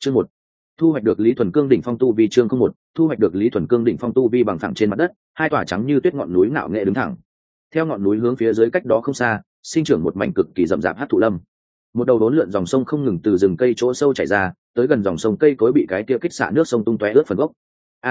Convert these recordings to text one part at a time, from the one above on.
Chương 1. Thu hoạch được Lý Thuần Cương đỉnh phong tu vi. Chương 1. Thu hoạch được Lý Thuần Cương đỉnh phong tu vi. Bằng phẳng trên mặt đất, hai tòa trắng như tuyết ngọn núi ngạo nghệ đứng thẳng. Theo ngọn núi hướng phía dưới cách đó không xa, sinh trưởng một mảnh cực kỳ rậm rạp hắc thụ lâm. Một đầu đốn lượn dòng sông không ngừng từ rừng cây chỗ sâu chảy ra, tới gần dòng sông cây cối bị cái kia kích xạ nước sông tung tóe ướt phần gốc.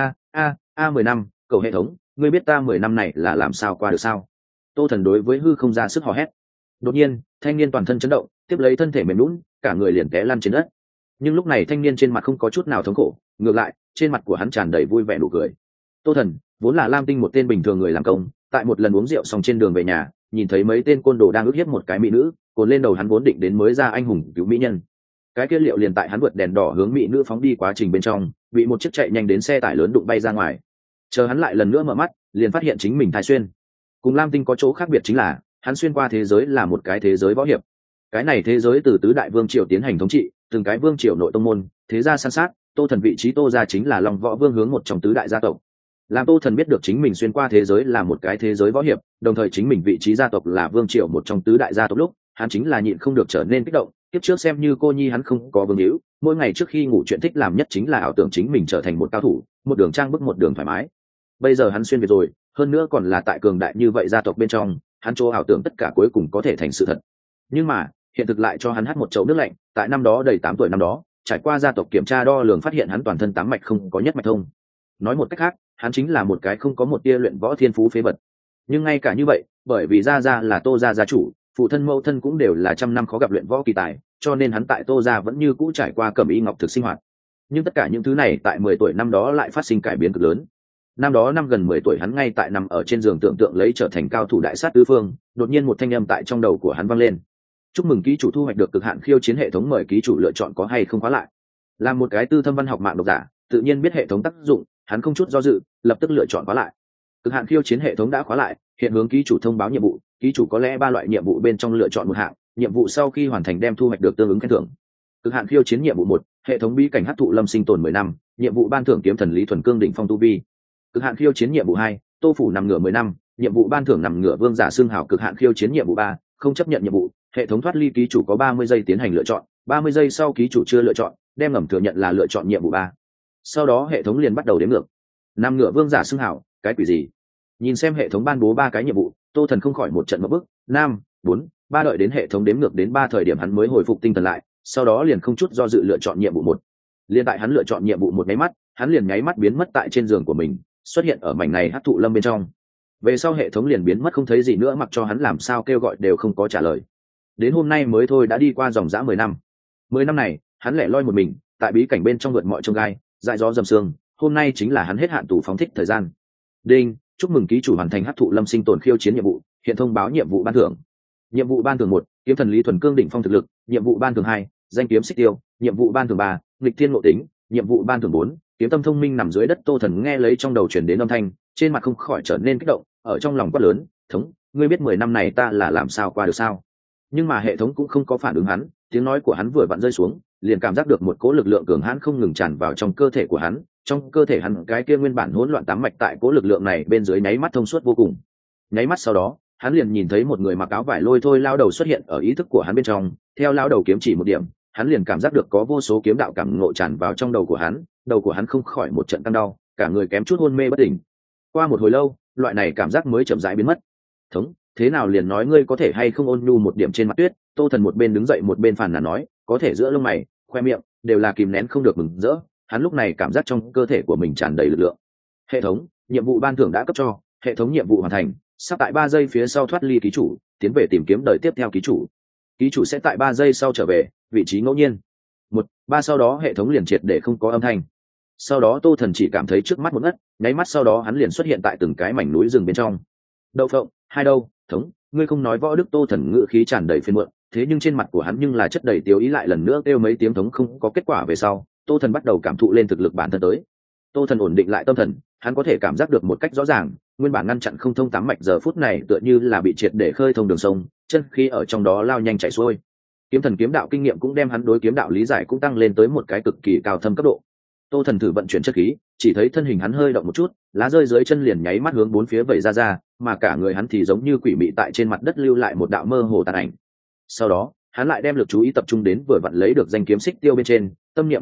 10 năm, cầu hệ thống, ngươi biết ta 10 năm này là làm sao qua được sao? Tô Thần đối với hư không ra sức hò hét. Đột nhiên, thanh niên toàn thân chấn động, tiếp lấy thân thể mềm nhũn, cả người liền té lăn trên đất. Nhưng lúc này thanh niên trên mặt không có chút nào thống khổ, ngược lại, trên mặt của hắn tràn đầy vui vẻ nụ cười. Tô Thần vốn là Lam Tinh một tên bình thường người làm công, tại một lần uống rượu xong trên đường về nhà, nhìn thấy mấy tên côn đồ đang ức hiếp một cái mỹ nữ, cồn lên đầu hắn vốn định đến mới ra anh hùng cứu mỹ nhân. Cái kia liệu liền tại hắn vượt đèn đỏ hướng mỹ nữ phóng đi quá trình bên trong, bị một chiếc chạy nhanh đến xe tải lớn đụng bay ra ngoài. Chờ hắn lại lần nữa mở mắt, liền phát hiện chính mình thai xuyên. Cùng Lam Tinh có chỗ khác biệt chính là, hắn xuyên qua thế giới là một cái thế giới võ hiệp. Cái này thế giới từ tứ đại vương triều tiến hành thống trị, từng cái vương triều nội tông môn, thế gia san sát, Tô Thần vị trí Tô gia chính là Long Võ Vương hướng một trong tứ đại gia tộc. Làm Tô Thần biết được chính mình xuyên qua thế giới là một cái thế giới võ hiệp, đồng thời chính mình vị trí gia tộc là vương triều một trong tứ đại gia tộc lúc, hắn chính là nhịn không được trở nên kích động. Tiếp trước xem như cô nhi hắn không có vương hữu, mỗi ngày trước khi ngủ chuyện thích làm nhất chính là ảo tưởng chính mình trở thành một cao thủ, một đường trang bức một đường thoải mái. Bây giờ hắn xuyên việt rồi, hơn nữa còn là tại cường đại như vậy gia tộc bên trong, hắn chỗ ảo tưởng tất cả cuối cùng có thể thành sự thật. Nhưng mà hiện thực lại cho hắn hắt một chậu nước lạnh. Tại năm đó đầy 8 tuổi năm đó, trải qua gia tộc kiểm tra đo lường phát hiện hắn toàn thân 8 mạch không có nhất mạch thông. Nói một cách khác, hắn chính là một cái không có một tia luyện võ thiên phú phế vật. Nhưng ngay cả như vậy, bởi vì gia gia là Tô gia gia chủ, phụ thân mẫu thân cũng đều là trăm năm khó gặp luyện võ kỳ tài, cho nên hắn tại Tô gia vẫn như cũ trải qua cẩm y ngọc thực sinh hoạt. Nhưng tất cả những thứ này tại 10 tuổi năm đó lại phát sinh cải biến cực lớn. Năm đó năm gần 10 tuổi hắn ngay tại nằm ở trên giường tưởng tượng lấy trở thành cao thủ đại sát tứ phương, đột nhiên một thanh âm tại trong đầu của hắn vang lên. Chúc mừng ký chủ thu hoạch được cực hạn khiêu chiến hệ thống, mời ký chủ lựa chọn có hay không khóa lại. Làm một cái tư thâm văn học mạng độc giả, tự nhiên biết hệ thống tác dụng, hắn không chút do dự, lập tức lựa chọn khóa lại. Cực hạn khiêu chiến hệ thống đã khóa lại, hiện hướng ký chủ thông báo nhiệm vụ, ký chủ có lẽ 3 loại nhiệm vụ bên trong lựa chọn một hạng, nhiệm vụ sau khi hoàn thành đem thu hoạch được tương ứng khen thưởng. Cực hạn khiêu chiến nhiệm vụ 1, hệ thống bí cảnh hắc thụ lâm sinh tồn 10 năm, nhiệm vụ ban thưởng kiếm thần Lý Thuần Cương đỉnh phong tu vi. Cực hạn khiêu chiến nhiệm vụ 2, Tô phủ nằm ngửa 10 năm, nhiệm vụ ban thưởng nằm ngửa vương giả xương hào. Cực hạn khiêu chiến nhiệm vụ 3, không chấp nhận nhiệm vụ, hệ thống thoát ly, ký chủ có 30 giây tiến hành lựa chọn, 30 giây sau ký chủ chưa lựa chọn, đem ngầm thừa nhận là lựa chọn nhiệm vụ 3. Sau đó hệ thống liền bắt đầu đếm ngược. Nằm ngửa vương giả xương hào, cái quỷ gì? Nhìn xem hệ thống ban bố 3 cái nhiệm vụ, Tô Thần không khỏi một trận ngộp bức. 5, 4, 3 đợi đến hệ thống đếm ngược đến 3 thời điểm hắn mới hồi phục tinh thần lại, sau đó liền không chút do dự lựa chọn nhiệm vụ 1. Liên tại hắn lựa chọn nhiệm vụ 1 nháy mắt, hắn liền nháy mắt biến mất tại trên giường của mình, xuất hiện ở mảnh này hắc thụ lâm bên trong. Về sau hệ thống liền biến mất không thấy gì nữa, mặc cho hắn làm sao kêu gọi đều không có trả lời. Đến hôm nay mới thôi đã đi qua dòng dã 10 năm. 10 năm này, hắn lẻ loi một mình, tại bí cảnh bên trong vượt mọi chông gai, dại gió dầm sương, hôm nay chính là hắn hết hạn tù phóng thích thời gian. Đinh, chúc mừng ký chủ hoàn thành hắc thụ lâm sinh tồn khiêu chiến nhiệm vụ, hiện thông báo nhiệm vụ ban thưởng. Nhiệm vụ ban thưởng 1, kiếm thần Lý Thuần Cương đỉnh phong thực lực. Nhiệm vụ ban thưởng 2, danh kiếm xích tiêu. Nhiệm vụ ban thưởng 3, nghịch thiên ngộ tính. Nhiệm vụ ban thưởng 4, kiếm tâm thông minh. Nằm dưới đất Tô Thần nghe lấy trong đầu truyền đến âm thanh, trên mặt không khỏi trở nên kích động, ở trong lòng quát lớn, thống, ngươi biết 10 năm này ta là làm sao qua được sao? Nhưng mà hệ thống cũng không có phản ứng hắn, tiếng nói của hắn vừa vặn rơi xuống, liền cảm giác được một cỗ lực lượng cường hãn không ngừng tràn vào trong cơ thể của hắn, trong cơ thể hắn cái kia nguyên bản hỗn loạn 8 mạch tại cỗ lực lượng này bên dưới nháy mắt thông suốt vô cùng. Nháy mắt sau đó, hắn liền nhìn thấy một người mặc áo vải lôi thôi lao đầu xuất hiện ở ý thức của hắn bên trong, theo lao đầu kiếm chỉ một điểm, hắn liền cảm giác được có vô số kiếm đạo cảm ngộ tràn vào trong đầu của hắn không khỏi một trận căng đau, cả người kém chút hôn mê bất tỉnh. Qua một hồi lâu, loại này cảm giác mới chậm rãi biến mất. Thống, thế nào liền nói ngươi có thể hay không ôn nhu một điểm trên mặt tuyết? Tô Thần một bên đứng dậy một bên phàn nàn nói, có thể giữa lông mày, khoe miệng đều là kìm nén không được mừng rỡ. Hắn lúc này cảm giác trong cơ thể của mình tràn đầy lực lượng. Hệ thống, nhiệm vụ ban thưởng đã cấp cho, hệ thống nhiệm vụ hoàn thành, sắp tại 3 giây phía sau thoát ly ký chủ, tiến về tìm kiếm đời tiếp theo ký chủ. Ký chủ sẽ tại 3 giây sau trở về, vị trí ngẫu nhiên. 1, 3 sau đó hệ thống liền triệt để không có âm thanh. Sau đó Tô Thần chỉ cảm thấy trước mắt một ngất, nháy mắt sau đó hắn liền xuất hiện tại từng cái mảnh núi rừng bên trong. Đậu phộng, hai đâu, thống, ngươi không nói võ đức? Tô Thần ngữ khí tràn đầy phiền muộn, thế nhưng trên mặt của hắn nhưng là chất đầy tiêu ý, lại lần nữa kêu mấy tiếng thống không có kết quả về sau, Tô Thần bắt đầu cảm thụ lên thực lực bản thân tới. Tô Thần ổn định lại tâm thần, hắn có thể cảm giác được một cách rõ ràng, nguyên bản ngăn chặn không thông 8 mạch giờ phút này tựa như là bị triệt để khơi thông đường sông, chân khí ở trong đó lao nhanh chảy xuôi. Kiếm thần kiếm đạo kinh nghiệm cũng đem hắn đối kiếm đạo lý giải cũng tăng lên tới một cái cực kỳ cao thâm cấp độ. Tô Thần thử vận chuyển chất khí, chỉ thấy thân hình hắn hơi động một chút, lá rơi dưới chân liền nháy mắt hướng bốn phía vẩy ra, mà cả người hắn thì giống như quỷ mị tại trên mặt đất lưu lại một đạo mơ hồ tàn ảnh. Sau đó, hắn lại đem lực chú ý tập trung đến vừa vặn lấy được danh kiếm xích tiêu bên trên, tâm niệm vừa động,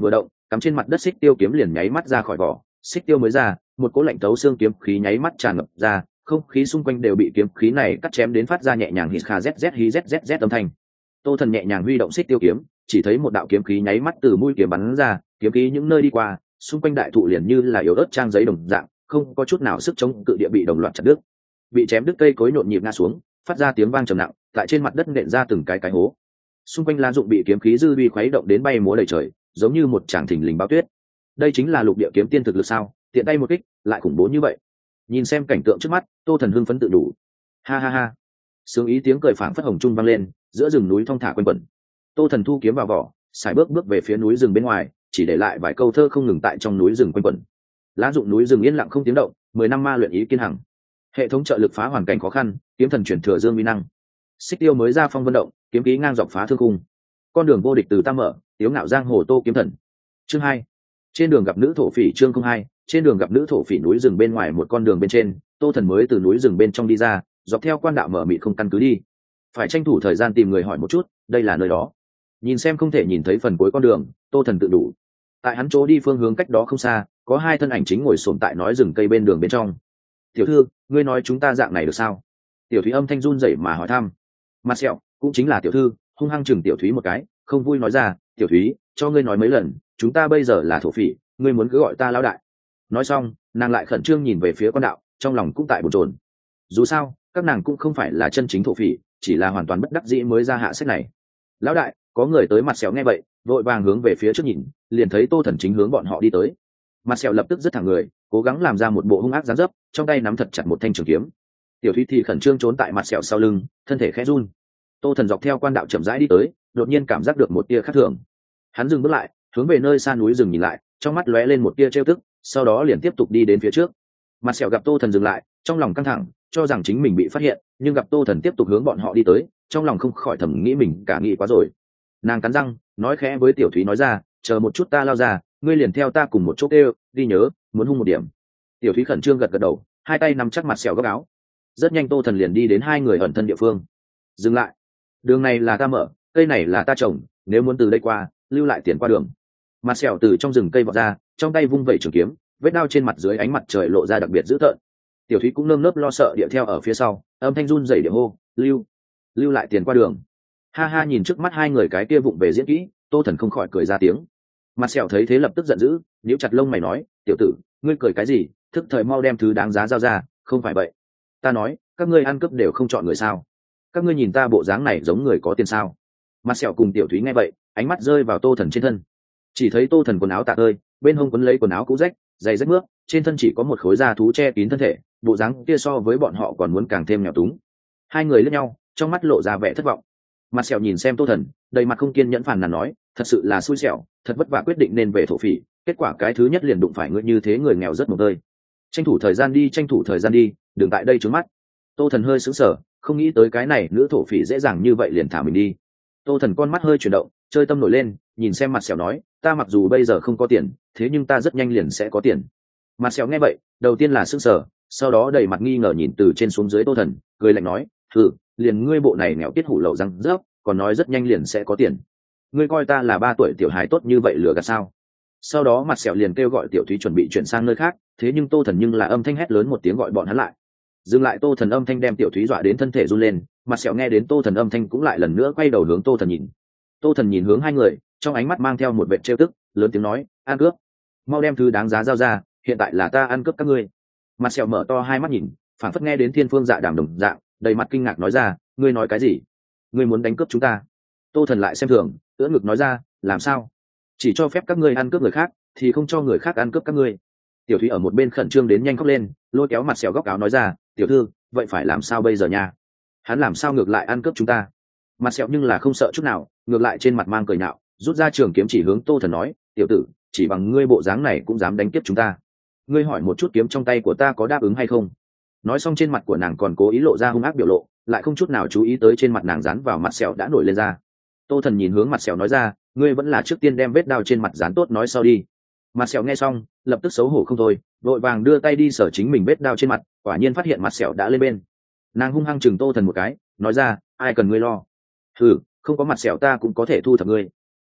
cắm trên mặt đất xích tiêu kiếm liền nháy mắt ra khỏi vỏ. Xích tiêu mới ra, một cỗ lạnh tấu xương kiếm khí nháy mắt tràn ngập ra, không khí xung quanh đều bị kiếm khí này cắt chém đến phát ra nhẹ nhàng hít kha zz hí zz âm thanh. Tô Thần nhẹ nhàng huy động xích tiêu kiếm, chỉ thấy một đạo kiếm khí nháy mắt từ mũi kiếm bắn ra, kiếm khí những nơi đi qua, xung quanh đại thụ liền như là yếu ớt trang giấy đồng dạng, không có chút nào sức chống cự địa bị đồng loạt chặt đứt. Bị chém đứt cây cối nhộn nhịp ngã xuống, phát ra tiếng vang trầm nặng, tại trên mặt đất nện ra từng cái hố. Xung quanh lá dụng bị kiếm khí dư vi khuấy động đến bay múa đầy trời, giống như một tràng thình lình bão tuyết. Đây chính là lục địa kiếm tiên thực lực sao? Tiện tay một kích, lại khủng bố như vậy. Nhìn xem cảnh tượng trước mắt, Tô Thần hưng phấn tự đủ. Ha ha ha. Sướng ý tiếng cười phảng phất hồng trung vang lên, giữa rừng núi thong thả quanh quẩn. Tô Thần thu kiếm vào vỏ, sải bước về phía núi rừng bên ngoài, chỉ để lại vài câu thơ không ngừng tại trong núi rừng quanh quẩn. Lá dụng núi rừng yên lặng không tiếng động, 10 năm ma luyện ý kiên hằng. Hệ thống trợ lực phá hoàn cảnh khó khăn, kiếm thần chuyển thừa dương uy năng. Xích tiêu mới ra phong vân động, kiếm khí ngang dọc phá thương khung. Con đường vô địch từ ta mở, tiếu ngạo giang hồ Tô kiếm thần. Chương 2. Trên đường gặp nữ thổ phỉ. Chương 02. Trên đường gặp nữ thổ phỉ. Núi rừng bên ngoài một con đường bên trên, Tô Thần mới từ núi rừng bên trong đi ra, dọc theo quan đạo mở mịt không căn cứ đi. Phải tranh thủ thời gian tìm người hỏi một chút, đây là nơi đó. Nhìn xem không thể nhìn thấy phần cuối con đường, Tô Thần tự đủ. Tại hắn chỗ đi phương hướng cách đó không xa, có hai thân ảnh chính ngồi xổm tại nói rừng cây bên đường bên trong. Tiểu thư, ngươi nói chúng ta dạng này được sao? Tiểu Thúy âm thanh run rẩy mà hỏi thăm. Mặt sẹo cũng chính là tiểu thư hung hăng chừng Tiểu Thúy một cái, không vui nói ra, Tiểu Thúy, cho ngươi nói mấy lần, chúng ta bây giờ là thổ phỉ, ngươi muốn cứ gọi ta lão đại. Nói xong, nàng lại khẩn trương nhìn về phía quan đạo, trong lòng cũng tại bồn chồn. Dù sao, các nàng cũng không phải là chân chính thổ phỉ, chỉ là hoàn toàn bất đắc dĩ mới ra hạ sách này. Lão đại, có người tới. Mặt sẹo nghe vậy, vội vàng hướng về phía trước nhìn, liền thấy Tô Thần chính hướng bọn họ đi tới. Mặt sẹo lập tức giật thẳng người, cố gắng làm ra một bộ hung ác dáng dấp, trong tay nắm thật chặt một thanh trường kiếm. Tiểu Thúy thì khẩn trương trốn tại mặt sẹo sau lưng, thân thể khẽ run. Tô Thần dọc theo quan đạo chậm rãi đi tới, đột nhiên cảm giác được một tia khác thường. Hắn dừng bước lại, hướng về nơi xa núi rừng nhìn lại, trong mắt lóe lên một tia trêu tức, sau đó liền tiếp tục đi đến phía trước. Mặt sẹo gặp Tô Thần dừng lại, trong lòng căng thẳng, cho rằng chính mình bị phát hiện, nhưng gặp Tô Thần tiếp tục hướng bọn họ đi tới, trong lòng không khỏi thầm nghĩ mình cả nghĩ quá rồi. Nàng cắn răng, nói khẽ với Tiểu Thúy nói ra, chờ một chút ta lao ra, ngươi liền theo ta cùng một chỗ kêu, đi nhớ, muốn hung một điểm. Tiểu Thúy khẩn trương gật gật đầu, hai tay nắm chắc mặt sẹo góc áo. Rất nhanh Tô Thần liền đi đến hai người ẩn thân địa phương. Dừng lại, đường này là ta mở, cây này là ta trồng, nếu muốn từ đây qua, lưu lại tiền qua đường. Mặt sẹo từ trong rừng cây vọt ra, trong tay vung vẩy trường kiếm, vết đao trên mặt dưới ánh mặt trời lộ ra đặc biệt dữ tợn. Tiểu Thúy cũng nơm nớp lo sợ điệu theo ở phía sau, âm thanh run rẩy điệu hô, lưu lại tiền qua đường. Ha ha, nhìn trước mắt hai người cái kia vụng về diễn kỹ, Tô Thần không khỏi cười ra tiếng. Mặt sẹo thấy thế lập tức giận dữ, nhíu chặt lông mày nói, tiểu tử, ngươi cười cái gì, thức thời mau đem thứ đáng giá giao ra, không phải vậy. Ta nói, các ngươi ăn cướp đều không chọn người sao? Các ngươi nhìn ta bộ dáng này giống người có tiền sao? Mặt sẹo cùng Tiểu Thúy nghe vậy, ánh mắt rơi vào Tô Thần trên thân. Chỉ thấy Tô Thần quần áo tả tơi, bên hông quấn lấy quần áo cũ rách, giày rách mướp, trên thân chỉ có một khối da thú che kín thân thể, bộ dáng kia so với bọn họ còn muốn càng thêm nghèo túng. Hai người liếc nhau, trong mắt lộ ra vẻ thất vọng. Mặt sẹo nhìn xem Tô Thần, đầy mặt không kiên nhẫn phàn nàn nói, thật sự là xui xẻo, thật vất vả quyết định nên về thổ phỉ, kết quả cái thứ nhất liền đụng phải ngươi như thế, người nghèo rất một hơi. Tranh thủ thời gian đi, đừng tại đây trướng mắt. Tô Thần hơi sững sờ, không nghĩ tới cái này nữ thổ phỉ dễ dàng như vậy liền thả mình đi. Tô Thần con mắt hơi chuyển động, chơi tâm nổi lên, nhìn xem mặt sẹo nói, ta mặc dù bây giờ không có tiền, thế nhưng ta rất nhanh liền sẽ có tiền. Mặt sẹo nghe vậy, đầu tiên là sững sờ, sau đó đầy mặt nghi ngờ nhìn từ trên xuống dưới Tô Thần, cười lạnh nói, liền ngươi bộ này nghèo kiết hủ lậu răng rớp, còn nói rất nhanh liền sẽ có tiền. Ngươi coi ta là 3 tuổi tiểu hài tốt như vậy lừa gạt sao? Sau đó mặt sẹo liền kêu gọi Tiểu Thúy chuẩn bị chuyển sang nơi khác, thế nhưng Tô Thần nhưng là âm thanh hét lớn một tiếng gọi bọn hắn lại. Dừng lại. Tô Thần âm thanh đem Tiểu Thúy dọa đến thân thể run lên, mặt sẹo nghe đến Tô Thần âm thanh cũng lại lần nữa quay đầu hướng Tô Thần nhìn. Tô Thần nhìn hướng hai người, trong ánh mắt mang theo một vệt trêu tức, lớn tiếng nói, ăn cướp, mau đem thứ đáng giá giao ra, hiện tại là ta ăn cướp các ngươi. Mặt sẹo mở to hai mắt nhìn, phảng phất nghe đến thiên phương dạ đàm đồng dạng, đầy mặt kinh ngạc nói ra, ngươi nói cái gì? Ngươi muốn đánh cướp chúng ta? Tô Thần lại xem thường, ưỡn ngực nói ra, làm sao? Chỉ cho phép các ngươi ăn cướp người khác, thì không cho người khác ăn cướp các ngươi. Tiểu Thúy ở một bên khẩn trương đến nhanh khóc lên, lôi kéo mặt sẹo góc áo nói ra, tiểu thư, vậy phải làm sao bây giờ nha? Hắn làm sao ngược lại ăn cướp chúng ta? Mặt sẹo nhưng là không sợ chút nào, ngược lại trên mặt mang cười nhạo, rút ra trường kiếm chỉ hướng Tô Thần nói, tiểu tử, chỉ bằng ngươi bộ dáng này cũng dám đánh tiếp chúng ta? Ngươi hỏi một chút kiếm trong tay của ta có đáp ứng hay không? Nói xong trên mặt của nàng còn cố ý lộ ra hung ác biểu lộ, lại không chút nào chú ý tới trên mặt nàng dán vào mặt sẹo đã nổi lên ra. Tô Thần nhìn hướng mặt sẹo nói ra, ngươi vẫn là trước tiên đem vết đao trên mặt dán tốt nói sau đi. Mặt sẹo nghe xong, lập tức xấu hổ không thôi, vội vàng đưa tay đi sờ chính mình vết đao trên mặt, quả nhiên phát hiện mặt sẹo đã lên bên. Nàng hung hăng chừng Tô Thần một cái, nói ra, ai cần ngươi lo? Không có mặt sẹo ta cũng có thể thu thập ngươi.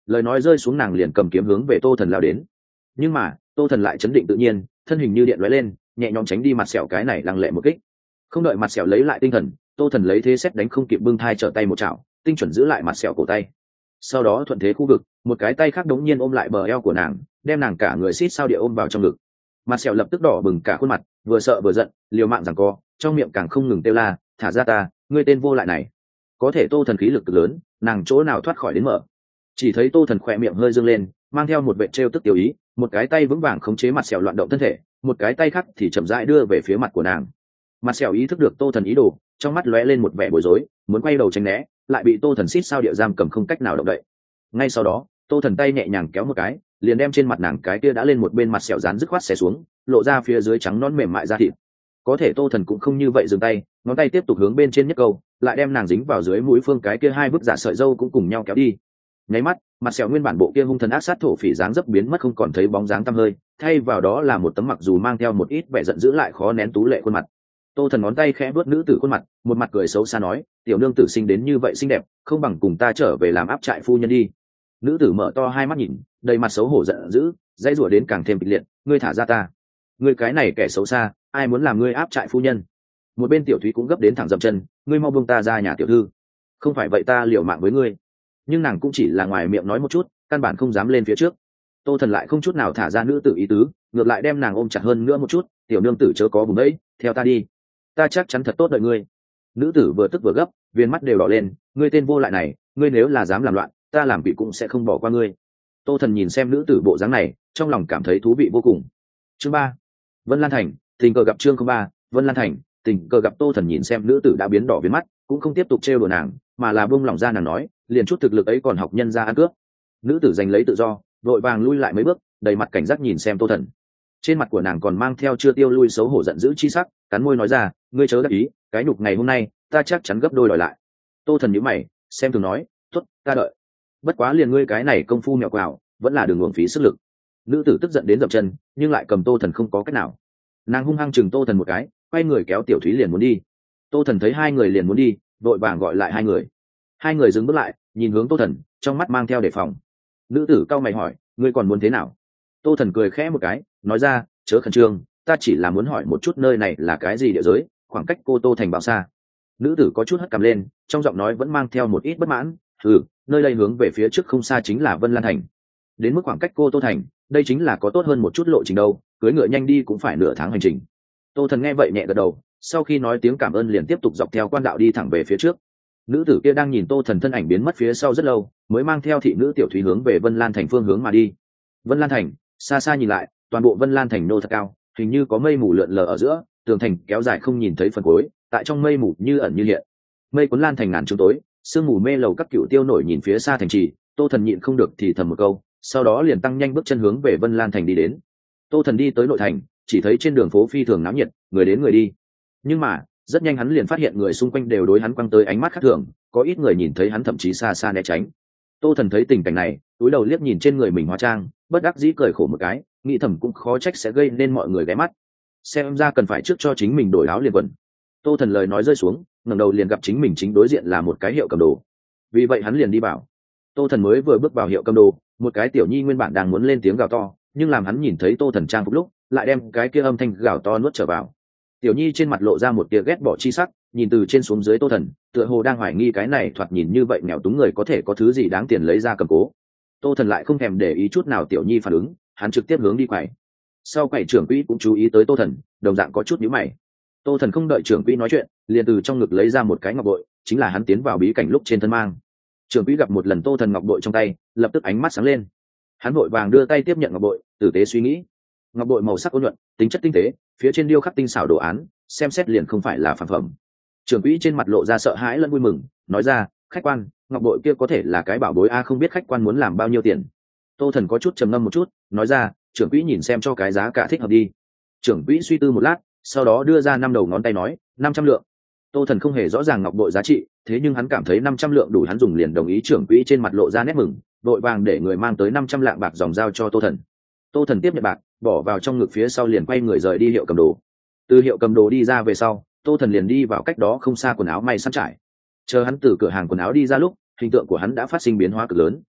lời nói rơi xuống nàng liền cầm kiếm hướng về Tô Thần lao đến. Nhưng mà Tô Thần lại chấn định tự nhiên, thân hình như điện lóe lên, nhẹ nhõm tránh đi mặt sẹo cái này lăng lệ một kích. Không đợi mặt sẹo lấy lại tinh thần, Tô Thần lấy thế xét đánh không kịp bưng thai trở tay một chảo, tinh chuẩn giữ lại mặt sẹo cổ tay. Sau đó thuận thế khu vực, một cái tay khác đống nhiên ôm lại bờ eo của nàng, đem nàng cả người xít sao địa ôm vào trong ngực. Mặt sẹo lập tức đỏ bừng cả khuôn mặt, vừa sợ vừa giận, liều mạng giằng co, trong miệng càng không ngừng kêu la, thả ra ta, ngươi tên vô lại này. Có thể Tô Thần khí lực cực lớn, nàng chỗ nào thoát khỏi đến mở. Chỉ thấy Tô Thần khỏe miệng hơi dương lên, mang theo một vệ trêu tức tiểu ý, một cái tay vững vàng khống chế mặt sẹo loạn động thân thể, một cái tay khác thì chậm rãi đưa về phía mặt của nàng. Mặt sẹo ý thức được Tô Thần ý đồ, trong mắt lóe lên một vẻ bối rối, muốn quay đầu tránh né, lại bị Tô Thần xít sao địa giam cầm không cách nào động đậy. Ngay sau đó, Tô Thần tay nhẹ nhàng kéo một cái, liền đem trên mặt nàng cái kia đã lên một bên mặt sẹo dán dứt khoát xé xuống, lộ ra phía dưới trắng nõn mềm mại da thịt. Có thể Tô Thần cũng không như vậy dừng tay, ngón tay tiếp tục hướng bên trên nhất câu, lại đem nàng dính vào dưới mũi phương cái kia hai bức giả sợi dâu cũng cùng nhau kéo đi. Nháy mắt, mặt sẹo nguyên bản bộ kia hung thần ác sát thổ phỉ dáng dấp biến mất không còn thấy bóng dáng tăm hơi, thay vào đó là một tấm mặc dù mang theo một ít vẻ giận dữ lại khó nén tú lệ khuôn mặt. Tô Thần ngón tay khẽ vuốt nữ tử khuôn mặt, một mặt cười xấu xa nói, tiểu nương tử sinh đến như vậy xinh đẹp, không bằng cùng ta trở về làm áp trại phu nhân đi. Nữ tử mở to hai mắt nhìn, đầy mặt xấu hổ giận dữ, dãy rủa đến càng thêm kịch liệt, ngươi thả ra ta, ngươi cái này kẻ xấu xa, ai muốn làm ngươi áp trại phu nhân. Một bên tiểu thúy cũng gấp đến thẳng dậm chân, ngươi mau buông ta ra nhà tiểu thư, không phải vậy ta liều mạng với ngươi. Nhưng nàng cũng chỉ là ngoài miệng nói một chút, căn bản không dám lên phía trước. Tô Thần lại không chút nào thả ra nữ tử ý tứ, ngược lại đem nàng ôm chặt hơn nữa một chút, tiểu nương tử chớ có vùng ấy, theo ta đi, ta chắc chắn thật tốt đợi ngươi. Nữ tử vừa tức vừa gấp, viên mắt đều đỏ lên, ngươi tên vô lại này, ngươi nếu là dám làm loạn, ta làm bị cũng sẽ không bỏ qua ngươi. Tô Thần nhìn xem nữ tử bộ dáng này, trong lòng cảm thấy thú vị vô cùng. Chương 3. Vân Lan Thành, tình cờ gặp chương 3. Vân Lan Thành, tình cờ gặp. Tô Thần nhìn xem nữ tử đã biến đỏ viên mắt, cũng không tiếp tục trêu đùa nàng, mà là buông lòng ra nàng nói, liền chút thực lực ấy còn học nhân ra ăn cướp. Nữ tử giành lấy tự do, vội vàng lui lại mấy bước, đầy mặt cảnh giác nhìn xem Tô Thần. Trên mặt của nàng còn mang theo chưa tiêu lui xấu hổ giận dữ chi sắc, cắn môi nói ra, ngươi chớ đắc ý, cái nhục ngày hôm nay ta chắc chắn gấp đôi đòi lại. Tô Thần nhíu mày, xem thường nói, tốt, ta đợi. Bất quá liền ngươi cái này công phu mèo quào, vẫn là đường uổng phí sức lực. Nữ tử tức giận đến dậm chân, nhưng lại cầm Tô Thần không có cách nào. Nàng hung hăng chừng Tô Thần một cái, quay người kéo tiểu thúy liền muốn đi. Tô Thần thấy hai người liền muốn đi, vội vàng gọi lại hai người. Hai người dừng bước lại, nhìn hướng Tô Thần, trong mắt mang theo đề phòng. Nữ tử cau mày hỏi, ngươi còn muốn thế nào? Tô Thần cười khẽ một cái, nói ra, chớ khẩn trương, ta chỉ là muốn hỏi một chút nơi này là cái gì địa giới, khoảng cách Cô Tô thành bao xa? Nữ tử có chút hất cằm lên, trong giọng nói vẫn mang theo một ít bất mãn. Nơi đây hướng về phía trước không xa chính là Vân Lan thành. Đến mức khoảng cách Cô Tô thành, đây chính là có tốt hơn một chút lộ trình đâu, cưỡi ngựa nhanh đi cũng phải nửa tháng hành trình. Tô Thần nghe vậy nhẹ gật đầu, sau khi nói tiếng cảm ơn liền tiếp tục dọc theo quan đạo đi thẳng về phía trước. Nữ tử kia đang nhìn Tô Thần thân ảnh biến mất phía sau rất lâu, mới mang theo thị nữ tiểu thúy hướng về Vân Lan thành phương hướng mà đi. Vân Lan thành, xa xa nhìn lại, toàn bộ Vân Lan thành nô thật cao, hình như có mây mù lượn lờ ở giữa, tường thành kéo dài không nhìn thấy phần cuối, tại trong mây mù như ẩn như hiện. Mây cuốn lan thành ngàn trưa tối, sương mù mê lầu các cựu tiêu nổi nhìn phía xa thành trì. Tô Thần nhịn không được thì thầm một câu, sau đó liền tăng nhanh bước chân hướng về Vân Lan thành đi đến. Tô Thần đi tới nội thành, chỉ thấy trên đường phố phi thường náo nhiệt, người đến người đi. Nhưng mà rất nhanh hắn liền phát hiện người xung quanh đều đối hắn quăng tới ánh mắt khác thường, có ít người nhìn thấy hắn thậm chí xa xa né tránh. Tô Thần thấy tình cảnh này, túi đầu liếc nhìn trên người mình hóa trang, bất đắc dĩ cười khổ một cái, nghĩ thầm cũng khó trách sẽ gây nên mọi người ghé mắt. Xem ra cần phải trước cho chính mình đổi áo liền quần. Tô Thần lời nói rơi xuống, ngẩng đầu liền gặp chính mình chính đối diện là một cái hiệu cầm đồ. Vì vậy hắn liền đi vào. Tô Thần mới vừa bước vào hiệu cầm đồ, một cái tiểu nhi nguyên bản đang muốn lên tiếng gào to, nhưng làm hắn nhìn thấy Tô Thần trang phục lúc, lại đem cái kia âm thanh gào to nuốt trở vào. Tiểu nhi trên mặt lộ ra một tia ghét bỏ chi sắc, nhìn từ trên xuống dưới Tô Thần, tựa hồ đang hoài nghi cái này thoạt nhìn như vậy nghèo túng người có thể có thứ gì đáng tiền lấy ra cầm cố. Tô Thần lại không thèm để ý chút nào tiểu nhi phản ứng, hắn trực tiếp hướng đi quầy. Sau quầy trưởng quỹ cũng chú ý tới Tô Thần, đồng dạng có chút nhíu mày. Tô Thần không đợi trưởng quỹ nói chuyện, liền từ trong ngực lấy ra một cái ngọc bội, chính là hắn tiến vào bí cảnh lúc trên thân mang. Trưởng quỹ gặp một lần Tô Thần ngọc bội trong tay, lập tức ánh mắt sáng lên. Hắn vội vàng đưa tay tiếp nhận ngọc bội, tử tế suy nghĩ. Ngọc bội màu sắc ôn nhuận, tính chất tinh tế, phía trên điêu khắc tinh xảo đồ án, xem xét liền không phải là phản phẩm. Trưởng quỹ trên mặt lộ ra sợ hãi lẫn vui mừng, nói ra, khách quan, ngọc bội kia có thể là cái bảo bối a, không biết khách quan muốn làm bao nhiêu tiền. Tô Thần có chút trầm ngâm một chút, nói ra, trưởng quỹ nhìn xem cho cái giá cả thích hợp đi. Trưởng quỹ suy tư một lát, sau đó đưa ra 5 đầu ngón tay nói, 500 lượng. Tô Thần không hề rõ ràng ngọc bội giá trị, thế nhưng hắn cảm thấy 500 lượng đủ, hắn dùng liền đồng ý. Trưởng quỹ trên mặt lộ ra nét mừng, vội vàng để người mang tới 500 lạng bạc dòng giao cho Tô Thần. Tô Thần tiếp nhận bạc, bỏ vào trong ngực phía sau liền quay người rời đi hiệu cầm đồ. Từ hiệu cầm đồ đi ra về sau, Tô Thần liền đi vào cách đó không xa quần áo may sẵn trải. Chờ hắn từ cửa hàng quần áo đi ra lúc, hình tượng của hắn đã phát sinh biến hóa cực lớn.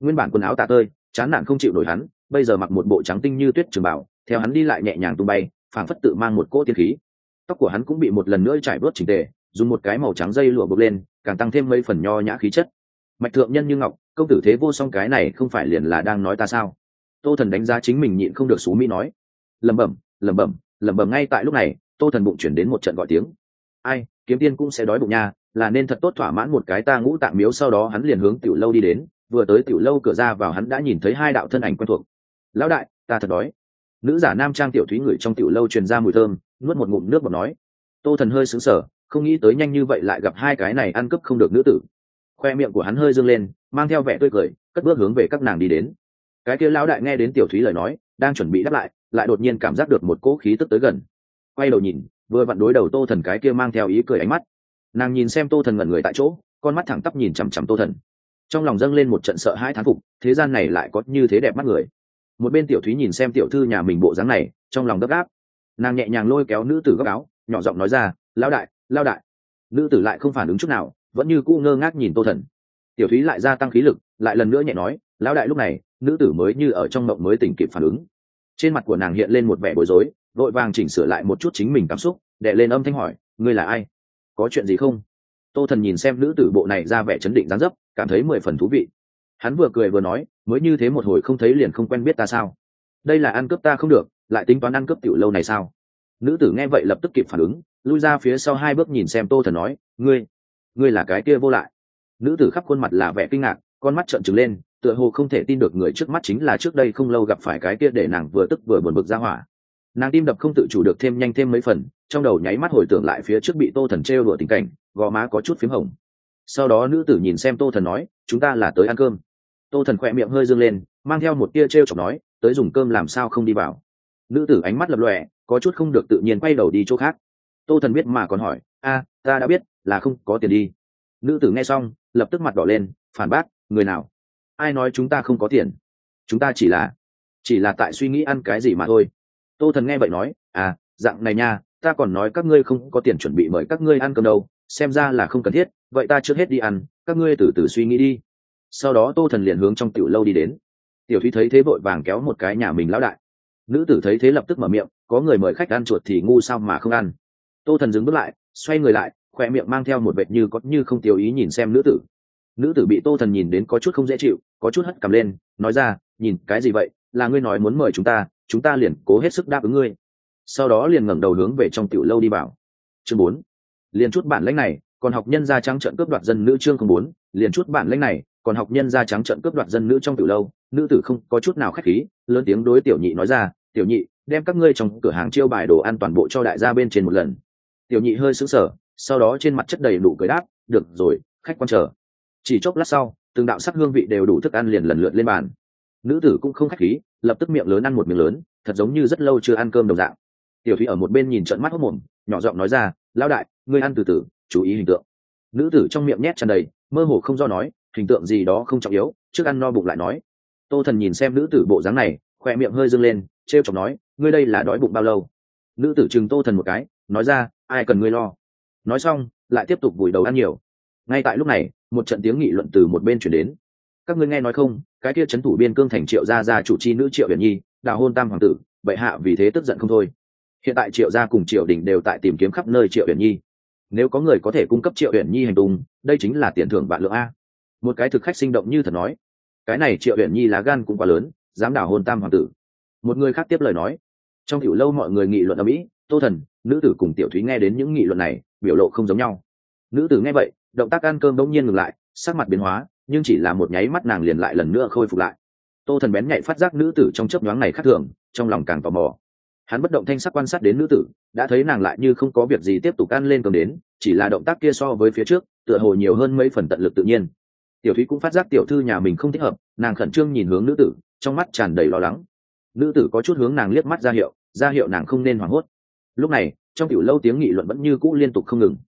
nguyên bản quần áo tả tơi chán nản không chịu nổi hắn bây giờ mặc một bộ trắng tinh như tuyết trường bảo theo hắn đi lại nhẹ nhàng tung bay phảng phất tự mang một cỗ tiên khí. Tóc của hắn cũng bị một lần nữa trải bớt chỉnh tề, dùng một cái màu trắng dây lụa buộc lên càng tăng thêm mấy phần nho nhã khí chất. Mạch thượng nhân như ngọc, công tử thế vô song, cái này không phải liền là đang nói ta sao? Tô Thần đánh giá chính mình nhịn không được xú mỹ nói, lẩm bẩm lẩm bẩm lẩm bẩm. Ngay tại lúc này Tô Thần bụng chuyển đến một trận gọi tiếng. Ai, kiếm tiên cũng sẽ đói bụng nha, là nên thật tốt thỏa mãn một cái ta ngũ tạng miếu. Sau đó hắn liền hướng tiểu lâu đi đến, vừa tới tiểu lâu cửa ra vào hắn đã nhìn thấy hai đạo thân ảnh quen thuộc. Lão đại, ta thật đói. Nữ giả nam trang tiểu thúy ngửi trong tiểu lâu truyền ra mùi thơm, nuốt một ngụm nước bọt nói. Tô Thần hơi sững sờ, không nghĩ tới nhanh như vậy lại gặp hai cái này ăn cướp không được nữ tử. Khoe miệng của hắn hơi dương lên, mang theo vẻ tươi cười, cất bước hướng về các nàng đi đến. Cái kia lão đại nghe đến tiểu thúy lời nói, đang chuẩn bị đáp lại, lại đột nhiên cảm giác được một cỗ khí tức tới gần. Quay đầu nhìn, vừa vặn đối đầu Tô Thần cái kia mang theo ý cười ánh mắt. Nàng nhìn xem Tô Thần ngẩn người tại chỗ, con mắt thẳng tắp nhìn chằm chằm Tô Thần, trong lòng dâng lên một trận sợ hãi thán phục, thế gian này lại có như thế đẹp mắt người. Một bên tiểu thúy nhìn xem tiểu thư nhà mình bộ dáng này, trong lòng gấp gáp. Nàng nhẹ nhàng lôi kéo nữ tử góc áo, nhỏ giọng nói ra, lão đại, lão đại. Nữ tử lại không phản ứng chút nào, vẫn như cũ ngơ ngác nhìn Tô Thần. Tiểu thúy lại gia tăng khí lực, lại lần nữa nhẹ nói, lão đại. Lúc này nữ tử mới như ở trong mộng mới tỉnh kịp phản ứng. Trên mặt của nàng hiện lên một vẻ bối rối, vội vàng chỉnh sửa lại một chút chính mình cảm xúc, đè lên âm thanh hỏi, ngươi là ai, có chuyện gì không? Tô Thần nhìn xem nữ tử bộ này ra vẻ chấn định dáng dấp, cảm thấy 10 phần thú vị. Hắn vừa cười vừa nói, mới như thế một hồi không thấy liền không quen biết ta sao? Đây là ăn cướp ta không được, lại tính toán ăn cướp tiểu lâu này sao? Nữ tử nghe vậy lập tức kịp phản ứng, lui ra phía sau 2 bước nhìn xem Tô Thần nói, ngươi là cái kia vô lại. Nữ tử khắp khuôn mặt là vẻ kinh ngạc, con mắt trợn trừng lên, tựa hồ không thể tin được người trước mắt chính là trước đây không lâu gặp phải cái kia để nàng vừa tức vừa buồn bực ra hỏa. Nàng tim đập không tự chủ được thêm nhanh thêm mấy phần, trong đầu nháy mắt hồi tưởng lại phía trước bị Tô Thần trêu đùa tình cảnh, gò má có chút phím hồng. Sau đó nữ tử nhìn xem Tô Thần nói, chúng ta là tới ăn cơm. Tô Thần khỏe miệng hơi dương lên, mang theo một tia trêu chọc nói, tới dùng cơm làm sao không đi vào? Nữ tử ánh mắt lập lòe, có chút không được tự nhiên quay đầu đi chỗ khác. Tô Thần biết mà còn hỏi, ta đã biết, là không có tiền đi. Nữ tử nghe xong lập tức mặt đỏ lên, phản bác, người nào, ai nói chúng ta không có tiền? Chúng ta chỉ là tại suy nghĩ ăn cái gì mà thôi. Tô Thần nghe vậy nói, dạng này nha, ta còn nói các ngươi không có tiền chuẩn bị mời các ngươi ăn cơm đâu, xem ra là không cần thiết, vậy ta trước hết đi ăn, các ngươi từ từ suy nghĩ đi. Sau đó Tô Thần liền hướng trong tiểu lâu đi đến. Tiểu thúy thấy thế vội vàng kéo một cái nhà mình lão đại. Nữ tử thấy thế lập tức mở miệng, có người mời khách ăn chuột thì ngu sao mà không ăn. Tô Thần dừng bước lại, xoay người lại, khoe miệng mang theo một vệt như có như không tiêu ý nhìn xem nữ tử. Nữ tử bị Tô Thần nhìn đến có chút không dễ chịu, có chút hất cằm lên, nói ra, nhìn cái gì vậy, là ngươi nói muốn mời chúng ta liền cố hết sức đáp ứng ngươi. Sau đó liền ngẩng đầu hướng về trong tiểu lâu đi vào. Chương 4. Liền chút bản lĩnh này, còn học nhân gia trắng trợn cướp đoạt dân nữ. Chương 4. Liền chút bản lĩnh này, còn học nhân gia trắng trợn cướp đoạt dân nữ. Trong tiểu lâu, nữ tử không có chút nào khách khí, lớn tiếng đối tiểu nhị nói ra, tiểu nhị, đem các ngươi trong cửa hàng chiêu bài đồ ăn toàn bộ cho đại gia bên trên một lần. Tiểu nhị hơi sững sờ, sau đó trên mặt chất đầy nụ cười đáp, được rồi, khách quan chờ. Chỉ chốc lát sau, từng đạo sắc hương vị đều đủ thức ăn liền lần lượt lên bàn. Nữ tử cũng không khách khí, lập tức miệng lớn ăn một miếng lớn, thật giống như rất lâu chưa ăn cơm đồng dạng. Tiểu thúy ở một bên nhìn trợn mắt hốt mồm, nhỏ giọng nói ra, lão đại, ngươi ăn từ từ, chú ý hình tượng. Nữ tử trong miệng nhét tràn đầy, mơ hồ không do nói, hình tượng gì đó không trọng yếu, trước ăn no bụng lại nói. Tô Thần nhìn xem nữ tử bộ dáng này, khoe miệng hơi dương lên, trêu chọc nói, ngươi đây là đói bụng bao lâu? Nữ tử chừng Tô Thần một cái, nói ra, ai cần ngươi lo. Nói xong lại tiếp tục vùi đầu ăn nhiều. Ngay tại lúc này, một trận tiếng nghị luận từ một bên chuyển đến. Các ngươi nghe nói không, cái kia trấn thủ biên cương thành Triệu gia chủ chi nữ Triệu Uyển Nhi đào hôn tam hoàng tử, bệ hạ vì thế tức giận không thôi. Hiện tại Triệu gia cùng Triệu đình đều tại tìm kiếm khắp nơi Triệu Uyển Nhi. Nếu có người có thể cung cấp Triệu Uyển Nhi hành tung, đây chính là tiền thưởng vạn lượng a. Một cái thực khách sinh động như thật nói, cái này Triệu Uyển Nhi lá gan cũng quá lớn, dám đào hôn tam hoàng tử. Một người khác tiếp lời nói. Trong tiểu lâu mọi người nghị luận ầm ĩ, Tô Thần, nữ tử cùng Tiểu Thúy nghe đến những nghị luận này, biểu lộ không giống nhau. Nữ tử nghe vậy, động tác ăn cơm bỗng nhiên ngừng lại, sắc mặt biến hóa, nhưng chỉ là một nháy mắt nàng liền lại lần nữa khôi phục lại. Tô Thần bén nhạy phát giác nữ tử trong chớp nhoáng này khác thường, trong lòng càng tò mò. Hắn bất động thanh sắc quan sát đến nữ tử, đã thấy nàng lại như không có việc gì tiếp tục ăn lên cơm đến, chỉ là động tác kia so với phía trước, tựa hồ nhiều hơn mấy phần tận lực tự nhiên. Tiểu Thúy cũng phát giác tiểu thư nhà mình không thích hợp, nàng khẩn trương nhìn hướng nữ tử, trong mắt tràn đầy lo lắng. Nữ tử có chút hướng nàng liếc mắt ra hiệu nàng không nên hoảng hốt. Lúc này, trong tiểu lâu tiếng nghị luận vẫn như cũ liên tục không ngừng.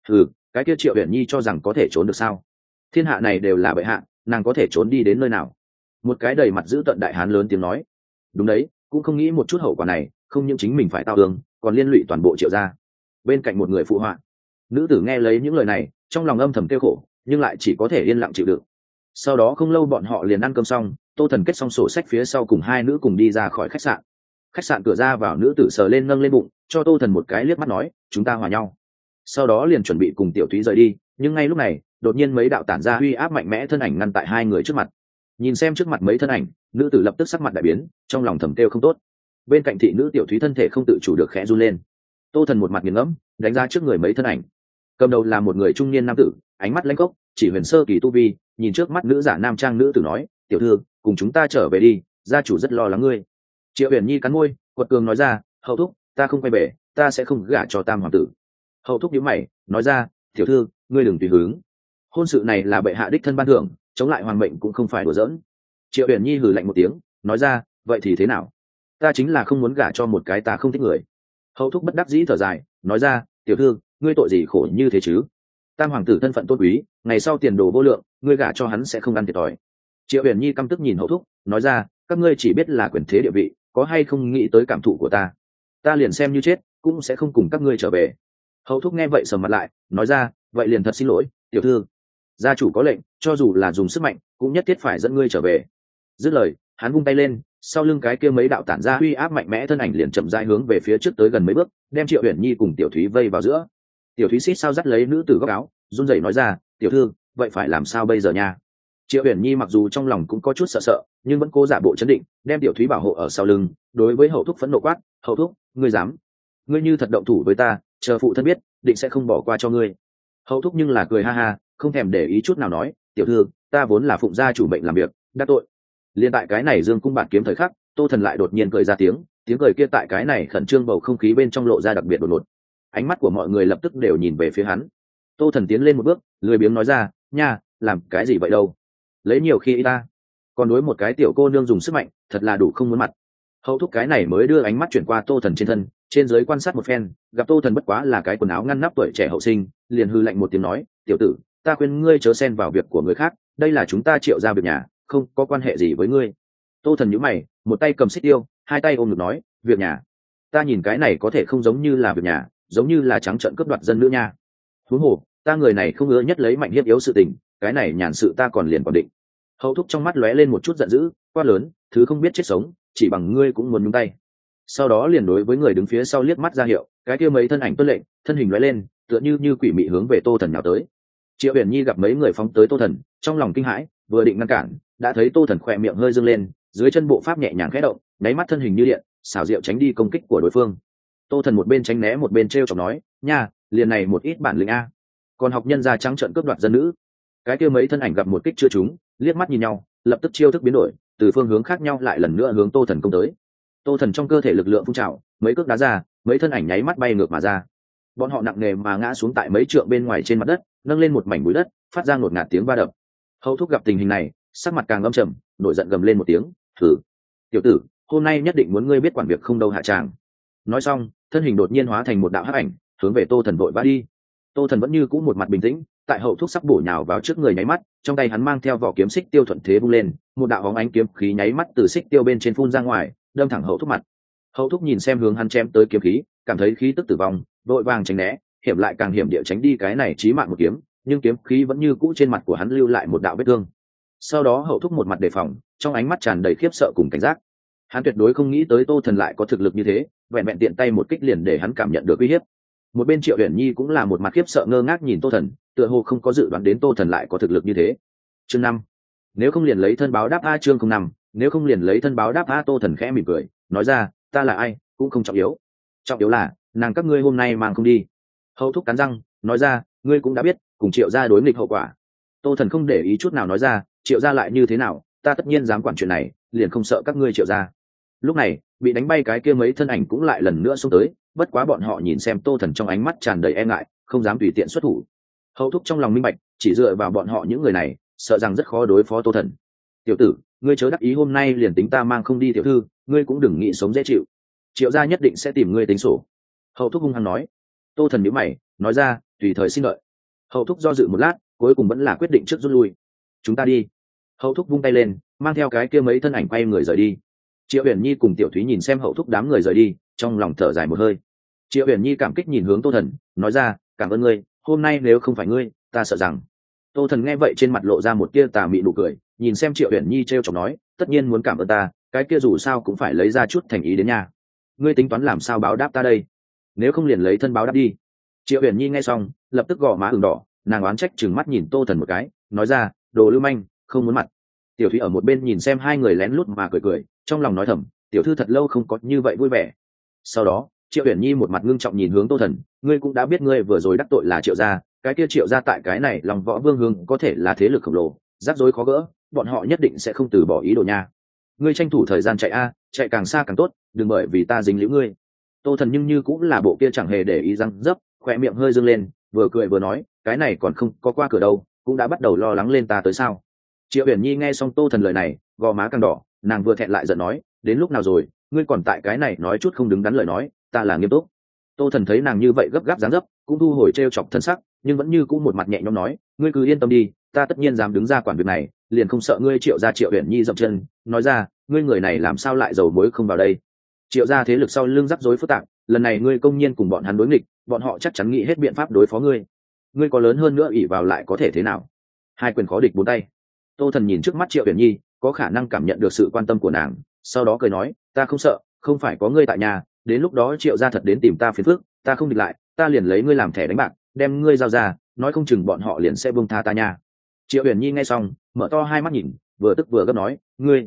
Cái kia Triệu Uyển Nhi cho rằng có thể trốn được sao? Thiên hạ này đều là bệ hạ, nàng có thể trốn đi đến nơi nào? Một cái đầy mặt dữ tợn đại hán lớn tiếng nói. Đúng đấy, cũng không nghĩ một chút hậu quả này, không những chính mình phải tao tường, còn liên lụy toàn bộ Triệu gia. Bên cạnh một người phụ họa. Nữ tử nghe lấy những lời này, trong lòng âm thầm kêu khổ, nhưng lại chỉ có thể yên lặng chịu đựng. Sau đó không lâu bọn họ liền ăn cơm xong, tô thần kết xong sổ sách phía sau cùng hai nữ cùng đi ra khỏi khách sạn. Khách sạn cửa ra vào, nữ tử sờ lên nâng lên bụng, cho tô thần một cái liếc mắt nói chúng ta hòa nhau. Sau đó liền chuẩn bị cùng tiểu thúy rời đi, nhưng ngay lúc này đột nhiên mấy đạo tản ra uy áp mạnh mẽ thân ảnh ngăn tại hai người trước mặt. Nhìn xem trước mặt mấy thân ảnh, nữ tử lập tức sắc mặt đại biến, trong lòng thầm kêu không tốt. Bên cạnh thị nữ tiểu thúy thân thể không tự chủ được khẽ run lên. Tô thần một mặt nghiền ngẫm đánh ra trước người mấy thân ảnh. Cầm đầu là một người trung niên nam tử, ánh mắt lãnh cốc, chỉ huyền sơ kỳ tu vi, nhìn trước mắt nữ giả nam trang nữ tử nói tiểu thư cùng chúng ta trở về đi, gia chủ rất lo lắng ngươi. Triệu huyền nhi cắn môi quật cường nói ra hậu thúc ta không quay về, ta sẽ không gả cho tam hoàng tử. Hậu thúc nhíu mày nói ra tiểu thư ngươi đừng tùy hứng, hôn sự này là bệ hạ đích thân ban thưởng, chống lại hoàng mệnh cũng không phải đùa giỡn. Triệu huyền nhi hừ lạnh một tiếng nói ra vậy thì thế nào, ta chính là không muốn gả cho một cái ta không thích người. Hậu thúc bất đắc dĩ thở dài nói ra tiểu thư ngươi tội gì khổ như thế chứ, tam hoàng tử thân phận tôn quý, ngày sau tiền đồ vô lượng, ngươi gả cho hắn sẽ không ăn thiệt thòi. Triệu huyền nhi căm tức nhìn hậu thúc nói ra các ngươi chỉ biết là quyền thế địa vị, có hay không nghĩ tới cảm thụ của ta liền xem như chết cũng sẽ không cùng các ngươi trở về. Hậu thúc nghe vậy sầm mặt lại nói ra vậy liền thật xin lỗi tiểu thư, gia chủ có lệnh cho dù là dùng sức mạnh cũng nhất thiết phải dẫn ngươi trở về. Dứt lời hắn vung tay lên, sau lưng cái kia mấy đạo tản ra uy áp mạnh mẽ thân ảnh liền chậm rãi hướng về phía trước tới gần mấy bước, đem Triệu huyền nhi cùng tiểu thúy vây vào giữa. Tiểu thúy xít sao dắt lấy nữ tử góc áo run rẩy nói ra tiểu thư vậy phải làm sao bây giờ nha. Triệu huyền nhi mặc dù trong lòng cũng có chút sợ sợ nhưng vẫn cố giả bộ chấn định, đem tiểu thúy bảo hộ ở sau lưng, đối với hậu thúc phẫn nộ quát hậu thúc ngươi dám, ngươi như thật động thủ với ta, chờ phụ thân biết định sẽ không bỏ qua cho ngươi. Hậu thúc nhưng là cười ha ha không thèm để ý chút nào nói tiểu thư ta vốn là phụng gia chủ mệnh làm việc, đắc tội. Liên tại cái này dương cung bạt kiếm thời khắc, tô thần lại đột nhiên cười ra tiếng cười kia tại cái này khẩn trương bầu không khí bên trong lộ ra đặc biệt đột ngột. Ánh mắt của mọi người lập tức đều nhìn về phía hắn. Tô thần tiến lên một bước lười biếng nói ra nha làm cái gì vậy đâu, lấy nhiều khi ta còn đối một cái tiểu cô nương dùng sức mạnh thật là đủ không muốn mặt. Hậu thúc cái này mới đưa ánh mắt chuyển qua tô thần trên thân, trên giới quan sát một phen, gặp tô thần bất quá là cái quần áo ngăn nắp tuổi trẻ hậu sinh, liền hư lạnh một tiếng nói tiểu tử ta khuyên ngươi chớ xen vào việc của người khác, đây là chúng ta Triệu gia việc nhà, không có quan hệ gì với ngươi. Tô thần nhíu mày một tay cầm xích tiêu, hai tay ôm ngực nói việc nhà, ta nhìn cái này có thể không giống như là việc nhà, giống như là trắng trợn cướp đoạt dân nữ nha. Huống hồ ta người này không ngứa nhất lấy mạnh hiếp yếu sự tình, cái này nhàn sự ta còn liền còn định. Hậu thúc trong mắt lóe lên một chút giận dữ quát lớn thứ không biết chết sống, chỉ bằng ngươi cũng muốn nhúng tay. Sau đó liền đối với người đứng phía sau liếc mắt ra hiệu, cái kia mấy thân ảnh tuân lệnh thân hình lóe lên tựa như quỷ mị hướng về tô thần nào tới. Triệu huyền nhi gặp mấy người phóng tới tô thần, trong lòng kinh hãi vừa định ngăn cản, đã thấy tô thần khỏe miệng hơi dâng lên, dưới chân bộ pháp nhẹ nhàng khẽ động, nháy mắt thân hình như điện xảo diệu tránh đi công kích của đối phương. Tô thần một bên tránh né một bên t r chọc nói nha liền này một ít bản lĩnh a, còn học nhân ra trắng trợn cướp đoạt dân nữ. Cái kia mấy thân ảnh gặp một kích chưa trúng, liếc mắt nhìn nhau lập tức chiêu thức biến đổi, từ phương hướng khác nhau lại lần nữa hướng tô thần công tới. Tô thần trong cơ thể lực lượng phun trào, mấy cước đá ra, mấy thân ảnh nháy mắt bay ngược mà ra. Bọn họ nặng nề mà ngã xuống tại mấy trượng bên ngoài trên mặt đất, nâng lên một mảnh bụi đất, phát ra ngột ngạt tiếng va đập. Hậu thúc gặp tình hình này, sắc mặt càng âm trầm, nổi giận gầm lên một tiếng thử tiểu tử hôm nay nhất định muốn ngươi biết quản việc không đâu hạ tràng. Nói xong thân hình đột nhiên hóa thành một đạo hắc ảnh hướng về tô thần vội vã đi. Tô thần vẫn như cũ một mặt bình tĩnh, tại hậu thúc sắp bổ nhào vào trước người nháy mắt, trong tay hắn mang theo vỏ kiếm xích tiêu thuận thế vung lên, một đạo bóng ánh kiếm khí nháy mắt từ xích tiêu bên trên phun ra ngoài, đâm thẳng hậu thúc mặt. Hậu thúc nhìn xem hướng hắn chém tới kiếm khí, cảm thấy khí tức tử vong, vội vàng tránh né, hiểm lại càng hiểm địa tránh đi cái này chí mạng một kiếm, nhưng kiếm khí vẫn như cũ trên mặt của hắn lưu lại một đạo vết thương. Sau đó hậu thúc một mặt đề phòng, trong ánh mắt tràn đầy khiếp sợ cùng cảnh giác. Hắn tuyệt đối không nghĩ tới tô thần lại có thực lực như thế, vẹn vẹn tiện tay một kích liền để hắn cảm nhận được uy hiếp. Một bên Triệu huyền nhi cũng là một mặt khiếp sợ ngơ ngác nhìn tô thần, tựa hồ không có dự đoán đến tô thần lại có thực lực như thế. Chương 5. Nếu không liền lấy thân báo đáp a. Chương 05. Nếu không liền lấy thân báo đáp a. Tô thần khẽ mỉm cười nói ra ta là ai cũng không trọng yếu, trọng yếu là nàng các ngươi hôm nay mang không đi. Hậu thúc cắn răng nói ra ngươi cũng đã biết cùng Triệu gia đối nghịch hậu quả. Tô thần không để ý chút nào nói ra Triệu gia lại như thế nào, ta tất nhiên dám quản chuyện này, liền không sợ các ngươi Triệu gia. Lúc này bị đánh bay cái kia mấy thân ảnh cũng lại lần nữa xông tới, bất quá bọn họ nhìn xem tô thần trong ánh mắt tràn đầy e ngại, không dám tùy tiện xuất thủ. Hậu thúc trong lòng minh bạch, chỉ dựa vào bọn họ những người này sợ rằng rất khó đối phó tô thần. Tiểu tử ngươi chớ đắc ý, hôm nay liền tính ta mang không đi tiểu thư, ngươi cũng đừng nghĩ sống dễ chịu, Triệu gia nhất định sẽ tìm ngươi tính sổ. Hậu thúc hung hăng nói. Tô thần nhíu mày nói ra tùy thời xin đợi. Hậu thúc do dự một lát, cuối cùng vẫn là quyết định trước rút lui. Chúng ta đi. Hậu thúc vung tay lên, mang theo cái kia mấy thân ảnh quay người rời đi. Triệu huyền nhi cùng tiểu thúy nhìn xem hậu thúc đám người rời đi, trong lòng thở dài một hơi. Triệu huyền nhi cảm kích nhìn hướng tô thần nói ra cảm ơn ngươi, hôm nay nếu không phải ngươi ta sợ rằng Tô Thần nghe vậy trên mặt lộ ra một tia tà mị nụ cười, nhìn xem Triệu Uyển Nhi trêu chọc nói, tất nhiên muốn cảm ơn ta, cái kia dù sao cũng phải lấy ra chút thành ý đến nhà. Ngươi tính toán làm sao báo đáp ta đây? Nếu không liền lấy thân báo đáp đi. Triệu Uyển Nhi nghe xong lập tức gò má ửng đỏ, nàng oán trách chừng mắt nhìn Tô Thần một cái, nói ra, đồ lưu manh, không muốn mặt. Tiểu Thúy ở một bên nhìn xem hai người lén lút mà cười cười, trong lòng nói thầm, tiểu thư thật lâu không có như vậy vui vẻ. Sau đó Triệu Uyển Nhi một mặt ngưng trọng nhìn hướng Tô Thần, ngươi cũng đã biết ngươi vừa rồi đắc tội là Triệu gia, cái kia Triệu gia tại cái này lòng võ vương hướng có thể là thế lực khổng lồ, rắc rối khó gỡ, bọn họ nhất định sẽ không từ bỏ ý đồ nha. Ngươi tranh thủ thời gian chạy chạy càng xa càng tốt, đừng bởi vì ta dính líu ngươi. Tô Thần nhưng như cũng là bộ kia chẳng hề để ý răng dấp, khỏe miệng hơi dương lên, vừa cười vừa nói, cái này còn không có qua cửa đâu, cũng đã bắt đầu lo lắng lên ta tới sao? Triệu Uyển Nhi nghe xong Tô Thần lời này, gò má càng đỏ, nàng vừa thẹn lại giận nói, đến lúc nào rồi, ngươi còn tại cái này nói chút không đứng đắn lời nói, ta là nghiêm túc. Tô Thần thấy nàng như vậy gấp gáp dáng dấp, cũng thu hồi trêu chọc thân sắc, nhưng vẫn như cũng một mặt nhẹ nhõm nói, ngươi cứ yên tâm đi, ta tất nhiên dám đứng ra quản việc này, liền không sợ ngươi Triệu gia Triệu Uyển Nhi dậm chân, nói ra, ngươi người này làm sao lại dầu muối không vào đây? Triệu gia thế lực sau lưng rắc rối phức tạp, lần này ngươi công nhiên cùng bọn hắn đối nghịch, bọn họ chắc chắn nghĩ hết biện pháp đối phó ngươi. Ngươi có lớn hơn nữa ỷ vào lại có thể thế nào? Hai quyền khó địch bốn tay. Tô Thần nhìn trước mắt Triệu Uyển Nhi, có khả năng cảm nhận được sự quan tâm của nàng, sau đó cười nói, ta không sợ, không phải có ngươi tại nhà, đến lúc đó Triệu gia thật đến tìm ta phiền phức, ta không địch lại, ta liền lấy ngươi làm thẻ đánh bạc, đem ngươi giao ra, nói không chừng bọn họ liền sẽ buông tha ta nha. Triệu Uyển Nhi nghe xong, mở to hai mắt nhìn, vừa tức vừa gấp nói,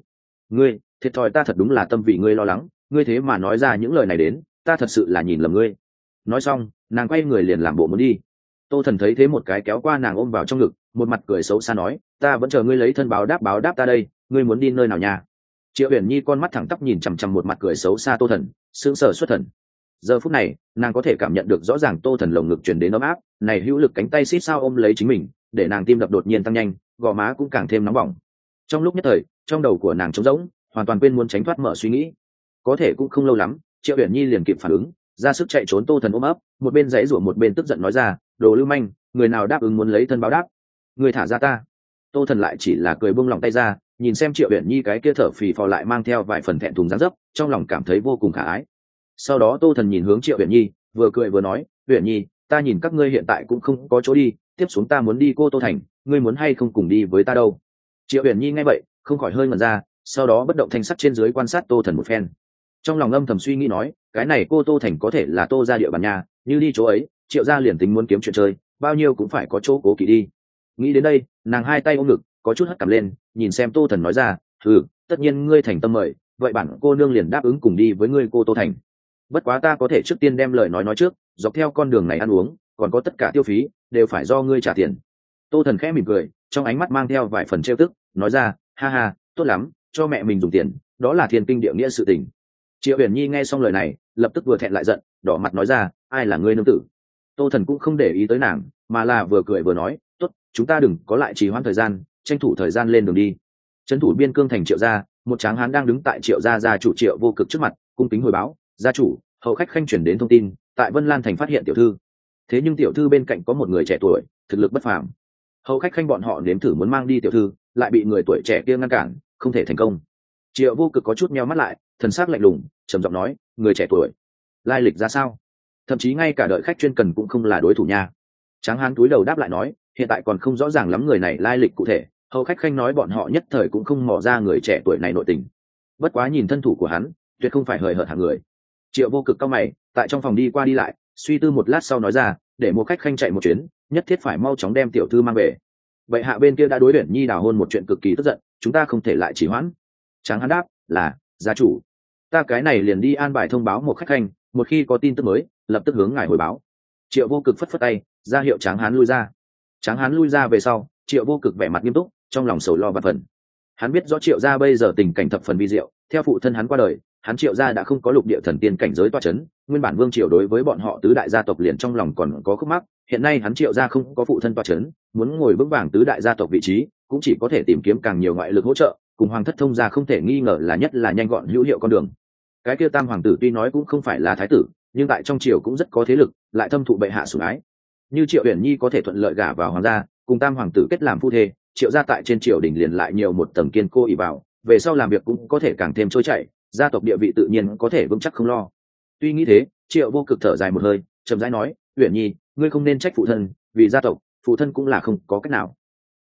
ngươi, thiệt thòi, ta thật đúng là tâm vì ngươi lo lắng, ngươi thế mà nói ra những lời này đến, ta thật sự là nhìn lầm ngươi. Nói xong, nàng quay người liền làm bộ muốn đi. Tô Thần thấy thế một cái kéo qua nàng ôm vào trong ngực, một mặt cười xấu xa nói, ta vẫn chờ ngươi lấy thân báo đáp ta đây, ngươi muốn đi nơi nào nha? Triệu Uyển Nhi con mắt thẳng tắp nhìn chằm chằm một mặt cười xấu xa Tô Thần, sững sờ xuất thần. Giờ phút này, nàng có thể cảm nhận được rõ ràng Tô Thần lồng ngực truyền đến ấm áp, này hữu lực cánh tay xít sao ôm lấy chính mình, để nàng tim đập đột nhiên tăng nhanh, gò má cũng càng thêm nóng bỏng. Trong lúc nhất thời, trong đầu của nàng trống rỗng, hoàn toàn quên muốn tránh thoát mở suy nghĩ. Có thể cũng không lâu lắm, Triệu Uyển Nhi liền kịp phản ứng, ra sức chạy trốn Tô Thần ôm ấp, một bên giãy giụa một bên tức giận nói ra, đồ lưu manh, người nào đáp ứng muốn lấy thân báo đáp, người thả ra ta. Tô Thần lại chỉ là cười buông lòng tay ra, nhìn xem Triệu Uyển Nhi cái kia thở phì phò lại mang theo vài phần thẹn thùng dáng dấp, trong lòng cảm thấy vô cùng khả ái. Sau đó Tô Thần nhìn hướng Triệu Uyển Nhi, vừa cười vừa nói, Uyển Nhi, ta nhìn các ngươi hiện tại cũng không có chỗ đi, tiếp xuống ta muốn đi Cô Tô thành, ngươi muốn hay không cùng đi với ta đâu? Triệu Uyển Nhi nghe vậy không khỏi hơi ngẩn ra, sau đó bất động thanh sắc trên dưới quan sát Tô Thần một phen, trong lòng âm thầm suy nghĩ nói, cái này Cô Tô thành có thể là Tô gia địa bàn nhà, như đi chỗ ấy, Triệu gia liền tính muốn kiếm chuyện chơi, bao nhiêu cũng phải có chỗ cố kỵ đi. Nghĩ đến đây, nàng hai tay ôm ngực, có chút hất cằm lên, nhìn xem Tô Thần nói ra, tất nhiên ngươi thành tâm mời, vậy bản cô nương liền đáp ứng cùng đi với ngươi Cô Tô thành. Bất quá ta có thể trước tiên đem lời nói trước, dọc theo con đường này ăn uống, còn có tất cả tiêu phí đều phải do ngươi trả tiền. Tô Thần khẽ mỉm cười, trong ánh mắt mang theo vài phần trêu tức, nói ra, ha ha, tốt lắm, cho mẹ mình dùng tiền, đó là thiên kinh địa nghĩa sự tình. Triệu Uyển Nhi nghe xong lời này, lập tức vừa thẹn lại giận, đỏ mặt nói ra, ai là ngươi nương tử? Tô Thần cũng không để ý tới nàng, mà là vừa cười vừa nói, tốt, chúng ta đừng có lại trì hoãn thời gian, tranh thủ thời gian lên đường đi. Trấn thủ biên cương thành Triệu gia, một tráng hán đang đứng tại Triệu gia gia chủ Triệu Vô Cực trước mặt, cung kính hồi báo, gia chủ, hậu khách khanh chuyển đến thông tin, tại Vân Lan thành phát hiện tiểu thư. Thế nhưng tiểu thư bên cạnh có một người trẻ tuổi, thực lực bất phàm. Hậu khách khanh bọn họ nếm thử muốn mang đi tiểu thư, lại bị người tuổi trẻ kia ngăn cản, không thể thành công. Triệu Vô Cực có chút nheo mắt lại, thần sắc lạnh lùng, trầm giọng nói, người trẻ tuổi, lai lịch ra sao? Thậm chí ngay cả đợi khách chuyên cần cũng không là đối thủ nha. Tráng hán túi đầu đáp lại nói, hiện tại còn không rõ ràng lắm người này lai lịch cụ thể, hầu khách khanh nói bọn họ nhất thời cũng không mò ra người trẻ tuổi này nội tình. Bất quá nhìn thân thủ của hắn, tuyệt không phải hời hợt hạng người. Triệu Vô Cực cao mày, tại trong phòng đi qua đi lại, suy tư một lát sau nói ra, để một khách khanh chạy một chuyến, nhất thiết phải mau chóng đem tiểu thư mang về. Vậy hạ bên kia đã đối Uyển Nhi đào hôn một chuyện cực kỳ tức giận, chúng ta không thể lại trì hoãn. Tráng hán đáp, là gia chủ, ta cái này liền đi an bài thông báo một khách khanh, một khi có tin tức mới lập tức hướng ngài hồi báo. Triệu Vô Cực phất phất tay ra hiệu Tráng hán lui ra. Tráng hán lui ra về sau, Triệu Vô Cực vẻ mặt nghiêm túc, trong lòng sầu lo và phần. Hắn biết rõ Triệu gia bây giờ tình cảnh thập phần vi diệu, theo phụ thân hắn qua đời, hắn Triệu gia đã không có lục địa thần tiên cảnh giới toa chấn, nguyên bản vương triều đối với bọn họ tứ đại gia tộc liền trong lòng còn có khúc mắc, hiện nay hắn Triệu gia không có phụ thân toa chấn, muốn ngồi vững vàng tứ đại gia tộc vị trí, cũng chỉ có thể tìm kiếm càng nhiều ngoại lực hỗ trợ, cùng hoàng thất thông gia không thể nghi ngờ là nhất là nhanh gọn hữu hiệu con đường. Cái kia Tam hoàng tử tuy nói cũng không phải là thái tử, nhưng tại trong triều cũng rất có thế lực, lại thâm thụ bệ hạ sủng ái. Như Triệu Uyển Nhi có thể thuận lợi gả vào hoàng gia, cùng Tam hoàng tử kết làm phu thê, Triệu gia tại trên triều đình liền lại nhiều một tầng kiên cố ỷ vào, về sau làm việc cũng có thể càng thêm trôi chảy, gia tộc địa vị tự nhiên có thể vững chắc không lo. Tuy nghĩ thế, Triệu Vô Cực thở dài một hơi, chậm rãi nói, Uyển Nhi, ngươi không nên trách phụ thân, vì gia tộc, phụ thân cũng là không có cách nào.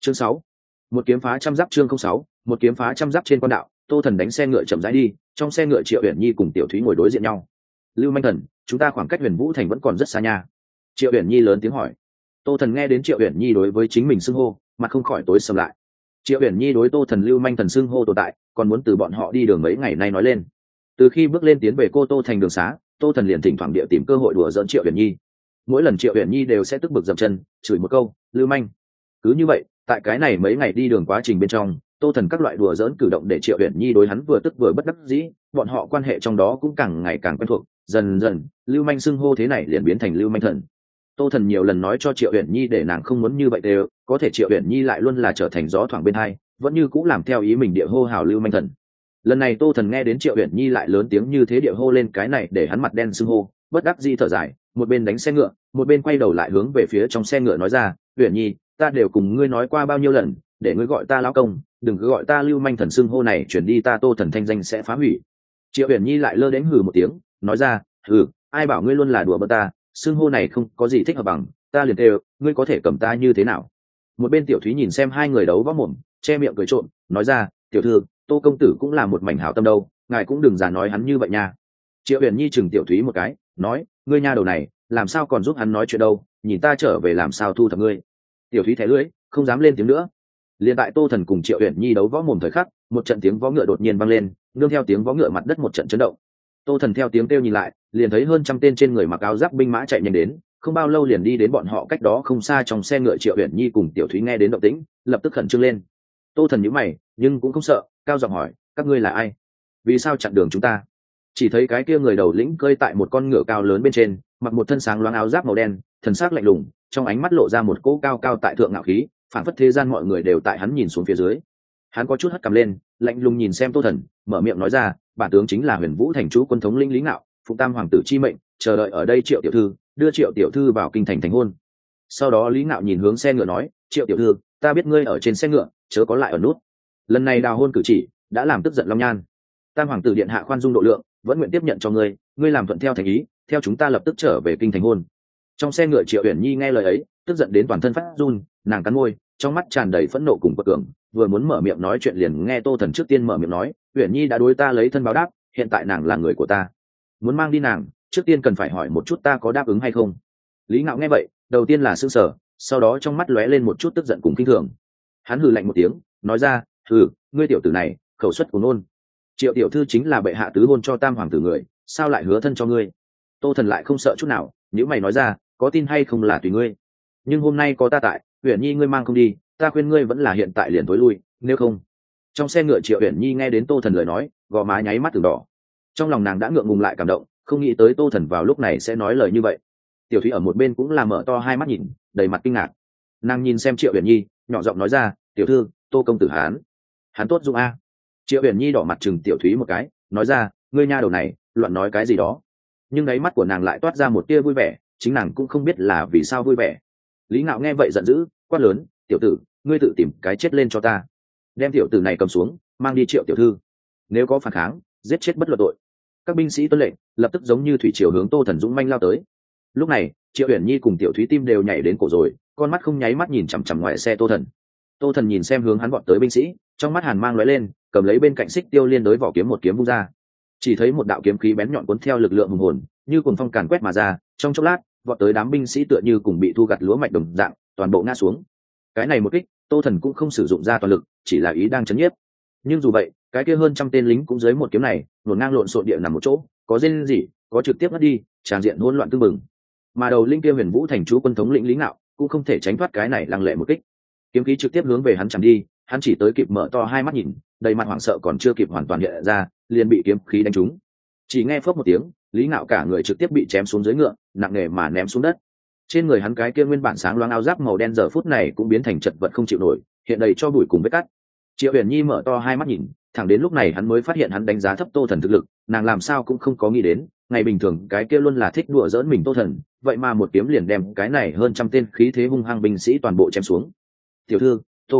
Chương 6. Một kiếm phá trăm giáp. Chương 06. Một kiếm phá trăm giáp. Trên quan đạo, Tô Thần đánh xe ngựa chậm rãi đi, trong xe ngựa Triệu Uyển Nhi cùng Tiểu Thúy ngồi đối diện nhau. Lưu Manh Thần, chúng ta khoảng cách Huyền Vũ Thành vẫn còn rất xa nha. Triệu Uyển Nhi lớn tiếng hỏi. Tô Thần nghe đến Triệu Uyển Nhi đối với chính mình xưng hô, mặt không khỏi tối sầm lại. Triệu Uyển Nhi đối Tô Thần Lưu Manh Thần xưng hô tồn tại, còn muốn từ bọn họ đi đường mấy ngày nay nói lên. Từ khi bước lên tiến về Cô Tô Thành đường xá, Tô Thần liền thỉnh thoảng địa tìm cơ hội đùa giỡn Triệu Uyển Nhi. Mỗi lần Triệu Uyển Nhi đều sẽ tức bực dậm chân, chửi một câu Lưu Manh. Cứ như vậy, tại cái này mấy ngày đi đường quá trình bên trong, Tô Thần các loại đùa giỡn cử động để Triệu Uyển Nhi đối hắn vừa tức vừa bất đắc dĩ, bọn họ quan hệ trong đó cũng càng ngày càng quen thuộc, dần dần Lưu Manh xưng hô thế này liền biến thành Lưu Manh Thần. Tô Thần nhiều lần nói cho Triệu Uyển Nhi để nàng không muốn như vậy đều, có thể Triệu Uyển Nhi lại luôn là trở thành gió thoảng bên hai, vẫn như cũng làm theo ý mình địa hô hào Lưu Manh Thần. Lần này Tô Thần nghe đến Triệu Uyển Nhi lại lớn tiếng như thế địa hô lên cái này để hắn mặt đen xưng hô, bất đắc dĩ thở dài, một bên đánh xe ngựa, một bên quay đầu lại hướng về phía trong xe ngựa nói ra, "Uyển Nhi, ta đều cùng ngươi nói qua bao nhiêu lần, để ngươi gọi ta lão công, đừng cứ gọi ta Lưu Manh Thần xưng hô này, chuyển đi ta Tô Thần thanh danh sẽ phá hủy." Triệu Uyển Nhi lại lơ đến hừ một tiếng, nói ra, "Hừ, ai bảo ngươi luôn là đùa bỡn ta, xưng hô này không có gì thích hợp bằng, ta liền kêu, ngươi có thể cầm ta như thế nào?" Một bên Tiểu Thúy nhìn xem hai người đấu võ mồm, che miệng cười trộm, nói ra, "Tiểu thư, Tô công tử cũng là một mảnh hảo tâm đâu, ngài cũng đừng giả nói hắn như vậy nha." Triệu Uyển Nhi chừng Tiểu Thúy một cái, nói, "Ngươi nha đầu này, làm sao còn giúp hắn nói chuyện đâu, nhìn ta trở về làm sao thu thập ngươi." Tiểu Thúy thẻ lưỡi, không dám lên tiếng nữa. Liên tại Tô Thần cùng Triệu Uyển Nhi đấu võ mồm thời khắc, một trận tiếng võ ngựa đột nhiên vang lên, nương theo tiếng võ ngựa mặt đất một trận chấn động. Tô Thần theo tiếng kêu nhìn lại, liền thấy hơn trăm tên trên người mặc áo giáp binh mã chạy nhanh đến, không bao lâu liền đi đến bọn họ cách đó không xa. Trong xe ngựa Triệu Uyển Nhi cùng Tiểu Thúy nghe đến động tĩnh, lập tức khẩn trương lên. Tô Thần nhíu mày, nhưng cũng không sợ, cao giọng hỏi, "Các ngươi là ai? Vì sao chặn đường chúng ta?" Chỉ thấy cái kia người đầu lĩnh cơi tại một con ngựa cao lớn bên trên, mặc một thân sáng loáng áo giáp màu đen, thần sắc lạnh lùng, trong ánh mắt lộ ra một cỗ cao cao tại thượng ngạo khí, phản phất thế gian mọi người đều tại hắn nhìn xuống phía dưới. Hắn có chút hất cằm lên, lạnh lùng nhìn xem Tô Thần, mở miệng nói ra, "Bản tướng chính là Huyền Vũ thành chủ quân thống lĩnh Lý Ngạo, phụng Tam hoàng tử chi mệnh, chờ đợi ở đây Triệu tiểu thư, đưa Triệu tiểu thư vào kinh thành thành hôn." Sau đó Lý Ngạo nhìn hướng xe ngựa nói, "Triệu tiểu thư, ta biết ngươi ở trên xe ngựa, chớ có lại ở nút. Lần này đào hôn cử chỉ đã làm tức giận Long Nhan. Tam hoàng tử điện hạ khoan dung độ lượng, vẫn nguyện tiếp nhận cho ngươi, ngươi làm thuận theo thành ý, theo chúng ta lập tức trở về kinh thành hôn." Trong xe ngựa Triệu Uyển Nhi nghe lời ấy, tức giận đến toàn thân phát run, nàng cắn môi, trong mắt tràn đầy phẫn nộ cùng bất cường, vừa muốn mở miệng nói chuyện liền nghe Tô Thần trước tiên mở miệng nói, "Uyển Nhi đã đối ta lấy thân báo đáp, hiện tại nàng là người của ta, muốn mang đi nàng, trước tiên cần phải hỏi một chút ta có đáp ứng hay không." Lý Ngạo nghe vậy, đầu tiên là sững sờ, sau đó trong mắt lóe lên một chút tức giận cùng kinh thường. Hắn hừ lạnh một tiếng, nói ra, "Hừ, ngươi tiểu tử này, khẩu suất của nôn. Triệu tiểu thư chính là bệ hạ tứ hôn cho Tam hoàng tử người, sao lại hứa thân cho ngươi?" Tô Thần lại không sợ chút nào, nếu mày nói ra, "Có tin hay không là tùy ngươi, nhưng hôm nay có ta tại, Uyển Nhi ngươi mang không đi, ta khuyên ngươi vẫn là hiện tại liền tối lui, nếu không." Trong xe ngựa Triệu Uyển Nhi nghe đến Tô Thần lời nói, gò má nháy mắt từng đỏ. Trong lòng nàng đã ngượng ngùng lại cảm động, không nghĩ tới Tô Thần vào lúc này sẽ nói lời như vậy. Tiểu Thúy ở một bên cũng là mở to hai mắt nhìn, đầy mặt kinh ngạc. Nàng nhìn xem Triệu Uyển Nhi, nhỏ giọng nói ra, "Tiểu thư, Tô công tử hắn tốt dung a." Triệu Uyển Nhi đỏ mặt chừng Tiểu Thúy một cái, nói ra, "Ngươi nha đầu này, loạn nói cái gì đó." Nhưng đáy mắt của nàng lại toát ra một tia vui vẻ, chính nàng cũng không biết là vì sao vui vẻ. Lý Ngạo nghe vậy giận dữ, quát lớn, "Tiểu tử, ngươi tự tìm cái chết lên cho ta, đem tiểu tử này cầm xuống, mang đi Triệu tiểu thư, nếu có phản kháng, giết chết bất luận tội." Các binh sĩ tuân lệnh, lập tức giống như thủy triều hướng Tô Thần dũng manh lao tới. Lúc này Triệu Uyển Nhi cùng Tiểu Thúy tim đều nhảy đến cổ rồi, con mắt không nháy mắt nhìn chằm chằm ngoài xe Tô Thần. Tô Thần nhìn xem hướng hắn vọt tới binh sĩ, trong mắt hàn mang lóe lên, cầm lấy bên cạnh xích tiêu liên đối vỏ kiếm một kiếm vung ra. Chỉ thấy một đạo kiếm khí bén nhọn cuốn theo lực lượng hùng hồn, như cuồng phong càn quét mà ra, trong chốc lát, vọt tới đám binh sĩ tựa như cùng bị thu gặt lúa mạch đồng dạng, toàn bộ ngã xuống. Cái này một kích, Tô Thần cũng không sử dụng ra toàn lực, chỉ là ý đang chấn nhiếp. Nhưng dù vậy, cái kia hơn trăm tên lính cũng dưới một kiếm này, luồn ngang lộn xộn địa nằm một chỗ, có rên rỉ, có trực tiếp ngất đi, tràn diện hỗn loạn tương mừng. Mà đầu linh kia Huyền Vũ thành chủ quân thống lĩnh Lý Ngạo cũng không thể tránh thoát cái này lăng lệ một kích. Kiếm khí trực tiếp hướng về hắn chạm đi, hắn chỉ tới kịp mở to hai mắt nhìn, đầy mặt hoảng sợ còn chưa kịp hoàn toàn hiện ra, liền bị kiếm khí đánh trúng. Chỉ nghe phớp một tiếng, Lý Ngạo cả người trực tiếp bị chém xuống dưới ngựa, nặng nề mà ném xuống đất. Trên người hắn cái kia nguyên bản sáng loáng áo giáp màu đen giờ phút này cũng biến thành chật vật không chịu nổi, hiện đầy cho bụi cùng vết cắt. Triệu Uyển Nhi mở to hai mắt nhìn, thẳng đến lúc này hắn mới phát hiện hắn đánh giá thấp Tô Thần thực lực, nàng làm sao cũng không có nghĩ đến, ngày bình thường cái kia luôn là thích đùa giỡn mình Tô Thần, vậy mà một kiếm liền đem cái này hơn trăm tên khí thế hung hăng binh sĩ toàn bộ chém xuống. "Tiểu thư, Tô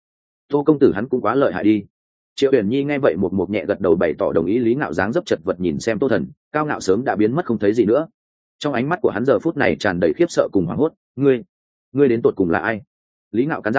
công tử hắn cũng quá lợi hại đi." Triệu Uyển Nhi nghe vậy một nhẹ gật đầu bày tỏ đồng ý. Lý Ngạo dáng dấp chật vật nhìn xem Tô Thần, cao ngạo sớm đã biến mất không thấy gì nữa. Trong ánh mắt của hắn giờ phút này tràn đầy khiếp sợ cùng hoảng hốt. Ngươi đến tột cùng là ai?" Lý Ngạo cắn răng,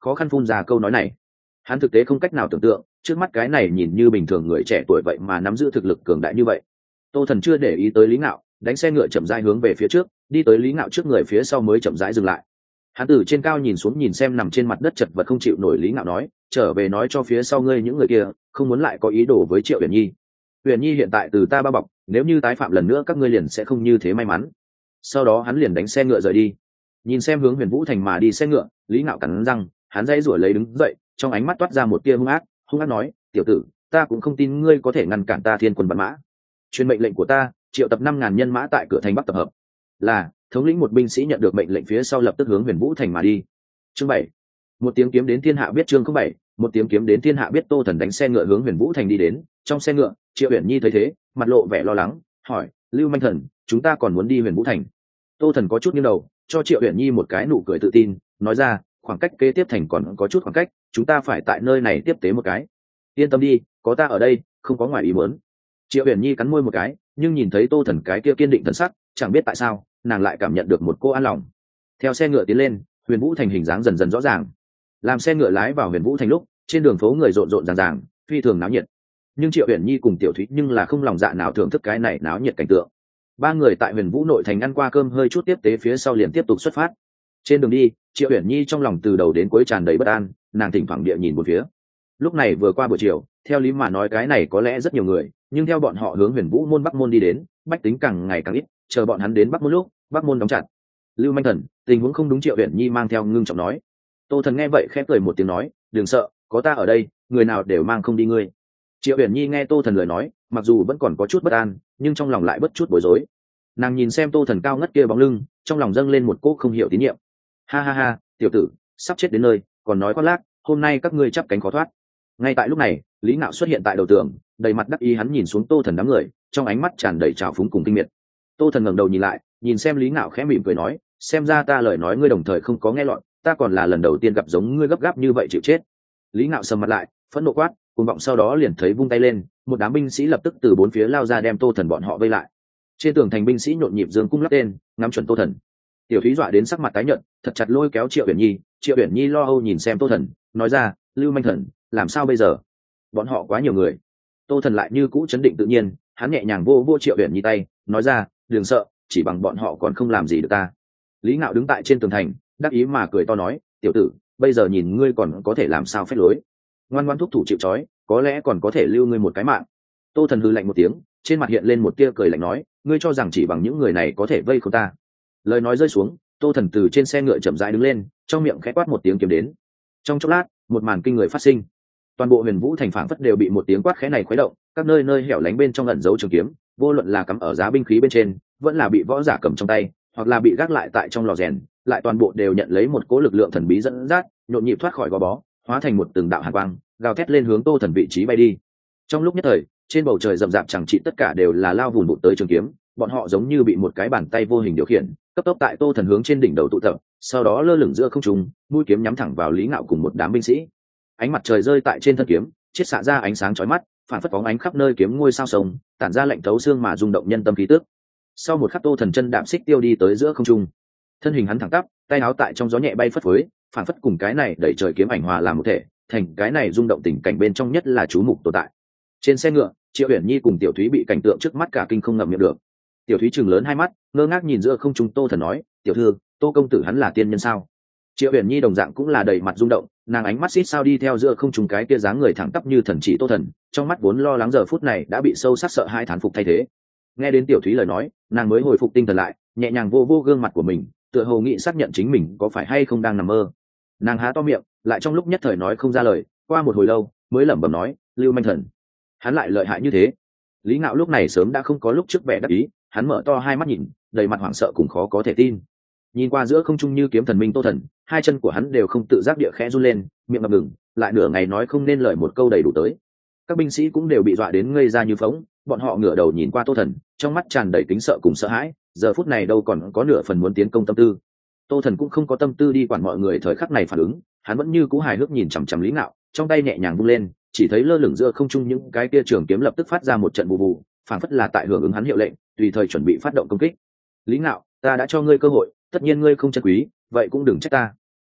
khó khăn phun ra câu nói này. Hắn thực tế không cách nào tưởng tượng trước mắt cái này nhìn như bình thường người trẻ tuổi vậy mà nắm giữ thực lực cường đại như vậy. Tô Thần chưa để ý tới Lý Ngạo, đánh xe ngựa chậm rãi hướng về phía trước, đi tới Lý Ngạo trước người phía sau mới chậm rãi dừng lại. Hắn từ trên cao nhìn xuống nhìn xem nằm trên mặt đất chật vật không chịu nổi Lý Ngạo nói, trở về nói cho phía sau ngươi những người kia không muốn lại có ý đồ với Triệu Uyển Nhi. Uyển Nhi hiện tại từ ta bao bọc, nếu như tái phạm lần nữa các ngươi liền sẽ không như thế may mắn. Sau đó hắn liền đánh xe ngựa rời đi. Nhìn xem hướng Huyền Vũ Thành mà đi xe ngựa, Lý Ngạo cắn răng, hắn dãy rủa lấy đứng dậy, trong ánh mắt toát ra một tia hung ác nói, tiểu tử, ta cũng không tin ngươi có thể ngăn cản ta thiên quân vạn mã. Truyền mệnh lệnh của ta, triệu tập 5.000 nhân mã tại cửa thành Bắc tập hợp. Là, thống lĩnh một binh sĩ nhận được mệnh lệnh phía sau lập tức hướng Huyền Vũ Thành mà đi. Chương 7. Một tiếng kiếm đến thiên hạ biết. Chương 07. Một tiếng kiếm đến thiên hạ biết. Tô Thần đánh xe ngựa hướng Huyền Vũ Thành đi đến, trong xe ngựa, Triệu Uyển Nhi thấy thế, mặt lộ vẻ lo lắng, hỏi, Lưu Manh Thần, chúng ta còn muốn đi Huyền Vũ Thành? Tô Thần có chút nghiêng đầu, cho Triệu Uyển Nhi một cái nụ cười tự tin, nói ra, khoảng cách kế tiếp thành còn có chút khoảng cách, chúng ta phải tại nơi này tiếp tế một cái. Yên tâm đi, có ta ở đây, không có ngoài ý muốn. Triệu Uyển Nhi cắn môi một cái, nhưng nhìn thấy Tô Thần cái kia kiên định thần sắc, chẳng biết tại sao, nàng lại cảm nhận được một cô an lòng. Theo xe ngựa tiến lên, Huyền Vũ Thành hình dáng dần dần rõ ràng. Làm xe ngựa lái vào Huyền Vũ Thành lúc, trên đường phố người rộn rộn ràng ràng, phi thường náo nhiệt. Nhưng Triệu Uyển Nhi cùng Tiểu Thúy nhưng là không lòng dạ nào thưởng thức cái này náo nhiệt cảnh tượng. Ba người tại Huyền Vũ nội thành ăn qua cơm hơi chút tiếp tế phía sau liền tiếp tục xuất phát. Trên đường đi, Triệu Uyển Nhi trong lòng từ đầu đến cuối tràn đầy bất an, nàng thỉnh thoảng địa nhìn một phía. Lúc này vừa qua buổi chiều, theo lý mà nói cái này có lẽ rất nhiều người, nhưng theo bọn họ hướng Huyền Vũ môn Bắc môn đi đến, bách tính càng ngày càng ít, chờ bọn hắn đến Bắc môn lúc, Bắc môn đóng chặt. Lưu Manh Thần, tình huống không đúng. Triệu Uyển Nhi mang theo ngưng trọng nói. Tô Thần nghe vậy khẽ cười một tiếng nói, đừng sợ, có ta ở đây, người nào đều mang không đi ngươi. Triệu Uyển Nhi nghe Tô Thần lời nói, mặc dù vẫn còn có chút bất an, nhưng trong lòng lại bất chút bối rối. Nàng nhìn xem Tô Thần cao ngất kia bóng lưng, trong lòng dâng lên một cỗ không hiểu tín nhiệm. Ha ha ha, tiểu tử, sắp chết đến nơi, còn nói khoác lác, hôm nay các ngươi chắp cánh khó thoát. Ngay tại lúc này, Lý Ngạo xuất hiện tại đầu tường, đầy mặt đắc ý hắn nhìn xuống Tô Thần đám người, trong ánh mắt tràn đầy trào phúng cùng kinh miệt. Tô Thần ngẩng đầu nhìn lại, nhìn xem Lý Ngạo khẽ mỉm cười nói, xem ra ta lời nói ngươi đồng thời không có nghe lọt, ta còn là lần đầu tiên gặp giống ngươi gấp gáp như vậy chịu chết. Lý Ngạo sầm mặt lại, phẫn nộ quát, cuồng vọng, sau đó liền thấy vung tay lên, một đám binh sĩ lập tức từ bốn phía lao ra đem Tô Thần bọn họ vây lại. Trên tường thành binh sĩ nhộn nhịp dương cung lắp tên, ngắm chuẩn Tô Thần. Tiểu Thúy dọa đến sắc mặt tái nhợt, thật chặt lôi kéo Triệu Uyển Nhi. Triệu Uyển Nhi lo âu nhìn xem Tô Thần, nói ra, Lưu Manh Thần, làm sao bây giờ? Bọn họ quá nhiều người. Tô Thần lại như cũ chấn định tự nhiên, hắn nhẹ nhàng vô vô Triệu Uyển Nhi tay, nói ra, đừng sợ, chỉ bằng bọn họ còn không làm gì được ta. Lý Ngạo đứng tại trên tường thành, đắc ý mà cười to nói, tiểu tử, bây giờ nhìn ngươi còn có thể làm sao phép lối? Ngoan ngoãn thúc thủ chịu trói, có lẽ còn có thể lưu ngươi một cái mạng. Tô Thần hừ lạnh một tiếng, trên mặt hiện lên một tia cười lạnh nói, ngươi cho rằng chỉ bằng những người này có thể vây khốn ta? Lời nói rơi xuống, Tô Thần từ trên xe ngựa chậm rãi đứng lên, trong miệng khẽ quát một tiếng kiếm đến. Trong chốc lát, một màn kinh người phát sinh. Toàn bộ Huyền Vũ Thành phảng phất đều bị một tiếng quát khẽ này khuấy động, các nơi nơi hẻo lánh bên trong ẩn giấu trường kiếm, vô luận là cắm ở giá binh khí bên trên, vẫn là bị võ giả cầm trong tay, hoặc là bị gác lại tại trong lò rèn, lại toàn bộ đều nhận lấy một cỗ lực lượng thần bí dẫn dắt, nhộn nhịp thoát khỏi gò bó, hóa thành một từng đạo hàn quang, gào thét lên hướng Tô Thần vị trí bay đi. Trong lúc nhất thời, trên bầu trời rậm rạp chẳng trị tất cả đều là lao vùn vụt tới trường kiếm, bọn họ giống như bị một cái bàn tay vô hình điều khiển, cấp tốc tại Tô Thần hướng trên đỉnh đầu tụ tập, sau đó lơ lửng giữa không trung, mũi kiếm nhắm thẳng vào Lý Ngạo cùng một đám binh sĩ. Ánh mặt trời rơi tại trên thân kiếm, chiết xạ ra ánh sáng chói mắt, phản phất bóng ánh khắp nơi kiếm ngôi sao sông, tản ra lạnh thấu xương mà rung động nhân tâm khí tức. Sau một khắc, Tô Thần chân đạp xích tiêu đi tới giữa không trung, thân hình hắn thẳng tắp, tay áo tại trong gió nhẹ bay phất phới, phản phất cùng cái này đẩy trời kiếm ảnh hòa làm một thể, thành cái này rung động tình cảnh bên trong nhất là chú mục tồn tại. Trên xe ngựa, Triệu Uyển Nhi cùng Tiểu Thúy bị cảnh tượng trước mắt cả kinh không ngậm miệng được. Tiểu Thúy trừng lớn hai mắt, ngơ ngác nhìn giữa không trung Tô Thần nói, tiểu thư, Tô công tử hắn là tiên nhân sao? Triệu Uyển Nhi đồng dạng cũng là đầy mặt rung động, nàng ánh mắt xít sao đi theo giữa không trung cái kia dáng người thẳng tắp như thần chỉ Tô Thần, trong mắt vốn lo lắng giờ phút này đã bị sâu sắc sợ hai thán phục thay thế. Nghe đến Tiểu Thúy lời nói, nàng mới hồi phục tinh thần lại, nhẹ nhàng vô vô gương mặt của mình, tựa hồ nghĩ xác nhận chính mình có phải hay không đang nằm mơ. Nàng há to miệng, lại trong lúc nhất thời nói không ra lời, qua một hồi lâu mới lẩm bẩm nói, Lưu Manh Thần, hắn lại lợi hại như thế. Lý Ngạo lúc này sớm đã không có lúc trước vẻ đắc ý, hắn mở to hai mắt nhìn, đầy mặt hoảng sợ cùng khó có thể tin. Nhìn qua giữa không trung như kiếm thần minh Tô Thần, hai chân của hắn đều không tự giác địa khẽ run lên, miệng ngập ngừng, lại nửa ngày nói không nên lời một câu đầy đủ tới. Các binh sĩ cũng đều bị dọa đến ngây ra như phỗng, bọn họ ngửa đầu nhìn qua Tô Thần, trong mắt tràn đầy kính sợ cùng sợ hãi, giờ phút này đâu còn có nửa phần muốn tiến công tâm tư. Tô Thần cũng không có tâm tư đi quản mọi người thời khắc này phản ứng, hắn vẫn như cũ hài hước nhìn chằm chằm Lý Ngạo, trong tay nhẹ nhàng vung lên, chỉ thấy lơ lửng giữa không trung những cái kia trường kiếm lập tức phát ra một trận bù bù, phảng phất là tại hưởng ứng hắn hiệu lệnh, tùy thời chuẩn bị phát động công kích. Lý Ngạo, ta đã cho ngươi cơ hội, tất nhiên ngươi không trân quý, vậy cũng đừng trách ta.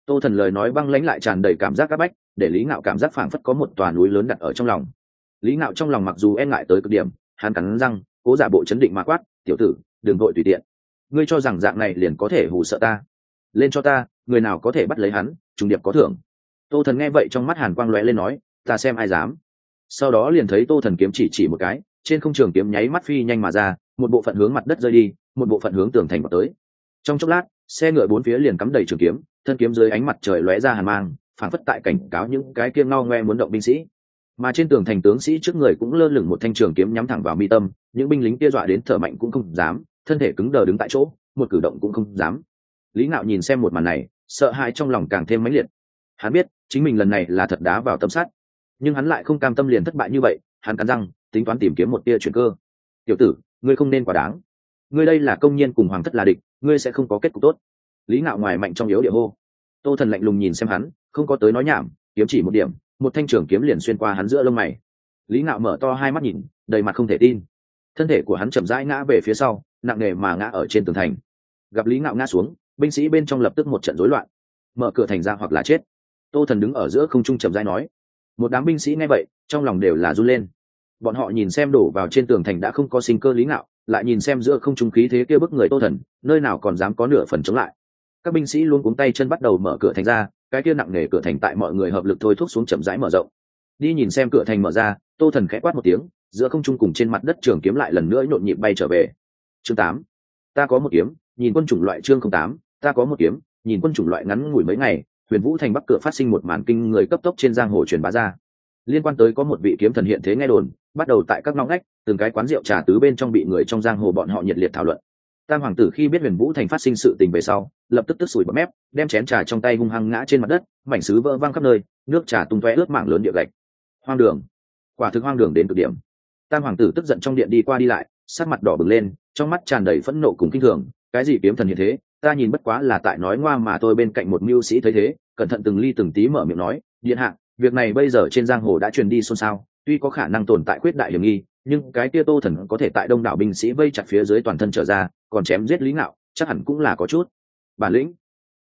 Tô Thần lời nói băng lãnh lại tràn đầy cảm giác áp bách, để Lý Ngạo cảm giác phảng phất có một tòa núi lớn đặt ở trong lòng. Lý Ngạo trong lòng mặc dù e ngại tới cực điểm, hắn cắn răng cố giả bộ chấn định mà quát, tiểu tử đừng vội tùy tiện, ngươi cho rằng dạng này liền có thể hù sợ ta? Lên cho ta, người nào có thể bắt lấy hắn trùng điệp có thưởng. Tô Thần nghe vậy trong mắt hàn quang lóe lên nói, ta xem ai dám. Sau đó liền thấy Tô Thần kiếm chỉ một cái, trên không trường kiếm nháy mắt phi nhanh mà ra, một bộ phận hướng mặt đất rơi đi, một bộ phận hướng tường thành vào tới. Trong chốc lát, xe ngựa bốn phía liền cắm đầy trường kiếm, thân kiếm dưới ánh mặt trời lóe ra hàn mang, phản phất tại cảnh cáo những cái kia ngao ngoe muốn động binh sĩ. Mà trên tường thành tướng sĩ trước người cũng lơ lửng một thanh trường kiếm nhắm thẳng vào mi tâm, những binh lính kia dọa đến thở mạnh cũng không dám, thân thể cứng đờ đứng tại chỗ, một cử động cũng không dám. Lý Ngạo nhìn xem một màn này, sợ hãi trong lòng càng thêm mãnh liệt. Hắn biết chính mình lần này là thật đá vào tâm sát, nhưng hắn lại không cam tâm liền thất bại như vậy. Hắn cắn răng tính toán tìm kiếm một tia chuyển cơ. Tiểu tử, ngươi không nên quá đáng, ngươi đây là công nhiên cùng hoàng thất là địch, ngươi sẽ không có kết cục tốt. Lý Ngạo ngoài mạnh trong yếu địa hô. Tô Thần lạnh lùng nhìn xem hắn, không có tới nói nhảm, kiếm chỉ một điểm, một thanh trường kiếm liền xuyên qua hắn giữa lông mày. Lý Ngạo mở to hai mắt nhìn, đầy mặt không thể tin. Thân thể của hắn chậm rãi ngã về phía sau, nặng nề mà ngã ở trên tường thành. Gặp Lý Ngạo ngã xuống, binh sĩ bên trong lập tức một trận rối loạn. Mở cửa thành ra hoặc là chết. Tô Thần đứng ở giữa không trung chậm rãi nói. Một đám binh sĩ nghe vậy, trong lòng đều là run lên. Bọn họ nhìn xem đổ vào trên tường thành đã không có sinh cơ Lý Ngạo, lại nhìn xem giữa không trung khí thế kia bức người Tô Thần, nơi nào còn dám có nửa phần chống lại. Các binh sĩ luôn cuống tay chân bắt đầu mở cửa thành ra, cái kia nặng nề cửa thành tại mọi người hợp lực thôi thúc xuống chậm rãi mở rộng. Đi nhìn xem cửa thành mở ra, Tô Thần khẽ quát một tiếng, giữa không trung cùng trên mặt đất trường kiếm lại lần nữa nhộn nhịp bay trở về. Chương 8, ta có một kiếm, nhìn quân chủng loại. Chương 08, ta có một kiếm, nhìn quân chủng loại. Ngắn ngủi mấy ngày, Huyền Vũ thành bắc cửa phát sinh một màn kinh người cấp tốc trên giang hồ truyền bá ra. Liên quan tới có một vị kiếm thần hiện thế nghe đồn, bắt đầu tại các ngõ ngách, từng cái quán rượu trà tứ bên trong bị người trong giang hồ bọn họ nhiệt liệt thảo luận. Tam hoàng tử khi biết Huyền Vũ thành phát sinh sự tình về sau, lập tức tức sủi bọt mép, đem chén trà trong tay hung hăng ngã trên mặt đất, mảnh sứ vỡ văng khắp nơi, nước trà tung tóe ướt mảng lớn địa gạch. Hoang đường, quả thực hoang đường đến cực điểm. Tam hoàng tử tức giận trong điện đi qua đi lại, sắc mặt đỏ bừng lên, trong mắt tràn đầy phẫn nộ cùng kinh thường. Cái gì kiếm thần hiện thế, ta nhìn bất quá là tại nói ngoa mà tôi. Bên cạnh một mưu sĩ thấy thế, cẩn thận từng ly từng tí mở miệng nói, điện hạ, việc này bây giờ trên giang hồ đã truyền đi xôn xao, tuy có khả năng tồn tại khuyết đại hiểm nghi, nhưng cái kia Tô Thần có thể tại đông đảo binh sĩ vây chặt phía dưới toàn thân trở ra, còn chém giết Lý Ngạo, chắc hẳn cũng là có chút bản lĩnh.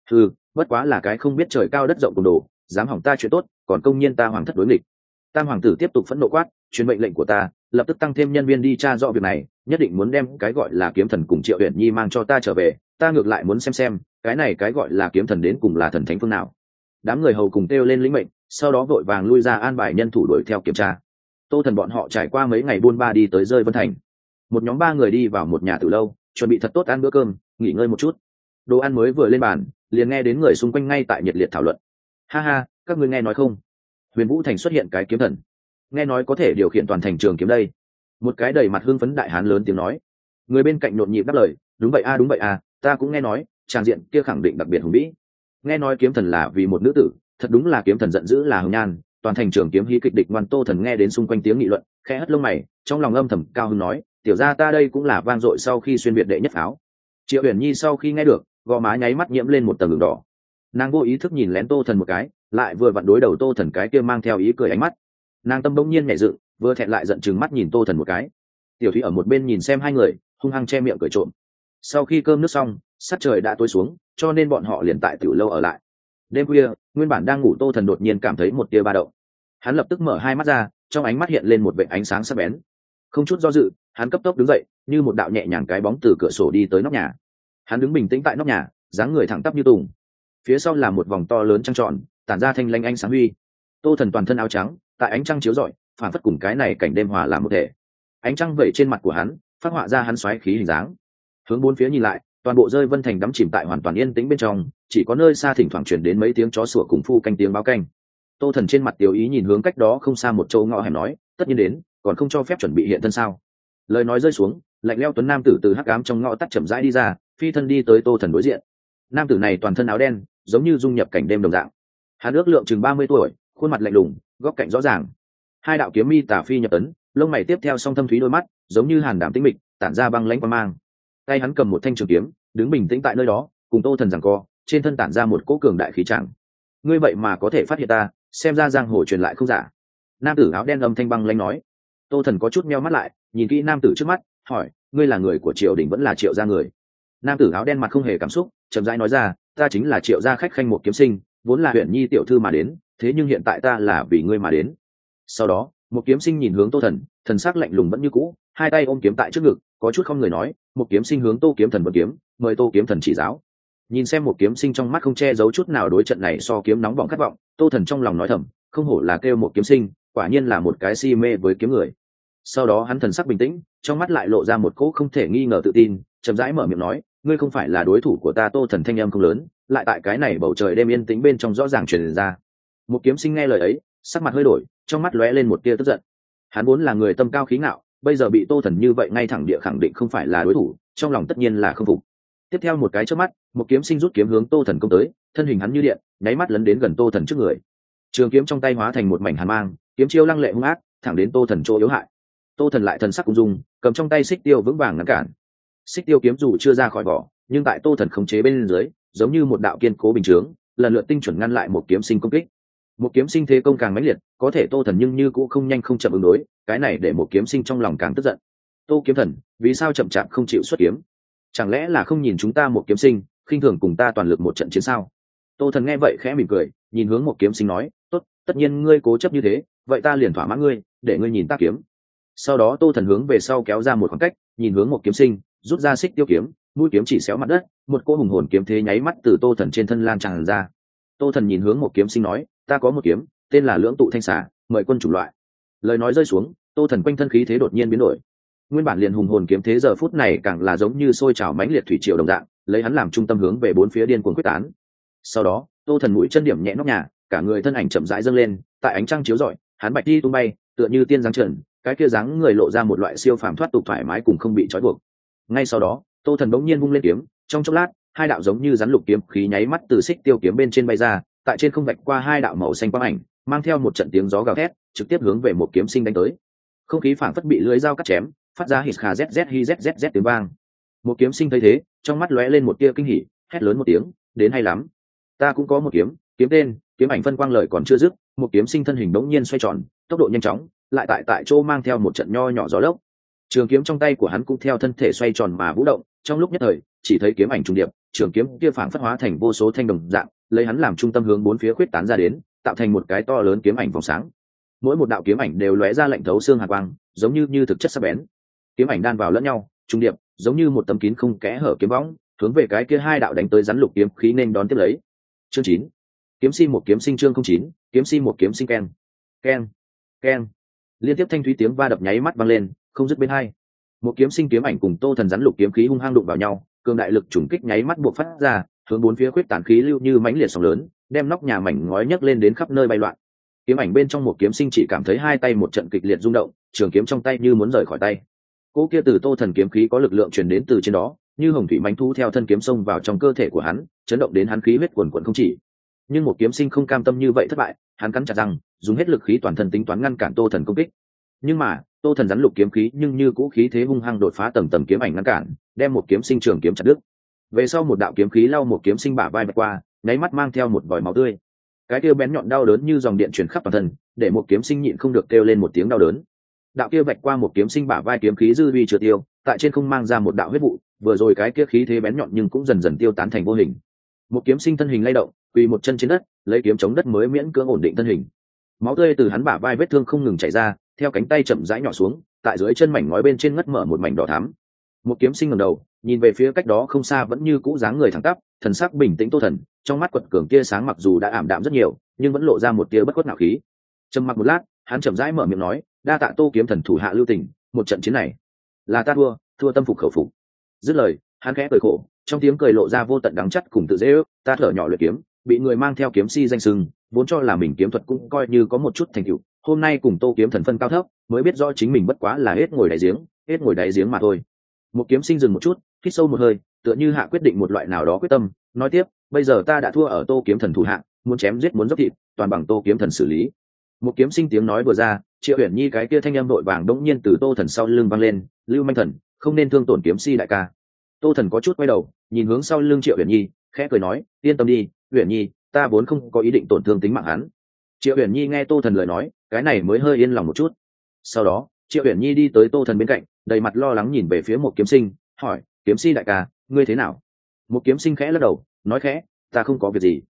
Bất quá là cái không biết trời cao đất rộng cùng đồ, dám hỏng ta chuyện tốt, còn công nhiên ta hoàng thất đối nghịch. Tam hoàng tử tiếp tục phẫn nộ quát, truyền mệnh lệnh của ta, lập tức tăng thêm nhân viên đi tra rõ việc này, nhất định muốn đem cái gọi là kiếm thần cùng Triệu Uyển Nhi mang cho ta trở về, ta ngược lại muốn xem cái này cái gọi là kiếm thần đến cùng là thần thánh phương nào. Đám người hầu cùng kêu lên lĩnh mệnh, sau đó vội vàng lui ra an bài nhân thủ đuổi theo kiểm tra. Tô Thần bọn họ trải qua mấy ngày buôn ba đi tới rơi Vân thành. Một nhóm 3 người đi vào một nhà tử lâu, chuẩn bị thật tốt ăn bữa cơm, nghỉ ngơi một chút. Đồ ăn mới vừa lên bàn, liền nghe đến người xung quanh ngay tại nhiệt liệt thảo luận. Ha ha, các ngươi nghe nói không? Huyền Vũ thành xuất hiện cái kiếm thần, nghe nói có thể điều khiển toàn thành trường kiếm đây. Một cái đầy mặt hưng phấn đại hán lớn tiếng nói. Người bên cạnh nhộn nhịp đáp lời, đúng vậy a, đúng vậy a, ta cũng nghe nói, tràng diện kia khẳng định đặc biệt hùng vĩ. Nghe nói kiếm thần là vì một nữ tử, thật đúng là kiếm thần giận dữ là hồng nhan, toàn thành trường kiếm hí kịch địch ngoan. Tô Thần nghe đến xung quanh tiếng nghị luận, khẽ hất lông mày, trong lòng âm thầm cao hứng nói, tiểu gia ta đây cũng là vang dội sau khi xuyên việt đệ nhất pháo. Triệu Uyển Nhi sau khi nghe được, gò má nháy mắt nhiễm lên một tầng đường đỏ. Nàng vô ý thức nhìn lén Tô Thần một cái, lại vừa vặn đối đầu Tô Thần cái kia mang theo ý cười ánh mắt. Nàng tâm bỗng nhiên nhảy dựng, vừa thẹn lại giận chừng mắt nhìn Tô Thần một cái. Tiểu Thúy ở một bên nhìn xem hai người, hung hăng che miệng cười trộm. Sau khi cơm nước xong, sắc trời đã tối xuống, cho nên bọn họ liền tại tiểu lâu ở lại. Đêm khuya, nguyên bản đang ngủ Tô Thần đột nhiên cảm thấy một tia ba động. Hắn lập tức mở hai mắt ra, trong ánh mắt hiện lên một vệt ánh sáng sắc bén. Không chút do dự, hắn cấp tốc đứng dậy, như một đạo nhẹ nhàng cái bóng từ cửa sổ đi tới nóc nhà. Hắn đứng bình tĩnh tại nóc nhà, dáng người thẳng tắp như tùng. Phía sau là một vòng to lớn trăng tròn, tản ra thanh lanh ánh sáng huy. Tô Thần toàn thân áo trắng, tại ánh trăng chiếu rọi, phản phất cùng cái này cảnh đêm hòa làm một thể. Ánh trăng vẩy trên mặt của hắn, phát họa ra hắn xoáy khí hình dáng. Hướng bốn phía nhìn lại, toàn bộ rơi Vân thành đắm chìm tại hoàn toàn yên tĩnh bên trong, chỉ có nơi xa thỉnh thoảng truyền đến mấy tiếng chó sủa cùng phu canh tiếng báo canh. Tô Thần trên mặt tiểu ý nhìn hướng cách đó không xa một chỗ ngõ hẻm nói, tất nhiên đến, còn không cho phép chuẩn bị hiện thân sao? Lời nói rơi xuống, lạnh lẽo tuấn nam tử từ hắc ám trong ngõ tắt chậm rãi đi ra, phi thân đi tới Tô Thần đối diện. Nam tử này toàn thân áo đen, giống như dung nhập cảnh đêm đồng dạng. Hắn ước lượng chừng 30 tuổi, khuôn mặt lạnh lùng, góc cạnh rõ ràng. Hai đạo kiếm mi tả phi nhập tấn, lông mày tiếp theo song thâm thúy đôi mắt, giống như hàn đảm tĩnh mịch, tản ra băng lãnh quang mang. Tay hắn cầm một thanh trường kiếm, đứng bình tĩnh tại nơi đó, cùng Tô Thần giằng co, trên thân tản ra một cỗ cường đại khí tràng. Ngươi vậy mà có thể phát hiện ta, xem ra giang hồ truyền lại không giả. Nam tử áo đen âm thanh băng lãnh nói. Tô Thần có chút meo mắt lại, nhìn kỹ nam tử trước mắt, hỏi, ngươi là người của Triều đình vẫn là Triệu gia người? Nam tử áo đen mặt không hề cảm xúc, chậm rãi nói ra, ta chính là Triệu gia khách khanh một kiếm sinh, vốn là Huyền Nhi tiểu thư mà đến, thế nhưng hiện tại ta là vì ngươi mà đến. Sau đó một kiếm sinh nhìn hướng Tô Thần, thần sắc lạnh lùng vẫn như cũ, hai tay ôm kiếm tại trước ngực, có chút không người nói. Một kiếm sinh hướng Tô Kiếm Thần vân kiếm, mời Tô Kiếm Thần chỉ giáo. Nhìn xem một kiếm sinh trong mắt không che giấu chút nào đối trận này so kiếm nóng bỏng khát vọng, Tô Thần trong lòng nói thầm, không hổ là kêu một kiếm sinh, quả nhiên là một cái si mê với kiếm người. Sau đó hắn thần sắc bình tĩnh, trong mắt lại lộ ra một cỗ không thể nghi ngờ tự tin, chậm rãi mở miệng nói, ngươi không phải là đối thủ của ta. Tô Thần thanh âm không lớn, lại tại cái này bầu trời đêm yên tĩnh bên trong rõ ràng truyền ra. Một kiếm sinh nghe lời ấy, sắc mặt hơi đổi, trong mắt lóe lên một tia tức giận. Hắn vốn là người tâm cao khí ngạo, bây giờ bị Tô Thần như vậy ngay thẳng địa khẳng định không phải là đối thủ, trong lòng tất nhiên là không phục. Tiếp theo một cái chớp mắt, một kiếm sinh rút kiếm hướng Tô Thần công tới, thân hình hắn như điện, nháy mắt lấn đến gần Tô Thần trước người. Trường kiếm trong tay hóa thành một mảnh hàn mang, kiếm chiêu lăng lệ hung ác, thẳng đến Tô Thần chỗ yếu hại. Tô Thần lại thần sắc ung dung, cầm trong tay xích tiêu vững vàng ngăn cản. Xích tiêu kiếm dù chưa ra khỏi vỏ, nhưng tại Tô Thần khống chế bên dưới, giống như một đạo kiên cố bình chướng, lần lượt tinh chuẩn ngăn lại một kiếm sinh công kích. Một kiếm sinh thế công càng mãnh liệt, có thể Tô Thần nhưng như cũng không nhanh không chậm ứng đối, cái này để một kiếm sinh trong lòng càng tức giận. Tô Kiếm Thần, vì sao chậm chạp không chịu xuất kiếm? Chẳng lẽ là không nhìn chúng ta một kiếm sinh, khinh thường cùng ta toàn lực một trận chiến sao? Tô Thần nghe vậy khẽ mỉm cười, nhìn hướng một kiếm sinh nói, tốt, tất nhiên ngươi cố chấp như thế, vậy ta liền thỏa mãn ngươi, để ngươi nhìn ta kiếm. Sau đó Tô Thần hướng về sau kéo ra một khoảng cách, nhìn hướng một kiếm sinh, rút ra xích tiêu kiếm, mũi kiếm chỉ xéo mặt đất, một cỗ hùng hồn kiếm thế nháy mắt từ Tô Thần trên thân lan tràn ra. Tô Thần nhìn hướng một kiếm sinh nói, ta có một kiếm, tên là Lưỡng Tụ Thanh Xà, mời quân chủ loại. Lời nói rơi xuống, Tô Thần quanh thân khí thế đột nhiên biến đổi. Nguyên bản liền hùng hồn kiếm thế giờ phút này càng là giống như sôi trào mãnh liệt thủy triều đồng dạng, lấy hắn làm trung tâm hướng về bốn phía điên cuồng quyết tán. Sau đó, Tô Thần mũi chân điểm nhẹ nóc nhà, cả người thân ảnh chậm rãi dâng lên, tại ánh trăng chiếu rọi, hắn bạch đi tung bay, tựa như tiên dáng trần, cái kia dáng người lộ ra một loại siêu phàm thoát tục thoải mái cùng không bị trói buộc. Ngay sau đó, Tô Thần bỗng nhiên vung lên kiếm, trong chốc lát, hai đạo giống như rắn lục kiếm khí nháy mắt từ xích tiêu kiếm bên trên bay ra, tại trên không vạch qua hai đạo màu xanh quang ảnh, mang theo một trận tiếng gió gào thét, trực tiếp hướng về một kiếm sinh đánh tới. Không khí phảng phất bị lưỡi dao cắt chém, phát ra hít kha zz hi zz tiếng vang. Một kiếm sinh thấy thế, trong mắt lóe lên một tia kinh hỉ, hét lớn một tiếng, đến hay lắm. Ta cũng có một kiếm, kiếm tên, kiếm ảnh phân quang lời còn chưa dứt, một kiếm sinh thân hình bỗng nhiên xoay tròn, tốc độ nhanh chóng, lại tại chỗ mang theo một trận nho nhỏ gió lốc. Trường kiếm trong tay của hắn cũng theo thân thể xoay tròn mà vũ động, trong lúc nhất thời, chỉ thấy kiếm ảnh trùng điệp, trường kiếm kia phảng phất hóa thành vô số thanh đồng dạng, lấy hắn làm trung tâm hướng bốn phía khuyết tán ra đến, tạo thành một cái to lớn kiếm ảnh vòng sáng. Mỗi một đạo kiếm ảnh đều lóe ra lạnh thấu xương hàn quang, giống như thực chất sắc bén. Kiếm ảnh đan vào lẫn nhau, trùng điệp, giống như một tấm kín không kẽ hở kiếm võng, hướng về cái kia hai đạo đánh tới rắn lục kiếm khí nên đón tiếp lấy. Chương 9. Kiếm si một kiếm sinh chương 09, kiếm si một kiếm sinh keng. Keng, keng. Liên tiếp thanh thúy tiếng va đập nháy mắt vang lên, không dứt bên hai. Một kiếm sinh kiếm ảnh cùng Tô Thần rắn lục kiếm khí hung hăng đụng vào nhau, cường đại lực trùng kích nháy mắt buộc phát ra, hướng bốn phía khuyết tán khí lưu như mãnh liệt sóng lớn, đem nóc nhà mảnh ngói nhấc lên đến khắp nơi bay loạn. Kiếm ảnh bên trong một kiếm sinh chỉ cảm thấy hai tay một trận kịch liệt rung động, trường kiếm trong tay như muốn rời khỏi tay. Cỗ kia từ Tô Thần kiếm khí có lực lượng truyền đến từ trên đó, như hồng thủy mãnh thu theo thân kiếm xông vào trong cơ thể của hắn, chấn động đến hắn khí huyết quần quần không chỉ. Nhưng một kiếm sinh không cam tâm như vậy thất bại, hắn cắn chặt răng, dùng hết lực khí toàn thân tính toán ngăn cản Tô Thần công kích. Nhưng mà, Tô Thần rắn lục kiếm khí nhưng như cũ khí thế hung hăng đột phá tầng tầng kiếm ảnh ngăn cản, đem một kiếm sinh trường kiếm chặt đứt. Về sau một đạo kiếm khí lao một kiếm sinh bả vai vạch qua, nháy mắt mang theo một vòi máu tươi. Cái kia bén nhọn đau đớn như dòng điện truyền khắp toàn thân, để một kiếm sinh nhịn không được kêu lên một tiếng đau đớn. Đạo kia vạch qua một kiếm sinh bả vai kiếm khí dư uy chưa tiêu, tại trên không mang ra một đạo huyết vụ, vừa rồi cái kia khí thế bén nhọn nhưng cũng dần dần tiêu tán thành vô hình. Một kiếm sinh thân hình lay động, quỳ một chân trên đất, lấy kiếm chống đất mới miễn cưỡng ổn định thân hình. Máu tươi từ hắn bả vai vết thương không ngừng chảy ra, theo cánh tay chậm rãi nhỏ xuống, tại dưới chân mảnh ngói bên trên ngất mở một mảnh đỏ thắm. Một kiếm sinh ngẩng đầu, nhìn về phía cách đó không xa vẫn như cũ dáng người thẳng tắp, thần sắc bình tĩnh Tô Thần, trong mắt quật cường tia sáng mặc dù đã ảm đạm rất nhiều, nhưng vẫn lộ ra một tia bất khuất ngạo khí. Trầm mặc một lát, hắn chậm rãi mở miệng nói, đa tạ Tô kiếm thần thủ hạ lưu tình, một trận chiến này là ta thua tâm phục khẩu phục. Dứt lời, hắn khẽ cười khổ, trong tiếng cười lộ ra vô tận đắng chắt cùng tự dễ ước, ta thở nhỏ luyện kiếm, bị người mang theo kiếm si danh sừng, vốn cho là mình kiếm thuật cũng coi như có một chút thành tựu, hôm nay cùng Tô kiếm thần phân cao thấp, mới biết rõ chính mình bất quá là hết ngồi đáy giếng mà thôi. Một kiếm sinh dừng một chút, hít sâu một hơi, tựa như hạ quyết định một loại nào đó quyết tâm, nói tiếp, bây giờ ta đã thua ở Tô kiếm thần thủ hạ, muốn chém giết muốn dốc thịt, toàn bằng Tô kiếm thần xử lý. Một kiếm sinh tiếng nói vừa ra, Triệu Uyển Nhi cái kia thanh âm đội vàng đống nhiên từ Tô Thần sau lưng vang lên, Lưu Manh Thần, không nên thương tổn kiếm si đại ca. Tô Thần có chút quay đầu, nhìn hướng sau lưng Triệu Uyển Nhi, khẽ cười nói, yên tâm đi, Uyển Nhi, ta vốn không có ý định tổn thương tính mạng hắn. Triệu Uyển Nhi nghe Tô Thần lời nói, cái này mới hơi yên lòng một chút. Sau đó, Triệu Uyển Nhi đi tới Tô Thần bên cạnh, đầy mặt lo lắng nhìn về phía một kiếm sinh, hỏi, kiếm si đại ca, ngươi thế nào? Một kiếm sinh khẽ lắc đầu, nói khẽ, ta không có việc gì.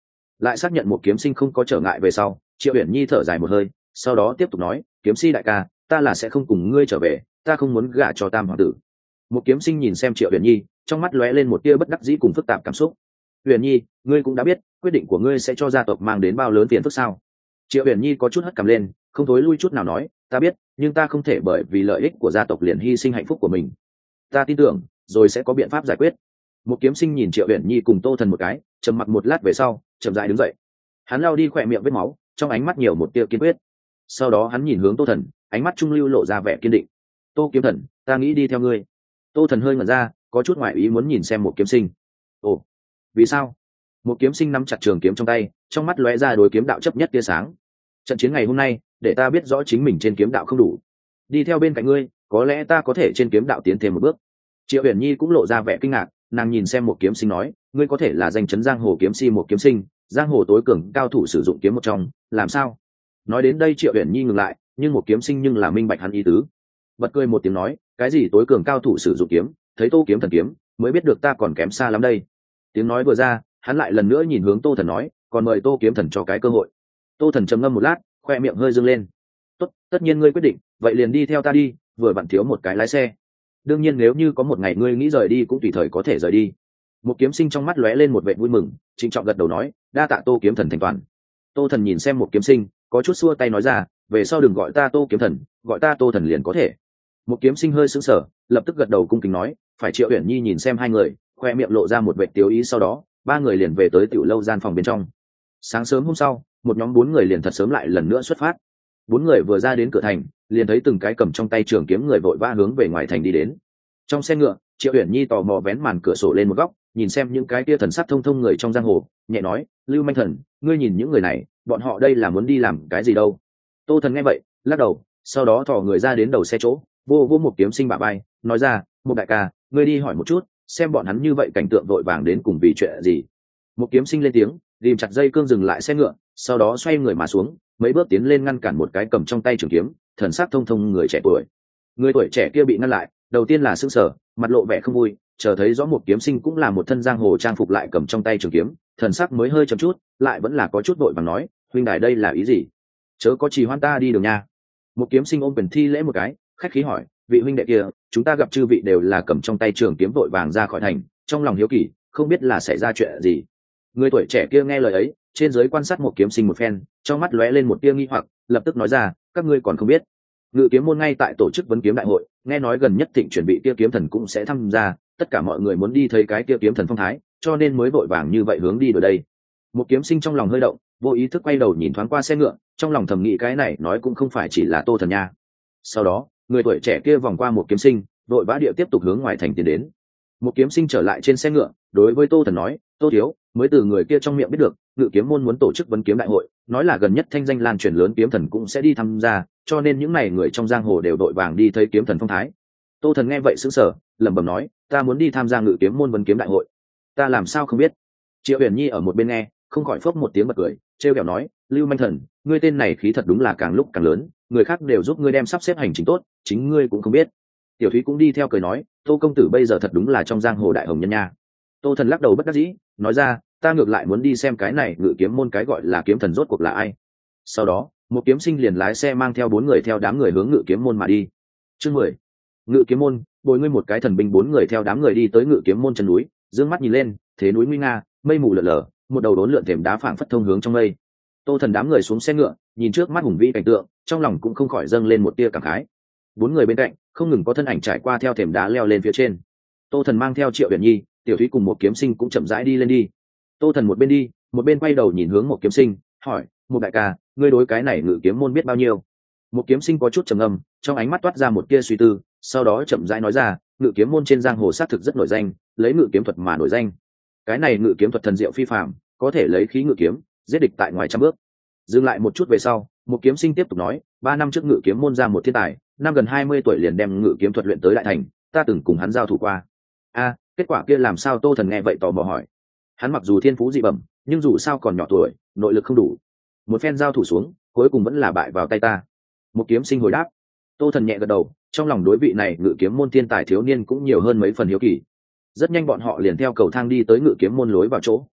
Lại xác nhận một kiếm sinh không có trở ngại về sau, Triệu Uyển Nhi thở dài một hơi, sau đó tiếp tục nói, kiếm si đại ca, ta là sẽ không cùng ngươi trở về, ta không muốn gả cho Tam hoàng tử. Một kiếm sinh nhìn xem Triệu Uyển Nhi, trong mắt lóe lên một tia bất đắc dĩ cùng phức tạp cảm xúc. Uyển Nhi, ngươi cũng đã biết quyết định của ngươi sẽ cho gia tộc mang đến bao lớn phiền phức sao? Triệu Uyển Nhi có chút hất cằm lên, không thối lui chút nào nói, ta biết, nhưng ta không thể bởi vì lợi ích của gia tộc liền hy sinh hạnh phúc của mình. Ta tin tưởng, rồi sẽ có biện pháp giải quyết. Một kiếm sinh nhìn Triệu Uyển Nhi cùng Tô Thần một cái, trầm mặc một lát về sau, chậm rãi đứng dậy. Hắn lao đi khỏe miệng vết máu, trong ánh mắt nhiều một tia kiên quyết. Sau đó hắn nhìn hướng Tô Thần, ánh mắt trung lưu lộ ra vẻ kiên định. Tô kiếm thần, ta nghĩ đi theo ngươi. Tô Thần hơi ngẩn ra, có chút ngoại ý muốn nhìn xem một kiếm sinh. Ồ, vì sao? Một kiếm sinh nắm chặt trường kiếm trong tay, trong mắt lóe ra đối kiếm đạo chấp nhất tia sáng. Trận chiến ngày hôm nay, để ta biết rõ chính mình trên kiếm đạo không đủ. Đi theo bên cạnh ngươi, có lẽ ta có thể trên kiếm đạo tiến thêm một bước. Triệu Uyển Nhi cũng lộ ra vẻ kinh ngạc, nàng nhìn xem một kiếm sinh nói, ngươi có thể là danh chấn giang hồ kiếm si một kiếm sinh, giang hồ tối cường cao thủ sử dụng kiếm một trong, làm sao? Nói đến đây Triệu Uyển Nhi ngừng lại, nhưng một kiếm sinh nhưng là minh bạch hắn ý tứ. Bật cười một tiếng nói, cái gì tối cường cao thủ sử dụng kiếm, thấy Tô kiếm thần kiếm, mới biết được ta còn kém xa lắm đây. Tiếng nói vừa ra, hắn lại lần nữa nhìn hướng Tô Thần nói, còn mời Tô kiếm thần cho cái cơ hội. Tô Thần trầm ngâm một lát, khoe miệng hơi dương lên. Tốt, tất nhiên ngươi quyết định, vậy liền đi theo ta đi, vừa vặn thiếu một cái lái xe. Đương nhiên nếu như có một ngày ngươi nghĩ rời đi cũng tùy thời có thể rời đi. Một kiếm sinh trong mắt lóe lên một vẻ vui mừng, trịnh trọng gật đầu nói, đa tạ Tô kiếm thần thành toàn. Tô Thần nhìn xem một kiếm sinh, có chút xua tay nói ra, về sau đừng gọi ta Tô kiếm thần, gọi ta Tô Thần liền có thể. Một kiếm sinh hơi sững sờ, lập tức gật đầu cung kính nói, phải. Triệu Uyển Nhi nhìn xem hai người, khoe miệng lộ ra một vẻ tiêu ý, sau đó ba người liền về tới tiểu lâu gian phòng bên trong. Sáng sớm hôm sau, một nhóm 4 người liền thật sớm lại lần nữa xuất phát. 4 người vừa ra đến cửa thành, liền thấy từng cái cầm trong tay trường kiếm người vội vã hướng về ngoài thành đi đến. Trong xe ngựa, Triệu Uyển Nhi tò mò vén màn cửa sổ lên một góc, nhìn xem những cái kia thần sắc thông thông người trong giang hồ, nhẹ nói, Lưu Manh Thần, ngươi nhìn những người này, bọn họ đây là muốn đi làm cái gì đâu? Tô Thần nghe vậy, lắc đầu, sau đó thò người ra đến đầu xe chỗ, vô vô một kiếm sinh bả vai, nói ra, một đại ca, ngươi đi hỏi một chút, xem bọn hắn như vậy cảnh tượng vội vàng đến cùng vì chuyện gì. Một kiếm sinh lên tiếng, ghim chặt dây cương dừng lại xe ngựa, sau đó xoay người mà xuống, mấy bước tiến lên ngăn cản một cái cầm trong tay trường kiếm, thần sắc thông thông người trẻ tuổi. Người tuổi trẻ kia bị ngăn lại, đầu tiên là sững sờ, mặt lộ vẻ không vui, chờ thấy rõ một kiếm sinh cũng là một thân giang hồ trang phục lại cầm trong tay trường kiếm, thần sắc mới hơi chậm chút, lại vẫn là có chút vội vàng nói, huynh đài đây là ý gì? Chớ có trì hoãn ta đi đường nha. Một kiếm sinh ôm quyền thi lễ một cái, khách khí hỏi, vị huynh đệ kia, chúng ta gặp chư vị đều là cầm trong tay trường kiếm vội vàng ra khỏi thành, trong lòng hiếu kỳ, không biết là xảy ra chuyện gì. Người tuổi trẻ kia nghe lời ấy, trên dưới quan sát một kiếm sinh một phen, trong mắt lóe lên một tia nghi hoặc, lập tức nói ra, các ngươi còn không biết, Ngự kiếm môn ngay tại tổ chức vấn kiếm đại hội, nghe nói gần nhất Thịnh chuẩn bị kia kiếm thần cũng sẽ tham gia, tất cả mọi người muốn đi thấy cái kia kiếm thần phong thái, cho nên mới vội vàng như vậy hướng đi đuổi đây. Một kiếm sinh trong lòng hơi động, vô ý thức quay đầu nhìn thoáng qua xe ngựa, trong lòng thầm nghĩ cái này nói cũng không phải chỉ là Tô Thần nha. Sau đó, người tuổi trẻ kia vòng qua một kiếm sinh, đội vã địa tiếp tục hướng ngoài thành tiến đến. Một kiếm sinh trở lại trên xe ngựa, đối với Tô Thần nói, Tô thiếu, mới từ người kia trong miệng biết được, Ngự kiếm môn muốn tổ chức vấn kiếm đại hội, nói là gần nhất thanh danh lan truyền lớn kiếm thần cũng sẽ đi tham gia, cho nên những này người trong giang hồ đều đội vàng đi thấy kiếm thần phong thái. Tô Thần nghe vậy sững sờ, lẩm bẩm nói, ta muốn đi tham gia Ngự kiếm môn vấn kiếm đại hội, ta làm sao không biết? Triệu Uyển Nhi ở một bên nghe, không khỏi phốc một tiếng bật cười, trêu ghẹo nói, Lưu Manh Thần, ngươi tên này khí thật đúng là càng lúc càng lớn, người khác đều giúp ngươi đem sắp xếp hành trình tốt, chính ngươi cũng không biết. Tiểu Thúy cũng đi theo cười nói, Tô công tử bây giờ thật đúng là trong giang hồ đại hồng nhân nha. Tô Thần lắc đầu bất đắc dĩ, nói ra, ta ngược lại muốn đi xem cái này Ngự kiếm môn cái gọi là kiếm thần rốt cuộc là ai. Sau đó, một kiếm sinh liền lái xe mang theo 4 người theo đám người hướng Ngự kiếm môn mà đi. Chương 10. Ngự kiếm môn, bồi ngươi một cái thần binh 4 người theo đám người đi tới Ngự kiếm môn chân núi, dương mắt nhìn lên, thế núi nguy nga, mây mù lờ lờ, một đầu đốn lượn thềm đá phảng phất thông hướng trong mây. Tô Thần đám người xuống xe ngựa, nhìn trước mắt hùng vĩ cảnh tượng, trong lòng cũng không khỏi dâng lên một tia cảm khái. 4 người bên cạnh, không ngừng có thân ảnh trải qua theo thềm đá leo lên phía trên. Tô Thần mang theo Triệu Uyển Nhi, Tiểu Thúy cùng một kiếm sinh cũng chậm rãi đi lên đi. Tô Thần một bên đi, một bên quay đầu nhìn hướng một kiếm sinh, hỏi, một đại ca, ngươi đối cái này Ngự kiếm môn biết bao nhiêu? Một kiếm sinh có chút trầm ngâm, trong ánh mắt toát ra một tia suy tư, sau đó chậm rãi nói ra, Ngự kiếm môn trên giang hồ xác thực rất nổi danh, lấy ngự kiếm thuật mà nổi danh. Cái này ngự kiếm thuật thần diệu phi phàm, có thể lấy khí ngự kiếm, giết địch tại ngoài trăm bước. Dừng lại một chút về sau, một kiếm sinh tiếp tục nói, 3 năm trước Ngự kiếm môn ra một thiên tài, năm gần 20 tuổi liền đem ngự kiếm thuật luyện tới đại thành, ta từng cùng hắn giao thủ qua. A, kết quả kia làm sao? Tô Thần nghe vậy tò mò hỏi. Hắn mặc dù thiên phú dị bẩm, nhưng dù sao còn nhỏ tuổi, nội lực không đủ. Một phen giao thủ xuống, cuối cùng vẫn là bại vào tay ta. Một kiếm sinh hồi đáp. Tô Thần nhẹ gật đầu, trong lòng đối vị này ngự kiếm môn thiên tài thiếu niên cũng nhiều hơn mấy phần hiếu kỳ. Rất nhanh bọn họ liền theo cầu thang đi tới ngự kiếm môn lối vào chỗ.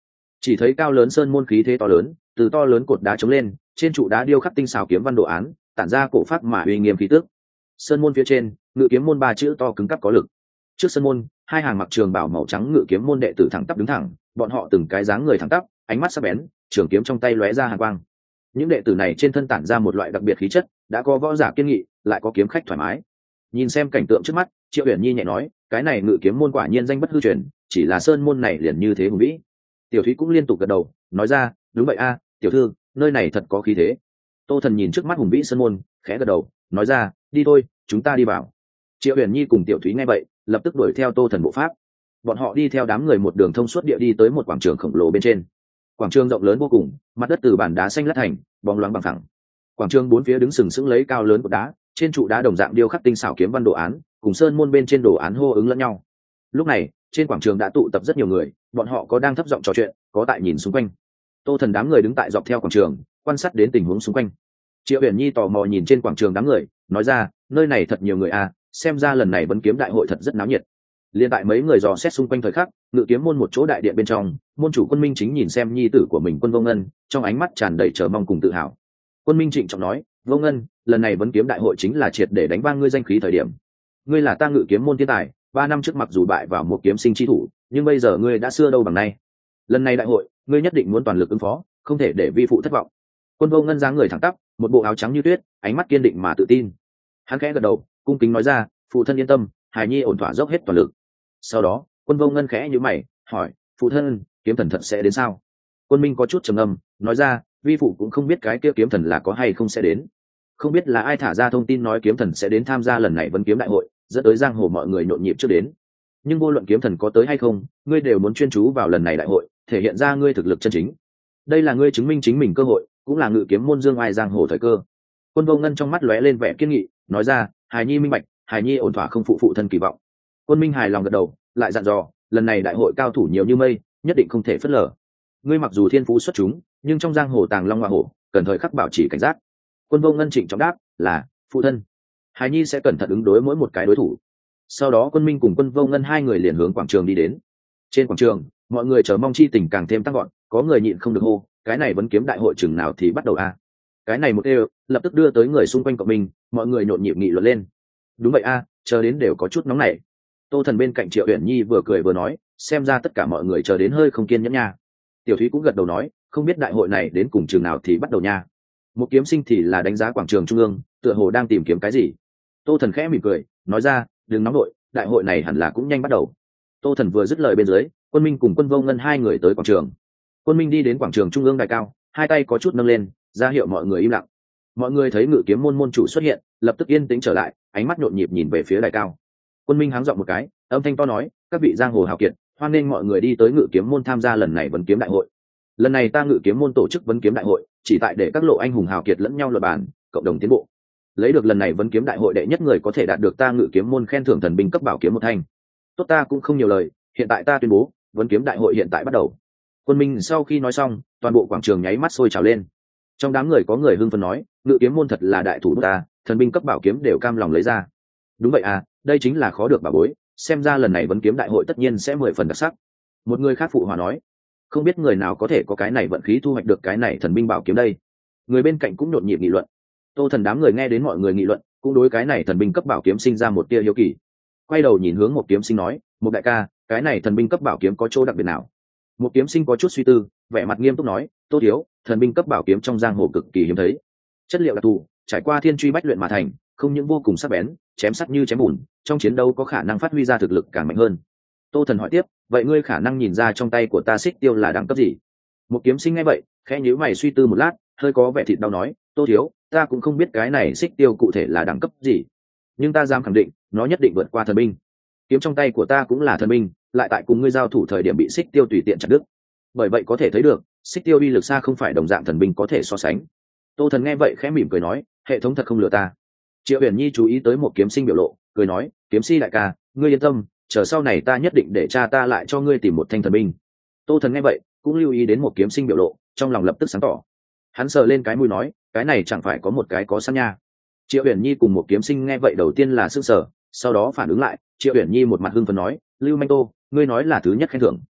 Chỉ thấy cao lớn sơn môn khí thế to lớn, từ to lớn cột đá chống lên, trên trụ đá điêu khắc tinh xảo kiếm văn đồ án, tản ra cổ phát mà uy nghiêm khí tức. Sơn môn phía trên, ngự kiếm môn ba chữ to cứng cáp có lực. Trước sân môn, hai hàng mặc trường bào màu trắng ngự kiếm môn đệ tử thẳng tắp đứng thẳng, bọn họ từng cái dáng người thẳng tắp, ánh mắt sắc bén, trường kiếm trong tay lóe ra hàn quang. Những đệ tử này trên thân tản ra một loại đặc biệt khí chất, đã có võ giả kiên nghị, lại có kiếm khách thoải mái. Nhìn xem cảnh tượng trước mắt, Triệu Uyển Nhi nhẹ nói, cái này ngự kiếm môn quả nhiên danh bất hư truyền, chỉ là sơn môn này liền như thế hùng vĩ. Tiểu Thúy cũng liên tục gật đầu, nói ra, đúng vậy a, tiểu thư, nơi này thật có khí thế. Tô Thần nhìn trước mắt hùng vĩ sơn môn, khẽ gật đầu, nói ra, đi thôi, chúng ta đi vào. Triệu Uyển Nhi cùng Tiểu Thúy nghe vậy, lập tức đuổi theo Tô Thần bộ pháp. Bọn họ đi theo đám người một đường thông suốt địa đi tới một quảng trường khổng lồ bên trên. Quảng trường rộng lớn vô cùng, mặt đất từ bản đá xanh lát thành, bóng loáng bằng phẳng. Quảng trường bốn phía đứng sừng sững lấy cao lớn của đá, trên trụ đá đồng dạng điêu khắc tinh xảo kiếm văn đồ án, cùng sơn môn bên trên đồ án hô ứng lẫn nhau. Lúc này, trên quảng trường đã tụ tập rất nhiều người, bọn họ có đang thấp giọng trò chuyện, có tại nhìn xung quanh. Tô Thần đám người đứng tại dọc theo quảng trường, quan sát đến tình huống xung quanh. Triệu Uyển Nhi tò mò nhìn trên quảng trường đám người, nói ra, nơi này thật nhiều người à, xem ra lần này vấn kiếm đại hội thật rất náo nhiệt. Liên tại mấy người dò xét xung quanh thời khắc, ngự kiếm môn một chỗ đại điện bên trong, môn chủ Quân Minh chính nhìn xem nhi tử của mình Quân Vô Ngân, trong ánh mắt tràn đầy chờ mong cùng tự hào. Quân Minh trịnh trọng nói, Vô Ngân, lần này vấn kiếm đại hội chính là triệt để đánh vang ngươi danh khí thời điểm. Ngươi là ta ngự kiếm môn thiên tài, 3 năm trước mặc dù bại vào một kiếm sinh chi thủ, nhưng bây giờ ngươi đã xưa đâu bằng nay. Lần này đại hội, ngươi nhất định muốn toàn lực ứng phó, không thể để vi phụ thất vọng. Quân Vô Ngân dáng người thẳng tắp, một bộ áo trắng như tuyết, ánh mắt kiên định mà tự tin. Hắn khẽ gật đầu, cung kính nói ra, phụ thân yên tâm, hài nhi ổn thỏa dốc hết toàn lực. Sau đó, Quân Vô Ngân khẽ nhíu mày, hỏi, phụ thân, kiếm thần thật sẽ đến sao? Quân Minh có chút trầm ngâm, nói ra, vi phụ cũng không biết cái kia kiếm thần là có hay không sẽ đến. Không biết là ai thả ra thông tin nói kiếm thần sẽ đến tham gia lần này vấn kiếm đại hội, dẫn tới giang hồ mọi người nhộn nhịp trước đến. Nhưng vô luận kiếm thần có tới hay không, ngươi đều muốn chuyên chú vào lần này đại hội, thể hiện ra ngươi thực lực chân chính. Đây là ngươi chứng minh chính mình cơ hội, cũng là ngự kiếm môn dương ai giang hồ thời cơ. Quân Vô Ngân trong mắt lóe lên vẻ kiên nghị, nói ra, hài nhi minh bạch, hài nhi ổn thỏa không phụ phụ thân kỳ vọng. Quân Minh hài lòng gật đầu, lại dặn dò, lần này đại hội cao thủ nhiều như mây, nhất định không thể phớt lờ. Ngươi mặc dù thiên phú xuất chúng, nhưng trong giang hồ tàng long hoa hổ, cần thời khắc bảo trì cảnh giác. Quân Vô Ngân trịnh trọng đáp, là phụ thân. Hài nhi sẽ cẩn thận ứng đối mỗi một cái đối thủ. Sau đó Quân Minh cùng Quân Vô Ngân hai người liền hướng quảng trường đi đến. Trên quảng trường, mọi người chờ mong chi tình càng thêm tăng gọn, có người nhịn không được hô, cái này vấn kiếm đại hội chừng nào thì bắt đầu a? Cái này một đều, lập tức đưa tới người xung quanh cộng mình, mọi người nhộn nhịp nghị luận lên. Đúng vậy a, chờ đến đều có chút nóng nảy. Tô Thần bên cạnh Triệu Uyển Nhi vừa cười vừa nói, xem ra tất cả mọi người chờ đến hơi không kiên nhẫn nha. Tiểu Thúy cũng gật đầu nói, không biết đại hội này đến cùng trường nào thì bắt đầu nha. Một kiếm sinh thì là đánh giá quảng trường trung ương, tựa hồ đang tìm kiếm cái gì. Tô Thần khẽ mỉm cười, nói ra, đừng nóng nội, đại hội này hẳn là cũng nhanh bắt đầu. Tô Thần vừa dứt lời bên dưới, Quân Minh cùng Quân Vô Ngân hai người tới quảng trường. Quân Minh đi đến quảng trường trung ương đài cao, hai tay có chút nâng lên, ra hiệu mọi người im lặng. Mọi người thấy ngự kiếm môn môn chủ xuất hiện, lập tức yên tĩnh trở lại, ánh mắt nhộn nhịp nhìn về phía đài cao. Quân Minh háng giọng một cái, âm thanh to nói, các vị giang hồ hào kiệt, hoan nghênh mọi người đi tới ngự kiếm môn tham gia lần này vấn kiếm đại hội. Lần này ta ngự kiếm môn tổ chức vấn kiếm đại hội, chỉ tại để các lộ anh hùng hào kiệt lẫn nhau luận bàn, cộng đồng tiến bộ. Lấy được lần này vấn kiếm đại hội đệ nhất người có thể đạt được ta ngự kiếm môn khen thưởng thần binh cấp bảo kiếm một thanh. Tốt, ta cũng không nhiều lời, hiện tại ta tuyên bố, vấn kiếm đại hội hiện tại bắt đầu. Quân Minh sau khi nói xong, toàn bộ quảng trường nháy mắt sôi trào lên. Trong đám người có người hưng phấn nói, ngự kiếm môn thật là đại thủ ta, thần binh cấp bảo kiếm đều cam lòng lấy ra. Đúng vậy à, đây chính là khó được bảo bối, xem ra lần này vấn kiếm đại hội tất nhiên sẽ 10 phần đặc sắc. Một người khác phụ hòa nói, không biết người nào có thể có cái này vận khí thu hoạch được cái này thần binh bảo kiếm đây. Người bên cạnh cũng nhộn nhịp nghị luận. Tô Thần đám người nghe đến mọi người nghị luận, cũng đối cái này thần binh cấp bảo kiếm sinh ra một tia hiếu kỳ. Quay đầu nhìn hướng một kiếm sinh nói, một đại ca, cái này thần binh cấp bảo kiếm có chỗ đặc biệt nào? Một kiếm sinh có chút suy tư, vẻ mặt nghiêm túc nói, Tô thiếu, thần binh cấp bảo kiếm trong giang hồ cực kỳ hiếm thấy, chất liệu đặc thù, trải qua thiên truy bách luyện mà thành, không những vô cùng sắc bén, chém sắt như chém bùn, trong chiến đấu có khả năng phát huy ra thực lực càng mạnh hơn. Tô Thần hỏi tiếp, vậy ngươi khả năng nhìn ra trong tay của ta xích tiêu là đẳng cấp gì? Một kiếm sinh nghe vậy, khẽ nhíu mày suy tư một lát, hơi có vẻ thịt đau nói, Tô thiếu, ta cũng không biết cái này xích tiêu cụ thể là đẳng cấp gì, nhưng ta dám khẳng định, nó nhất định vượt qua thần binh. Kiếm trong tay của ta cũng là thần binh, lại tại cùng ngươi giao thủ thời điểm bị xích tiêu tùy tiện chặt đứt. Bởi vậy có thể thấy được, xích tiêu uy lực xa không phải đồng dạng thần binh có thể so sánh. Tô Thần nghe vậy khẽ mỉm cười nói, hệ thống thật không lừa ta. Triệu Uyển Nhi chú ý tới một kiếm sinh biểu lộ, cười nói, kiếm si đại ca, ngươi yên tâm, chờ sau này ta nhất định để cha ta lại cho ngươi tìm một thanh thần binh. Tô Thần nghe vậy cũng lưu ý đến một kiếm sinh biểu lộ, trong lòng lập tức sáng tỏ. Hắn sờ lên cái mũi nói, cái này chẳng phải có một cái có sẵn nha. Triệu Uyển Nhi cùng một kiếm sinh nghe vậy đầu tiên là sững sờ, sau đó phản ứng lại. Triệu Uyển Nhi một mặt hưng phấn nói, Lưu Manh Tô, ngươi nói là thứ nhất khen thưởng.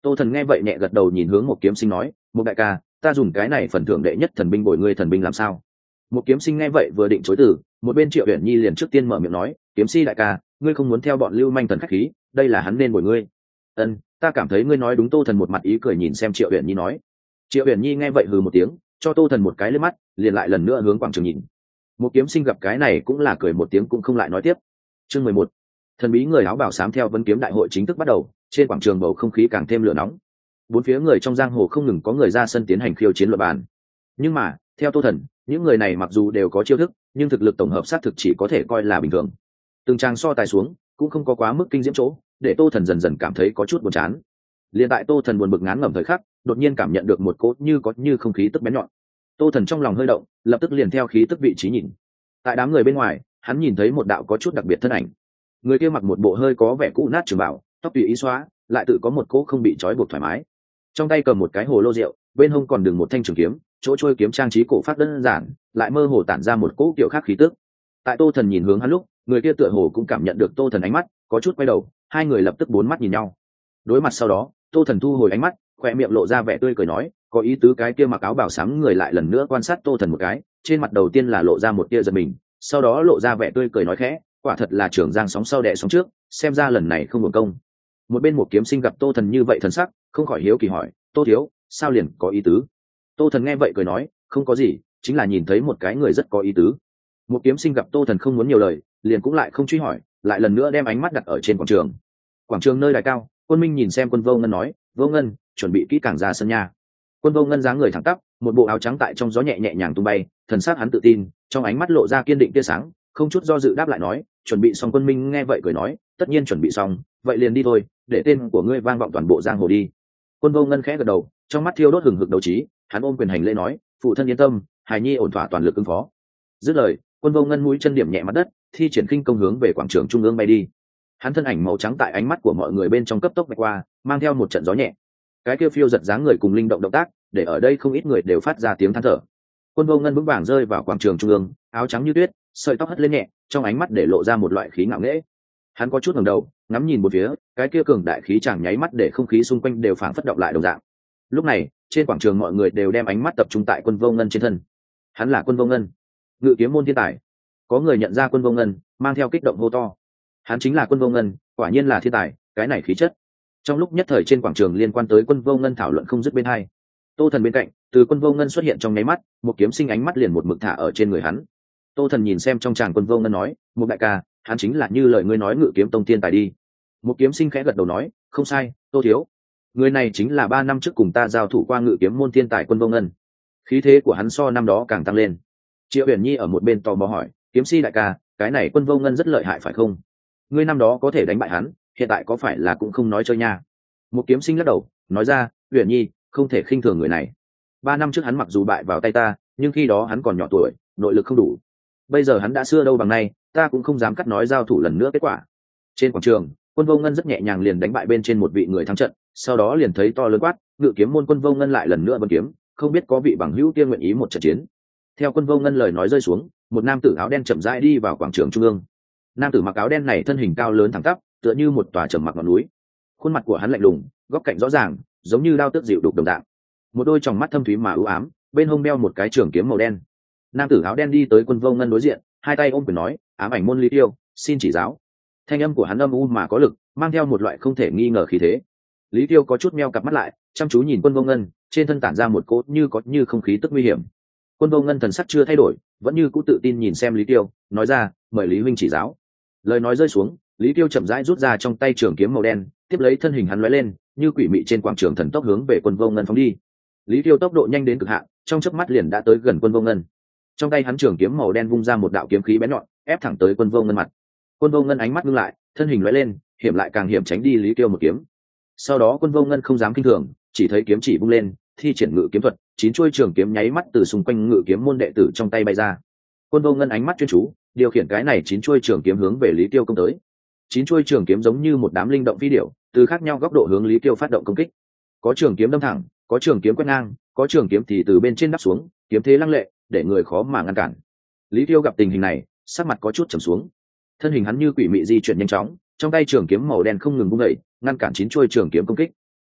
Tô Thần nghe vậy nhẹ gật đầu, nhìn hướng một kiếm sinh nói, một đại ca, ta dùng cái này phần thưởng đệ nhất thần binh bồi ngươi thần binh làm sao? Một kiếm sinh nghe vậy vừa định chối từ, một bên Triệu Uyển Nhi liền trước tiên mở miệng nói, kiếm si đại ca, ngươi không muốn theo bọn lưu manh thần khách khí, đây là hắn nên bồi ngươi. Ân, ta cảm thấy ngươi nói đúng. Tô Thần một mặt ý cười nhìn xem Triệu Uyển Nhi nói. Triệu Uyển Nhi nghe vậy hừ một tiếng, cho Tô Thần một cái liếc mắt, liền lại lần nữa hướng quảng trường nhìn. Một kiếm sinh gặp cái này cũng là cười một tiếng, cũng không lại nói tiếp. Chương 11. Thần bí người áo bào xám. Theo vấn kiếm đại hội chính thức bắt đầu, trên quảng trường bầu không khí càng thêm lửa nóng. Bốn phía người trong giang hồ không ngừng có người ra sân tiến hành khiêu chiến luận bàn. Nhưng mà, theo Tô Thần, những người này mặc dù đều có chiêu thức, nhưng thực lực tổng hợp xác thực chỉ có thể coi là bình thường. Từng trang so tài xuống, cũng không có quá mức kinh diễm chỗ, để Tô Thần dần dần cảm thấy có chút buồn chán. Liên tại Tô Thần buồn bực ngán ngẩm thời khắc, đột nhiên cảm nhận được một cỗ như có như không khí tức bén nhọn. Tô Thần trong lòng hơi động, lập tức liền theo khí tức vị trí nhìn. Tại đám người bên ngoài, hắn nhìn thấy một đạo có chút đặc biệt thân ảnh. Người kia mặc một bộ hơi có vẻ cũ nát trường bào, tóc tùy ý xóa, lại tự có một cỗ không bị trói buộc thoải mái. Trong tay cầm một cái hồ lô rượu, bên hông còn đừng một thanh trường kiếm, chỗ trôi kiếm trang trí cổ phát đơn giản, lại mơ hồ tản ra một cỗ kiểu khác khí tức. Tại Tô Thần nhìn hướng hắn lúc, người kia tựa hồ cũng cảm nhận được Tô Thần ánh mắt, có chút quay đầu, hai người lập tức bốn mắt nhìn nhau. Đối mặt sau đó, Tô Thần thu hồi ánh mắt, khoe miệng lộ ra vẻ tươi cười nói, có ý tứ. Cái kia mặc áo bào xám người lại lần nữa quan sát Tô Thần một cái, trên mặt đầu tiên là lộ ra một tia giận mình, sau đó lộ ra vẻ tươi cười nói khẽ, quả thật là trưởng giang sóng sau đẻ sóng trước, xem ra lần này không hưởng công. Một bên một kiếm sinh gặp Tô Thần như vậy thần sắc, không khỏi hiếu kỳ hỏi, Tô thiếu, sao liền có ý tứ? Tô Thần nghe vậy cười nói, không có gì, chính là nhìn thấy một cái người rất có ý tứ. Một kiếm sinh gặp Tô Thần không muốn nhiều lời, liền cũng lại không truy hỏi, lại lần nữa đem ánh mắt đặt ở trên quảng trường. Quảng trường nơi đài cao, Quân Minh nhìn xem Quân Vô Ngân nói, Vô Ngân, chuẩn bị kỹ càng ra sân nha. Quân Vô Ngân dáng người thẳng tắp, một bộ áo trắng tại trong gió nhẹ nhẹ nhàng tung bay, thần sắc hắn tự tin, trong ánh mắt lộ ra kiên định tia sáng, không chút do dự đáp lại nói, chuẩn bị xong. Quân Minh nghe vậy cười nói, tất nhiên chuẩn bị xong, vậy liền đi thôi, để tên của ngươi vang vọng toàn bộ giang hồ đi. Quân Vô Ngân khẽ gật đầu, trong mắt thiêu đốt hừng hực đấu trí, hắn ôm quyền hành lễ nói, phụ thân yên tâm, hài nhi ổn thỏa toàn lực ứng phó. Dứt lời, Quân Vô Ngân mũi chân điểm nhẹ mặt đất, thi triển khinh công hướng về quảng trường trung ương bay đi. Hắn thân ảnh màu trắng tại ánh mắt của mọi người bên trong cấp tốc bay qua, mang theo một trận gió nhẹ. Cái kia phiêu giật dáng người cùng linh động động tác, để ở đây không ít người đều phát ra tiếng than thở. Quân Vô Ngân vững vàng rơi vào quảng trường trung ương, áo trắng như tuyết, sợi tóc hất lên nhẹ, trong ánh mắt để lộ ra một loại khí ngạo nghễ. Hắn có chút ngẩng đầu, ngắm nhìn một phía, cái kia cường đại khí chẳng nháy mắt để không khí xung quanh đều phảng phất động lại đồng dạng. Lúc này, trên quảng trường mọi người đều đem ánh mắt tập trung tại Quân Vô Ngân trên thân. Hắn là Quân Vô Ngân, Ngự kiếm môn thiên tài. Có người nhận ra Quân Vô Ngân, mang theo kích động hô to. Hắn chính là Quân Vô Ngân, quả nhiên là thiên tài, cái này khí chất. Trong lúc nhất thời trên quảng trường liên quan tới Quân Vô Ngân thảo luận không dứt bên hai. Tô Thần bên cạnh, từ Quân Vô Ngân xuất hiện trong nháy mắt, một kiếm sinh ánh mắt liền một mực thả ở trên người hắn. Tô Thần nhìn xem trong tràng Quân Vô Ngân nói, một đại ca, hắn chính là như lời ngươi nói Ngự kiếm tông thiên tài đi. Một kiếm sinh khẽ gật đầu nói, không sai, Tô thiếu. Người này chính là 3 năm trước cùng ta giao thủ qua Ngự kiếm môn thiên tài Quân Vô Ngân. Khí thế của hắn so năm đó càng tăng lên. Triệu Uyển Nhi ở một bên tò mò hỏi, kiếm si đại ca, cái này Quân Vô Ngân rất lợi hại phải không? Ngươi năm đó có thể đánh bại hắn, hiện tại có phải là cũng không nói chơi nha? Một kiếm sinh lắc đầu, nói ra, Uyển Nhi, không thể khinh thường người này. 3 năm trước hắn mặc dù bại vào tay ta, nhưng khi đó hắn còn nhỏ tuổi, nội lực không đủ. Bây giờ hắn đã xưa đâu bằng nay, ta cũng không dám cắt nói giao thủ lần nữa kết quả. Trên quảng trường, Quân Vô Ngân rất nhẹ nhàng liền đánh bại bên trên một vị người thắng trận, sau đó liền thấy to lớn quát, Ngự kiếm môn Quân Vô Ngân lại lần nữa vân kiếm, không biết có vị bằng hữu tiên nguyện ý một trận chiến. Theo Quân Vô Ngân lời nói rơi xuống, một nam tử áo đen chậm rãi đi vào quảng trường trung ương. Nam tử mặc áo đen này thân hình cao lớn thẳng tắp, tựa như một tòa trầm mặc ngọn núi. Khuôn mặt của hắn lạnh lùng, góc cạnh rõ ràng, giống như đao tước dịu đục đồng dạng. Một đôi tròng mắt thâm thúy mà u ám, bên hông đeo một cái trường kiếm màu đen. Nam tử áo đen đi tới Quân Vô Ngân đối diện, hai tay ôm quyền nói, ám ảnh môn Lý Tiêu, xin chỉ giáo. Thanh âm của hắn âm u mà có lực, mang theo một loại không thể nghi ngờ khí thế. Lý Tiêu có chút meo cặp mắt lại, chăm chú nhìn Quân Vô Ngân, trên thân tản ra một cỗ như có như không khí tức nguy hiểm. Quân Vô Ngân thần sắc chưa thay đổi, vẫn như cũ tự tin nhìn xem Lý Tiêu, nói ra, mời Lý huynh chỉ giáo. Lời nói rơi xuống, Lý Tiêu chậm rãi rút ra trong tay trường kiếm màu đen, tiếp lấy thân hình hắn lóe lên, như quỷ mị trên quảng trường thần tốc hướng về Quân Vô Ngân phóng đi. Lý Tiêu tốc độ nhanh đến cực hạn, trong chớp mắt liền đã tới gần Quân Vô Ngân. Trong tay hắn trường kiếm màu đen vung ra một đạo kiếm khí bén nhọn, ép thẳng tới Quân Vô Ngân mặt. Quân Vô Ngân ánh mắt ngưng lại, thân hình lóe lên, hiểm lại càng hiểm tránh đi Lý Tiêu một kiếm. Sau đó Quân Vô Ngân không dám kinh thường, chỉ thấy kiếm chỉ vung lên, thi triển ngự kiếm thuật, 9 chuôi trường kiếm nháy mắt từ xung quanh Ngự kiếm môn đệ tử trong tay bay ra. Quân Vô Ngân ánh mắt chuyên chú, điều khiển cái này 9 chuôi trường kiếm hướng về Lý Tiêu công tới. 9 chuôi trường kiếm giống như một đám linh động phi điểu, từ khác nhau góc độ hướng Lý Tiêu phát động công kích. Có trường kiếm đâm thẳng, có trường kiếm quét ngang, có trường kiếm thì từ bên trên đắp xuống, kiếm thế lăng lệ, để người khó mà ngăn cản. Lý Tiêu gặp tình hình này, sắc mặt có chút trầm xuống. Thân hình hắn như quỷ mị di chuyển nhanh chóng, trong tay trường kiếm màu đen không ngừng vung dậy, ngăn cản 9 chuôi trường kiếm công kích.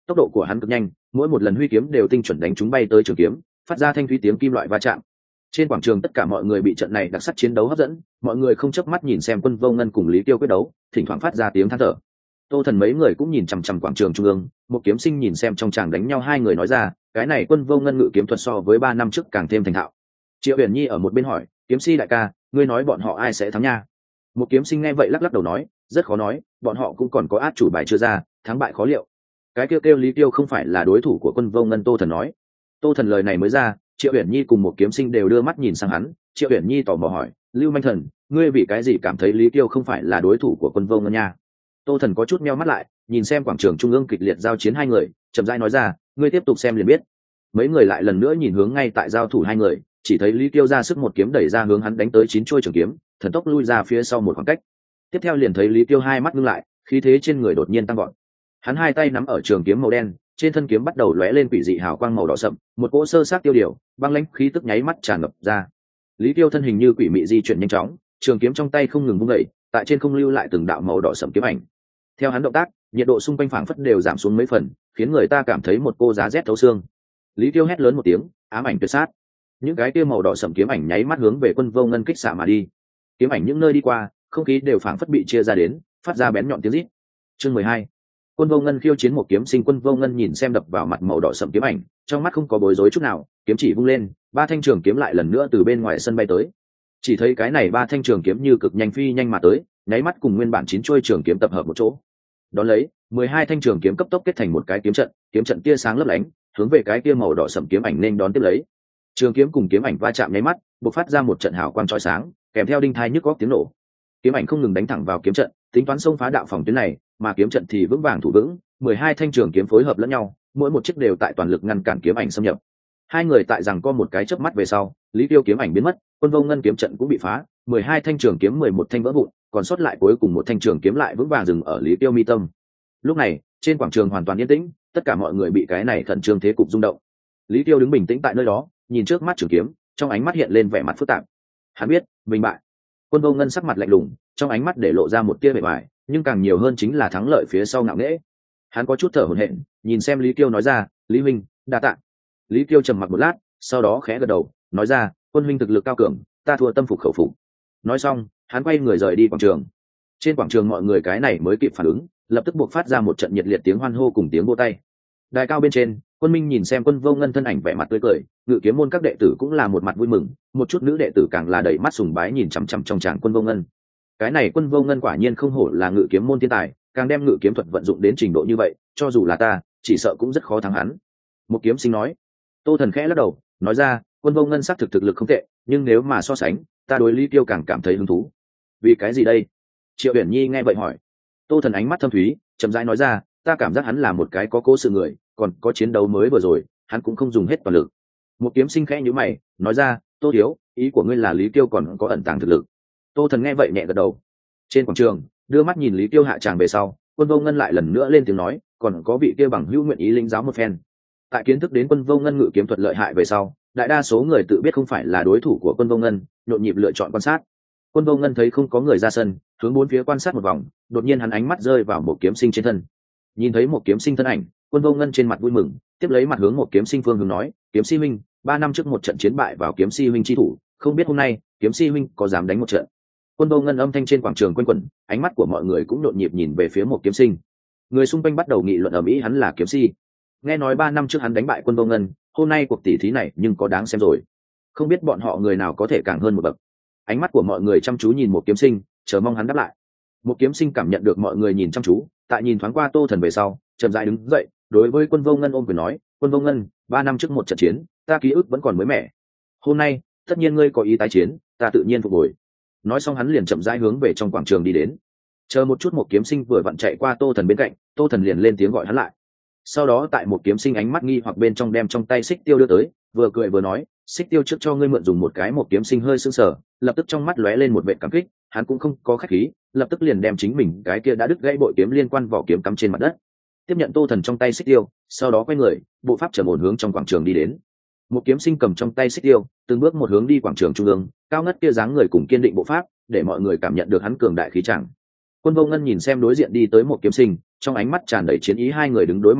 tốc độ của hắn cực nhanh, mỗi một lần huy kiếm đều tinh chuẩn đánh trúng bay tới trường kiếm, phát ra thanh thúy tiếng kim loại va chạm. Trên quảng trường tất cả mọi người bị trận này đặc sắc chiến đấu hấp dẫn, mọi người không chớp mắt nhìn xem Quân Vô Ngân cùng Lý Tiêu quyết đấu, thỉnh thoảng phát ra tiếng than thở. Tô Thần mấy người cũng nhìn chằm chằm quảng trường trung ương, một kiếm sinh nhìn xem trong tràng đánh nhau hai người nói ra, cái này Quân Vô Ngân ngự kiếm thuật so với 3 năm trước càng thêm thành thạo. Triệu Uyển Nhi ở một bên hỏi, kiếm si đại ca, ngươi nói bọn họ ai sẽ thắng nha? Một kiếm sinh nghe vậy lắc lắc đầu nói, rất khó nói, bọn họ cũng còn có át chủ bài chưa ra, thắng bại khó liệu. Cái kêu Lý Tiêu không phải là đối thủ của Quân Vô Ngân. Tô Thần nói. Tô Thần lời này mới ra, Triệu Uyển Nhi cùng một kiếm sinh đều đưa mắt nhìn sang hắn. Triệu Uyển Nhi tò mò hỏi, Lưu Manh Thần, ngươi vì cái gì cảm thấy Lý Tiêu không phải là đối thủ của Quân Vô Ngân nha? Tô Thần có chút meo mắt lại, nhìn xem quảng trường trung ương kịch liệt giao chiến hai người, chậm rãi nói ra, ngươi tiếp tục xem liền biết. Mấy người lại lần nữa nhìn hướng ngay tại giao thủ hai người, chỉ thấy Lý Tiêu ra sức một kiếm đẩy ra hướng hắn đánh tới 9 chuôi trường kiếm, thần tốc lui ra phía sau một khoảng cách. Tiếp theo liền thấy Lý Tiêu hai mắt ngưng lại, khí thế trên người đột nhiên tăng vọt. Hắn hai tay nắm ở trường kiếm màu đen, trên thân kiếm bắt đầu lóe lên quỷ dị hào quang màu đỏ sậm, một cỗ sơ sát tiêu điều, băng lãnh khí tức nháy mắt tràn ngập ra. Lý Tiêu thân hình như quỷ mị di chuyển nhanh chóng, trường kiếm trong tay không ngừng vung dậy, tại trên không lưu lại từng đạo màu đỏ sậm kiếm ảnh. Theo hắn động tác, nhiệt độ xung quanh phảng phất đều giảm xuống mấy phần, khiến người ta cảm thấy một cô giá rét thấu xương. Lý Tiêu hét lớn một tiếng, ám ảnh tuyệt sát. Những cái kia màu đỏ sậm kiếm ảnh nháy mắt hướng về Quân Vô Ngân kích xạ mà đi. Kiếm ảnh những nơi đi qua, không khí đều phảng phất bị chia ra đến, phát ra bén nhọn tiếng rít. Chương 12. Quân Vô Ngân khiêu chiến một kiếm sinh. Quân Vô Ngân nhìn xem đập vào mặt màu đỏ sậm kiếm ảnh, trong mắt không có bối rối chút nào, kiếm chỉ vung lên, 3 thanh trường kiếm lại lần nữa từ bên ngoài sân bay tới. Chỉ thấy cái này 3 thanh trường kiếm như cực nhanh phi nhanh mà tới, nháy mắt cùng nguyên bản 9 chuôi trường kiếm tập hợp một chỗ. Đón lấy, 12 thanh trường kiếm cấp tốc kết thành một cái kiếm trận tia sáng lấp lánh, hướng về cái kia màu đỏ sậm kiếm ảnh nên đón tiếp lấy. Trường kiếm cùng kiếm ảnh va chạm nháy mắt, bộc phát ra một trận hào quang chói sáng, kèm theo đinh thai nhức góc tiếng nổ. Kiếm ảnh không ngừng đánh thẳng vào kiếm trận, tính toán xông phá đạo phòng tuyến này, mà kiếm trận thì vững vàng thủ vững, 12 thanh trường kiếm phối hợp lẫn nhau, mỗi một chiếc đều tại toàn lực ngăn cản kiếm ảnh xâm nhập. Hai người tại rằng có một cái chớp mắt về sau, Lý Tiêu kiếm ảnh biến mất, Quân Vô Ngân kiếm trận cũng bị phá, 12 thanh trường kiếm 11 thanh vỡ vụn, còn sót lại cuối cùng một thanh trường kiếm lại vững vàng dừng ở Lý Tiêu mi tâm. Lúc này, trên quảng trường hoàn toàn yên tĩnh, tất cả mọi người bị cái này khẩn trương thế cục rung động. Lý Tiêu đứng bình tĩnh tại nơi đó, nhìn trước mắt trường kiếm, trong ánh mắt hiện lên vẻ mặt phức tạp. Hắn biết, mình bại. Quân Vô Ngân sắc mặt lạnh lùng, trong ánh mắt để lộ ra một tia vẻ bại, nhưng càng nhiều hơn chính là thắng lợi phía sau ngạo nghễ. Hắn có chút thở hổn hển, nhìn xem Lý Tiêu nói ra, Lý huynh, đa tạ. Lý Tiêu trầm mặc một lát, sau đó khẽ gật đầu, nói ra, Quân huynh thực lực cao cường, ta thua tâm phục khẩu phục. Nói xong, hắn quay người rời đi quảng trường. Trên quảng trường mọi người cái này mới kịp phản ứng, lập tức buộc phát ra một trận nhiệt liệt tiếng hoan hô cùng tiếng vỗ tay. Đài cao bên trên, Quân Minh nhìn xem Quân Vô Ngân thân ảnh vẻ mặt tươi cười, Ngự Kiếm môn các đệ tử cũng là một mặt vui mừng, một chút nữ đệ tử càng là đầy mắt sùng bái nhìn chằm chằm trong tràng Quân Vô Ngân. Cái này Quân Vô Ngân quả nhiên không hổ là Ngự Kiếm môn thiên tài, càng đem ngự kiếm thuật vận dụng đến trình độ như vậy, cho dù là ta, chỉ sợ cũng rất khó thắng hắn. Một kiếm sinh nói. Tô Thần khẽ lắc đầu, nói ra, Quân Vô Ngân xác thực thực lực không tệ, nhưng nếu mà so sánh, ta đối Lý Tiêu càng cảm thấy hứng thú. Vì cái gì đây? Triệu Uyển Nhi nghe vậy hỏi. Tô Thần ánh mắt thâm thúy, chậm rãi nói ra, ta cảm giác hắn là một cái có cố sự người, còn có chiến đấu mới vừa rồi, hắn cũng không dùng hết toàn lực. Một kiếm sinh khẽ nhíu mày, nói ra, Tô thiếu, ý của ngươi là Lý Tiêu còn có ẩn tàng thực lực. Tô Thần nghe vậy nhẹ gật đầu. Trên quảng trường, đưa mắt nhìn Lý Tiêu hạ tràng về sau, Quân Vô Ngân lại lần nữa lên tiếng nói, còn có vị kia bằng hữu nguyện ý linh giáo một phen. Tại kiến thức đến Quân Vô Ngân ngự kiếm thuật lợi hại về sau, đại đa số người tự biết không phải là đối thủ của Quân Vô Ngân, nhộn nhịp lựa chọn quan sát. Quân Vô Ngân thấy không có người ra sân, hướng bốn phía quan sát một vòng, đột nhiên hắn ánh mắt rơi vào một kiếm sinh trên thân. Nhìn thấy một kiếm sinh thân ảnh, Quân Vô Ngân trên mặt vui mừng, tiếp lấy mặt hướng một kiếm sinh phương hướng nói, kiếm si huynh, 3 năm trước một trận chiến bại vào kiếm si huynh chi thủ, không biết hôm nay kiếm si huynh có dám đánh một trận. Quân Vô Ngân âm thanh trên quảng trường quanh quẩn, ánh mắt của mọi người cũng nhộn nhịp nhìn về phía một kiếm sinh. Người xung quanh bắt đầu nghị luận ầm ĩ hắn là kiếm si. Nghe nói 3 năm trước hắn đánh bại Quân Vô Ngân, hôm nay cuộc tỷ thí này nhưng có đáng xem rồi. Không biết bọn họ người nào có thể càng hơn một bậc. Ánh mắt của mọi người chăm chú nhìn một kiếm sinh, chờ mong hắn đáp lại. Một kiếm sinh cảm nhận được mọi người nhìn chăm chú, tại nhìn thoáng qua Tô Thần về sau, chậm rãi đứng dậy, đối với Quân Vô Ngân ôm quyền nói, Quân Vô Ngân, 3 năm trước một trận chiến, ta ký ức vẫn còn mới mẻ. Hôm nay, tất nhiên ngươi có ý tái chiến, ta tự nhiên phục hồi. Nói xong hắn liền chậm rãi hướng về trong quảng trường đi đến. Chờ một chút một kiếm sinh vừa vặn chạy qua Tô Thần bên cạnh, Tô Thần liền lên tiếng gọi hắn lại. Sau đó tại một kiếm sinh ánh mắt nghi hoặc bên trong đem trong tay xích tiêu đưa tới, vừa cười vừa nói, xích tiêu trước cho ngươi mượn dùng một cái. Một kiếm sinh hơi sững sờ, lập tức trong mắt lóe lên một vẻ cảm kích, hắn cũng không có khách khí, lập tức liền đem chính mình cái kia đã đứt gãy bội kiếm liên quan vỏ kiếm cắm trên mặt đất, tiếp nhận Tô Thần trong tay xích tiêu, sau đó quay người, bộ pháp trầm ổn hướng trong quảng trường đi đến. Một kiếm sinh cầm trong tay xích tiêu, từng bước một hướng đi quảng trường trung ương, cao ngất kia dáng người cùng kiên định bộ pháp, để mọi người cảm nhận được hắn cường đại khí tràng. Quân Vô Ngân nhìn xem đối diện đi tới một kiếm sinh, trong ánh mắt tràn đầy chiến ý, hai người đứng đối mặt nhau,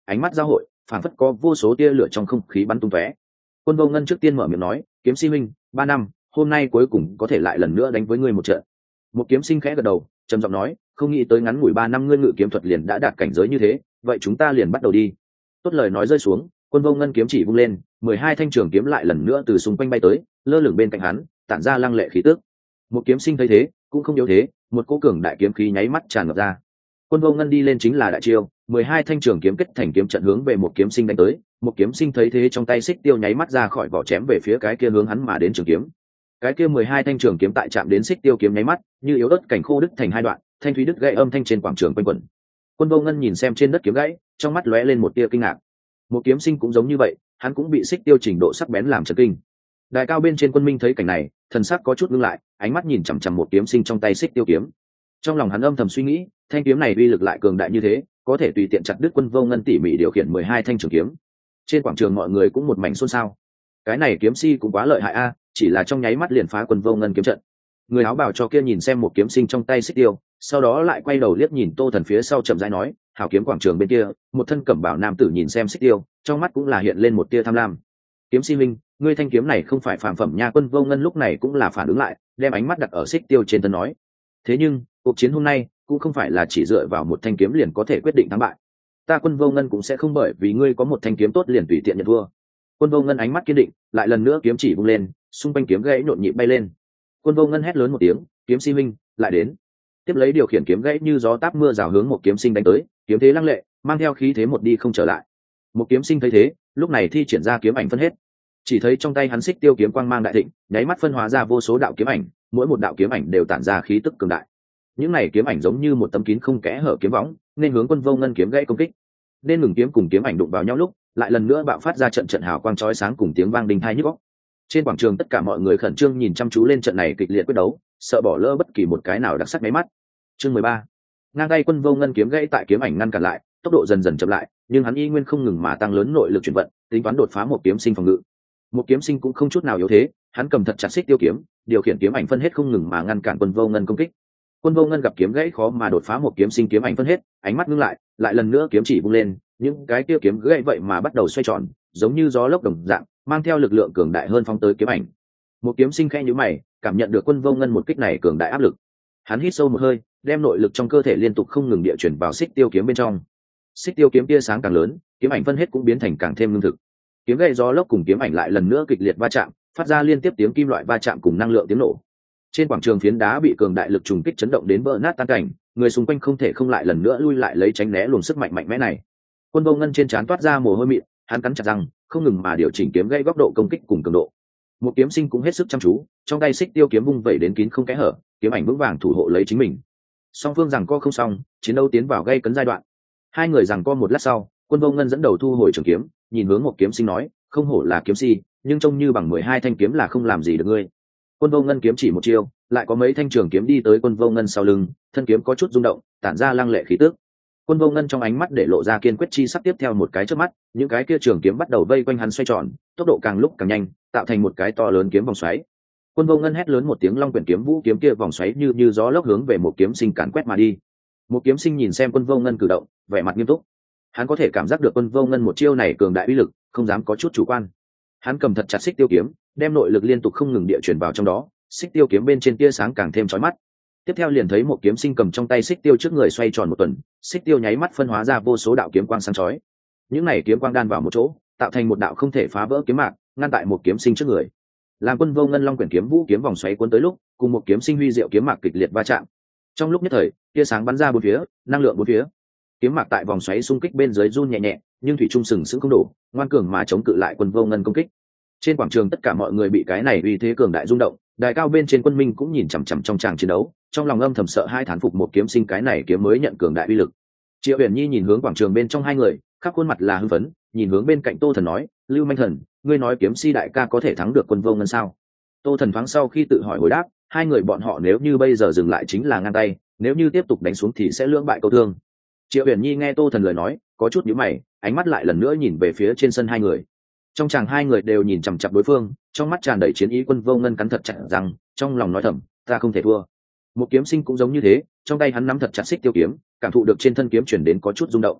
ánh mắt giao hội phảng phất có vô số tia lửa trong không khí bắn tung tóe. Quân Vô Ngân trước tiên mở miệng nói, kiếm si huynh, 3 năm, hôm nay cuối cùng có thể lại lần nữa đánh với ngươi một trận. Một kiếm sinh khẽ gật đầu, trầm giọng nói, không nghĩ tới ngắn ngủi 3 năm ngươi ngự kiếm thuật liền đã đạt cảnh giới như thế, vậy chúng ta liền bắt đầu đi. Tốt lời nói rơi xuống, Quân Vô Ngân kiếm chỉ vung lên, 12 thanh trường kiếm lại lần nữa từ xung quanh bay tới, lơ lửng bên cạnh hắn, tản ra lăng lệ khí tức. Một kiếm sinh thấy thế, cũng không yếu thế, một cỗ cường đại kiếm khí nháy mắt tràn ngập ra. Quân Vô Ngân đi lên chính là đại chiêu, 12 thanh trường kiếm kết thành kiếm trận hướng về một kiếm sinh đánh tới. Một kiếm sinh thấy thế trong tay xích tiêu nháy mắt ra khỏi vỏ chém về phía cái kia hướng hắn mà đến trường kiếm. Cái kia 12 thanh trường kiếm tại chạm đến xích tiêu kiếm nháy mắt, như yếu ớt cảnh khô đứt thành hai đoạn, thanh thúy đứt gãy âm thanh trên quảng trường quanh quẩn. Quân Vô Ngân nhìn xem trên đất kiếm gãy, trong mắt lóe lên một tia kinh ngạc. Một kiếm sinh cũng giống như vậy, hắn cũng bị xích tiêu trình độ sắc bén làm chấn kinh. Đại cao bên trên quân minh thấy cảnh này, thần sắc có chút ngưng lại, ánh mắt nhìn chằm chằm một kiếm sinh trong tay xích tiêu kiếm. Trong lòng hắn âm thầm suy nghĩ, thanh kiếm này uy lực lại cường đại như thế, có thể tùy tiện chặt đứt Quân Vô Ngân tỉ mỉ điều khiển 12 thanh trường kiếm. Trên quảng trường mọi người cũng một mảnh xôn xao. Cái này kiếm si cũng quá lợi hại a, chỉ là trong nháy mắt liền phá Quân Vô Ngân kiếm trận. Người áo bào cho kia nhìn xem một kiếm sinh trong tay xích tiêu, sau đó lại quay đầu liếc nhìn Tô Thần phía sau chậm rãi nói, hảo kiếm quảng trường bên kia, một thân cẩm bào nam tử nhìn xem xích tiêu, trong mắt cũng là hiện lên một tia tham lam. Kiếm si minh, ngươi thanh kiếm này không phải phàm phẩm nha. Quân Vô Ngân lúc này cũng là phản ứng lại, đem ánh mắt đặt ở xích tiêu trên thân nói, thế nhưng cuộc chiến hôm nay cũng không phải là chỉ dựa vào một thanh kiếm liền có thể quyết định thắng bại. Ta Quân Vô Ngân cũng sẽ không bởi vì ngươi có một thanh kiếm tốt liền tùy tiện nhận thua. Quân Vô Ngân ánh mắt kiên định, lại lần nữa kiếm chỉ vung lên, xung quanh kiếm gãy nhộn nhịp bay lên. Quân Vô Ngân hét lớn một tiếng, kiếm si minh, lại đến. Tiếp lấy điều khiển kiếm gãy như gió táp mưa rào hướng một kiếm sinh đánh tới, kiếm thế lăng lệ, mang theo khí thế một đi không trở lại. Một kiếm sinh thấy thế, lúc này thi triển ra kiếm ảnh phân hết. Chỉ thấy trong tay hắn xích tiêu kiếm quang mang đại thịnh, nháy mắt phân hóa ra vô số đạo kiếm ảnh, mỗi một đạo kiếm ảnh đều tản ra khí tức cường đại. Những này kiếm ảnh giống như một tấm kín không kẽ hở kiếm võng, nên hướng Quân Vô Ngân kiếm gãy công kích. Nên ngừng kiếm cùng kiếm ảnh đụng vào nhau lúc, lại lần nữa bạo phát ra trận trận hào quang chói sáng cùng tiếng vang đinh tai nhức óc. Trên quảng trường tất cả mọi người khẩn trương nhìn chăm chú lên trận này kịch liệt quyết đấu, sợ bỏ lỡ bất kỳ một cái nào đặc sắc mấy mắt. Chương 13. Ngang tay Quân Vô Ngân kiếm gãy tại kiếm ảnh ngăn cản lại, tốc độ dần dần chậm lại, nhưng hắn y nguyên không ngừng mà tăng lớn nội lực chuyển vận, tính toán đột phá một kiếm sinh phòng ngự. Một kiếm sinh cũng không chút nào yếu thế, hắn cầm thật chặt xích tiêu kiếm, điều khiển kiếm ảnh phân hết không ngừng mà ngăn cản Quân Vô Ngân công kích. Quân Vô Ngân gặp kiếm gãy khó mà đột phá một kiếm sinh kiếm ảnh phân hết, ánh mắt ngưng lại, lại lần nữa kiếm chỉ vung lên, những cái kia kiếm gãy vậy mà bắt đầu xoay tròn, giống như gió lốc đồng dạng, mang theo lực lượng cường đại hơn phóng tới kiếm ảnh. Một kiếm sinh khẽ nhíu mày, cảm nhận được Quân Vô Ngân một kích này cường đại áp lực. Hắn hít sâu một hơi, đem nội lực trong cơ thể liên tục không ngừng địa chuyển vào xích tiêu kiếm bên trong. Xích tiêu kiếm tia sáng càng lớn, kiếm ảnh phân hết cũng biến thành càng thêm lương thực. Kiếm gãy gió lốc cùng kiếm ảnh lại lần nữa kịch liệt va chạm, phát ra liên tiếp tiếng kim loại va chạm cùng năng lượng tiếng nổ. Trên quảng trường phiến đá bị cường đại lực trùng kích chấn động đến vỡ nát tan cảnh, người xung quanh không thể không lại lần nữa lui lại lấy tránh né luồng sức mạnh mạnh mẽ này. Quân Vô Ngân trên trán toát ra mồ hôi mịn, hắn cắn chặt răng, không ngừng mà điều chỉnh kiếm gãy góc độ công kích cùng cường độ. Một kiếm sinh cũng hết sức chăm chú, trong tay xích tiêu kiếm vung vẩy đến kín không kẽ hở, kiếm ảnh vững vàng thủ hộ lấy chính mình. Song phương giằng co không xong, chiến đấu tiến vào gay cấn giai đoạn. Hai người giằng co một lát sau, Quân Vô Ngân dẫn đầu thu hồi trường kiếm, nhìn hướng một kiếm sinh nói, không hổ là kiếm si, nhưng trông như bằng 12 thanh kiếm là không làm gì được ngươi. Quân Vô Ngân kiếm chỉ một chiêu, lại có mấy thanh trường kiếm đi tới Quân Vô Ngân sau lưng, thân kiếm có chút rung động, tản ra lăng lệ khí tức. Quân Vô Ngân trong ánh mắt để lộ ra kiên quyết chi sắc, tiếp theo một cái chớp mắt, những cái kia trường kiếm bắt đầu vây quanh hắn xoay tròn, tốc độ càng lúc càng nhanh, tạo thành một cái to lớn kiếm vòng xoáy. Quân Vô Ngân hét lớn một tiếng, long quyển kiếm vũ kiếm kia vòng xoáy như gió lốc hướng về một kiếm sinh càn quét mà đi. Một kiếm sinh nhìn xem Quân Vô Ngân cử động, vẻ mặt nghiêm túc. Hắn có thể cảm giác được Quân Vô Ngân một chiêu này cường đại uy lực, không dám có chút chủ quan. Hắn cầm thật chặt xích tiêu kiếm, đem nội lực liên tục không ngừng địa chuyển vào trong đó, xích tiêu kiếm bên trên tia sáng càng thêm chói mắt. Tiếp theo liền thấy một kiếm sinh cầm trong tay xích tiêu trước người xoay tròn một tuần, xích tiêu nháy mắt phân hóa ra vô số đạo kiếm quang sáng chói. Những này kiếm quang đan vào một chỗ, tạo thành một đạo không thể phá vỡ kiếm mạc, ngăn tại một kiếm sinh trước người. Làm Quân Vô Ngân long quyển kiếm vũ kiếm vòng xoáy cuốn tới lúc, cùng một kiếm sinh huy diệu kiếm mạc kịch liệt va chạm. Trong lúc nhất thời, tia sáng bắn ra bốn phía, năng lượng bốn phía. Kiếm mạc tại vòng xoáy xung kích bên dưới run nhẹ nhẹ, nhưng thủy trung sừng sững không đổ, ngoan cường mà chống cự lại Quân Vô Ngân công kích. Trên quảng trường tất cả mọi người bị cái này uy thế cường đại rung động, đài cao bên trên quân minh cũng nhìn chằm chằm trong tràng chiến đấu, trong lòng âm thầm sợ hai, thán phục một kiếm sinh cái này kiếm mới nhận cường đại uy lực. Triệu Uyển Nhi nhìn hướng quảng trường bên trong hai người, khắp khuôn mặt là hưng phấn, nhìn hướng bên cạnh Tô Thần nói, Lưu Manh Thần, ngươi nói kiếm si đại ca có thể thắng được Quân Vô Ngân sao? Tô Thần thoáng sau khi tự hỏi hồi đáp, hai người bọn họ nếu như bây giờ dừng lại chính là ngang tay, nếu như tiếp tục đánh xuống thì sẽ lưỡng bại câu thương. Triệu Uyển Nhi nghe Tô Thần lời nói, có chút nhíu mày, ánh mắt lại lần nữa nhìn về phía trên sân hai người. Trong chàng hai người đều nhìn chằm chằm đối phương, trong mắt tràn đầy chiến ý. Quân Vô Ngân cắn thật chặt rằng, trong lòng nói thầm, ta không thể thua. Một kiếm sinh cũng giống như thế, trong tay hắn nắm thật chặt xích tiêu kiếm, cảm thụ được trên thân kiếm chuyển đến có chút rung động.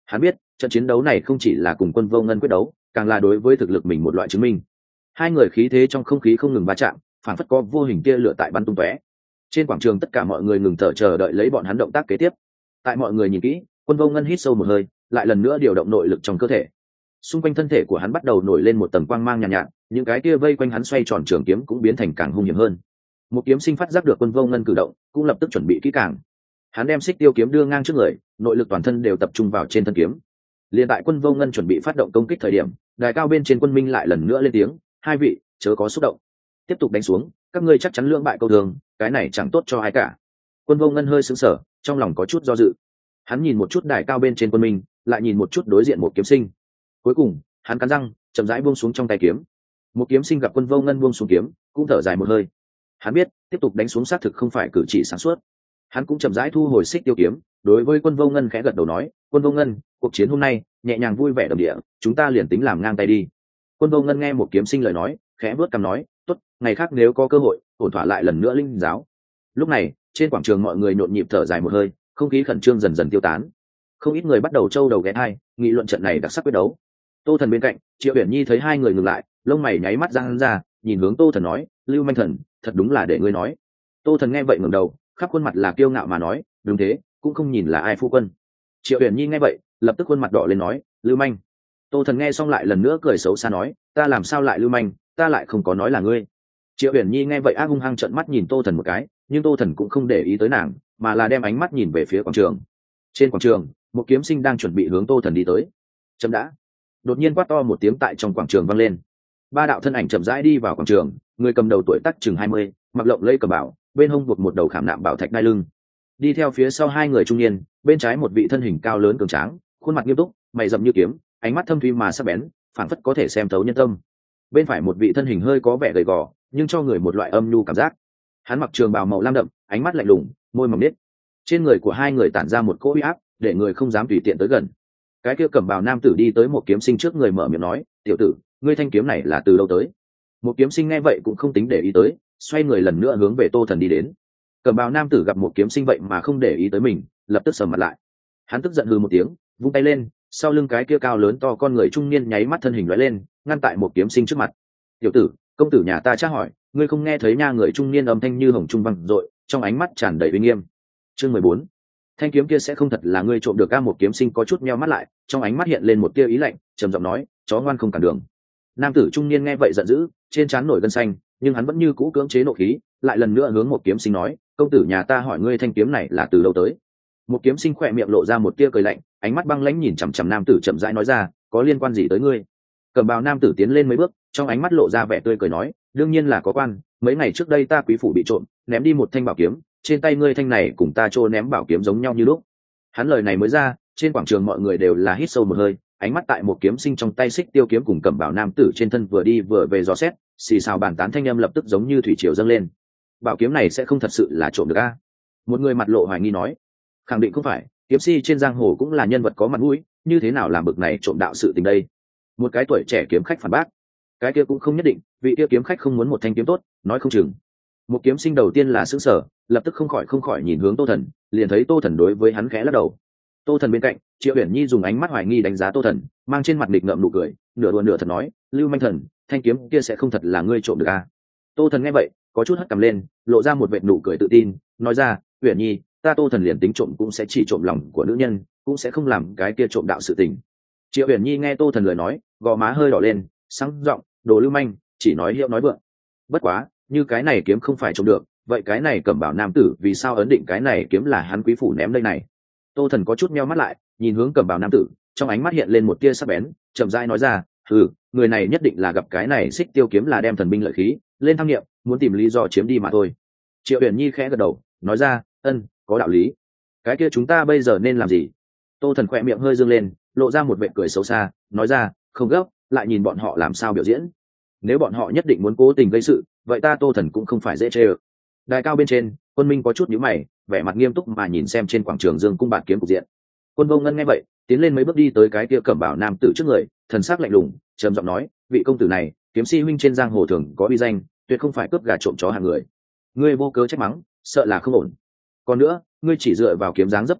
Hắn biết trận chiến đấu này không chỉ là cùng Quân Vô Ngân quyết đấu, càng là đối với thực lực mình một loại chứng minh. Hai người khí thế trong không khí không ngừng va chạm, phản phất có vô hình tia lửa tại bắn tung tóe. Trên quảng trường tất cả mọi người ngừng thở chờ đợi lấy bọn hắn động tác kế tiếp. Tại mọi người nhìn kỹ, Quân Vô Ngân hít sâu một hơi, lại lần nữa điều động nội lực trong cơ thể. Xung quanh thân thể của hắn bắt đầu nổi lên một tầng quang mang nhàn nhạt, những cái kia vây quanh hắn xoay tròn trường kiếm cũng biến thành càng hung hiểm hơn. Một kiếm sinh phát giác được Quân Vô Ngân cử động, cũng lập tức chuẩn bị kỹ càng. Hắn đem xích tiêu kiếm đưa ngang trước người, nội lực toàn thân đều tập trung vào trên thân kiếm. Liên tại Quân Vô Ngân chuẩn bị phát động công kích thời điểm, đài cao bên trên Quân Minh lại lần nữa lên tiếng, hai vị chớ có xúc động, tiếp tục đánh xuống, các ngươi chắc chắn lưỡng bại câu thường, cái này chẳng tốt cho ai cả. Quân Vô Ngân hơi sững sờ, trong lòng có chút do dự. Hắn nhìn một chút đài cao bên trên Quân Minh, lại nhìn một chút đối diện một kiếm sinh. Cuối cùng hắn cắn răng chậm rãi buông xuống trong tay kiếm. Một kiếm sinh gặp Quân Vô Ngân buông xuống kiếm, cũng thở dài một hơi. Hắn biết tiếp tục đánh xuống xác thực không phải cử chỉ sáng suốt. Hắn cũng chậm rãi thu hồi xích tiêu kiếm, đối với Quân Vô Ngân khẽ gật đầu nói, Quân Vô Ngân, cuộc chiến hôm nay nhẹ nhàng vui vẻ đầm địa, chúng ta liền tính làm ngang tay đi. Quân Vô Ngân nghe một kiếm sinh lời nói, khẽ vuốt cằm nói, tốt, ngày khác nếu có cơ hội ổn thỏa lại lần nữa linh giáo. Lúc này trên quảng trường mọi người nhộn nhịp thở dài một hơi, không khí khẩn trương dần dần tiêu tán. Không ít người bắt đầu trâu đầu ghé thai, nghị luận trận này đặc sắc quyết đấu. Tô Thần bên cạnh, Triệu Uyển Nhi thấy hai người ngừng lại, lông mày nháy mắt giãn ra, nhìn hướng Tô Thần nói, Lưu Manh Thần, thật đúng là để ngươi nói. Tô Thần nghe vậy ngẩng đầu, khắp khuôn mặt là kiêu ngạo mà nói, đúng thế, cũng không nhìn là ai phu quân. Triệu Uyển Nhi nghe vậy, lập tức khuôn mặt đỏ lên nói, Lưu Manh. Tô Thần nghe xong lại lần nữa cười xấu xa nói, ta làm sao lại lưu manh, ta lại không có nói là ngươi. Triệu Uyển Nhi nghe vậy ác hung hăng trợn mắt nhìn Tô Thần một cái, nhưng Tô Thần cũng không để ý tới nàng, mà là đem ánh mắt nhìn về phía quảng trường. Trên quảng trường, một kiếm sinh đang chuẩn bị hướng Tô Thần đi tới. Chấm đã. Đột nhiên quát to một tiếng tại trong quảng trường vang lên. Ba đạo thân ảnh chậm rãi đi vào quảng trường, người cầm đầu tuổi tác chừng 20, mặc lộng lẫy cẩm bào, bên hông buộc một đầu khảm nạm bảo thạch đai lưng. Đi theo phía sau hai người trung niên, bên trái một vị thân hình cao lớn cường tráng, khuôn mặt nghiêm túc, mày rậm như kiếm, ánh mắt thâm thúy mà sắc bén, phảng phất có thể xem thấu nhân tâm. Bên phải một vị thân hình hơi có vẻ gầy gò, nhưng cho người một loại âm nhu cảm giác. Hắn mặc trường bào màu lam đậm, ánh mắt lạnh lùng, môi mỏng nết. Trên người của hai người tản ra một cỗ uy áp, để người không dám tùy tiện tới gần. Cái kia cẩm bào nam tử đi tới một kiếm sinh trước người mở miệng nói, tiểu tử, ngươi thanh kiếm này là từ đâu tới? Một kiếm sinh nghe vậy cũng không tính để ý tới, xoay người lần nữa hướng về Tô Thần đi đến. Cẩm bào nam tử gặp một kiếm sinh vậy mà không để ý tới mình, lập tức sầm mặt lại. Hắn tức giận hừ một tiếng, vung tay lên, sau lưng cái kia cao lớn to con người trung niên nháy mắt thân hình lóe lên, ngăn tại một kiếm sinh trước mặt. Tiểu tử, công tử nhà ta tra hỏi, ngươi không nghe thấy nha? Người trung niên âm thanh như hồng trung vang dội, trong ánh mắt tràn đầy uy nghiêm. Chương 14. Thanh kiếm kia sẽ không thật là ngươi trộm được? A một kiếm sinh có chút nheo mắt lại, trong ánh mắt hiện lên một tia ý lạnh, trầm giọng nói, chó ngoan không cản đường. Nam tử trung niên nghe vậy giận dữ, trên trán nổi gân xanh, nhưng hắn vẫn như cũ cưỡng chế nộ khí, lại lần nữa hướng một kiếm sinh nói, công tử nhà ta hỏi ngươi thanh kiếm này là từ đâu tới? Một kiếm sinh khỏe miệng lộ ra một tia cười lạnh, ánh mắt băng lãnh nhìn chằm chằm nam tử chậm rãi nói ra, có liên quan gì tới ngươi? Cẩm bào nam tử tiến lên mấy bước, trong ánh mắt lộ ra vẻ tươi cười nói, đương nhiên là có quan, mấy ngày trước đây ta quý phủ bị trộm, ném đi một thanh bảo kiếm, trên tay ngươi thanh này cùng ta trô ném bảo kiếm giống nhau như lúc. Hắn lời này mới ra, trên quảng trường mọi người đều là hít sâu một hơi, ánh mắt tại một kiếm sinh trong tay xích tiêu kiếm cùng cẩm bào nam tử trên thân vừa đi vừa về dò xét, xì xào bàn tán thanh âm lập tức giống như thủy triều dâng lên. Bảo kiếm này sẽ không thật sự là trộm được a? Một người mặt lộ hoài nghi nói. Khẳng định không phải, kiếm si trên giang hồ cũng là nhân vật có mặt mũi, như thế nào làm bực này trộm đạo sự tình đây? Một cái tuổi trẻ kiếm khách phản bác. Cái kia cũng không nhất định, vị kia kiếm khách không muốn một thanh kiếm tốt, nói không chừng. Một kiếm sinh đầu tiên là sững sờ, lập tức không khỏi nhìn hướng Tô Thần, liền thấy Tô Thần đối với hắn khẽ lắc đầu. Tô Thần bên cạnh, Triệu Uyển Nhi dùng ánh mắt hoài nghi đánh giá Tô Thần, mang trên mặt nghịch ngợm nụ cười, nửa đùa nửa thật nói, Lưu Manh Thần, thanh kiếm kia sẽ không thật là ngươi trộm được à? Tô Thần nghe vậy, có chút hất cằm lên, lộ ra một vệt nụ cười tự tin, nói ra, Uyển Nhi, ta Tô Thần liền tính trộm cũng sẽ chỉ trộm lòng của nữ nhân, cũng sẽ không làm cái kia trộm đạo sự tình. Triệu Uyển Nhi nghe Tô Thần lời nói, gò má hơi đỏ lên, sáng giọng, đồ lưu manh, chỉ nói hiệu nói vượng. Bất quá, như cái này kiếm không phải trộm được, vậy cái này cẩm bảo nam tử vì sao ấn định cái này kiếm là hắn quý phủ ném đây này? Tô Thần có chút meo mắt lại, nhìn hướng cẩm bảo nam tử, trong ánh mắt hiện lên một tia sắc bén, chậm rãi nói ra, người này nhất định là gặp cái này xích tiêu kiếm là đem thần binh lợi khí lên tham nghiệm, muốn tìm lý do chiếm đi mà thôi. Triệu Uyển Nhi khẽ gật đầu, nói ra, có đạo lý. Cái kia chúng ta bây giờ nên làm gì? Tô Thần khỏe miệng hơi dương lên, lộ ra một vệt cười xấu xa, nói ra, không gấp, lại nhìn bọn họ làm sao biểu diễn. Nếu bọn họ nhất định muốn cố tình gây sự, vậy ta Tô Thần cũng không phải dễ chê ơ. Đài cao bên trên, Quân Minh có chút nhíu mày, vẻ mặt nghiêm túc mà nhìn xem trên quảng trường dương cung bạt kiếm cục diện. Quân Vô Ngân nghe vậy, tiến lên mấy bước đi tới cái kia cẩm bảo nam tử trước người, thần sắc lạnh lùng, trầm giọng nói, vị công tử này, kiếm si huynh trên giang hồ thường có uy danh, tuyệt không phải cướp gà trộm chó hàng người. Ngươi vô cớ trách mắng, sợ là không ổn. Còn nữa, ngươi chỉ dựa vào kiếm dáng dấp tương tự,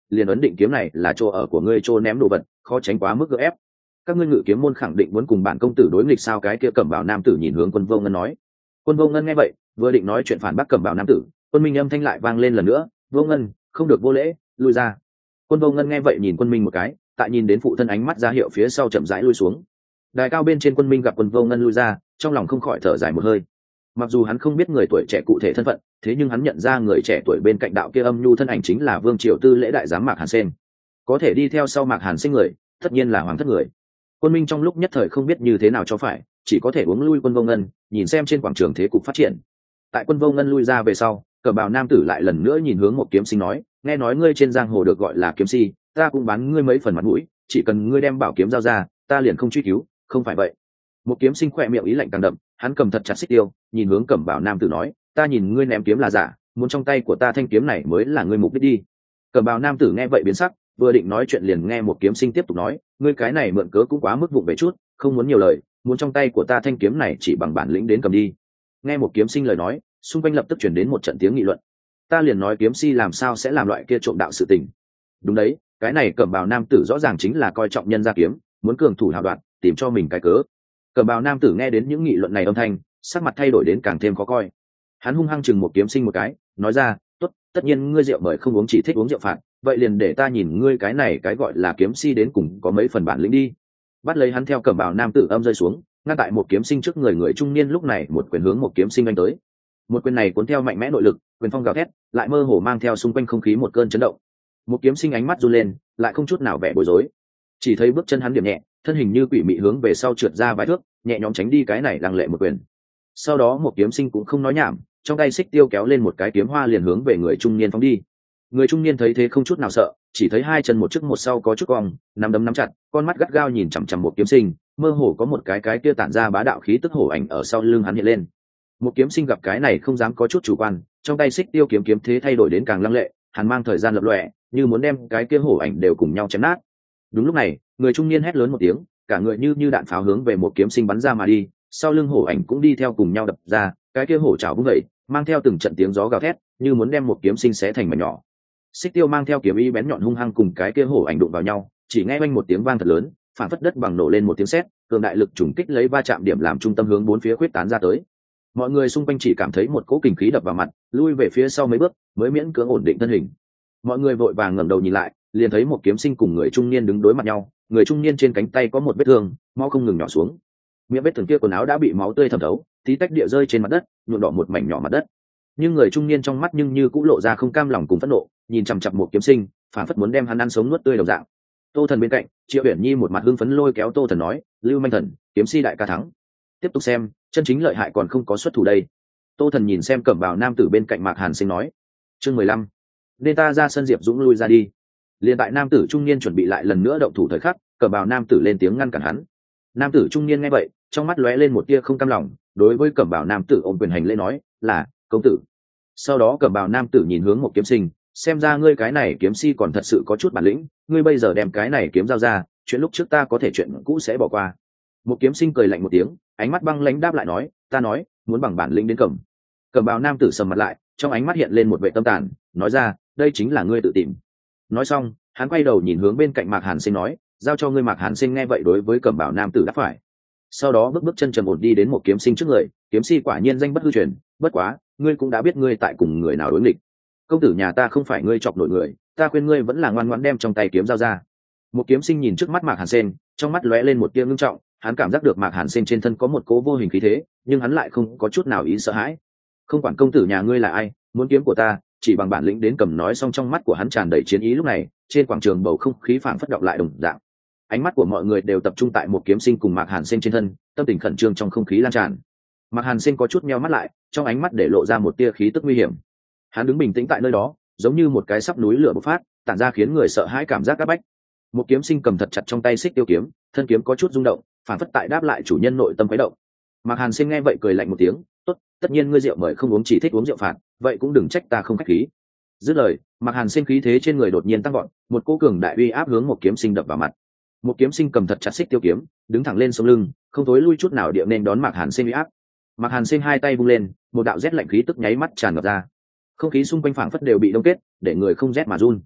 liền ấn định kiếm này là chỗ ở của ngươi chỗ ném đồ vật, khó tránh quá mức gượng ép. Các ngươi ngự kiếm môn khẳng định muốn cùng bản công tử đối nghịch sao? Cái kia cẩm bào nam tử nhìn hướng Quân Vô Ngân nói. Quân Vô Ngân nghe vậy vừa định nói chuyện phản bác cẩm bào nam tử, Quân Minh âm thanh lại vang lên lần nữa, Vô Ngân không được vô lễ, lui ra. Quân Vô Ngân nghe vậy nhìn Quân Minh một cái, tại nhìn đến phụ thân ánh mắt ra hiệu phía sau chậm rãi lui xuống. Đài cao bên trên Quân Minh gặp Quân Vô Ngân lui ra, trong lòng không khỏi thở dài một hơi. Mặc dù hắn không biết người tuổi trẻ cụ thể thân phận, thế nhưng hắn nhận ra người trẻ tuổi bên cạnh đạo kia âm nhu thân ảnh chính là Vương Triều Tư lễ đại giám Mạc Hàn Sen. Có thể đi theo sau Mạc Hàn Sen người, tất nhiên là hoàng thất người. Quân Minh trong lúc nhất thời không biết như thế nào cho phải, chỉ có thể uống lui Quân Vô Ngân, nhìn xem trên quảng trường thế cục phát triển. Tại Quân Vô Ngân lui ra về sau, cẩm bào nam tử lại lần nữa nhìn hướng một kiếm sinh nói, nghe nói ngươi trên giang hồ được gọi là kiếm si, ta cũng bán ngươi mấy phần mặt mũi, chỉ cần ngươi đem bảo kiếm giao ra, ta liền không truy cứu, không phải vậy? Một kiếm sinh khỏe miệng ý lạnh càng đậm, hắn cầm thật chặt xích tiêu, nhìn hướng cẩm bào nam tử nói, ta nhìn ngươi ném kiếm là giả, muốn trong tay của ta thanh kiếm này mới là ngươi mục đích đi. Cẩm bào nam tử nghe vậy biến sắc, vừa định nói chuyện liền nghe một kiếm sinh tiếp tục nói, ngươi cái này mượn cớ cũng quá mức vụng về chút, không muốn nhiều lời, muốn trong tay của ta thanh kiếm này chỉ bằng bản lĩnh đến cầm đi. Nghe một kiếm sinh lời nói, xung quanh lập tức chuyển đến một trận tiếng nghị luận. Ta liền nói kiếm si làm sao sẽ làm loại kia trộm đạo sự tình. Đúng đấy, cái này cẩm bào nam tử rõ ràng chính là coi trọng nhân gia kiếm, muốn cường thủ hào đoạn, tìm cho mình cái cớ. Cẩm bào nam tử nghe đến những nghị luận này âm thanh, sắc mặt thay đổi đến càng thêm khó coi. Hắn hung hăng chừng một kiếm sinh một cái, nói ra, tốt, tất nhiên ngươi rượu mời không uống chỉ thích uống rượu phạt, vậy liền để ta nhìn ngươi cái này cái gọi là kiếm si đến cùng có mấy phần bản lĩnh đi. Bắt lấy hắn theo cẩm bào nam tử âm rơi xuống, ngăn tại một kiếm sinh trước người người trung niên lúc này một quyền hướng một kiếm sinh đánh tới. Một quyền này cuốn theo mạnh mẽ nội lực, quyền phong gào thét, lại mơ hồ mang theo xung quanh không khí một cơn chấn động. Một kiếm sinh ánh mắt run lên, lại không chút nào vẻ bối rối. Chỉ thấy bước chân hắn điểm nhẹ, thân hình như quỷ mị hướng về sau trượt ra vài thước, nhẹ nhõm tránh đi cái này lăng lệ một quyền. Sau đó một kiếm sinh cũng không nói nhảm, trong tay xích tiêu kéo lên một cái kiếm hoa liền hướng về người trung niên phóng đi. Người trung niên thấy thế không chút nào sợ, chỉ thấy hai chân một trước một sau có chút cong, nắm đấm nắm chặt, con mắt gắt gao nhìn chằm chằm một kiếm sinh, mơ hồ có một cái kia tản ra bá đạo khí tức hổ ảnh ở sau lưng hắn hiện lên. Một kiếm sinh gặp cái này không dám có chút chủ quan, trong tay xích tiêu kiếm kiếm thế thay đổi đến càng lăng lệ, hắn mang thời gian lập lòe, như muốn đem cái kia hổ ảnh đều cùng nhau chém nát. Đúng lúc này, người trung niên hét lớn một tiếng, cả người như đạn pháo hướng về một kiếm sinh bắn ra mà đi, sau lưng hổ ảnh cũng đi theo cùng nhau đập ra, cái kia hổ trảo vung dậy, mang theo từng trận tiếng gió gào thét, như muốn đem một kiếm sinh xé thành mảnh nhỏ. Xích tiêu mang theo kiếm ý bén nhọn hung hăng cùng cái kia hổ ảnh đụng vào nhau, chỉ nghe oanh một tiếng vang thật lớn, phản phất đất bằng nổ lên một tiếng sét, cường đại lực trùng kích lấy va chạm điểm làm trung tâm hướng bốn phía khuyết tán ra tới. Mọi người xung quanh chỉ cảm thấy một cỗ kình khí đập vào mặt, lui về phía sau mấy bước mới miễn cưỡng ổn định thân hình. Mọi người vội vàng ngẩng đầu nhìn lại, liền thấy một kiếm sinh cùng người trung niên đứng đối mặt nhau, người trung niên trên cánh tay có một vết thương, máu không ngừng nhỏ xuống. Miệng vết thương kia quần áo đã bị máu tươi thẩm thấu, tí tách địa rơi trên mặt đất, nhuộm đỏ một mảnh nhỏ mặt đất. Nhưng người trung niên trong mắt nhưng như cũng lộ ra không cam lòng cùng phẫn nộ, nhìn chằm chằm một kiếm sinh, phản phất muốn đem hắn ăn sống nuốt tươi đồng dạng. Tô Thần bên cạnh, Triệu Uyển Nhi một mặt hưng phấn lôi kéo Tô Thần nói, Lưu Manh Thần, kiếm si đại ca thắng. Tiếp tục xem, chân chính lợi hại còn không có xuất thủ đây. Tô Thần nhìn xem cẩm bào nam tử bên cạnh Mạc Hàn Sinh nói, chương 15, nên ta ra sân Diệp Dũng lui ra đi. Liên tại nam tử trung niên chuẩn bị lại lần nữa động thủ thời khắc, cẩm bào nam tử lên tiếng ngăn cản hắn. Nam tử trung niên nghe vậy, trong mắt lóe lên một tia không cam lòng, đối với cẩm bào nam tử ôm quyền hành lễ nói, là công tử. Sau đó cẩm bào nam tử nhìn hướng một kiếm sinh, xem ra ngươi cái này kiếm si còn thật sự có chút bản lĩnh, ngươi bây giờ đem cái này kiếm giao ra, chuyện lúc trước ta có thể chuyện cũ sẽ bỏ qua. Một kiếm sinh cười lạnh một tiếng, ánh mắt băng lãnh đáp lại nói, ta nói, muốn bằng bản lĩnh đến cầm. Cẩm bào nam tử sầm mặt lại, trong ánh mắt hiện lên một vẻ tâm tàn, nói ra, đây chính là ngươi tự tìm. Nói xong, hắn quay đầu nhìn hướng bên cạnh Mạc Hàn Sinh nói, giao cho ngươi. Mạc Hàn Sinh nghe vậy đối với cẩm bào nam tử đáp phải. Sau đó bước chân trầm ổn đi đến một kiếm sinh trước người, kiếm si quả nhiên danh bất hư truyền, bất quá, ngươi cũng đã biết ngươi tại cùng người nào đối nghịch. Công tử nhà ta không phải ngươi chọc nổi người, ta khuyên ngươi vẫn là ngoan ngoãn đem trong tay kiếm giao ra. Một kiếm sinh nhìn trước mắt Mạc Hàn Sinh, trong mắt lóe lên một tia ngưng trọng, hắn cảm giác được Mạc Hàn Sinh trên thân có một cố vô hình khí thế, nhưng hắn lại không có chút nào ý sợ hãi. Không quản công tử nhà ngươi là ai, muốn kiếm của ta, chỉ bằng bản lĩnh đến cầm. Nói xong trong mắt của hắn tràn đầy chiến ý. Lúc này, trên quảng trường bầu không khí phảng phất động lại đồng dạng. Ánh mắt của mọi người đều tập trung tại một kiếm sinh cùng Mạc Hàn Sinh trên thân, tâm tình khẩn trương trong không khí lan tràn. Mạc Hàn Sinh có chút meo mắt lại, trong ánh mắt để lộ ra một tia khí tức nguy hiểm. Hắn đứng bình tĩnh tại nơi đó, giống như một cái sắp núi lửa bộc phát, tản ra khiến người sợ hãi cảm giác áp bách. Một kiếm sinh cầm thật chặt trong tay xích tiêu kiếm, thân kiếm có chút rung động, phản phất tại đáp lại chủ nhân nội tâm quấy động. Mạc Hàn Sinh nghe vậy cười lạnh một tiếng, tốt, tất nhiên ngươi rượu mời không uống chỉ thích uống rượu phạt, vậy cũng đừng trách ta không khách khí. Dứt lời, Mạc Hàn Sinh khí thế trên người đột nhiên tăng vọt, một cỗ cường đại uy áp hướng một kiếm sinh đập vào mặt. Một kiếm sinh cầm thật chặt xích tiêu kiếm, đứng thẳng lên sống lưng, không thối lui chút nào địa nên đón Mạc Hàn Sinh uy áp. Mạc Hàn Sinh hai tay vung lên, một đạo rét lạnh khí tức nháy mắt tràn ngập ra. Không khí xung quanh phảng phất đều bị đông kết, để người không rét mà run.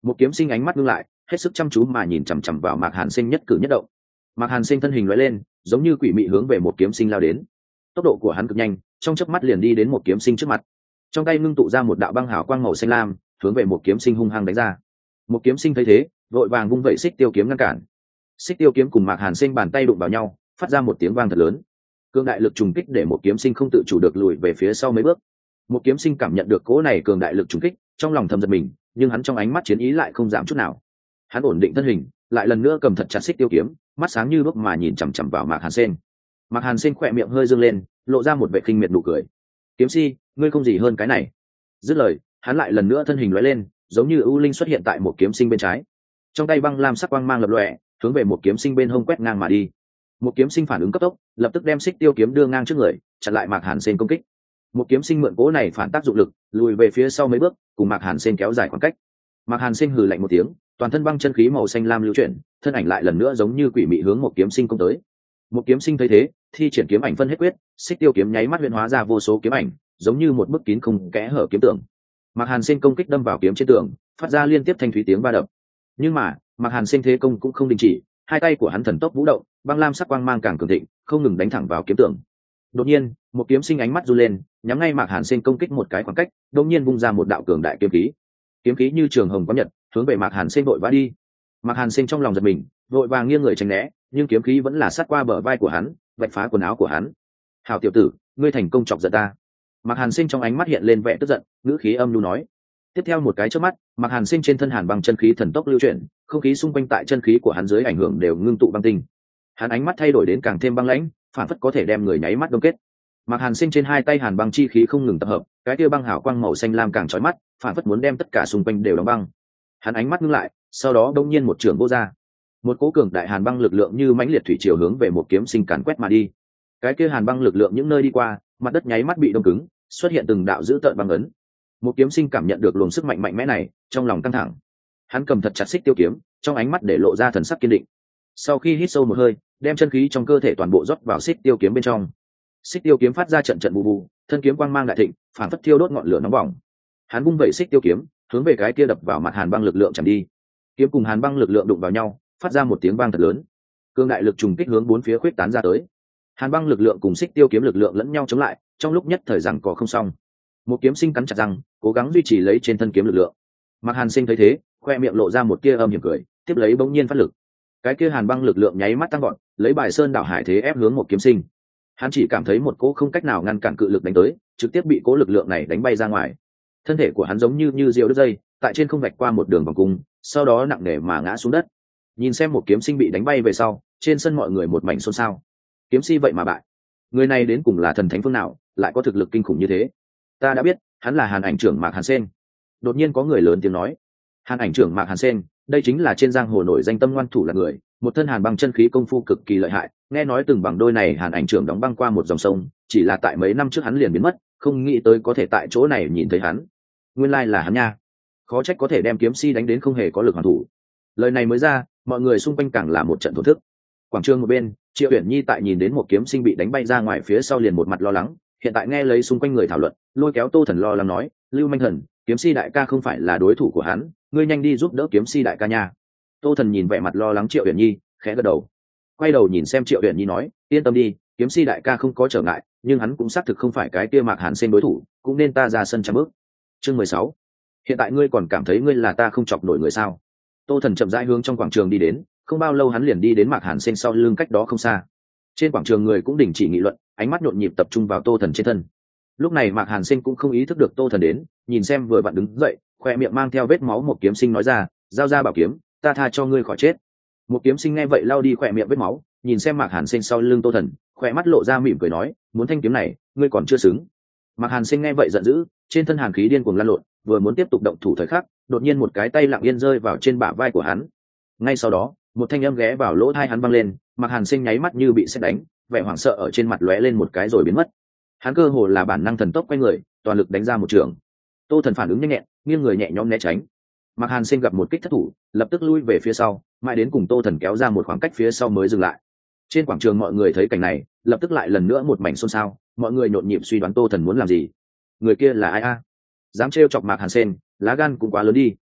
Một kiếm sinh ánh mắt ngưng lại, hết sức chăm chú mà nhìn chằm chằm vào Mạc Hàn Sinh nhất cử nhất động. Mạc Hàn Sinh thân hình lóe lên, giống như quỷ mị hướng về một kiếm sinh lao đến. Tốc độ của hắn cực nhanh, trong chớp mắt liền đi đến một kiếm sinh trước mặt. Trong tay ngưng tụ ra một đạo băng hào quang màu xanh lam, hướng về một kiếm sinh hung hăng đánh ra. Một kiếm sinh thấy thế, vội vàng vung vẩy xích tiêu kiếm ngăn cản. Xích tiêu kiếm cùng Mạc Hàn Sinh bàn tay đụng vào nhau, phát ra một tiếng vang thật lớn. Cường đại lực trùng kích để một kiếm sinh không tự chủ được lùi về phía sau mấy bước. Một kiếm sinh cảm nhận được cỗ này cường đại lực trùng kích, trong lòng thầm giật mình, nhưng hắn trong ánh mắt chiến ý lại không giảm chút nào. Hắn ổn định thân hình, lại lần nữa cầm thật chặt xích tiêu kiếm, mắt sáng như đuốc mà nhìn chằm chằm vào Mạc Hàn Sinh. Mạc Hàn Sinh khỏe miệng hơi dương lên, lộ ra một vẻ khinh miệt nụ cười. Kiếm si, ngươi không gì hơn cái này. Dứt lời, hắn lại lần nữa thân hình lóe lên, giống như ưu linh xuất hiện tại một kiếm sinh bên trái. Trong tay băng lam sắc quang mang lập lòe, hướng về một kiếm sinh bên hông quét ngang mà đi. Một kiếm sinh phản ứng cấp tốc, lập tức đem xích tiêu kiếm đưa ngang trước người, chặn lại Mạc Hàn Sinh công kích. Một kiếm sinh mượn cỗ này phản tác dụng lực, lùi về phía sau mấy bước, cùng Mạc Hàn Sinh kéo dài khoảng cách. Mạc Hàn Sinh hừ lạnh một tiếng, toàn thân băng chân khí màu xanh lam lưu chuyển, thân ảnh lại lần nữa giống như quỷ mị hướng một kiếm sinh công tới. Một kiếm sinh thấy thế, thi triển kiếm ảnh phân hết quyết, xích tiêu kiếm nháy mắt huyễn hóa ra vô số kiếm ảnh, giống như một bức kín không kẽ hở kiếm tường. Mạc Hàn Sinh công kích đâm vào kiếm trên tường, phát ra liên tiếp thanh thúy tiếng va đập. Nhưng mà, Mạc Hàn Sinh thế công cũng không đình chỉ, hai tay của hắn thần tốc vũ động, băng lam sắc quang mang càng cường thịnh, không ngừng đánh thẳng vào kiếm tường. Đột nhiên, một kiếm sinh ánh mắt run lên, nhắm ngay Mạc Hàn Sinh công kích một cái khoảng cách, đột nhiên vung ra một đạo cường đại kiếm khí. Kiếm khí như trường hồng có nhật, hướng về Mạc Hàn Sinh vội vã đi. Mạc Hàn Sinh trong lòng giật mình, vội vàng nghiêng người tránh né, nhưng kiếm khí vẫn là sát qua bờ vai của hắn, vạch phá quần áo của hắn. "Hảo tiểu tử, ngươi thành công chọc giận ta." Mạc Hàn Sinh trong ánh mắt hiện lên vẻ tức giận, ngữ khí âm nhu nói. Tiếp theo một cái chớp mắt, Mạc Hàn Sinh trên thân hàn băng chân khí thần tốc lưu chuyển, không khí xung quanh tại chân khí của hắn dưới ảnh hưởng đều ngưng tụ băng tinh. Hắn ánh mắt thay đổi đến càng thêm băng lãnh, phản phất có thể đem người nháy mắt đông kết. Mạc Hàn Sinh trên hai tay hàn băng chi khí không ngừng tập hợp, cái kia băng hào quang màu xanh lam càng chói mắt, phản phất muốn đem tất cả xung quanh đều đóng băng. Hắn ánh mắt ngưng lại, sau đó đông nhiên một trường vô ra. Một cỗ cường đại hàn băng lực lượng như mãnh liệt thủy triều hướng về một kiếm sinh càn quét mà đi. Cái kia hàn băng lực lượng những nơi đi qua, mặt đất nháy mắt bị đông cứng, xuất hiện từng đạo dữ tợn băng ấn. Một kiếm sinh cảm nhận được luồng sức mạnh mạnh mẽ này, trong lòng căng thẳng. Hắn cầm thật chặt xích tiêu kiếm, trong ánh mắt để lộ ra thần sắc kiên định. Sau khi hít sâu một hơi, đem chân khí trong cơ thể toàn bộ rót vào xích tiêu kiếm bên trong. Xích tiêu kiếm phát ra trận trận bù bù, thân kiếm quang mang đại thịnh, phản phất thiêu đốt ngọn lửa nóng bỏng. Hắn vung vẩy xích tiêu kiếm, hướng về cái kia đập vào mặt hàn băng lực lượng chạm đi. Kiếm cùng hàn băng lực lượng đụng vào nhau, phát ra một tiếng vang thật lớn. Cương đại lực trùng kích hướng bốn phía khuyết tán ra tới. Hàn băng lực lượng cùng xích tiêu kiếm lực lượng lẫn nhau chống lại, trong lúc nhất thời rằng có không xong. Một kiếm sinh cắn chặt răng, cố gắng duy trì lấy trên thân kiếm lực lượng. Mạc Hàn Sinh thấy thế, khoe miệng lộ ra một tia âm hiểm cười, tiếp lấy bỗng nhiên phát lực. Cái kia hàn băng lực lượng nháy mắt tăng gọn, lấy bài sơn đảo hải thế ép hướng một kiếm sinh. Hắn chỉ cảm thấy một cỗ không cách nào ngăn cản cự lực đánh tới, trực tiếp bị cỗ lực lượng này đánh bay ra ngoài. Thân thể của hắn giống như diều đứt dây, tại trên không vạch qua một đường vòng cung, sau đó nặng nề mà ngã xuống đất. Nhìn xem một kiếm sinh bị đánh bay về sau, trên sân mọi người một mảnh xôn xao. Kiếm si vậy mà bại, người này đến cùng là thần thánh phương nào, lại có thực lực kinh khủng như thế? Ta đã biết, hắn là Hàn Ảnh trưởng Mạc Hàn Sen. Đột nhiên có người lớn tiếng nói. Hàn Ảnh trưởng Mạc Hàn Sen, đây chính là trên giang hồ nổi danh tâm ngoan thủ là người, một thân hàn băng chân khí công phu cực kỳ lợi hại. Nghe nói từng bằng đôi này Hàn Ảnh trưởng đóng băng qua một dòng sông, chỉ là tại mấy năm trước hắn liền biến mất, không nghĩ tới có thể tại chỗ này nhìn thấy hắn. Nguyên lai là hắn nha, khó trách có thể đem kiếm si đánh đến không hề có lực hoàn thủ. Lời này mới ra, mọi người xung quanh càng là một trận thổ thức. Quảng trường một bên, Triệu Uyển Nhi tại nhìn đến một kiếm sinh bị đánh bay ra ngoài phía sau liền một mặt lo lắng, hiện tại nghe lấy xung quanh người thảo luận, lôi kéo Tô Thần lo lắng nói, Lưu Manh Thần, kiếm si đại ca không phải là đối thủ của hắn, ngươi nhanh đi giúp đỡ kiếm si đại ca nha. Tô Thần nhìn vẻ mặt lo lắng Triệu Uyển Nhi, khẽ gật đầu, quay đầu nhìn xem Triệu Uyển Nhi nói, yên tâm đi, kiếm si đại ca không có trở ngại, nhưng hắn cũng xác thực không phải cái kia Mạc Hàn Sen đối thủ, cũng nên ta ra sân chăm bước. Chương 16. Hiện tại ngươi còn cảm thấy ngươi là ta không chọc nổi người sao? Tô Thần chậm rãi hướng trong quảng trường đi đến, không bao lâu hắn liền đi đến Mạc Hàn Sen sau lưng cách đó không xa. Trên quảng trường người cũng đình chỉ nghị luận, ánh mắt nhộn nhịp tập trung vào Tô Thần trên thân. Lúc này Mạc Hàn Sen cũng không ý thức được Tô Thần đến, nhìn xem vừa vặn đứng dậy, khoe miệng mang theo vết máu một kiếm sinh nói ra, giao ra bảo kiếm, ta tha cho ngươi khỏi chết. Một kiếm sinh nghe vậy lau đi khoe miệng vết máu, nhìn xem Mạc Hàn Sen sau lưng Tô Thần, khoe mắt lộ ra mỉm cười nói, muốn thanh kiếm này, ngươi còn chưa xứng. Mạc Hàn Sen nghe vậy giận dữ, trên thân hàn khí điên cuồng lan lộn, vừa muốn tiếp tục động thủ thời khắc, đột nhiên một cái tay lặng yên rơi vào trên bả vai của hắn. Ngay sau đó, một thanh âm ghé vào lỗ tai hắn vang lên, Mạc Hàn Sen nháy mắt như bị sét đánh, vẻ hoảng sợ ở trên mặt lóe lên một cái rồi biến mất. Hắn cơ hồ là bản năng thần tốc quay người, toàn lực đánh ra một trường. Tô Thần phản ứng nhanh nhẹn, nghiêng người nhẹ nhõm né tránh. Mạc Hàn Sen gặp một kích thất thủ, lập tức lui về phía sau, mãi đến cùng Tô Thần kéo ra một khoảng cách phía sau mới dừng lại. Trên quảng trường mọi người thấy cảnh này, lập tức lại lần nữa một mảnh xôn xao, mọi người nhộn nhịp suy đoán Tô Thần muốn làm gì. Người kia là ai a? Dám trêu chọc Mạc Hàn Sen, lá gan cũng quá lớn đi.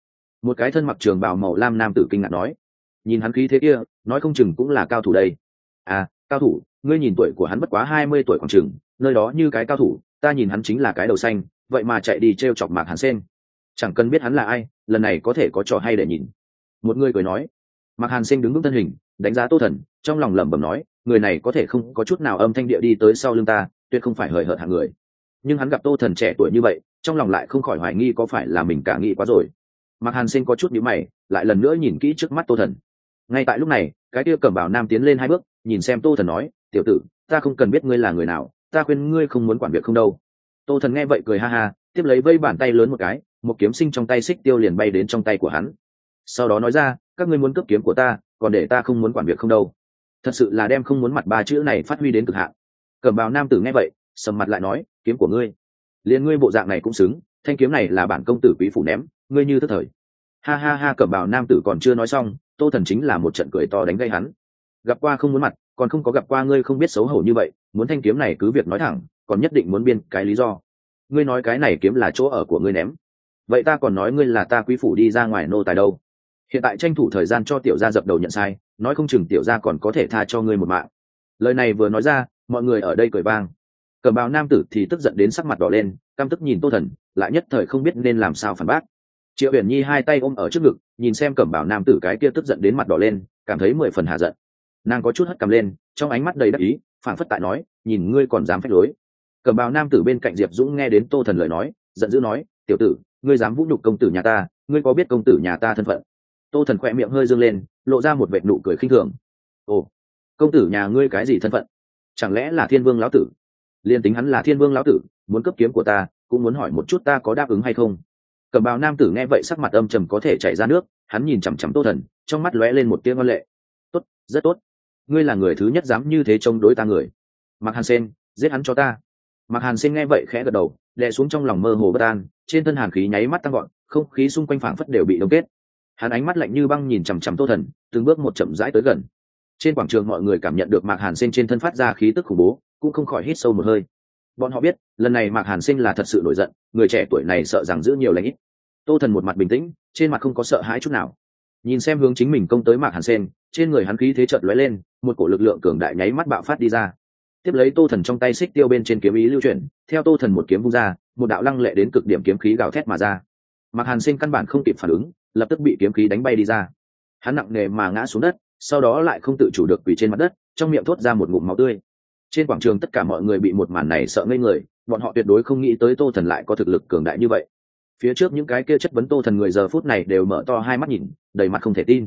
Một cái thân mặc trường bào màu lam nam tử kinh ngạc nói. Nhìn hắn khí thế kia, nói không chừng cũng là cao thủ đây. À, cao thủ, ngươi nhìn tuổi của hắn bất quá 20 tuổi khoảng chừng, nơi đó như cái cao thủ, ta nhìn hắn chính là cái đầu xanh, vậy mà chạy đi trêu chọc Mạc Hàn Sen. Chẳng cần biết hắn là ai, lần này có thể có trò hay để nhìn. Một người cười nói. Mạc Hàn Sen đứng vững thân hình, đánh giá Tô Thần, trong lòng lẩm bẩm nói, người này có thể không có chút nào âm thanh địa đi tới sau lưng ta, tuyệt không phải hời hợt hạng người. Nhưng hắn gặp Tô Thần trẻ tuổi như vậy, trong lòng lại không khỏi hoài nghi có phải là mình cả nghĩ quá rồi. Mạc Hàn Sen có chút nhíu mày, lại lần nữa nhìn kỹ trước mắt Tô Thần. Ngay tại lúc này, cái kia cẩm bào nam tiến lên 2 bước, nhìn xem Tô Thần nói, tiểu tử, ta không cần biết ngươi là người nào, ta khuyên ngươi không muốn quản việc không đâu. Tô Thần nghe vậy cười ha ha, tiếp lấy vây bàn tay lớn một cái, một kiếm sinh trong tay xích tiêu liền bay đến trong tay của hắn. Sau đó nói ra, các ngươi muốn cướp kiếm của ta, còn để ta không muốn quản việc không đâu. Thật sự là đem không muốn mặt 3 chữ này phát huy đến cực hạn. Cẩm bào nam tử nghe vậy, sầm mặt lại nói, kiếm của ngươi, liền ngươi bộ dạng này cũng xứng, thanh kiếm này là bản công tử quý phủ ném, ngươi như tức thời. Ha ha ha, cẩm bào nam tử còn chưa nói xong, Tô Thần chính là một trận cười to đánh gây hắn. Gặp qua không muốn mặt, còn không có gặp qua ngươi không biết xấu hổ như vậy, muốn thanh kiếm này cứ việc nói thẳng, còn nhất định muốn biên cái lý do. Ngươi nói cái này kiếm là chỗ ở của ngươi ném, vậy ta còn nói ngươi là ta quý phủ đi ra ngoài nô tài đâu. Hiện tại tranh thủ thời gian cho tiểu gia dập đầu nhận sai, nói không chừng tiểu gia còn có thể tha cho ngươi một mạng. Lời này vừa nói ra, mọi người ở đây cười vang. Cẩm bào nam tử thì tức giận đến sắc mặt đỏ lên, căm tức nhìn Tô Thần, lại nhất thời không biết nên làm sao phản bác. Triệu Uyển Nhi 2 tay ôm ở trước ngực, nhìn xem cẩm bào nam tử cái kia tức giận đến mặt đỏ lên, cảm thấy 10 phần hạ giận. Nàng có chút hất cằm lên, trong ánh mắt đầy đắc ý, phảng phất tại nói, nhìn ngươi còn dám phách lối. Cẩm bào nam tử bên cạnh Diệp Dũng nghe đến Tô Thần lời nói, giận dữ nói, tiểu tử, ngươi dám vũ nhục công tử nhà ta, ngươi có biết công tử nhà ta thân phận? Tô Thần khẽ miệng hơi dương lên, lộ ra một vệt nụ cười khinh thường. Ồ, công tử nhà ngươi cái gì thân phận? Chẳng lẽ là Thiên Vương lão tử? Liên tính hắn là Thiên Vương lão tử, muốn cướp kiếm của ta, cũng muốn hỏi một chút ta có đáp ứng hay không. Cẩm bào nam tử nghe vậy sắc mặt âm trầm có thể chảy ra nước, hắn nhìn chằm chằm Tô Thần, trong mắt lóe lên một tia ngoan lệ. Tốt, rất tốt, ngươi là người thứ nhất dám như thế chống đối ta người. Mạc Hàn Sen, giết hắn cho ta. Mạc Hàn Sen nghe vậy khẽ gật đầu, đè xuống trong lòng mơ hồ bất an, trên thân hàn khí nháy mắt tăng gọn, không khí xung quanh phảng phất đều bị đông kết. Hắn ánh mắt lạnh như băng nhìn chằm chằm Tô Thần, từng bước một chậm rãi tới gần. Trên quảng trường mọi người cảm nhận được Mạc Hàn Sen trên thân phát ra khí tức khủng bố, cũng không khỏi hít sâu một hơi. Bọn họ biết, lần này Mạc Hàn Sen là thật sự nổi giận, người trẻ tuổi này sợ rằng giữ nhiều lành ít. Tô Thần một mặt bình tĩnh, trên mặt không có sợ hãi chút nào. Nhìn xem hướng chính mình công tới Mạc Hàn Sen, trên người hắn khí thế chợt lóe lên, một cổ lực lượng cường đại nháy mắt bạo phát đi ra. Tiếp lấy Tô Thần trong tay xích tiêu bên trên kiếm ý lưu chuyển, theo Tô Thần một kiếm vung ra, một đạo lăng lệ đến cực điểm kiếm khí gào thét mà ra. Mạc Hàn Sen căn bản không kịp phản ứng, lập tức bị kiếm khí đánh bay đi ra. Hắn nặng nề mà ngã xuống đất, sau đó lại không tự chủ được quỳ trên mặt đất, trong miệng thốt ra một ngụm máu tươi. Trên quảng trường tất cả mọi người bị một màn này sợ ngây người, bọn họ tuyệt đối không nghĩ tới Tô Thần lại có thực lực cường đại như vậy. Phía trước những cái kia chất vấn Tô Thần người giờ phút này đều mở to hai mắt nhìn, đầy mặt không thể tin.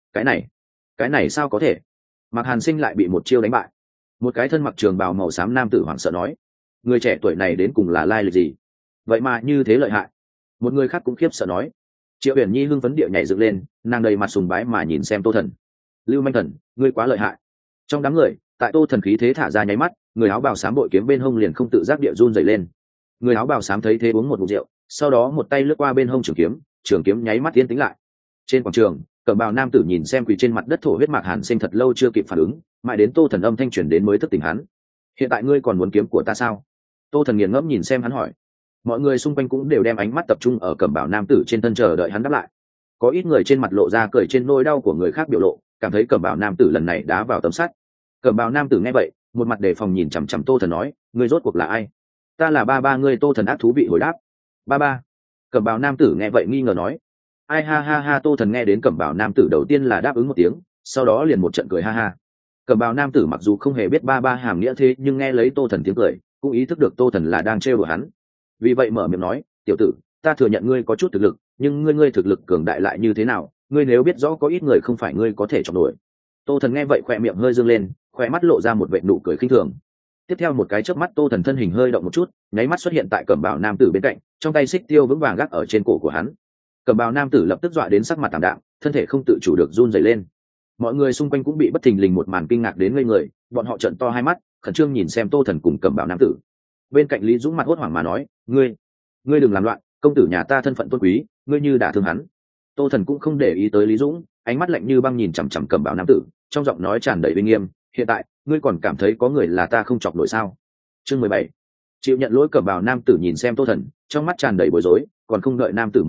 Cái này sao có thể? Mạc Hàn Sinh lại bị một chiêu đánh bại. Một cái thân mặc trường bào màu xám nam tử hoảng sợ nói, người trẻ tuổi này đến cùng là lai lịch gì? Vậy mà như thế lợi hại. Một người khác cũng khiếp sợ nói. Triệu Uyển Nhi hưng phấn địa nhảy dựng lên, nàng đầy mặt sùng bái mà nhìn xem Tô Thần. Lưu Manh Thần, ngươi quá lợi hại. Trong đám người, tại Tô Thần khí thế thả ra nháy mắt, người áo bào xám bội kiếm bên hông liền không tự giác địa run rẩy lên. Người áo bào xám thấy thế uống một ngụm rượu, sau đó một tay lướt qua bên hông trường kiếm nháy mắt tiến tính lại. Trên quảng trường, cẩm bào nam tử nhìn xem quỳ trên mặt đất thổ huyết Mạc Hàn Sinh thật lâu chưa kịp phản ứng, mãi đến Tô Thần âm thanh truyền đến mới thức tỉnh hắn. Hiện tại ngươi còn muốn kiếm của ta sao? Tô Thần nghiền ngẫm nhìn xem hắn hỏi. Mọi người xung quanh cũng đều đem ánh mắt tập trung ở cẩm bào nam tử trên thân chờ đợi hắn đáp lại. Có ít người trên mặt lộ ra cười trên nỗi đau của người khác biểu lộ, cảm thấy cẩm bào nam tử lần này đá vào tấm sắt. Cẩm bào nam tử nghe vậy, một mặt đề phòng nhìn chằm chằm Tô Thần nói, ngươi rốt cuộc là ai? Ta là ba ba ngươi. Tô Thần ác thú vị hồi đáp. Ba ba. Cẩm bào nam tử nghe vậy nghi ngờ nói, ai ha ha ha. Tô Thần nghe đến cẩm bào nam tử đầu tiên là đáp ứng một tiếng, sau đó liền một trận cười ha ha. Cẩm bào nam tử mặc dù không hề biết ba ba hàm nghĩa thế, nhưng nghe lấy Tô Thần tiếng cười, cũng ý thức được Tô Thần là đang trêu đùa hắn. Vì vậy mở miệng nói, tiểu tử, ta thừa nhận ngươi có chút thực lực, nhưng ngươi thực lực cường đại lại như thế nào, ngươi nếu biết rõ có ít người không phải ngươi có thể chọc nổi. Tô Thần nghe vậy khỏe miệng hơi dương lên, khỏe mắt lộ ra một vệt nụ cười khinh thường. Tiếp theo một cái chớp mắt Tô Thần thân hình hơi động một chút, nháy mắt xuất hiện tại cẩm bào nam tử bên cạnh, trong tay xích tiêu vững vàng gác ở trên cổ của hắn. Cẩm bào nam tử lập tức dọa đến sắc mặt tạm đạm, thân thể không tự chủ được run rẩy lên. Mọi người xung quanh cũng bị bất thình lình một màn kinh ngạc đến ngây người, bọn họ trợn to hai mắt, khẩn trương nhìn xem Tô Thần cùng cẩm bào nam tử. Bên cạnh Lý Dũng mặt hốt hoảng mà nói, ngươi đừng làm loạn, công tử nhà ta thân phận tôn quý, ngươi như đả thương hắn. Tô Thần cũng không để ý tới Lý Dũng, ánh mắt lạnh như băng nhìn chằm chằm cẩm bào nam tử, trong giọng nói tràn đầy uy nghiêm, hiện tại ngươi còn cảm thấy có người là ta không chọc nổi sao? Chương 17. Chịu nhận lỗi cẩm bào nam tử nhìn xem Tô Thần, trong mắt tràn đầy bối rối, còn không đợi nam tử mở miệng,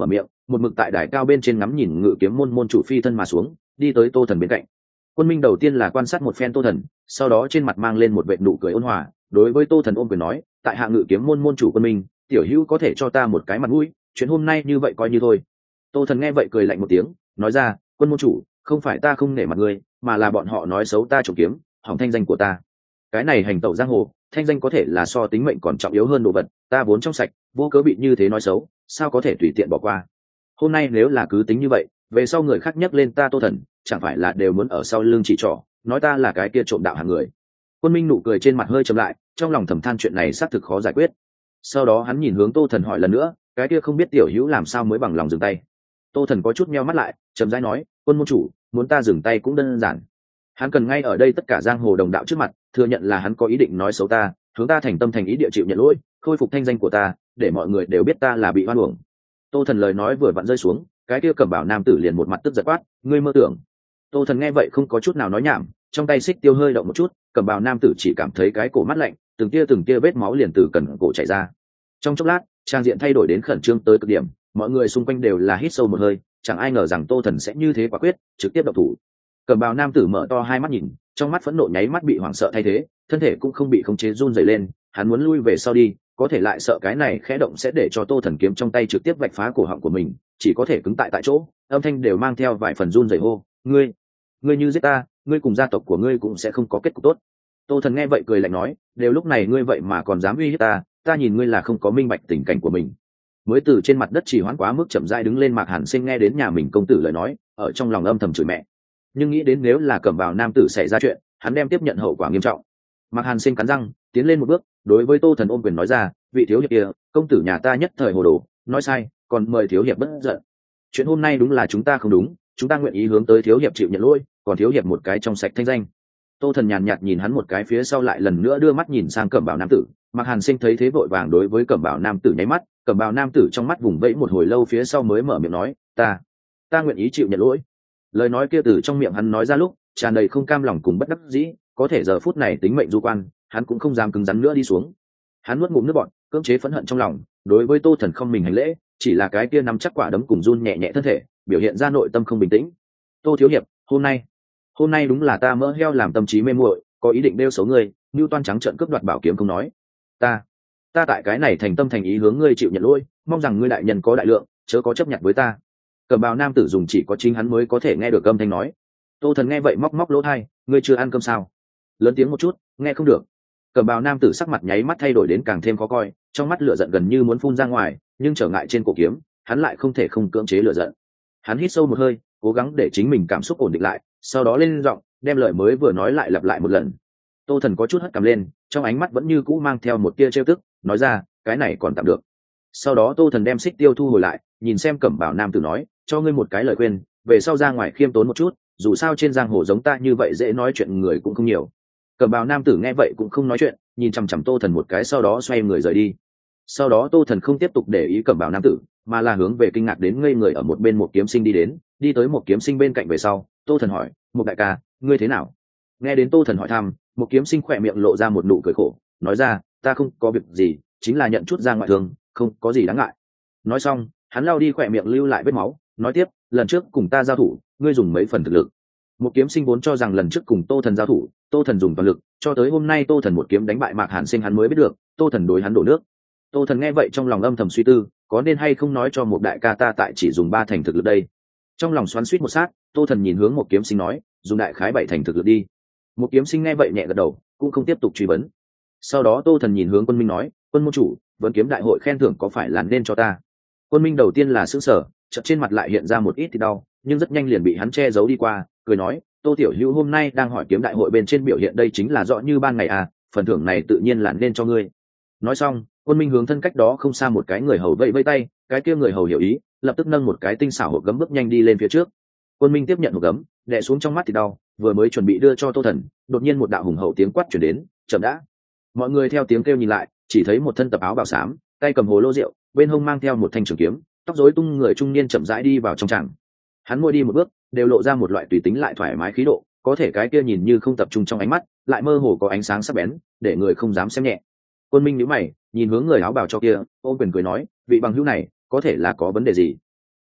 một mực tại đài cao bên trên ngắm nhìn ngự kiếm môn môn chủ phi thân mà xuống, đi tới Tô Thần bên cạnh. Quân Minh đầu tiên là quan sát một phen Tô Thần, sau đó trên mặt mang lên một vệt nụ cười ôn hòa, đối với Tô Thần ôm quyền nói, tại hạ ngự kiếm môn môn chủ Quân Minh, tiểu hữu có thể cho ta một cái mặt mũi, chuyện hôm nay như vậy coi như thôi. Tô Thần nghe vậy cười lạnh một tiếng, nói ra, Quân môn chủ, không phải ta không nể mặt ngươi, mà là bọn họ nói xấu ta trộm kiếm, hỏng thanh danh của ta. Cái này hành tẩu giang hồ, thanh danh có thể là so tính mệnh còn trọng yếu hơn đồ vật, ta vốn trong sạch, vô cớ bị như thế nói xấu, sao có thể tùy tiện bỏ qua. Hôm nay nếu là cứ tính như vậy, về sau người khác nhắc lên ta Tô Thần, chẳng phải là đều muốn ở sau lưng chỉ trỏ, nói ta là cái kia trộm đạo hàng người. Quân Minh nụ cười trên mặt hơi chậm lại, trong lòng thầm than chuyện này xác thực khó giải quyết. Sau đó hắn nhìn hướng Tô Thần hỏi lần nữa, cái kia không biết tiểu hữu làm sao mới bằng lòng dừng tay. Tô Thần có chút meo mắt lại, chậm rãi nói, quân môn chủ, muốn ta dừng tay cũng đơn giản. Hắn cần ngay ở đây tất cả giang hồ đồng đạo trước mặt thừa nhận là hắn có ý định nói xấu ta, hướng ta thành tâm thành ý địa chịu nhận lỗi, khôi phục thanh danh của ta, để mọi người đều biết ta là bị oan uổng. Tô Thần lời nói vừa vặn rơi xuống, cái kia cẩm bào nam tử liền một mặt tức giận quát, ngươi mơ tưởng. Tô Thần nghe vậy không có chút nào nói nhảm, trong tay xích tiêu hơi động một chút, cẩm bào nam tử chỉ cảm thấy cái cổ mắt lạnh, từng tia vết máu liền từ cẩn cổ chảy ra. Trong chốc lát, trang diện thay đổi đến khẩn trương tới cực điểm, mọi người xung quanh đều là hít sâu một hơi, chẳng ai ngờ rằng Tô Thần sẽ như thế quả quyết, trực tiếp động thủ. Cẩm bào nam tử mở to hai mắt nhìn, trong mắt phẫn nộ nháy mắt bị hoảng sợ thay thế, thân thể cũng không bị khống chế run rẩy lên, hắn muốn lui về sau đi, có thể lại sợ cái này khẽ động sẽ để cho Tô Thần kiếm trong tay trực tiếp vạch phá cổ họng của mình, chỉ có thể cứng tại chỗ, âm thanh đều mang theo vài phần run rẩy hô, ngươi như giết ta, ngươi cùng gia tộc của ngươi cũng sẽ không có kết cục tốt. Tô Thần nghe vậy cười lạnh nói, đều lúc này ngươi vậy mà còn dám uy hiếp ta, ta nhìn ngươi là không có minh bạch tình cảnh của mình. Mới từ trên mặt đất chỉ hoãn quá mức chậm rãi đứng lên, Mạc Hàn Sinh nghe đến nhà mình công tử lời nói, ở trong lòng âm thầm chửi mẹ, nhưng nghĩ đến nếu là cẩm bào nam tử xảy ra chuyện, hắn đem tiếp nhận hậu quả nghiêm trọng. Mạc Hàn Sinh cắn răng tiến lên một bước, đối với Tô Thần ôm quyền nói ra, vị thiếu hiệp kia, công tử nhà ta nhất thời hồ đồ, nói sai, còn mời thiếu hiệp bất giận. Chuyện hôm nay đúng là chúng ta không đúng, chúng ta nguyện ý hướng tới thiếu hiệp chịu nhận lỗi, còn thiếu hiệp một cái trong sạch thanh danh. Tô Thần nhàn nhạt nhìn hắn một cái, phía sau lại lần nữa đưa mắt nhìn sang cẩm bào nam tử. Mạc Hàn Sinh thấy thế vội vàng đối với cẩm bào nam tử nháy mắt, cẩm bào nam tử trong mắt vùng vẫy một hồi lâu, phía sau mới mở miệng nói, ta nguyện ý chịu nhận lỗi. Lời nói kia từ trong miệng hắn nói ra lúc tràn đầy không cam lòng cùng bất đắc dĩ, có thể giờ phút này tính mệnh du quan, hắn cũng không dám cứng rắn nữa đi xuống. Hắn nuốt ngụm nước bọt, cưỡng chế phẫn hận trong lòng, đối với Tô Thần không mình hành lễ, chỉ là cái kia nắm chắc quả đấm cùng run nhẹ nhẹ thân thể, biểu hiện ra nội tâm không bình tĩnh. Tô thiếu hiệp, hôm nay đúng là ta mỡ heo làm tâm trí mê muội, có ý định đeo xấu ngươi, mưu toan trắng trợn cướp đoạt bảo kiếm không nói. Ta tại cái này thành tâm thành ý hướng ngươi chịu nhận lỗi, mong rằng ngươi đại nhân có đại lượng, chớ có chấp nhận với ta. Cẩm bào nam tử dùng chỉ có chính hắn mới có thể nghe được âm thanh nói. Tô Thần nghe vậy móc móc lỗ tai, ngươi chưa ăn cơm sao? Lớn tiếng một chút, nghe không được. Cẩm bào nam tử sắc mặt nháy mắt thay đổi đến càng thêm khó coi, trong mắt lửa giận gần như muốn phun ra ngoài, nhưng trở ngại trên cổ kiếm, hắn lại không thể không cưỡng chế lửa giận. Hắn hít sâu một hơi, cố gắng để chính mình cảm xúc ổn định lại, sau đó lên giọng, đem lời mới vừa nói lại lặp lại một lần. Tô Thần có chút hất cằm lên, trong ánh mắt vẫn như cũ mang theo một tia trêu tức, nói ra, cái này còn tạm được. Sau đó Tô Thần đem xích tiêu thu hồi lại, nhìn xem cẩm bào nam tử nói, cho ngươi một cái lời khuyên, về sau ra ngoài khiêm tốn một chút, dù sao trên giang hồ giống ta như vậy dễ nói chuyện người cũng không nhiều. Cẩm bào nam tử nghe vậy cũng không nói chuyện, nhìn chằm chằm Tô Thần một cái, sau đó xoay người rời đi. Sau đó Tô Thần không tiếp tục để ý cẩm bào nam tử, mà là hướng về kinh ngạc đến ngây người ở một bên một kiếm sinh đi tới một kiếm sinh bên cạnh về sau. Tô Thần hỏi, một đại ca, ngươi thế nào? Nghe đến Tô Thần hỏi thăm, một kiếm sinh khỏe miệng lộ ra một nụ cười khổ, nói ra, ta không có việc gì, chính là nhận chút ra ngoại thương, không có gì đáng ngại. Nói xong, hắn lau đi khỏe miệng lưu lại vết máu, nói tiếp, lần trước cùng ta giao thủ, ngươi dùng mấy phần thực lực. Một kiếm sinh vốn cho rằng lần trước cùng Tô Thần giao thủ, Tô Thần dùng toàn lực, cho tới hôm nay Tô Thần một kiếm đánh bại Mạc Hàn Sinh, hắn mới biết được Tô Thần đối hắn đổ nước. Tô Thần nghe vậy trong lòng âm thầm suy tư, có nên hay không nói cho một đại ca ta tại chỉ dùng 3 thành thực lực đây. Trong lòng xoắn xuýt một sát, Tô Thần nhìn hướng một kiếm sinh nói, dùng đại khái 7 thành thực lực đi. Một kiếm sinh nghe vậy nhẹ gật đầu, cũng không tiếp tục truy vấn. Sau đó Tô Thần nhìn hướng Quân Minh nói, quân môn chủ, vấn kiếm đại hội khen thưởng có phải là nên cho ta? Quân Minh đầu tiên là sững sờ, chợt trên mặt lại hiện ra một ít thì đau, nhưng rất nhanh liền bị hắn che giấu đi qua, cười nói, Tô tiểu hữu hôm nay đang hỏi kiếm đại hội bên trên biểu hiện đây chính là rõ như ban ngày à, phần thưởng này tự nhiên là nên cho ngươi. Nói xong, Quân Minh hướng thân cách đó không xa một cái người hầu vẫy vẫy tay, cái kia người hầu hiểu ý, lập tức nâng một cái tinh xảo hộp gấm bước nhanh đi lên phía trước. Quân Minh tiếp nhận hộp gấm, đè xuống trong mắt thì đau, vừa mới chuẩn bị đưa cho Tô Thần, đột nhiên một đạo hùng hậu tiếng quát truyền đến, chậm đã. Mọi người theo tiếng kêu nhìn lại, chỉ thấy một thân tập áo bào xám, tay cầm hồ lô rượu, bên hông mang theo một thanh trường kiếm, tóc rối tung người trung niên chậm rãi đi vào trong tràng. Hắn mỗi đi một bước đều lộ ra một loại tùy tính lại thoải mái khí độ, có thể cái kia nhìn như không tập trung trong ánh mắt, lại mơ hồ có ánh sáng sắc bén, để người không dám xem nhẹ. Quân Minh nhíu mày, nhìn hướng người áo bào cho kia, ôm quyền cười nói, vị bằng hữu này có thể là có vấn đề gì?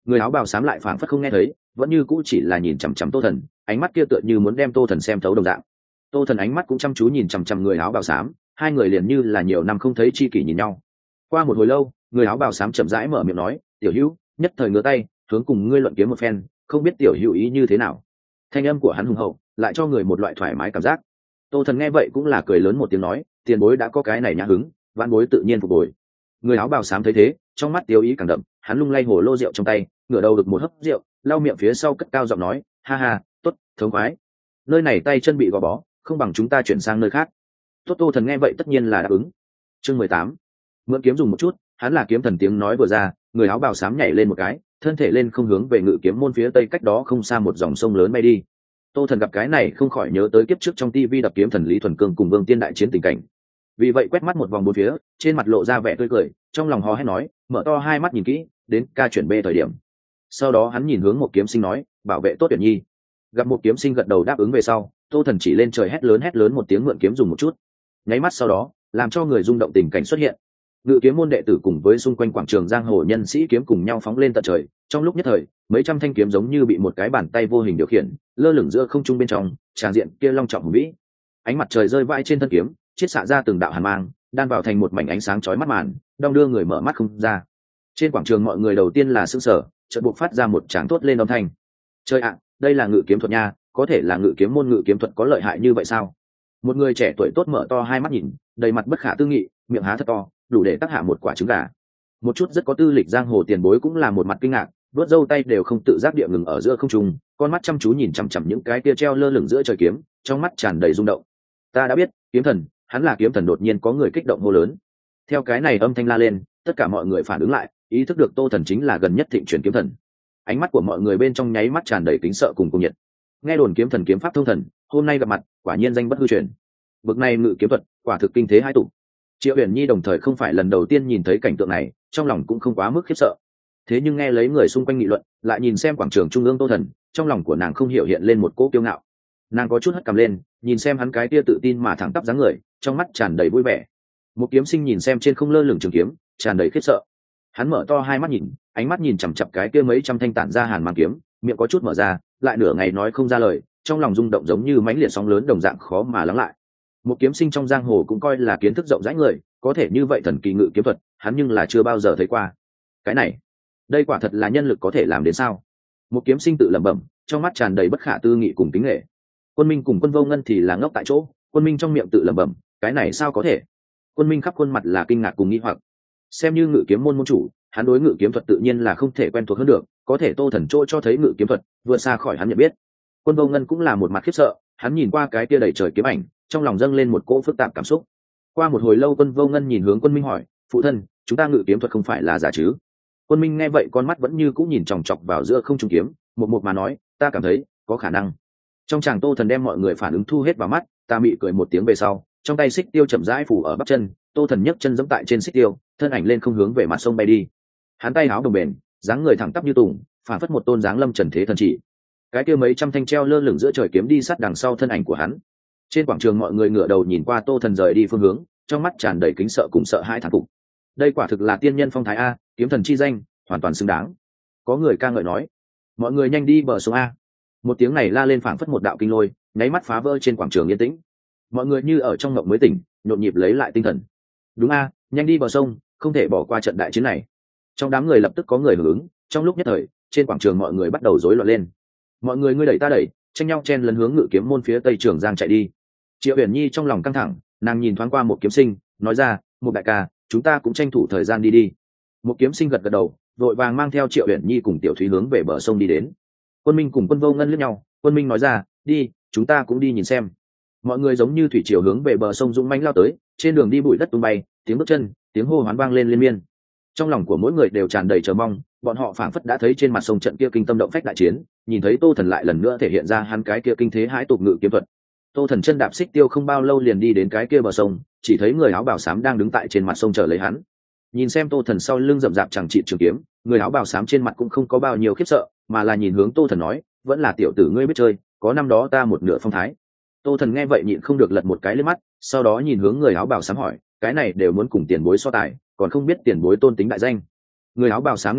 người áo bào xám lại phảng phất không nghe thấy, vẫn như cũ chỉ là nhìn chằm chằm Tô Thần, ánh mắt kia tựa như muốn đem Tô Thần xem thấu đồng dạng. Tô Thần ánh mắt cũng chăm chú nhìn chằm chằm người áo bào xám, hai người liền như là nhiều năm không thấy chi kỷ nhìn nhau. Qua một hồi lâu, người áo bào xám chậm rãi mở miệng nói, tiểu hữu, nhất thời ngửa tay hướng cùng ngươi luận kiếm một phen, không biết tiểu hữu ý như thế nào. Thanh âm của hắn hùng hậu, lại cho người một loại thoải mái cảm giác. Tô Thần nghe vậy cũng là cười lớn một tiếng nói, tiền bối đã có cái này nhã hứng, vãn bối tự nhiên phục hồi. Người áo bào xám thấy thế, trong mắt tiêu ý càng đậm, hắn lung lay hồ lô rượu trong tay, ngửa đầu được một hớp rượu, lau miệng phía sau cất cao giọng nói, ha ha, tốt, thống khoái. Nơi này tay chân bị gò bó, không bằng chúng ta chuyển sang nơi khác. Tốt. Tô Thần nghe vậy tất nhiên là đáp ứng. Chương 18. Mượn kiếm dùng một chút, hắn là kiếm thần tiếng nói vừa ra, người áo bào xám nhảy lên một cái, thân thể lên không hướng về ngự kiếm môn phía tây cách đó không xa một dòng sông lớn bay đi. Tô Thần gặp cái này không khỏi nhớ tới kiếp trước trong tivi đập kiếm thần Lý Thuần Cương cùng Vương Tiên đại chiến tình cảnh. Vì vậy quét mắt một vòng bốn phía, trên mặt lộ ra vẻ tươi cười, trong lòng hò hét nói, mở to hai mắt nhìn kỹ, đến ca chuyển B thời điểm. Sau đó hắn nhìn hướng một kiếm sinh nói, bảo vệ tốt Tuyển Nhi. Gặp một kiếm sinh gật đầu đáp ứng về sau, Tô Thần chỉ lên trời hét lớn một tiếng mượn kiếm dùng một chút. Nháy mắt sau đó, làm cho người rung động tình cảnh xuất hiện. Ngự kiếm môn đệ tử cùng với xung quanh quảng trường giang hồ nhân sĩ kiếm cùng nhau phóng lên tận trời, trong lúc nhất thời, mấy trăm thanh kiếm giống như bị một cái bàn tay vô hình điều khiển, lơ lửng giữa không trung bên trong, tràn diện kia long trọng hùng vĩ. Ánh mặt trời rơi vãi trên thân kiếm, chiết xạ ra từng đạo hàn mang, đan vào thành một mảnh ánh sáng chói mắt màn, đong đưa người mở mắt không ra. Trên quảng trường mọi người đầu tiên là sững sờ, chợt buộc phát ra một tràng thốt lên âm thanh. Trời ạ, đây là ngự kiếm thuật nha, có thể là ngự kiếm môn ngự kiếm thuật có lợi hại như vậy sao? Một người trẻ tuổi tốt mở to hai mắt nhìn, đầy mặt bất khả tư nghị, miệng há thật to, đủ để tác hạ một quả trứng gà. Một chút rất có tư lịch giang hồ tiền bối cũng là một mặt kinh ngạc, vớt râu tay đều không tự giác địa ngừng ở giữa không trung, con mắt chăm chú nhìn chằm chằm những cái tia treo lơ lửng giữa trời kiếm, trong mắt tràn đầy rung động. Ta đã biết, kiếm thần, hắn là kiếm thần. Đột nhiên có người kích động hô lớn. Theo cái này âm thanh la lên, tất cả mọi người phản ứng lại, ý thức được Tô Thần chính là gần nhất thịnh truyền kiếm thần. Ánh mắt của mọi người bên trong nháy mắt tràn đầy kính sợ cùng cung nhiệt. Nghe đồn kiếm thần kiếm pháp thông thần, hôm nay gặp mặt, quả nhiên danh bất hư truyền. Bực này ngự kiếm thuật, quả thực kinh thế hai tụ. Triệu Uyển Nhi đồng thời không phải lần đầu tiên nhìn thấy cảnh tượng này, trong lòng cũng không quá mức khiếp sợ. Thế nhưng nghe lấy người xung quanh nghị luận, lại nhìn xem quảng trường trung ương Tô Thần, trong lòng của nàng không hiểu hiện lên một cỗ kiêu ngạo. Nàng có chút hất cằm lên, nhìn xem hắn cái kia tự tin mà thẳng tắp dáng người, trong mắt tràn đầy vui vẻ. Một kiếm sinh nhìn xem trên không lơ lửng trường kiếm, tràn đầy khiếp sợ. Hắn mở to hai mắt nhìn, ánh mắt nhìn chằm chằm cái kia mấy trăm thanh tản ra hàn mang kiếm, miệng có chút mở ra, lại nửa ngày nói không ra lời, trong lòng rung động giống như mãnh liệt sóng lớn đồng dạng khó mà lắng lại. Một kiếm sinh trong giang hồ cũng coi là kiến thức rộng rãi người, có thể như vậy thần kỳ ngự kiếm thuật, hắn nhưng là chưa bao giờ thấy qua. Cái này, đây quả thật là nhân lực có thể làm đến sao? Một kiếm sinh tự lẩm bẩm, trong mắt tràn đầy bất khả tư nghị cùng kính nghệ. Quân Minh cùng Quân Vô Ngân thì là ngốc tại chỗ, Quân Minh trong miệng tự lẩm bẩm, cái này sao có thể? Quân Minh khắp khuôn mặt là kinh ngạc cùng nghi hoặc. Xem như ngự kiếm môn môn chủ, hắn đối ngự kiếm thuật tự nhiên là không thể quen thuộc hơn được, có thể Tô Thần chỗ cho thấy ngự kiếm thuật vượt xa khỏi hắn nhận biết. Quân Vô Ngân cũng là một mặt khiếp sợ, hắn nhìn qua cái kia đầy trời kiếm ảnh, trong lòng dâng lên một cỗ phức tạp cảm xúc. Qua một hồi lâu, Quân Vô Ngân nhìn hướng Quân Minh hỏi, phụ thân, chúng ta ngự kiếm thuật không phải là giả chứ? Quân Minh nghe vậy con mắt vẫn như cũng nhìn chòng chọc vào giữa không trung kiếm, một mà nói, ta cảm thấy có khả năng. Trong chàng Tô Thần đem mọi người phản ứng thu hết vào mắt, ta mị cười một tiếng về sau, trong tay xích tiêu chậm rãi phủ ở bắp chân, Tô Thần nhấc chân giẫm tại trên xích tiêu, thân ảnh lên không hướng về mặt sông bay đi. Hắn tay áo đồng bền, dáng người thẳng tắp như tùng, phản phất một tôn dáng lâm trần thế thần chỉ. Cái kia mấy trăm thanh treo lơ lửng giữa trời kiếm đi sát đằng sau thân ảnh của hắn. Trên quảng trường mọi người ngửa đầu nhìn qua Tô Thần rời đi phương hướng, trong mắt tràn đầy kính sợ cùng sợ hãi thán phục. Đây quả thực là tiên nhân phong thái a, kiếm thần chi danh, hoàn toàn xứng đáng. Có người ca ngợi nói, mọi người nhanh đi bờ sông a. Một tiếng này la lên phảng phất một đạo kinh lôi, nháy mắt phá vỡ trên quảng trường yên tĩnh. Mọi người như ở trong mộng mới tỉnh, nhộn nhịp lấy lại tinh thần. Đúng a, nhanh đi bờ sông, không thể bỏ qua trận đại chiến này. Trong đám người lập tức có người hưởng ứng, trong lúc nhất thời, trên quảng trường mọi người bắt đầu rối loạn lên. Mọi người ngươi đẩy ta đẩy, tranh nhau chen lấn hướng ngự kiếm môn phía tây trường giang chạy đi. Triệu Uyển Nhi trong lòng căng thẳng, nàng nhìn thoáng qua một kiếm sinh, nói ra, một đại ca, chúng ta cũng tranh thủ thời gian đi đi. Một kiếm sinh gật gật đầu, vội vàng mang theo Triệu Uyển Nhi cùng Tiểu Thúy hướng về bờ sông đi đến. Quân Minh cùng Quân Vô Ngân liếc nhau, Quân Minh nói ra, đi, chúng ta cũng đi nhìn xem. Mọi người giống như thủy triều hướng về bờ sông dũng mãnh lao tới, trên đường đi bụi đất tung bay, tiếng bước chân, tiếng hô hoán vang lên liên miên. Trong lòng của mỗi người đều tràn đầy chờ mong, bọn họ phảng phất đã thấy trên mặt sông trận kia kinh tâm động phách đại chiến, nhìn thấy Tô Thần lại lần nữa thể hiện ra hắn cái kia kinh thế hãi tục ngự kiếm thuật. Tô Thần chân đạp xích tiêu không bao lâu liền đi đến cái kia bờ sông, chỉ thấy người áo bào xám đang đứng tại trên mặt sông chờ lấy hắn. Nhìn xem Tô Thần sau lưng rậm rạp chẳng trị trường kiếm, người áo bào xám trên mặt cũng không có bao nhiêu khiếp sợ, mà là nhìn hướng Tô Thần nói, vẫn là tiểu tử ngươi biết chơi, có năm đó ta một nửa phong thái. Tô Thần nghe vậy nhịn không được lật một cái lên mắt, sau đó nhìn hướng người áo bào xám hỏi, cái này đều muốn cùng tiền bối so tài, còn không biết tiền bối tôn tính đại danh. Người áo bào xám nghe vậy,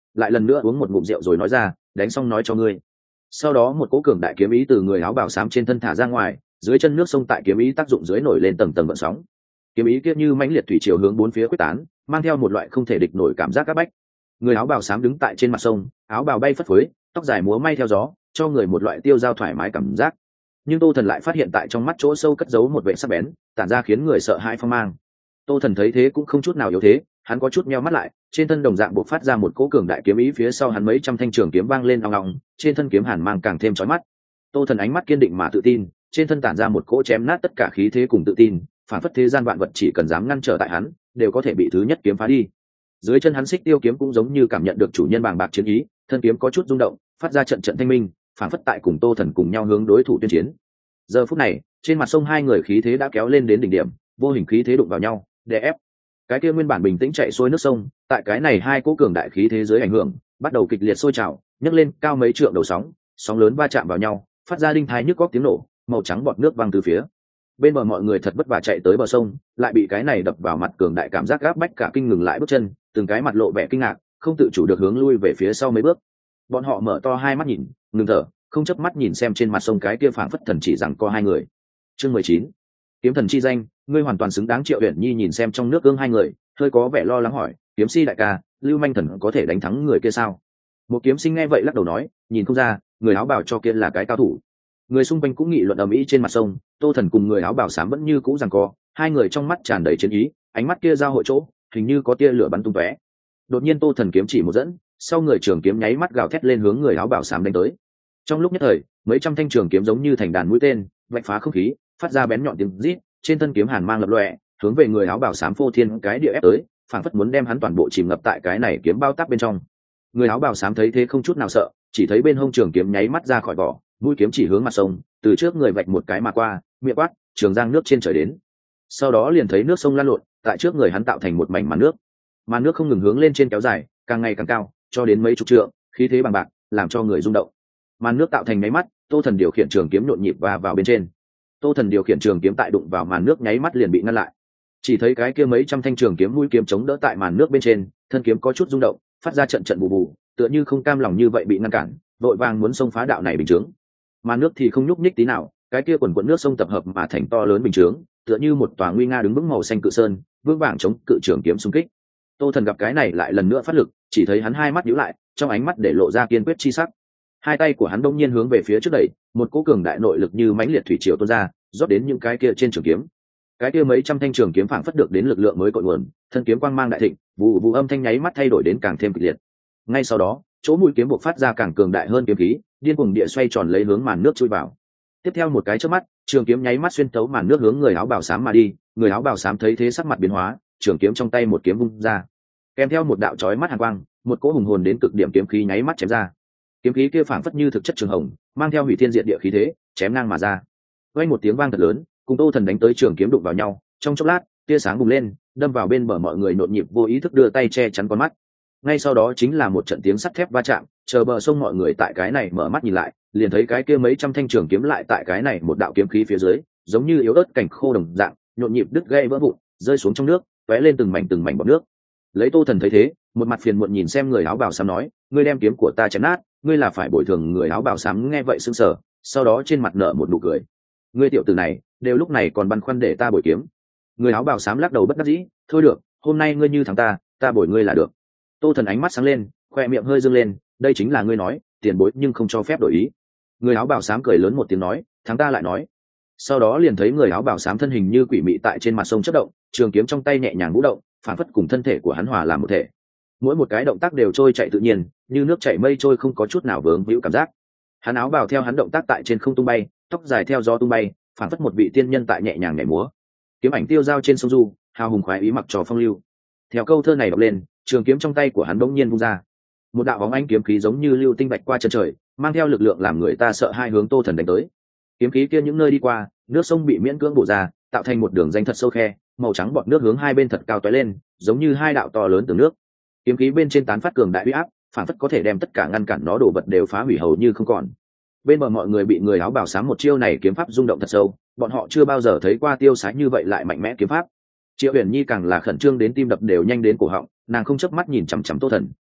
lại lần nữa uống một ngụm rượu rồi nói ra, đánh xong nói cho ngươi. Sau đó một cỗ cường đại kiếm ý từ người áo bào xám trên thân thả ra ngoài, dưới chân nước sông tại kiếm ý tác dụng dưới nổi lên tầng tầng gợn sóng. Kiếm ý kia như mãnh liệt thủy triều hướng bốn phía quyết tán, mang theo một loại không thể địch nổi cảm giác áp bách. Người áo bào xám đứng tại trên mặt sông, áo bào bay phất phới, tóc dài múa may theo gió, cho người một loại tiêu dao thoải mái cảm giác. Nhưng Tô Thần lại phát hiện tại trong mắt chỗ sâu cất giấu một vẻ sắc bén, tản ra khiến người sợ hãi phong mang. Tô Thần thấy thế cũng không chút nào yếu thế, hắn có chút nheo mắt lại, trên thân đồng dạng bộc phát ra một cỗ cường đại kiếm ý, phía sau hắn mấy trăm thanh trường kiếm vang lên ong ong, trên thân kiếm hàn mang càng thêm chói mắt. Tô Thần ánh mắt kiên định mà tự tin, trên thân tản ra một cỗ chém nát tất cả khí thế cùng tự tin, phản phất thế gian vạn vật chỉ cần dám ngăn trở tại hắn, đều có thể bị thứ nhất kiếm phá đi. Dưới chân hắn xích tiêu kiếm cũng giống như cảm nhận được chủ nhân bàng bạc chiến ý, thân kiếm có chút rung động, phát ra trận trận thanh minh, phản phất tại cùng Tô Thần cùng nhau hướng đối thủ tuyên chiến. Giờ phút này, trên mặt sông hai người khí thế đã kéo lên đến đỉnh điểm, vô hình khí thế đụng vào nhau, đè ép. Cái kia nguyên bản bình tĩnh chạy xuôi nước sông, tại cái này hai cỗ cường đại khí thế dưới ảnh hưởng, bắt đầu kịch liệt sôi trào, nhấc lên cao mấy trượng đầu sóng, sóng lớn va chạm vào nhau, phát ra đinh thái nhức góc tiếng nổ, màu trắng bọt nước văng từ phía. Bên bờ mọi người thật vất vả chạy tới bờ sông, lại bị cái này đập vào mặt cường đại cảm giác gáp bách cả kinh ngừng lại bước chân, từng cái mặt lộ vẻ kinh ngạc, không tự chủ được hướng lui về phía sau mấy bước. Bọn họ mở to hai mắt nhìn, ngừng thở, không chớp mắt nhìn xem trên mặt sông cái kia phảng phất thần chỉ rằng có hai người. Chương 19. Kiếm thần chi danh, ngươi hoàn toàn xứng đáng. Triệu Uyển Nhi nhìn xem trong nước gương hai người, hơi có vẻ lo lắng hỏi, kiếm si đại ca, Lưu Manh Thần có thể đánh thắng người kia sao? Một kiếm sinh nghe vậy lắc đầu nói, nhìn không ra, người áo bào cho kia là cái cao thủ. Người xung quanh cũng nghị luận ầm ĩ. Trên mặt sông, Tô Thần cùng người áo bào xám vẫn như cũ giằng co, hai người trong mắt tràn đầy chiến ý, ánh mắt kia giao hội chỗ, hình như có tia lửa bắn tung tóe. Đột nhiên Tô Thần kiếm chỉ một dẫn, sau người trường kiếm nháy mắt gào thét lên hướng người áo bào xám đánh tới. Trong lúc nhất thời, mấy trăm thanh trường kiếm giống như thành đàn mũi tên, vạch phá không khí, phát ra bén nhọn tiếng rít, trên thân kiếm hàn mang lập lòe, hướng về người áo bào xám phô thiên cái địa ép tới, phảng phất muốn đem hắn toàn bộ chìm ngập tại cái này kiếm bao tắc bên trong. Người áo bào xám thấy thế không chút nào sợ, chỉ thấy bên hông trường kiếm nháy mắt ra khỏi vỏ, mũi kiếm chỉ hướng mặt sông, từ trước người vạch một cái mà qua, miệng quát, trường giang nước trên trời đến. Sau đó liền thấy nước sông lan lộn, tại trước người hắn tạo thành một mảnh màn nước. Màn nước không ngừng hướng lên trên kéo dài, càng ngày càng cao, cho đến mấy chục trượng, khí thế bằng bạc, làm cho người rung động. Màn nước tạo thành máy mắt, Tô Thần điều khiển trường kiếm nhộn nhịp và vào bên trên. Tô Thần điều khiển trường kiếm tại đụng vào màn nước nháy mắt liền bị ngăn lại. Chỉ thấy cái kia mấy trăm thanh trường kiếm mũi kiếm chống đỡ tại màn nước bên trên, thân kiếm có chút rung động, phát ra trận trận bù bù, tựa như không cam lòng như vậy bị ngăn cản, vội vàng muốn xông phá đạo này bình chướng. Màn nước thì không nhúc nhích tí nào, cái kia quần quần nước sông tập hợp mà thành to lớn bình chướng, tựa như một tòa nguy nga đứng vững màu xanh cự sơn, vững vàng chống cự trường kiếm xung kích. Tô Thần gặp cái này lại lần nữa phát lực, chỉ thấy hắn hai mắt nhíu lại, trong ánh mắt để lộ ra kiên quyết chi sắc. Hai tay của hắn đông nhiên hướng về phía trước đẩy, một cỗ cường đại nội lực như mãnh liệt thủy triều tuôn ra, rót đến những cái kia trên trường kiếm. Cái kia mấy trăm thanh trường kiếm phảng phất được đến lực lượng mới cội nguồn, thân kiếm quang mang đại thịnh, vụ vụ âm thanh nháy mắt thay đổi đến càng thêm kịch liệt. Ngay sau đó, chỗ mũi kiếm bộc phát ra càng cường đại hơn kiếm khí, điên cuồng địa xoay tròn lấy hướng màn nước chui vào. Tiếp theo một cái chớp mắt, trường kiếm nháy mắt xuyên tấu màn nước hướng người áo bào xám mà đi. Người áo bào xám thấy thế sắc mặt biến hóa, trường kiếm trong tay một kiếm vung ra, kèm theo một đạo chói mắt hàn quang, một cỗ hùng hồn đến cực điểm kiếm khí nháy mắt chém ra. Kiếm khí kia phảng phất như thực chất trường hồng, mang theo hủy thiên diệt địa khí thế, chém ngang mà ra. Vang một tiếng vang thật lớn, cùng Tô Thần đánh tới trường kiếm đụng vào nhau, trong chốc lát, tia sáng bùng lên, đâm vào bên bờ mọi người nhộn nhịp vô ý thức đưa tay che chắn con mắt. Ngay sau đó chính là một trận tiếng sắt thép va chạm, chờ bờ sông mọi người tại cái này mở mắt nhìn lại, liền thấy cái kia mấy trăm thanh trường kiếm lại tại cái này một đạo kiếm khí phía dưới, giống như yếu ớt cảnh khô đồng dạng, nhộn nhịp đứt gãy vỡ vụn, rơi xuống trong nước, tóe lên từng mảnh bọt nước. Lấy Tô Thần thấy thế, một mặt phiền muộn nhìn xem người áo bào xám nói, ngươi đem kiếm của ta chém nát, ngươi là phải bồi thường. Người áo bào xám nghe vậy sững sờ, sau đó trên mặt nở một nụ cười. Ngươi tiểu tử này, đều lúc này còn băn khoăn để ta bồi kiếm. Người áo bào xám lắc đầu bất đắc dĩ, thôi được, hôm nay ngươi như thắng ta bồi ngươi là được. Tô Thần ánh mắt sáng lên, khoe miệng hơi dương lên, đây chính là ngươi nói, tiền bối nhưng không cho phép đổi ý. Người áo bào xám cười lớn một tiếng nói, thắng ta lại nói. Sau đó liền thấy người áo bào xám thân hình như quỷ mị tại trên mặt sông chớp động, trường kiếm trong tay nhẹ nhàng vũ động, phản phất cùng thân thể của hắn hòa làm một thể. Mỗi một cái động tác đều trôi chạy tự nhiên, như nước chảy mây trôi, không có chút nào vướng víu cảm giác. Hắn áo bào theo hắn động tác tại trên không tung bay, tóc dài theo gió tung bay, phản phất một vị tiên nhân tại nhẹ nhàng nhảy múa. Kiếm ảnh tiêu dao trên sông du, hào hùng khoái ý mặc trò phong lưu. Theo câu thơ này đọc lên, trường kiếm trong tay của hắn bỗng nhiên vung ra, một đạo bóng ánh kiếm khí giống như lưu tinh bạch qua chân trời, mang theo lực lượng làm người ta sợ hai hướng Tô Thần đánh tới. Kiếm khí kia những nơi đi qua, nước sông bị miễn cưỡng bổ ra, tạo thành một đường danh thật sâu khe, màu trắng bọt nước hướng hai bên thật cao tóe lên, giống như hai đạo to lớn từ nước. Kiếm khí bên trên tán phát cường đại uy áp, phản phất có thể đem tất cả ngăn cản nó đổ vật đều phá hủy hầu như không còn. Bên bờ mọi người bị người áo bào xám một chiêu này kiếm pháp rung động thật sâu, bọn họ chưa bao giờ thấy qua tiêu sái như vậy lại mạnh mẽ kiếm pháp. Triệu Uyển Nhi càng là khẩn trương đến tim đập đều nhanh đến cổ họng, nàng không chớp mắt nhìn chằm chằm Tô Thần,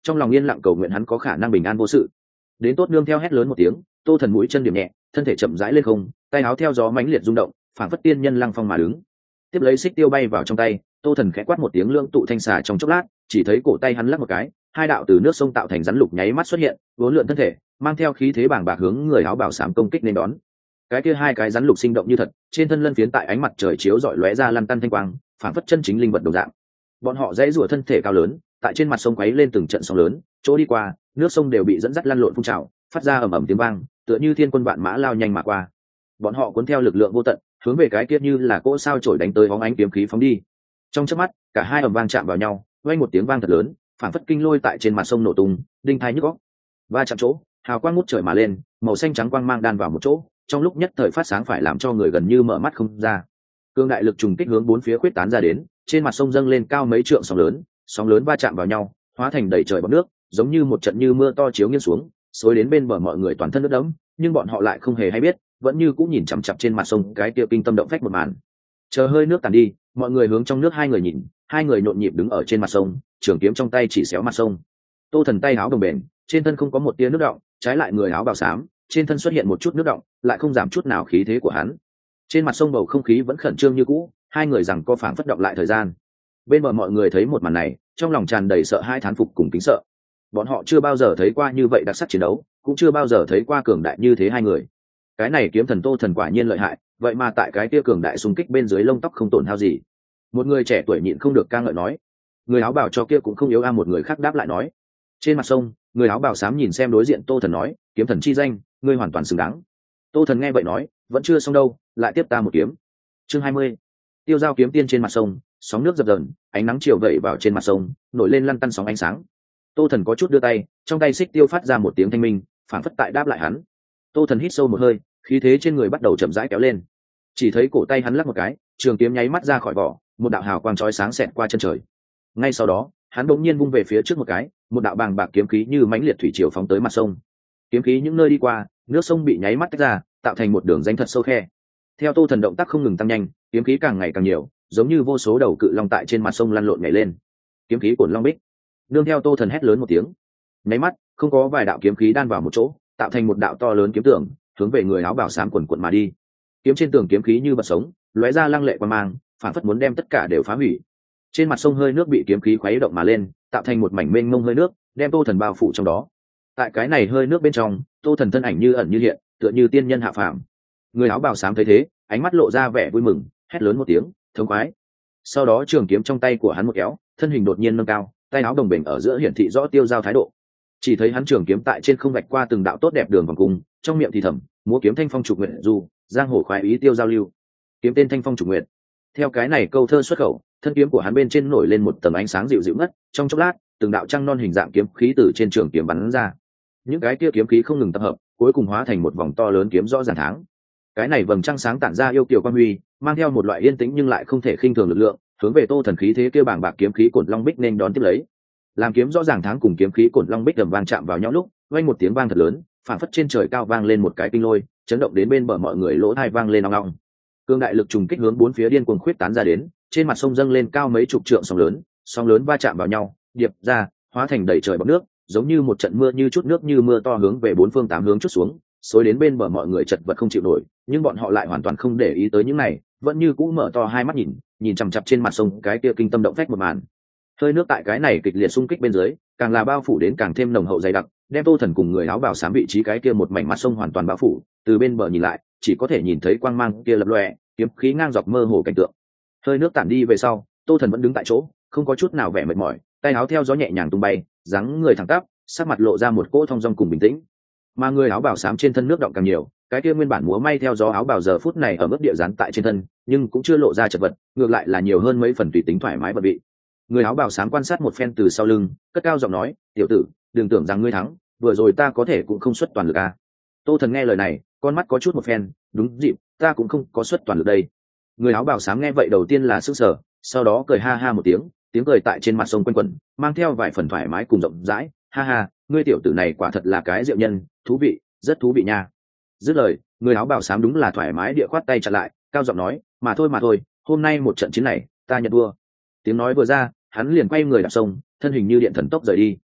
trong lòng yên lặng cầu nguyện hắn có khả năng bình an vô sự. Đến tốt nương theo hét lớn một tiếng, Tô Thần mũi chân điểm nhẹ, thân thể chậm rãi lên không, tay áo theo gió mãnh liệt rung động, phảng phất tiên nhân lăng phong mà đứng. Tiếp lấy xích tiêu bay vào trong tay, Tô Thần khẽ quát một tiếng lưỡng tụ thanh xà trong chốc lát, chỉ thấy cổ tay hắn lắc một cái, hai đạo từ nước sông tạo thành rắn lục nháy mắt xuất hiện, uốn lượn thân thể, mang theo khí thế bàng bạc hướng người áo bào xám công kích nên đón. Cái kia hai cái rắn lục sinh động như thật, trên thân lân phiến tại ánh mặt trời chiếu rọi lóe ra lăn tăn thanh quang, phảng phất chân chính linh vật đồng dạng. Bọn họ dãy rủa thân thể cao lớn, tại trên mặt sông quấy lên từng trận sóng lớn, chỗ đi qua, nước sông đều bị dẫn dắt lăn lộn phun trào, phát ra ầm ầm tiếng vang, tựa như thiên quân vạn mã lao nhanh mà qua. Bọn họ cuốn theo lực lượng vô tận, hướng về cái kia như là cỗ sao chổi đánh tới bóng ánh kiếm khí phóng đi. Trong chớp mắt, cả hai ầm vang chạm vào nhau, vang một tiếng vang thật lớn, phảng phất kinh lôi tại trên mặt sông nổ tung, đinh tai nhức óc. Va chạm chỗ, hào quang ngút trời mà lên, màu xanh trắng quang mang đan vào một chỗ, trong lúc nhất thời phát sáng phải làm cho người gần như mở mắt không ra. Cương đại lực trùng kích hướng bốn phía khuyết tán ra đến, trên mặt sông dâng lên cao mấy trượng sóng lớn va chạm vào nhau, hóa thành đầy trời bọt nước, giống như một trận như mưa to chiếu nghiêng xuống, xối đến bên bờ mọi người toàn thân nước đẫm, nhưng bọn họ lại không hề hay biết, vẫn như cũng nhìn chằm chằm trên mặt sông cái kia kinh tâm động phách một màn. Chờ hơi nước tàn đi, mọi người hướng trong nước hai người nhìn, hai người nhộn nhịp đứng ở trên mặt sông, trường kiếm trong tay chỉ xéo mặt sông. Tô Thần tay áo đồng bền, trên thân không có một tia nước đọng, trái lại người áo bào xám, trên thân xuất hiện một chút nước đọng, lại không giảm chút nào khí thế của hắn. Trên mặt sông bầu không khí vẫn khẩn trương như cũ, hai người rằng co phảng phất động lại thời gian. Bên bờ mọi người thấy một màn này, trong lòng tràn đầy sợ hãi thán phục cùng kính sợ. Bọn họ chưa bao giờ thấy qua như vậy đặc sắc chiến đấu, cũng chưa bao giờ thấy qua cường đại như thế hai người. Cái này kiếm thần Tô Thần quả nhiên lợi hại, vậy mà tại cái kia cường đại xung kích bên dưới lông tóc không tổn hao gì. Một người trẻ tuổi nhịn không được ca ngợi nói. Người áo bào cho kia cũng không yếu a, một người khác đáp lại nói. Trên mặt sông, người áo bào xám nhìn xem đối diện Tô Thần nói, kiếm thần chi danh, ngươi hoàn toàn xứng đáng. Tô Thần nghe vậy nói, vẫn chưa xong đâu, lại tiếp ta một kiếm. Chương 20. Tiêu giao kiếm tiên trên mặt sông, sóng nước dập dờn, ánh nắng chiều vẩy vào trên mặt sông, nổi lên lăn tăn sóng ánh sáng. Tô Thần có chút đưa tay, trong tay xích tiêu phát ra một tiếng thanh minh, phảng phất tại đáp lại hắn. Tô Thần hít sâu một hơi, khí thế trên người bắt đầu chậm rãi kéo lên. Chỉ thấy cổ tay hắn lắc một cái, trường kiếm nháy mắt ra khỏi vỏ, một đạo hào quang chói sáng xẹt qua chân trời. Ngay sau đó, hắn bỗng nhiên vung về phía trước một cái, một đạo bàng bạc kiếm khí như mãnh liệt thủy triều phóng tới mặt sông. Kiếm khí những nơi đi qua, nước sông bị nháy mắt tách ra, tạo thành một đường rãnh thật sâu khe. Theo Tô Thần động tác không ngừng tăng nhanh, kiếm khí càng ngày càng nhiều, giống như vô số đầu cự long tại trên mặt sông lăn lộn nhảy lên. Kiếm khí cuộn long bích. Nương theo Tô Thần hét lớn một tiếng, nháy mắt, không có vài đạo kiếm khí đan vào một chỗ, tạo thành một đạo to lớn kiếm tường, hướng về người áo bào xám quần quần mà đi. Kiếm trên tường kiếm khí như bật sống, lóe ra lăng lệ quang mang, phản phất muốn đem tất cả đều phá hủy. Trên mặt sông hơi nước bị kiếm khí khuấy động mà lên, tạo thành một mảnh mênh mông hơi nước, đem Tô Thần bao phủ trong đó. Tại cái này hơi nước bên trong, Tô Thần thân ảnh như ẩn như hiện, tựa như tiên nhân hạ phàm. Người áo bào xám thấy thế, ánh mắt lộ ra vẻ vui mừng, hét lớn một tiếng, thống khoái. Sau đó trường kiếm trong tay của hắn một kéo, thân hình đột nhiên nâng cao, tay áo đồng bền ở giữa hiển thị rõ tiêu giao thái độ. Chỉ thấy hắn trường kiếm tại trên không vạch qua từng đạo tốt đẹp đường vòng cung, trong miệng thì thầm, múa kiếm thanh phong trục nguyện du, giang hồ khoái ý tiêu giao lưu. Kiếm tên thanh phong trục nguyện. Theo cái này câu thơ xuất khẩu, thân kiếm của hắn bên trên nổi lên một tầng ánh sáng dịu dịu ngất, trong chốc lát, từng đạo trăng non hình dạng kiếm khí từ trên trường kiếm bắn ra. Những cái kia kiếm khí không ngừng tập hợp, cuối cùng hóa thành một vòng to lớn kiếm rõ ràng tháng. Cái này vầng trăng sáng tản ra yêu kiều quang huy, mang theo một loại yên tĩnh nhưng lại không thể khinh thường lực lượng, hướng về Tô Thần khí thế kia bàng bạc kiếm khí cổn long bích nên đón tiếp lấy. Làm kiếm rõ ràng tháng cùng kiếm khí cổn long bích đầm vang chạm vào nhau lúc, vang một tiếng vang thật lớn, phản phất trên trời cao vang lên một cái kinh lôi, chấn động đến bên bờ mọi người lỗ tai vang lên ong ong. Cương đại lực trùng kích hướng bốn phía điên cuồng khuyết tán ra đến, trên mặt sông dâng lên cao mấy chục trượng sóng lớn va chạm vào nhau, điệp ra, hóa thành đầy trời bọt nước, giống như một trận mưa như chút nước như mưa to hướng về bốn phương tám hướng chút xuống, xối đến bên bờ mọi người chật vật không chịu nổi, nhưng bọn họ lại hoàn toàn không để ý tới những này, vẫn như cũ mở to hai mắt nhìn chằm chằm trên mặt sông cái kia kinh tâm động phách một màn. Hơi nước tại cái này kịch liệt xung kích bên dưới, càng là bao phủ đến càng thêm nồng hậu dày đặc, đem Tô Thần cùng người áo bào xám vị trí cái kia một mảnh mặt sông hoàn toàn bao phủ, từ bên bờ nhìn lại, chỉ có thể nhìn thấy quang mang kia lập lòe, kiếm khí ngang dọc mơ hồ cảnh tượng. Hơi nước tản đi về sau, Tô Thần vẫn đứng tại chỗ, không có chút nào vẻ mệt mỏi, tay áo theo gió nhẹ nhàng tung bay, dáng người thẳng tắp, sắc mặt lộ ra một cỗ thong dong cùng bình tĩnh. Mà người áo bào xám trên thân nước động càng nhiều, cái kia nguyên bản múa may theo gió áo bào giờ phút này ở mức địa dán tại trên thân, nhưng cũng chưa lộ ra chật vật, ngược lại là nhiều hơn mấy phần tùy tính thoải mái bận vị. Người áo bào xám quan sát một phen từ sau lưng, cất cao giọng nói, tiểu tử, đừng tưởng rằng ngươi thắng, vừa rồi ta có thể cũng không xuất toàn lực à. Tô Thần nghe lời này, con mắt có chút một phen, đúng dịp, ta cũng không có xuất toàn lực đây. Người áo bào xám nghe vậy đầu tiên là sững sờ, sau đó cười ha ha một tiếng cười tại trên mặt sông quanh quẩn, mang theo vài phần thoải mái cùng rộng rãi, ha ha, ngươi tiểu tử này quả thật là cái diệu nhân, thú vị, rất thú vị nha. Dứt lời, người áo bào xám đúng là thoải mái địa khoát tay chặn lại, cao giọng nói, mà thôi, hôm nay một trận chiến này, ta nhận thua. Tiếng nói vừa ra, hắn liền quay người đạp sông, thân hình như điện thần tốc rời đi.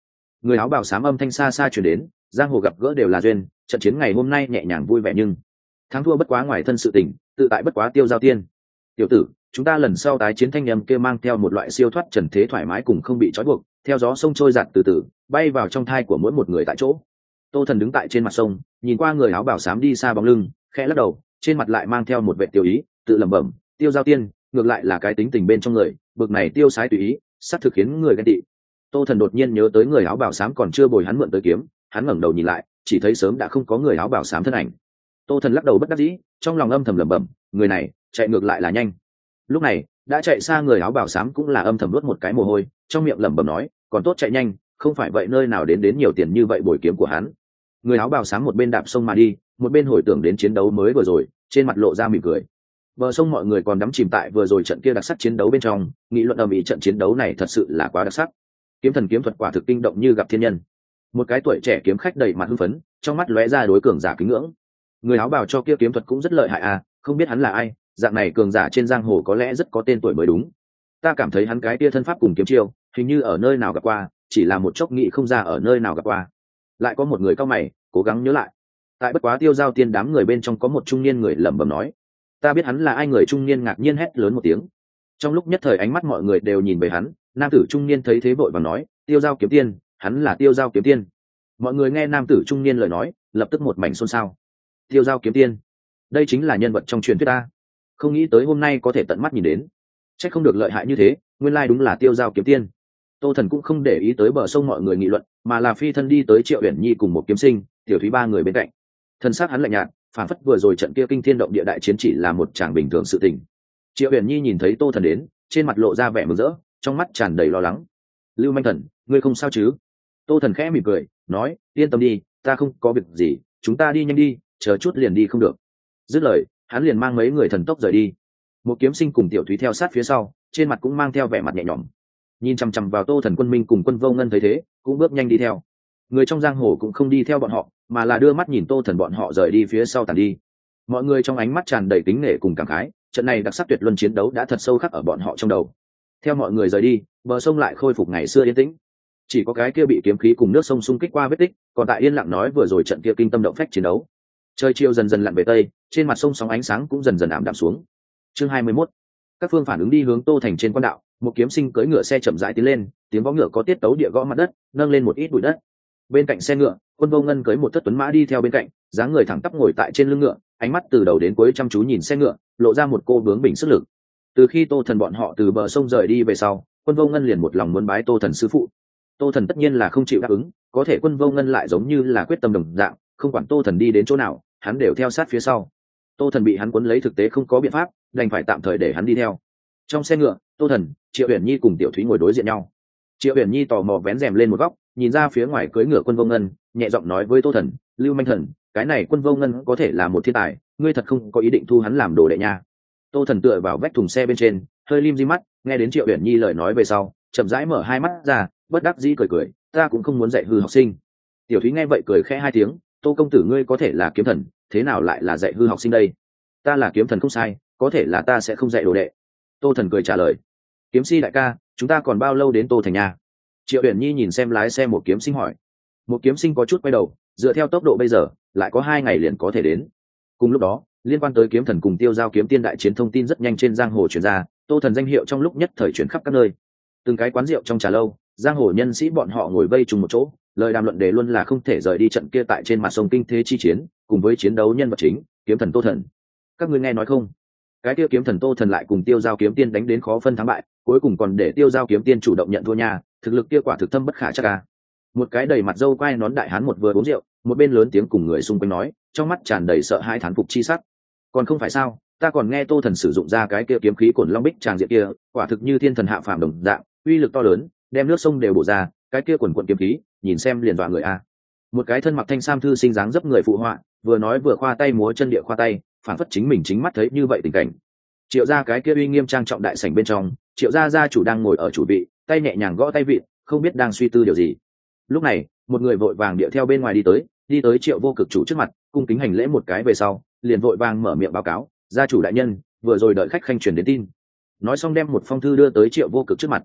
Người áo bào xám âm thanh xa xa chuyển đến, giang hồ gặp gỡ đều là duyên, trận chiến ngày hôm nay nhẹ nhàng vui vẻ nhưng thắng thua bất quá ngoài thân sự tình, tự tại bất quá tiêu giao tiên. Tiểu tử, chúng ta lần sau tái chiến thanh nhầm kia mang theo một loại siêu thoát trần thế thoải mái cùng không bị trói buộc, theo gió sông trôi giạt từ từ, bay vào trong thai của mỗi một người tại chỗ. Tô Thần đứng tại trên mặt sông, nhìn qua người áo bào xám đi xa bóng lưng, khẽ lắc đầu, trên mặt lại mang theo một vẻ tiêu ý, tự lẩm bẩm, tiêu giao tiên, ngược lại là cái tính tình bên trong người, bực này tiêu sái tùy ý, sắp thực khiến người ghen tị. Tô Thần đột nhiên nhớ tới người áo bào xám còn chưa bồi hắn mượn tới kiếm, hắn ngẩng đầu nhìn lại, chỉ thấy sớm đã không có người áo bào xám thân ảnh. Tô Thần lắc đầu bất đắc dĩ, trong lòng âm thầm lẩm bẩm, người này chạy ngược lại là nhanh. Lúc này đã chạy xa người áo bào xám cũng là âm thầm nuốt một cái mồ hôi, trong miệng lẩm bẩm nói, còn tốt chạy nhanh, không phải vậy nơi nào đến nhiều tiền như vậy bồi kiếm của hắn. Người áo bào xám một bên đạp sông mà đi, một bên hồi tưởng đến chiến đấu mới vừa rồi, trên mặt lộ ra mỉm cười. Bờ sông mọi người còn đắm chìm tại vừa rồi trận kia đặc sắc chiến đấu bên trong, nghị luận ầm ĩ trận chiến đấu này thật sự là quá đặc sắc. Kiếm thần kiếm thuật quả thực kinh động như gặp thiên nhân. Một cái tuổi trẻ kiếm khách đầy mặt hưng phấn, trong mắt lóe ra đối cường giả kính ngưỡng. Người áo bào cho kia kiếm thuật cũng rất lợi hại à, không biết hắn là ai, dạng này cường giả trên giang hồ có lẽ rất có tên tuổi mới đúng. Ta cảm thấy hắn cái kia thân pháp cùng kiếm chiêu, hình như ở nơi nào gặp qua, chỉ là một chốc nghĩ không ra ở nơi nào gặp qua. Lại có một người cao mày, cố gắng nhớ lại. Tại bất quá tiêu giao tiên đám người bên trong có một trung niên người lẩm bẩm nói, ta biết hắn là ai. Người trung niên ngạc nhiên hét lớn một tiếng. Trong lúc nhất thời ánh mắt mọi người đều nhìn về hắn, nam tử trung niên thấy thế vội vàng nói, tiêu giao kiếm tiên, hắn là tiêu giao kiếm tiên. Mọi người nghe nam tử trung niên lời nói, lập tức một mảnh xôn xao. Tiêu giao kiếm tiên, đây chính là nhân vật trong truyền thuyết ta, không nghĩ tới hôm nay có thể tận mắt nhìn đến. Chắc không được lợi hại như thế, nguyên lai đúng là tiêu giao kiếm tiên. Tô Thần cũng không để ý tới bờ sông mọi người nghị luận, mà là phi thân đi tới Triệu Uyển Nhi cùng một kiếm sinh, Tiểu Thúy ba người bên cạnh. Thân xác hắn lạnh nhạt, phản phất vừa rồi trận kia kinh thiên động địa đại chiến chỉ là một tràng bình thường sự tình. Triệu Uyển Nhi nhìn thấy Tô Thần đến, trên mặt lộ ra vẻ mừng rỡ, trong mắt tràn đầy lo lắng. Lưu Manh Thần, ngươi không sao chứ? Tô Thần khẽ mỉm cười, nói, yên tâm đi, ta không có việc gì, chúng ta đi nhanh đi, chờ chút liền đi không được. Dứt lời, hắn liền mang mấy người thần tốc rời đi. Một kiếm sinh cùng Tiểu Thúy theo sát phía sau, trên mặt cũng mang theo vẻ mặt nhẹ nhõm. Nhìn chằm chằm vào Tô Thần Quân Minh cùng Quân Vô Ngân thấy thế, cũng bước nhanh đi theo. Người trong giang hồ cũng không đi theo bọn họ, mà là đưa mắt nhìn Tô Thần bọn họ rời đi phía sau tàn đi. Mọi người trong ánh mắt tràn đầy kính nể cùng cảm khái, trận này đặc sắc tuyệt luân chiến đấu đã thật sâu khắc ở bọn họ trong đầu. Theo mọi người rời đi, bờ sông lại khôi phục ngày xưa yên tĩnh. Chỉ có cái kia bị kiếm khí cùng nước sông xung kích qua vết tích, còn tại yên lặng nói vừa rồi trận kia kinh tâm động phách chiến đấu. Trời chiều dần dần lặn về tây, trên mặt sông sóng ánh sáng cũng dần dần ảm đạm xuống. Chương 21. Các phương phản ứng đi hướng Tô Thành trên quan đạo, một kiếm sinh cưỡi ngựa xe chậm rãi tiến lên, tiếng vó ngựa có tiết tấu địa gõ mặt đất, nâng lên một ít bụi đất. Bên cạnh xe ngựa, Quân Vô Ngân cưỡi một thất tuấn mã đi theo bên cạnh, dáng người thẳng tắp ngồi tại trên lưng ngựa, ánh mắt từ đầu đến cuối chăm chú nhìn xe ngựa, lộ ra một cô bướng bỉnh sức lực. Từ khi Tô Thần bọn họ từ bờ sông rời đi về sau, Quân Vô Ngân liền một lòng muốn bái Tô Thần sư phụ. Tô Thần tất nhiên là không chịu đáp ứng, có thể Quân Vô Ngân lại giống như là quyết tâm đồng dạng, không quản Tô Thần đi đến chỗ nào, hắn đều theo sát phía sau. Tô Thần bị hắn cuốn lấy thực tế không có biện pháp, đành phải tạm thời để hắn đi theo. Trong xe ngựa, Tô Thần, Triệu Uyển Nhi cùng Tiểu Thúy ngồi đối diện nhau. Triệu Uyển Nhi tò mò vén rèm lên một góc, nhìn ra phía ngoài cưỡi ngựa Quân Vô Ngân, nhẹ giọng nói với Tô Thần, Lưu Manh Thần, cái này Quân Vô Ngân có thể là một thiên tài, ngươi thật không có ý định thu hắn làm đồ đệ nha. Tô Thần tựa vào vách thùng xe bên trên, hơi lim di mắt, nghe đến Triệu Uyển Nhi lời nói về sau, chậm rãi mở hai mắt ra, bất đắc dĩ cười cười, ta cũng không muốn dạy hư học sinh. Tiểu Thúy nghe vậy cười khẽ hai tiếng, Tô công tử ngươi có thể là kiếm thần, thế nào lại là dạy hư học sinh đây? Ta là kiếm thần không sai, có thể là ta sẽ không dạy đồ đệ. Tô Thần cười trả lời. Kiếm si đại ca, chúng ta còn bao lâu đến Tô Thành nhà? Triệu Uyển Nhi nhìn xem lái xe một kiếm sinh hỏi. Một kiếm sinh có chút quay đầu, dựa theo tốc độ bây giờ, lại có 2 ngày liền có thể đến. Cùng lúc đó, liên quan tới kiếm thần cùng tiêu giao kiếm tiên đại chiến thông tin rất nhanh trên giang hồ truyền ra, Tô Thần danh hiệu trong lúc nhất thời chuyển khắp các nơi. Từng cái quán rượu trong trà lâu, giang hồ nhân sĩ bọn họ ngồi vây chung một chỗ, lời đàm luận đề luôn là không thể rời đi trận kia tại trên mặt sông kinh thế chi chiến, cùng với chiến đấu nhân vật chính, kiếm thần Tô Thần. Các ngươi nghe nói không? Cái tiêu kiếm thần Tô Thần lại cùng tiêu giao kiếm tiên đánh đến khó phân thắng bại, cuối cùng còn để tiêu giao kiếm tiên chủ động nhận thua nha, thực lực kia quả thực thâm bất khả trắc a. Một cái đầy mặt râu quai nón đại hán một vừa uống rượu, một bên lớn tiếng cùng người xung quanh nói, trong mắt tràn đầy sợ hãi thán phục chi sắc. Còn không phải sao, ta còn nghe Tô Thần sử dụng ra cái kia kiếm khí cổn long bích tràng diện kia, quả thực như thiên thần hạ phàm đồng dạng, uy lực to lớn, đem nước sông đều bổ ra, cái kia quần quần kiếm khí, nhìn xem liền dọa người a. Một cái thân mặc thanh sam thư sinh dáng dấp người phụ họa, vừa nói vừa khoa tay múa chân địa khoa tay, phản phất chính mình chính mắt thấy như vậy tình cảnh. Triệu gia cái kia uy nghiêm trang trọng đại sảnh bên trong, Triệu gia gia chủ đang ngồi ở chủ vị, tay nhẹ nhàng gõ tay vịn, không biết đang suy tư điều gì. Lúc này, một người vội vàng điệu theo bên ngoài đi tới Triệu Vô Cực chủ trước mặt, cung kính hành lễ một cái về sau, liền vội vàng mở miệng báo cáo, gia chủ đại nhân, vừa rồi đợi khách khanh truyền đến tin. Nói xong đem một phong thư đưa tới Triệu Vô Cực trước mặt.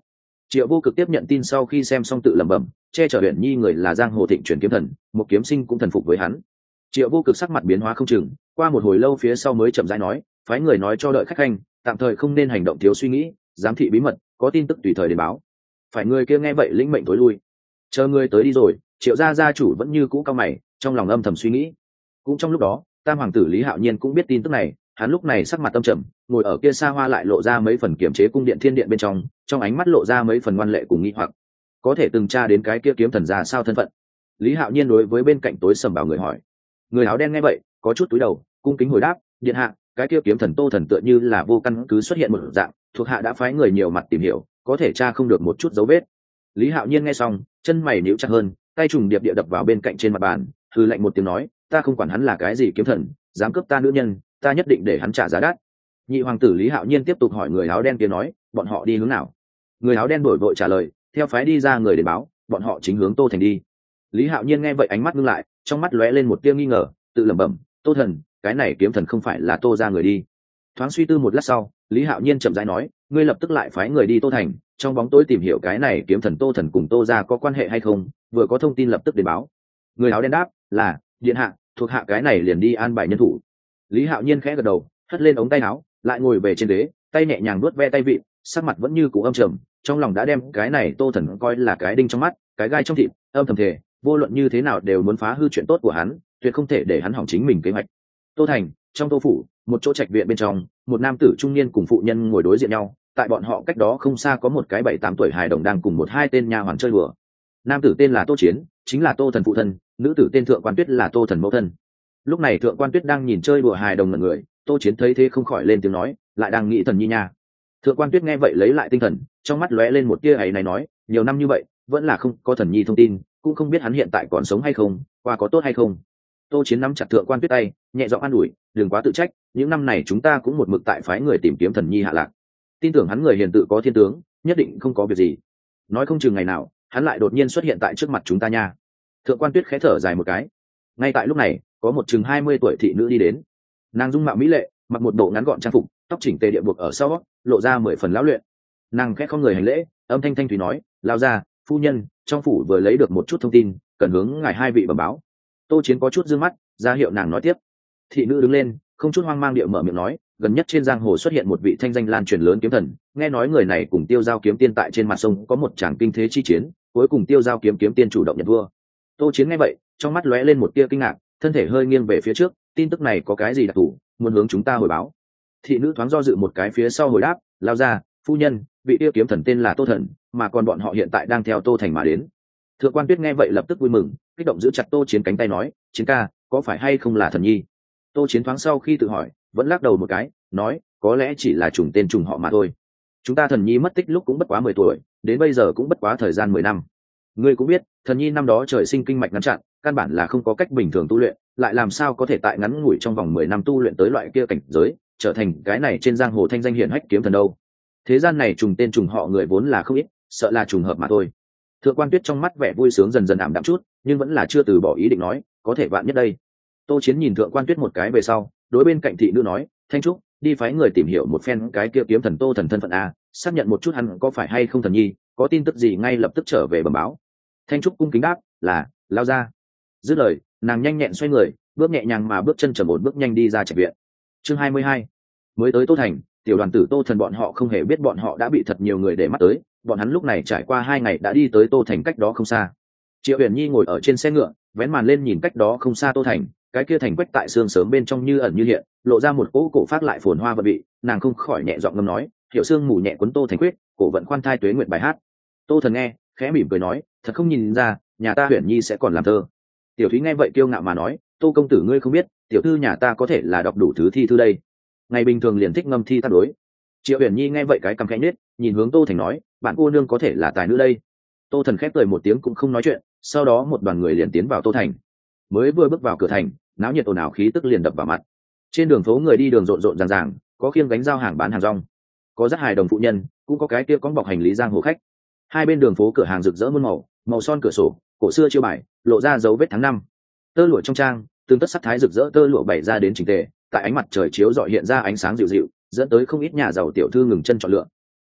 Triệu Vô Cực tiếp nhận tin sau khi xem xong tự lẩm bẩm, che chở Uyển Nhi người là giang hồ thịnh truyền kiếm thần, một kiếm sinh cũng thần phục với hắn. Triệu Vô Cực sắc mặt biến hóa không chừng, qua một hồi lâu phía sau mới chậm rãi nói, phái người nói cho đợi khách khanh, tạm thời không nên hành động thiếu suy nghĩ, giám thị bí mật, có tin tức tùy thời đến báo. Phải người kia nghe vậy lĩnh mệnh tối lui. Chờ người tới đi rồi, Triệu gia chủ vẫn như cũ cao mày, trong lòng âm thầm suy nghĩ. Cũng trong lúc đó, Tam hoàng tử Lý Hạo Nhiên cũng biết tin tức này, hắn lúc này sắc mặt tâm trầm, ngồi ở kia xa hoa lại lộ ra mấy phần kiểm chế cung điện thiên điện bên trong ánh mắt lộ ra mấy phần ngoan lệ cùng nghi hoặc. Có thể từng tra đến cái kia kiếm thần ra sao thân phận? Lý Hạo Nhiên đối với bên cạnh tối sầm bảo người hỏi. Người áo đen nghe vậy, có chút cúi đầu, cung kính hồi đáp, điện hạ, cái kia kiếm thần Tô Thần tựa như là vô căn cứ xuất hiện một dạng, thuộc hạ đã phái người nhiều mặt tìm hiểu, có thể tra không được một chút dấu vết. Lý Hạo Nhiên nghe xong, chân mày nhíu chặt hơn, tay trùng điệp địa đập vào bên cạnh trên mặt bàn, hừ lạnh một tiếng nói, ta không quản hắn là cái gì kiếm thần, dám cướp ta nữ nhân, ta nhất định để hắn trả giá đắt. Nhị hoàng tử Lý Hạo Nhiên tiếp tục hỏi người áo đen kia nói, bọn họ đi hướng nào? Người áo đen đổi vội trả lời, theo phái đi ra người để báo, bọn họ chính hướng Tô Thành đi. Lý Hạo Nhiên nghe vậy ánh mắt ngưng lại, trong mắt lóe lên một tia nghi ngờ, tự lẩm bẩm, Tô Thần, cái này kiếm thần không phải là Tô ra người đi. Thoáng suy tư một lát sau, Lý Hạo Nhiên chậm rãi nói, ngươi lập tức lại phái người đi Tô Thành, trong bóng tối tìm hiểu cái này kiếm thần Tô Thần cùng Tô ra có quan hệ hay không, vừa có thông tin lập tức đến báo. Người áo đen đáp, là điện hạ, thuộc hạ cái này liền đi an bài nhân thủ. Lý Hạo Nhiên khẽ gật đầu, hất lên ống tay áo, lại ngồi về trên ghế, tay nhẹ nhàng vuốt ve tay vịn, sắc mặt vẫn như cũ âm trầm, trong lòng đã đem cái này Tô Thần coi là cái đinh trong mắt, cái gai trong thịt, âm thầm thề, vô luận như thế nào đều muốn phá hư chuyện tốt của hắn, tuyệt không thể để hắn hỏng chính mình kế hoạch. Tô Thành, trong Tô phủ, một chỗ trạch viện bên trong, một nam tử trung niên cùng phụ nhân ngồi đối diện nhau, tại bọn họ cách đó không xa có một cái 7-8 tuổi hài đồng đang cùng một hai tên nha hoàn chơi đùa. Nam tử tên là Tô Chiến, chính là Tô Thần phụ thân, nữ tử tên Thượng Quan Tuyết là Tô Thần mẫu thân. Lúc này Thượng Quan Tuyết đang nhìn chơi đùa hài đồng ngẩn người, Tô Chiến thấy thế không khỏi lên tiếng nói, lại đang nghĩ Thần nhi nha. Thượng Quan Tuyết nghe vậy lấy lại tinh thần, trong mắt lóe lên một tia ấy này nói, nhiều năm như vậy, vẫn là không có Thần nhi thông tin, cũng không biết hắn hiện tại còn sống hay không, qua có tốt hay không. Tô Chiến nắm chặt Thượng Quan Tuyết tay, nhẹ giọng an ủi, đừng quá tự trách, những năm này chúng ta cũng một mực tại phái người tìm kiếm Thần nhi hạ lạc, tin tưởng hắn người hiền tự có thiên tướng, nhất định không có việc gì. Nói không chừng ngày nào hắn lại đột nhiên xuất hiện tại trước mặt chúng ta nha. Thượng Quan Tuyết khẽ thở dài một cái. Ngay tại lúc này, có một chừng 20 tuổi thị nữ đi đến. Nàng dung mạo mỹ lệ, mặc một bộ ngắn gọn trang phục, tóc chỉnh tề địa buộc ở sau, lộ ra 10 phần lão luyện. Nàng khẽ không người hành lễ, âm thanh thanh thủy nói, lao ra, phu nhân, trong phủ vừa lấy được một chút thông tin, cần hướng ngài hai vị bẩm báo. Tô Chiến có chút dương mắt, ra hiệu nàng nói tiếp. Thị nữ đứng lên, không chút hoang mang địa mở miệng nói, gần nhất trên giang hồ xuất hiện một vị thanh danh lan truyền lớn kiếm thần, nghe nói người này cùng Tiêu Giao kiếm tiên tại trên mặt sông có một tràng kinh thế chi chiến, cuối cùng Tiêu Giao kiếm tiên chủ động nhận vua. Tô Chiến nghe vậy, trong mắt lóe lên một tia kinh ngạc, thân thể hơi nghiêng về phía trước, tin tức này có cái gì đặc thù, muốn hướng chúng ta hồi báo. Thị nữ thoáng do dự một cái phía sau hồi đáp, lao ra, phu nhân, vị tiêu kiếm thần tên là Tô Thần, mà còn bọn họ hiện tại đang theo Tô Thành mà đến. Thượng Quan Tuyết nghe vậy lập tức vui mừng, kích động giữ chặt Tô Chiến cánh tay nói, Chiến ca, có phải hay không là Thần nhi? Tô Chiến thoáng sau khi tự hỏi, vẫn lắc đầu một cái, nói, có lẽ chỉ là trùng tên trùng họ mà thôi. Chúng ta Thần nhi mất tích lúc cũng bất quá 10 tuổi, đến bây giờ cũng bất quá thời gian 10 năm. Ngươi cũng biết, Thần nhi năm đó trời sinh kinh mạch ngăn chặn, căn bản là không có cách bình thường tu luyện, lại làm sao có thể tại ngắn ngủi trong vòng 10 năm tu luyện tới loại kia cảnh giới, trở thành cái này trên giang hồ thanh danh hiển hách kiếm thần đâu. Thế gian này trùng tên trùng họ người vốn là không ít, sợ là trùng hợp mà thôi. Thượng Quan Tuyết trong mắt vẻ vui sướng dần dần ảm đạm chút, nhưng vẫn là chưa từ bỏ ý định nói, có thể vạn nhất đây. Tô Chiến nhìn Thượng Quan Tuyết một cái về sau, đối bên cạnh thị nữ nói, Thanh Trúc, đi phái người tìm hiểu một phen cái kia kiếm thần Tô Thần thân phận a, xác nhận một chút hắn có phải hay không thần nhi, có tin tức gì ngay lập tức trở về bẩm báo. Thanh Trúc cung kính đáp, là, lao ra. Dứt lời, nàng nhanh nhẹn xoay người, bước nhẹ nhàng mà bước chân trầm ổn bước nhanh đi ra trạch viện. Chương 22. Mới tới Tô Thành, tiểu đoàn tử Tô Thần bọn họ không hề biết bọn họ đã bị thật nhiều người để mắt tới, bọn hắn lúc này trải qua 2 ngày đã đi tới Tô Thành cách đó không xa. Triệu Uyển Nhi ngồi ở trên xe ngựa, vén màn lên nhìn cách đó không xa Tô Thành, cái kia thành quách tại xương sớm bên trong như ẩn như hiện, lộ ra một cỗ cổ phát lại phồn hoa vận vị, nàng không khỏi nhẹ giọng ngâm nói, hiểu sương mù nhẹ cuốn Tô Thành quyết, cổ vận khoan thai tuế nguyện bài hát. Tô Thần nghe, khẽ mỉm cười nói, thật không nhìn ra, nhà ta Uyển Nhi sẽ còn làm thơ. Tiểu Thúy nghe vậy kiêu ngạo mà nói, Tô công tử ngươi không biết, tiểu thư nhà ta có thể là đọc đủ thứ thi thư đây. Ngày bình thường liền thích ngâm thi tác đối. Triệu Uyển Nhi nghe vậy cái cằm khẽ nhếch, nhìn hướng Tô Thành nói, bạn cô nương có thể là tài nữ đây. Tô Thần khép cười một tiếng cũng không nói chuyện, sau đó một đoàn người liền tiến vào Tô Thành. Mới vừa bước vào cửa thành, náo nhiệt ồn ào khí tức liền đập vào mặt. Trên đường phố người đi đường rộn rộn ràng ràng, có khiêng gánh giao hàng bán hàng rong, có dắt hài đồng phụ nhân, cũng có cái kia có bọc hành lý giang hồ khách. Hai bên đường phố cửa hàng rực rỡ muôn màu, màu son cửa sổ, cổ xưa chiêu bài, lộ ra dấu vết tháng năm. Tơ lụa trong trang, tương tất sắc thái rực rỡ tơ lụa bày ra đến chỉnh tề, tại ánh mặt trời chiếu rọi hiện ra ánh sáng dịu dịu, dẫn tới không ít nhà giàu tiểu thư ngừng chân chọn lựa.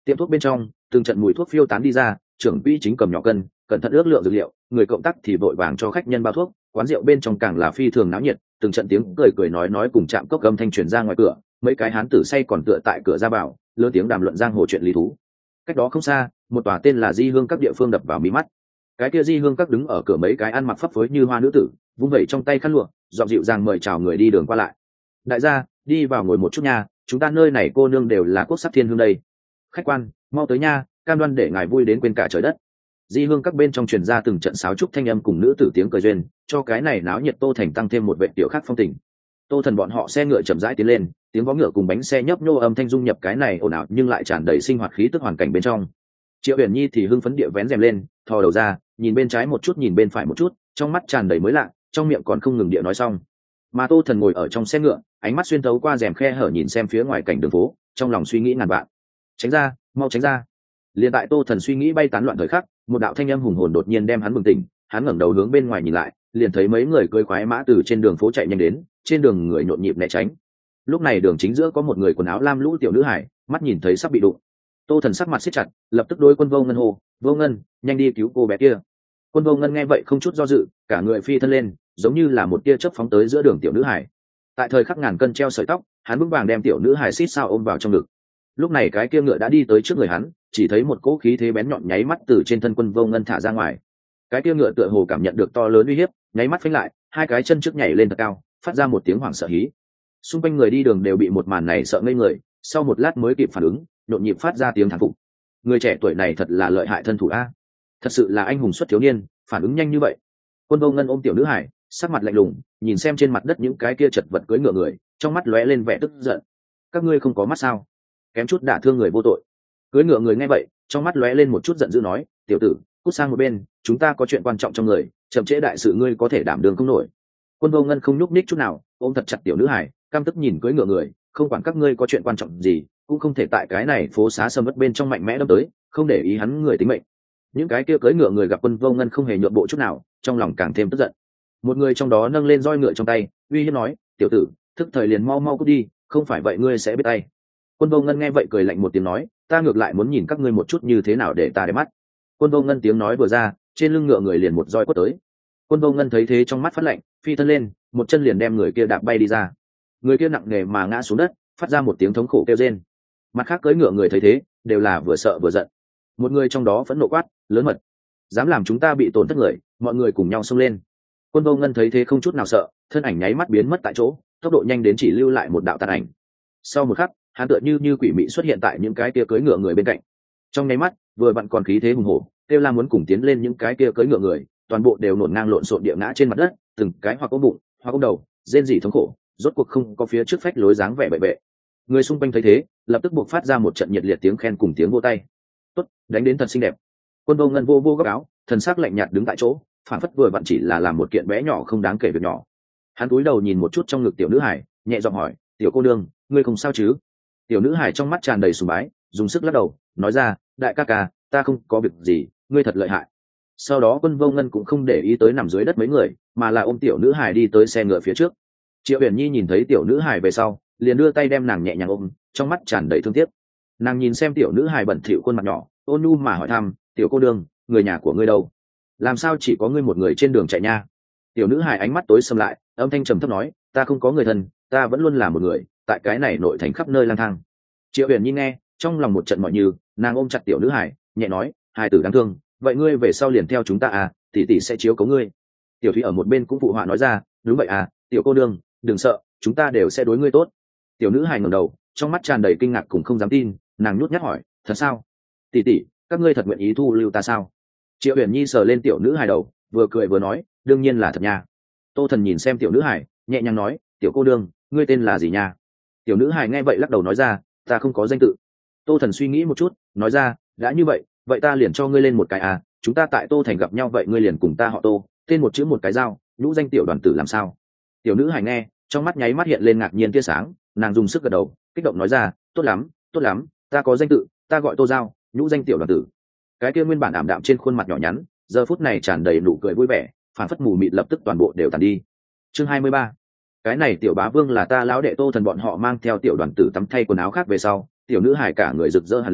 Tiệm thuốc bên trong từng trận mùi thuốc phiêu tán đi ra, trưởng quỹ chính cầm nhỏ cân cẩn thận ước lượng dược liệu, người cộng tác thì vội vàng cho khách nhân bao thuốc. Quán rượu bên trong càng là phi thường náo nhiệt, từng trận tiếng cười cười nói cùng chạm cốc âm thanh truyền ra ngoài cửa. Mấy cái hán tử say còn tựa tại cửa ra vào lớn tiếng đàm luận giang hồ chuyện lý thú. Cách đó không xa, một tòa tên là Di Hương các địa phương đập vào mí mắt. Cái kia Di Hương các đứng ở cửa mấy cái ăn mặc phấp phới như hoa nữ tử, vung vẩy trong tay khăn lụa, giọng dịu dàng mời chào người đi đường qua lại. Đại gia, đi vào ngồi một chút nha, chúng ta nơi này cô nương đều là quốc sắc thiên hương đây. Khách quan, mau tới nha, cam đoan để ngài vui đến quên cả trời đất. Di Hương các bên trong truyền ra từng trận sáo trúc thanh âm cùng nữ tử tiếng cười duyên, cho cái này náo nhiệt Tô Thành tăng thêm một vệ tiểu khác phong tình. Tô Thần bọn họ xe ngựa chậm rãi tiến lên, tiếng vó ngựa cùng bánh xe nhấp nhô âm thanh dung nhập cái này ồn ào nhưng lại tràn đầy sinh hoạt khí tức hoàn cảnh bên trong. Triệu Uyển Nhi thì hưng phấn địa vén rèm lên, thò đầu ra, nhìn bên trái một chút nhìn bên phải một chút, trong mắt tràn đầy mới lạ, trong miệng còn không ngừng địa nói xong. Mà Tô Thần ngồi ở trong xe ngựa, ánh mắt xuyên thấu qua rèm khe hở nhìn xem phía ngoài cảnh đường phố, trong lòng suy nghĩ ngàn vạn. Tránh ra, mau tránh ra. Liền tại Tô Thần suy nghĩ bay tán loạn thời khắc, một đạo thanh âm hùng hồn đột nhiên đem hắn bừng tỉnh. Hắn ngẩng đầu hướng bên ngoài nhìn lại, liền thấy mấy người cưỡi khoái mã từ trên đường phố chạy nhanh đến, trên đường người nhộn nhịp né tránh. Lúc này đường chính giữa có một người quần áo lam lũ tiểu nữ hải, mắt nhìn thấy sắp bị đụng. Tô Thần sắc mặt siết chặt, lập tức đối Quân Vô Ngân hô, "Vô Ngân, nhanh đi cứu cô bé kia." Quân Vô Ngân nghe vậy không chút do dự, cả người phi thân lên, giống như là một tia chớp phóng tới giữa đường tiểu nữ hải. Tại thời khắc ngàn cân treo sợi tóc, hắn vững vàng đem tiểu nữ hải xít sao ôm vào trong ngực. Lúc này cái kia ngựa đã đi tới trước người hắn, chỉ thấy một cỗ khí thế bén nhọn nháy mắt từ trên thân Quân Vô Ngân thả ra ngoài. Cái kia ngựa tựa hồ cảm nhận được to lớn uy hiếp, nháy mắt phanh lại, hai cái chân trước nhảy lên thật cao, phát ra một tiếng hoảng sợ hí. Xung quanh người đi đường đều bị một màn này sợ ngây người, sau một lát mới kịp phản ứng, nhộn nhịp phát ra tiếng thán phục. Người trẻ tuổi này thật là lợi hại thân thủ a, thật sự là anh hùng xuất thiếu niên, phản ứng nhanh như vậy. Quân Vô Ngân ôm tiểu nữ hải, sắc mặt lạnh lùng, nhìn xem trên mặt đất những cái kia chật vật cưỡi ngựa người, trong mắt lóe lên vẻ tức giận. Các ngươi không có mắt sao? Kém chút đả thương người vô tội. Cưỡi ngựa người nghe vậy, trong mắt lóe lên một chút giận dữ nói, tiểu tử, cút sang một bên, chúng ta có chuyện quan trọng trong người, chậm trễ đại sự ngươi có thể đảm đương không nổi. Quân Vô Ngân không nhúc nhích chút nào, ôm thật chặt tiểu nữ hải, căm tức nhìn cưỡi ngựa người, không quản các ngươi có chuyện quan trọng gì, cũng không thể tại cái này phố xá sầm uất bên trong mạnh mẽ đâm tới, không để ý hắn người tính mệnh. Những cái kia cưỡi ngựa người gặp Quân Vô Ngân không hề nhượng bộ chút nào, trong lòng càng thêm tức giận. Một người trong đó nâng lên roi ngựa trong tay, uy hiếp nói, tiểu tử, thức thời liền mau mau cút đi, không phải vậy ngươi sẽ biết tay. Quân Vô Ngân nghe vậy cười lạnh một tiếng nói, ta ngược lại muốn nhìn các ngươi một chút như thế nào để ta để mắt. Quân Vô Ngân tiếng nói vừa ra, trên lưng ngựa người liền một roi quất tới. Quân Vô Ngân thấy thế trong mắt phát lạnh, phi thân lên, một chân liền đem người kia đạp bay đi ra. Người kia nặng nề mà ngã xuống đất, phát ra một tiếng thống khổ kêu rên. Mặt khác cưỡi ngựa người thấy thế, đều là vừa sợ vừa giận. Một người trong đó phẫn nộ quát, lớn mật, dám làm chúng ta bị tổn thất người, mọi người cùng nhau xông lên. Quân Vô Ngân thấy thế không chút nào sợ, thân ảnh nháy mắt biến mất tại chỗ, tốc độ nhanh đến chỉ lưu lại một đạo tàn ảnh. Sau một khắc, hắn tựa như quỷ mị xuất hiện tại những cái kia cưỡi ngựa người bên cạnh. Trong nháy mắt, vừa vặn còn khí thế hùng hổ, kêu la muốn cùng tiến lên những cái kia cưỡi ngựa người, toàn bộ đều nổn ngang lộn xộn địa ngã trên mặt đất, từng cái hoặc ôm bụng, hoặc ôm đầu, rên rỉ thống khổ, rốt cuộc không có phía trước phách lối dáng vẻ bệ bệ. Người xung quanh thấy thế, lập tức buộc phát ra một trận nhiệt liệt tiếng khen cùng tiếng vỗ tay. Tốt, đánh đến thật xinh đẹp. Quân Vô Ngân vô góc áo, thần sắc lạnh nhạt đứng tại chỗ, phản phất vừa vặn chỉ là làm một kiện bé nhỏ không đáng kể việc nhỏ. Hắn cúi đầu nhìn một chút trong ngực tiểu nữ hải, nhẹ giọng hỏi, tiểu cô nương, ngươi không sao chứ? Tiểu nữ hải trong mắt tràn đầy sùng bái, dùng sức lắc đầu, nói ra, đại ca ca, ta không có việc gì, ngươi thật lợi hại. Sau đó Quân Vô Ngân cũng không để ý tới nằm dưới đất mấy người, mà là ôm tiểu nữ hải đi tới xe ngựa phía trước. Triệu Uyển Nhi nhìn thấy tiểu nữ hải về sau, liền đưa tay đem nàng nhẹ nhàng ôm, trong mắt tràn đầy thương tiếc. Nàng nhìn xem tiểu nữ hải bẩn thỉu khuôn mặt nhỏ, ôn nhu mà hỏi thăm, tiểu cô nương, người nhà của ngươi đâu? Làm sao chỉ có ngươi một người trên đường chạy nha? Tiểu nữ hải ánh mắt tối sầm lại, âm thanh trầm thấp nói, ta không có người thân, ta vẫn luôn là một người, tại cái này nội thành khắp nơi lang thang. Triệu Uyển Nhi nghe, trong lòng một trận mỏi như, nàng ôm chặt tiểu nữ hải, nhẹ nói, hài tử đáng thương, vậy ngươi về sau liền theo chúng ta à, tỷ tỷ sẽ chiếu cố ngươi. Tiểu Thúy ở một bên cũng phụ họa nói ra, đúng vậy à, tiểu cô nương, đừng sợ, chúng ta đều sẽ đối ngươi tốt. Tiểu nữ hải ngẩng đầu, trong mắt tràn đầy kinh ngạc cùng không dám tin, nàng nhút nhát hỏi, thật sao? Tỷ tỷ, các ngươi thật nguyện ý thu lưu ta sao? Triệu Uyển Nhi sờ lên tiểu nữ hải đầu, vừa cười vừa nói, đương nhiên là thật nha. Tô Thần nhìn xem tiểu nữ hải, nhẹ nhàng nói, tiểu cô nương, ngươi tên là gì nha? Tiểu nữ hải nghe vậy lắc đầu nói ra, ta không có danh tự. Tô Thần suy nghĩ một chút, nói ra, đã như vậy, vậy ta liền cho ngươi lên một cái à, chúng ta tại Tô Thành gặp nhau vậy ngươi liền cùng ta họ Tô, tên một chữ một cái dao, nhũ danh tiểu đoàn tử làm sao? Tiểu nữ hải nghe, trong mắt nháy mắt hiện lên ngạc nhiên tia sáng, nàng dùng sức gật đầu, kích động nói ra, tốt lắm, ta có danh tự, ta gọi Tô Giao, nhũ danh tiểu đoàn tử. Cái kia nguyên bản ảm đạm trên khuôn mặt nhỏ nhắn, giờ phút này tràn đầy nụ cười vui vẻ, phản phất mù mịt lập tức toàn bộ đều tàn đi. Chương 23. Cái này tiểu bá vương là ta lão đệ Tô Thần bọn họ mang theo tiểu đoàn tử tắm thay quần áo khác về sau, tiểu nữ hải cả người rực rỡ hẳn lên,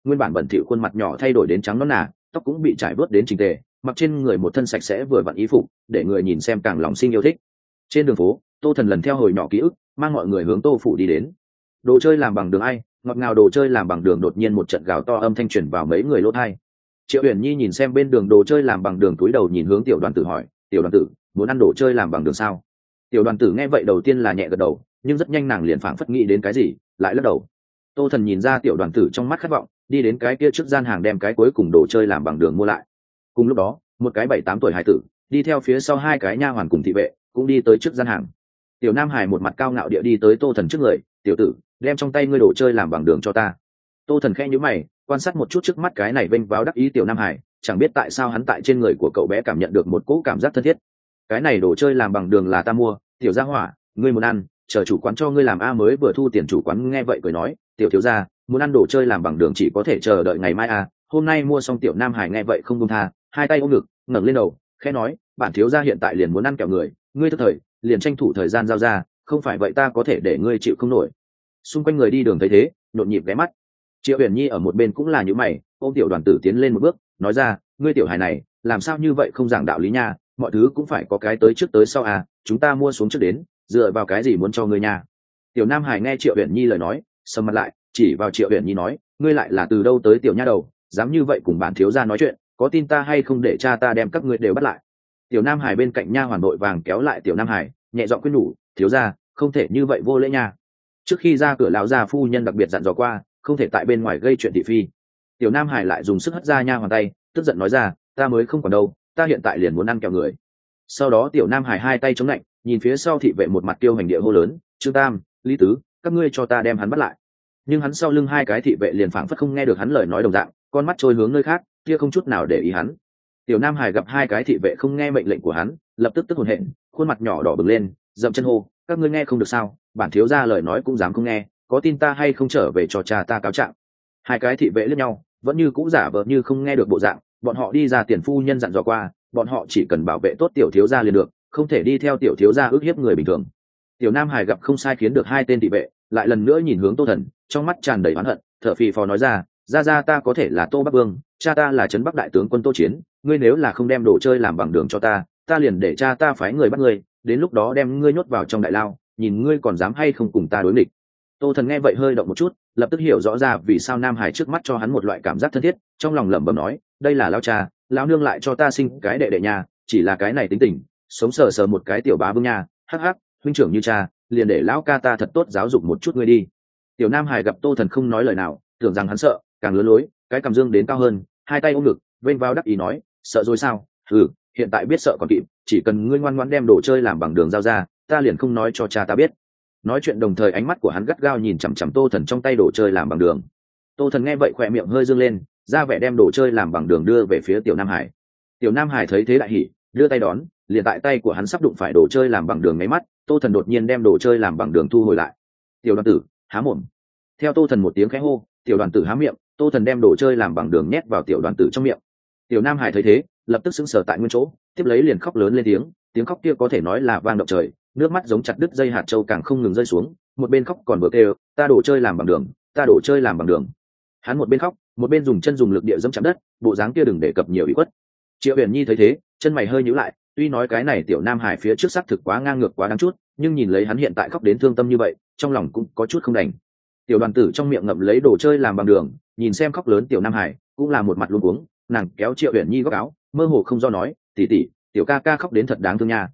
nguyên bản bẩn thỉu khuôn mặt nhỏ thay đổi đến trắng nõn nà, tóc cũng bị trải vớt đến chỉnh tề, mặc trên người một thân sạch sẽ vừa vặn y phục, để người nhìn xem càng lòng sinh yêu thích. Trên đường phố, Tô Thần lần theo hồi nhỏ ký ức, mang mọi người hướng Tô phủ đi đến. Đồ chơi làm bằng đường ai, ngọt ngào đồ chơi làm bằng đường, đột nhiên một trận gào to âm thanh truyền vào mấy người lỗ tai. Triệu Uyển Nhi nhìn xem bên đường đồ chơi làm bằng đường, cúi đầu nhìn hướng Tiểu Đoàn Tử hỏi, "Tiểu Đoàn Tử, muốn ăn đồ chơi làm bằng đường sao?" Tiểu Đoàn Tử nghe vậy đầu tiên là nhẹ gật đầu, nhưng rất nhanh nàng liền phảng phất nghĩ đến cái gì, lại lắc đầu. Tô Thần nhìn ra Tiểu Đoàn Tử trong mắt khát vọng, đi đến cái kia trước gian hàng đem cái cuối cùng đồ chơi làm bằng đường mua lại. Cùng lúc đó, một cái 7-8 tuổi hải tử đi theo phía sau hai cái nha hoàn cùng thị vệ, cũng đi tới trước gian hàng. Tiểu Nam Hải một mặt cao ngạo địa đi tới Tô Thần trước người, "Tiểu tử, đem trong tay ngươi đồ chơi làm bằng đường cho ta." Tô Thần khẽ nhíu mày, quan sát một chút trước mắt cái này vênh váo đắc ý Tiểu Nam Hải, chẳng biết tại sao hắn tại trên người của cậu bé cảm nhận được một cỗ cảm giác thân thiết. "Cái này đồ chơi làm bằng đường là ta mua, Tiểu gia hỏa, ngươi muốn ăn, chờ chủ quán cho ngươi làm a." Mới vừa thu tiền chủ quán nghe vậy cười nói, "Tiểu thiếu gia, muốn ăn đồ chơi làm bằng đường chỉ có thể chờ đợi ngày mai a." Hôm nay mua xong. Tiểu Nam Hải nghe vậy không buông tha, hai tay ôm ngực, ngẩng lên đầu, khẽ nói, "Bản thiếu gia hiện tại liền muốn ăn kẹo người, ngươi tức thời, liền tranh thủ thời gian giao ra, không phải vậy ta có thể để ngươi chịu không nổi." Xung quanh người đi đường thấy thế, nhộn nhịp ghé mắt. Triệu Uyển Nhi ở một bên cũng là như mày, ôm Tiểu Đoàn Tử tiến lên một bước, nói ra, "Ngươi tiểu hài này, làm sao như vậy không giảng đạo lý nha, mọi thứ cũng phải có cái tới trước tới sau à, chúng ta mua xuống trước đến, dựa vào cái gì muốn cho ngươi nha?" Tiểu Nam Hải nghe Triệu Uyển Nhi lời nói, sầm mặt lại, chỉ vào Triệu Uyển Nhi nói, "Ngươi lại là từ đâu tới tiểu nha đầu, dám như vậy cùng bản thiếu gia nói chuyện, có tin ta hay không để cha ta đem các ngươi đều bắt lại." Tiểu Nam Hải bên cạnh nha hoàn đội vàng kéo lại Tiểu Nam Hải, nhẹ giọng khuyên nhủ, "Thiếu gia, không thể như vậy vô lễ nha. Trước khi ra cửa lão gia phu nhân đặc biệt dặn dò qua, không thể tại bên ngoài gây chuyện thị phi." Tiểu Nam Hải lại dùng sức hất ra nha hoàn tay, tức giận nói ra, "Ta mới không còn đâu, ta hiện tại liền muốn ăn kẹo người." Sau đó Tiểu Nam Hải hai tay chống lạnh, nhìn phía sau thị vệ một mặt tiêu hành địa hô lớn, "Trương Tam, Lý Tứ, các ngươi cho ta đem hắn bắt lại." Nhưng hắn sau lưng hai cái thị vệ liền phảng phất không nghe được hắn lời nói đồng dạng, con mắt trôi hướng nơi khác, kia không chút nào để ý hắn. Tiểu Nam Hải gặp hai cái thị vệ không nghe mệnh lệnh của hắn, lập tức tức hồn hện, khuôn mặt nhỏ đỏ bừng lên, dậm chân hô, "Các ngươi nghe không được sao? Bản thiếu gia lời nói cũng dám không nghe, có tin ta hay không trở về cho cha ta cáo trạng?" Hai cái thị vệ liếc nhau, vẫn như cũ giả vờ như không nghe được bộ dạng, bọn họ đi ra tiền phu nhân dặn dò qua, bọn họ chỉ cần bảo vệ tốt tiểu thiếu gia liền được, không thể đi theo tiểu thiếu gia ức hiếp người bình thường. Tiểu Nam Hải gặp không sai khiến được hai tên thị vệ, lại lần nữa nhìn hướng Tô Thần, trong mắt tràn đầy oán hận, thở phì phò nói ra, "Gia ta có thể là Tô Bắc Vương, cha ta là trấn Bắc đại tướng quân Tô Chiến, ngươi nếu là không đem đồ chơi làm bằng đường cho ta, ta liền để cha ta phái người bắt ngươi, đến lúc đó đem ngươi nhốt vào trong đại lao, nhìn ngươi còn dám hay không cùng ta đối nghịch." Tô Thần nghe vậy hơi động một chút, lập tức hiểu rõ ra vì sao Nam Hải trước mắt cho hắn một loại cảm giác thân thiết, trong lòng lẩm bẩm nói, "Đây là lão cha, lão nương lại cho ta sinh cái đệ đệ nhà, chỉ là cái này tính tình, sống sờ sờ một cái tiểu bá vương nha, hắc hắc, huynh trưởng như cha, liền để lão ca ta thật tốt giáo dục một chút ngươi đi." Tiểu Nam Hải gặp Tô Thần không nói lời nào, tưởng rằng hắn sợ, càng lứa lối, cái cằm dương đến cao hơn, hai tay ôm ngực, vênh vào đắc ý nói, "Sợ rồi sao? Hiện tại biết sợ còn kịp, chỉ cần ngươi ngoan ngoãn đem đồ chơi làm bằng đường giao ra, ta liền không nói cho cha ta biết." Nói chuyện đồng thời ánh mắt của hắn gắt gao nhìn chằm chằm Tô Thần trong tay đồ chơi làm bằng đường. Tô Thần nghe vậy khỏe miệng hơi dương lên, ra vẻ đem đồ chơi làm bằng đường đưa về phía Tiểu Nam Hải. Tiểu Nam Hải thấy thế đại hỉ, đưa tay đón, liền tại tay của hắn sắp đụng phải đồ chơi làm bằng đường, mấy mắt Tô Thần đột nhiên đem đồ chơi làm bằng đường thu hồi lại. "Tiểu Đoàn Tử, há mồm." Theo Tô Thần một tiếng khẽ hô, Tiểu Đoàn Tử há miệng, Tô Thần đem đồ chơi làm bằng đường nhét vào Tiểu Đoàn Tử trong miệng. Tiểu Nam Hải thấy thế, lập tức sững sờ tại nguyên chỗ, tiếp lấy liền khóc lớn lên tiếng khóc kia có thể nói là vang động trời, nước mắt giống chặt đứt dây hạt châu càng không ngừng rơi xuống, một bên khóc còn vừa kêu, "Ta đồ chơi làm bằng đường, ta đồ chơi làm bằng đường." Hắn một bên khóc, một bên dùng chân dùng lực địa dẫm chạm đất, bộ dáng kia đừng đề cập nhiều ủy khuất. Triệu Uyển Nhi thấy thế, chân mày hơi nhíu lại, tuy nói cái này Tiểu Nam Hải phía trước xác thực quá ngang ngược quá đáng chút, nhưng nhìn lấy hắn hiện tại khóc đến thương tâm như vậy, trong lòng cũng có chút không đành. Tiểu Đoàn Tử trong miệng ngậm lấy đồ chơi làm bằng đường, nhìn xem khóc lớn Tiểu Nam Hải, cũng là một mặt luống cuống, nàng kéo Triệu Uyển Nhi góc áo, mơ hồ không do nói, "Tỷ tỷ, tiểu ca ca khóc đến thật đáng thương nha,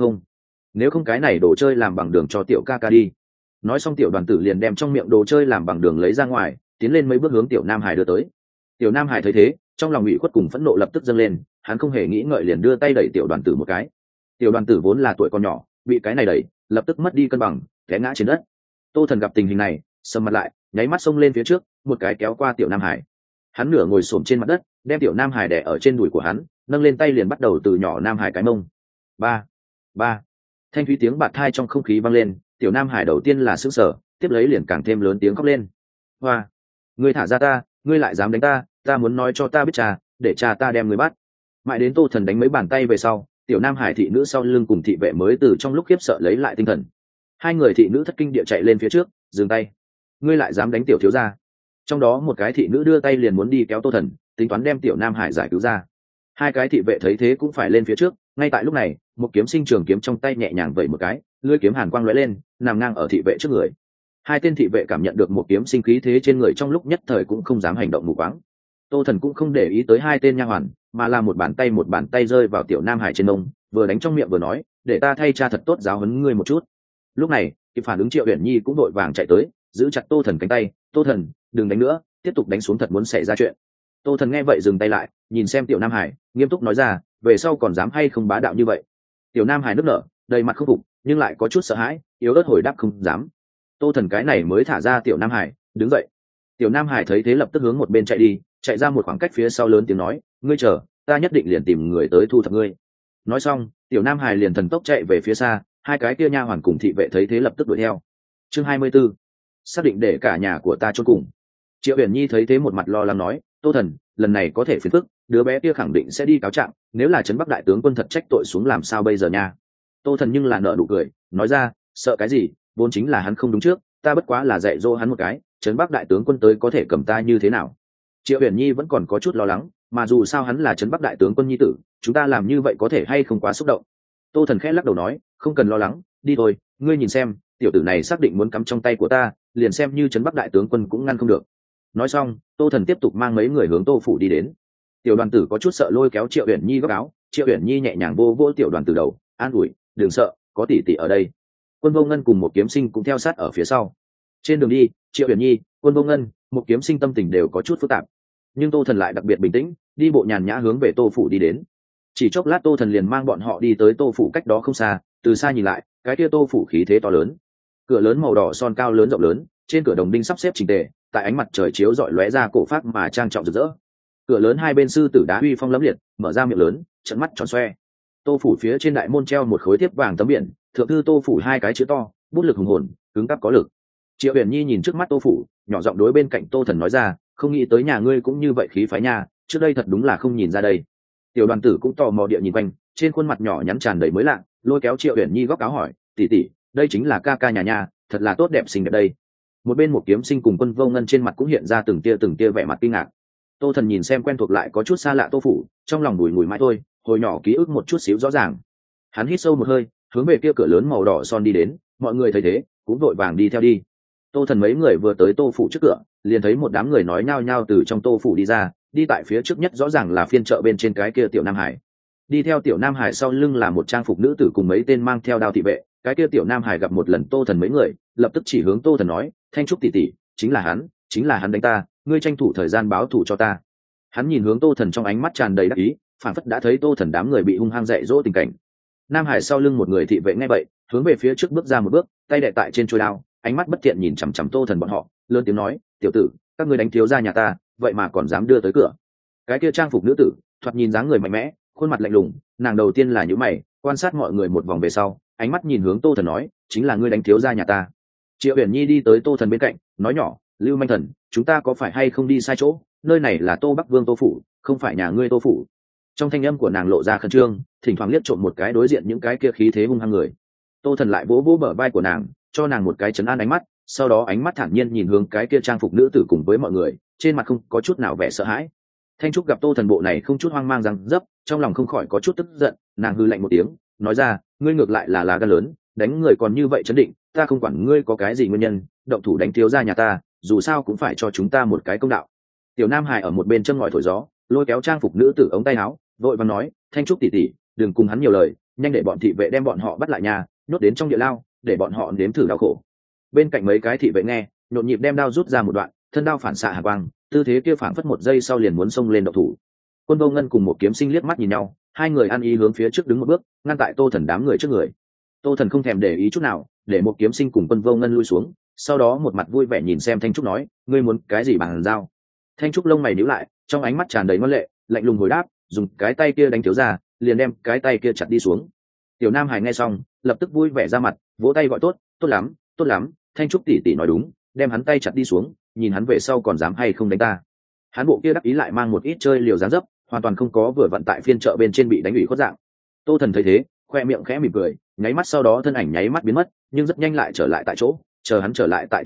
nếu không cái này đồ chơi làm bằng đường cho tiểu ca ca đi." Nói xong Tiểu Đoàn Tử liền đem trong miệng đồ chơi làm bằng đường lấy ra ngoài, tiến lên mấy bước hướng Tiểu Nam Hải đưa tới. Tiểu Nam Hải thấy thế, trong lòng ủy khuất cùng phẫn nộ lập tức dâng lên, hắn không hề nghĩ ngợi liền đưa tay đẩy Tiểu Đoàn Tử một cái. Tiểu Đoàn Tử vốn là tuổi còn nhỏ, bị cái này đẩy, lập tức mất đi cân bằng, té ngã trên đất. Tô Thần gặp tình hình này, sầm mặt lại, nháy mắt xông lên phía trước, một cái kéo qua Tiểu Nam Hải. Hắn nửa ngồi xổm trên mặt đất, đem Tiểu Nam Hải đè ở trên đùi của hắn, nâng lên tay liền bắt đầu từ nhỏ Nam Hải cái mông. Ba, ba. Thanh thúy tiếng bạt thai trong không khí vang lên, Tiểu Nam Hải đầu tiên là sững sờ, tiếp lấy liền càng thêm lớn tiếng khóc lên. "Hoa, ngươi thả ra ta, ngươi lại dám đánh ta, ta muốn nói cho ta biết cha, để cha ta đem ngươi bắt." Mãi đến Tô Thần đánh mấy bàn tay về sau, Tiểu Nam Hải thị nữ sau lưng cùng thị vệ mới từ trong lúc khiếp sợ lấy lại tinh thần. Hai người thị nữ thất kinh địa chạy lên phía trước, dừng tay. "Ngươi lại dám đánh tiểu thiếu gia?" trong đó một cái thị nữ đưa tay liền muốn đi kéo Tô Thần, tính toán đem tiểu Nam Hải giải cứu ra. Hai cái thị vệ thấy thế cũng phải lên phía trước. Ngay tại lúc này, một kiếm sinh trường kiếm trong tay nhẹ nhàng vẩy một cái, lưỡi kiếm hàn quang lóe lên, nằm ngang ở thị vệ trước người. Hai tên thị vệ cảm nhận được một kiếm sinh khí thế trên người, trong lúc nhất thời cũng không dám hành động mù quáng. Tô Thần cũng không để ý tới hai tên nha hoàn, mà là một bàn tay rơi vào tiểu Nam Hải trên mông, vừa đánh trong miệng vừa nói, để ta thay cha thật tốt giáo huấn ngươi một chút. Lúc này, kịp phản ứng Triệu Uyển Nhi cũng đội vàng chạy tới, giữ chặt Tô Thần cánh tay. Tô Thần, đừng đánh nữa, tiếp tục đánh xuống thật muốn xảy ra chuyện. Tô Thần nghe vậy dừng tay lại, nhìn xem tiểu Nam Hải, nghiêm túc nói ra, về sau còn dám hay không bá đạo như vậy. Tiểu Nam Hải nức nở, đầy mặt không phục, nhưng lại có chút sợ hãi, yếu ớt hồi đáp không dám. Tô Thần cái này mới thả ra tiểu Nam Hải, đứng dậy. Tiểu Nam Hải thấy thế lập tức hướng một bên chạy đi, chạy ra một khoảng cách phía sau lớn tiếng nói, ngươi chờ, ta nhất định liền tìm người tới thu thập ngươi. Nói xong, tiểu Nam Hải liền thần tốc chạy về phía xa. Hai cái kia nha hoàn cùng thị vệ thấy thế lập tức đuổi theo. Chương 24. Xác định để cả nhà của ta chôn cùng. Triệu Uyển Nhi thấy thế một mặt lo lắng nói, Tô Thần, lần này có thể phiền phức, đứa bé kia khẳng định sẽ đi cáo trạng, nếu là trấn Bắc đại tướng quân thật trách tội xuống làm sao bây giờ nha. Tô Thần nhưng là nở nụ cười, nói ra, sợ cái gì, vốn chính là hắn không đúng trước, ta bất quá là dạy dỗ hắn một cái, trấn Bắc đại tướng quân tới có thể cầm ta như thế nào. Triệu Uyển Nhi vẫn còn có chút lo lắng, mà dù sao hắn là trấn Bắc đại tướng quân nhi tử, chúng ta làm như vậy có thể hay không quá xúc động. Tô Thần khẽ lắc đầu nói, không cần lo lắng, đi thôi, ngươi nhìn xem, tiểu tử này xác định muốn cắm trong tay của ta, liền xem như trấn Bắc đại tướng quân cũng ngăn không được. Nói xong, Tô Thần tiếp tục mang mấy người hướng Tô phủ đi đến. Tiểu đoàn tử có chút sợ lôi kéo Triệu Uyển Nhi góc áo. Triệu Uyển Nhi nhẹ nhàng vô vô tiểu đoàn tử đầu, an ủi, đừng sợ, có tỷ tỷ ở đây. Quân Vô Ngân cùng một kiếm sinh cũng theo sát ở phía sau. Trên đường đi, Triệu Uyển Nhi, Quân Vô Ngân, một kiếm sinh tâm tình đều có chút phức tạp, nhưng Tô Thần lại đặc biệt bình tĩnh, đi bộ nhàn nhã hướng về Tô phủ đi đến. Chỉ chốc lát Tô Thần liền mang bọn họ đi tới Tô phủ cách đó không xa. Từ xa nhìn lại, cái kia Tô phủ khí thế to lớn, cửa lớn màu đỏ son cao lớn rộng lớn, trên cửa đồng đinh sắp xếp chỉnh tề, tại ánh mặt trời chiếu rọi lóe ra cổ phác mà trang trọng rực rỡ. Cửa lớn hai bên sư tử đá uy phong lẫm liệt, mở ra miệng lớn, trận mắt tròn xoe. Tô phủ phía trên đại môn treo một khối thiếp vàng tấm biển, thượng thư Tô phủ hai cái chữ to, bút lực hùng hồn, cứng cáp có lực. Triệu Uyển Nhi nhìn trước mắt Tô phủ, nhỏ giọng đối bên cạnh Tô Thần nói ra, không nghĩ tới nhà ngươi cũng như vậy khí phái nha, trước đây thật đúng là không nhìn ra đây. Tiểu đoàn tử cũng tò mò địa nhìn quanh, trên khuôn mặt nhỏ nhắn tràn đầy mới lạ, lôi kéo Triệu Uyển Nhi góc áo hỏi, tỷ tỷ, đây chính là ca ca nhà nhà, thật là tốt đẹp xinh đẹp đây. Một bên một kiếm sinh cùng Quân Vô Ngân trên mặt cũng hiện ra từng tia vẻ mặt kinh ngạc. Tô Thần nhìn xem quen thuộc lại có chút xa lạ Tô phủ, trong lòng bùi ngùi mãi thôi, hồi nhỏ ký ức một chút xíu rõ ràng. Hắn hít sâu một hơi, hướng về kia cửa lớn màu đỏ son đi đến. Mọi người thấy thế cũng vội vàng đi theo đi. Tô Thần mấy người vừa tới Tô phủ trước cửa, liền thấy một đám người nói nhao nhao từ trong Tô phủ đi ra. Đi tại phía trước nhất rõ ràng là phiên chợ bên trên cái kia tiểu Nam Hải. Đi theo tiểu Nam Hải sau lưng là một trang phục nữ tử cùng mấy tên mang theo đao thị vệ. Cái kia tiểu Nam Hải gặp một lần Tô Thần mấy người, lập tức chỉ hướng Tô Thần nói, Thanh Trúc tỷ tỷ, chính là hắn đánh ta, ngươi tranh thủ thời gian báo thù cho ta. Hắn nhìn hướng Tô Thần trong ánh mắt tràn đầy đắc ý, phảng phất đã thấy Tô Thần đám người bị hung hăng dạy dỗ tình cảnh. Nam Hải sau lưng một người thị vệ nghe vậy, hướng về phía trước bước ra một bước, tay đè tại trên chuôi đao, ánh mắt bất thiện nhìn chằm chằm Tô Thần bọn họ, lớn tiếng nói, tiểu tử, các ngươi đánh thiếu gia nhà ta, vậy mà còn dám đưa tới cửa. Cái kia trang phục nữ tử, thoạt nhìn dáng người mạnh mẽ, khuôn mặt lạnh lùng, nàng đầu tiên là nhíu mày, quan sát mọi người một vòng về sau, ánh mắt nhìn hướng Tô Thần nói, chính là ngươi đánh thiếu gia nhà ta. Triệu Uyển Nhi đi tới Tô Thần bên cạnh, nói nhỏ, Lưu Manh Thần, chúng ta có phải hay không đi sai chỗ, nơi này là Tô Bắc Vương Tô phủ, không phải nhà ngươi Tô phủ. Trong thanh âm của nàng lộ ra khẩn trương, thỉnh thoảng liếc trộm một cái đối diện những cái kia khí thế hung hăng người. Tô Thần lại vỗ vỗ bờ vai của nàng, cho nàng một cái trấn an ánh mắt, sau đó ánh mắt thản nhiên nhìn hướng cái kia trang phục nữ tử cùng với mọi người, trên mặt không có chút nào vẻ sợ hãi. Thanh Trúc gặp Tô Thần bộ này không chút hoang mang rằng dấp, trong lòng không khỏi có chút tức giận, nàng hư lạnh một tiếng, nói ra, ngươi ngược lại là gan lớn, đánh người còn như vậy chấn định, ta không quản ngươi có cái gì nguyên nhân, động thủ đánh thiếu gia nhà ta, dù sao cũng phải cho chúng ta một cái công đạo. Tiểu Nam Hải ở một bên châm ngòi thổi gió, lôi kéo trang phục nữ tử ống tay áo, vội vàng nói, Thanh Trúc tỷ tỷ, đừng cùng hắn nhiều lời, nhanh để bọn thị vệ đem bọn họ bắt lại nhà, nhốt đến trong địa lao, để bọn họ nếm thử đau khổ. Bên cạnh mấy cái thị vệ nghe, nhộn nhịp đem đao rút ra một đoạn, thân đao phản xạ hàn quang, tư thế kia phản phất một giây sau liền muốn xông lên động thủ. Quân Vô Ngân cùng một kiếm sinh liếc mắt nhìn nhau, hai người ăn ý hướng phía trước đứng một bước, ngăn tại Tô Thần đám người trước người. Tô Thần không thèm để ý chút nào, để một kiếm sinh cùng Quân Vô Ngân lui xuống, sau đó một mặt vui vẻ nhìn xem Thanh Trúc nói, ngươi muốn cái gì bằng dao. Thanh Trúc lông mày nhíu lại, trong ánh mắt tràn đầy ngoan lệ, lạnh lùng hồi đáp, dùng cái tay kia đánh thiếu gia, liền đem cái tay kia chặt đi xuống. Tiểu Nam Hải nghe xong, lập tức vui vẻ ra mặt, vỗ tay gọi tốt, tốt lắm, Thanh Trúc tỷ tỷ nói đúng, đem hắn tay chặt đi xuống, nhìn hắn về sau còn dám hay không đánh ta. Hắn bộ kia đắc ý lại mang một ít chơi liều dáng dấp, hoàn toàn không có vừa vận tại phiên chợ bên trên bị đánh ủy khuất dạng. Tô Thần thấy thế, khoe miệng khẽ mỉm cười, nháy mắt sau đó thân ảnh nháy mắt biến mất, nhưng rất nhanh lại trở lại tại chỗ. Chờ hắn trở lại tại chỗ lúc,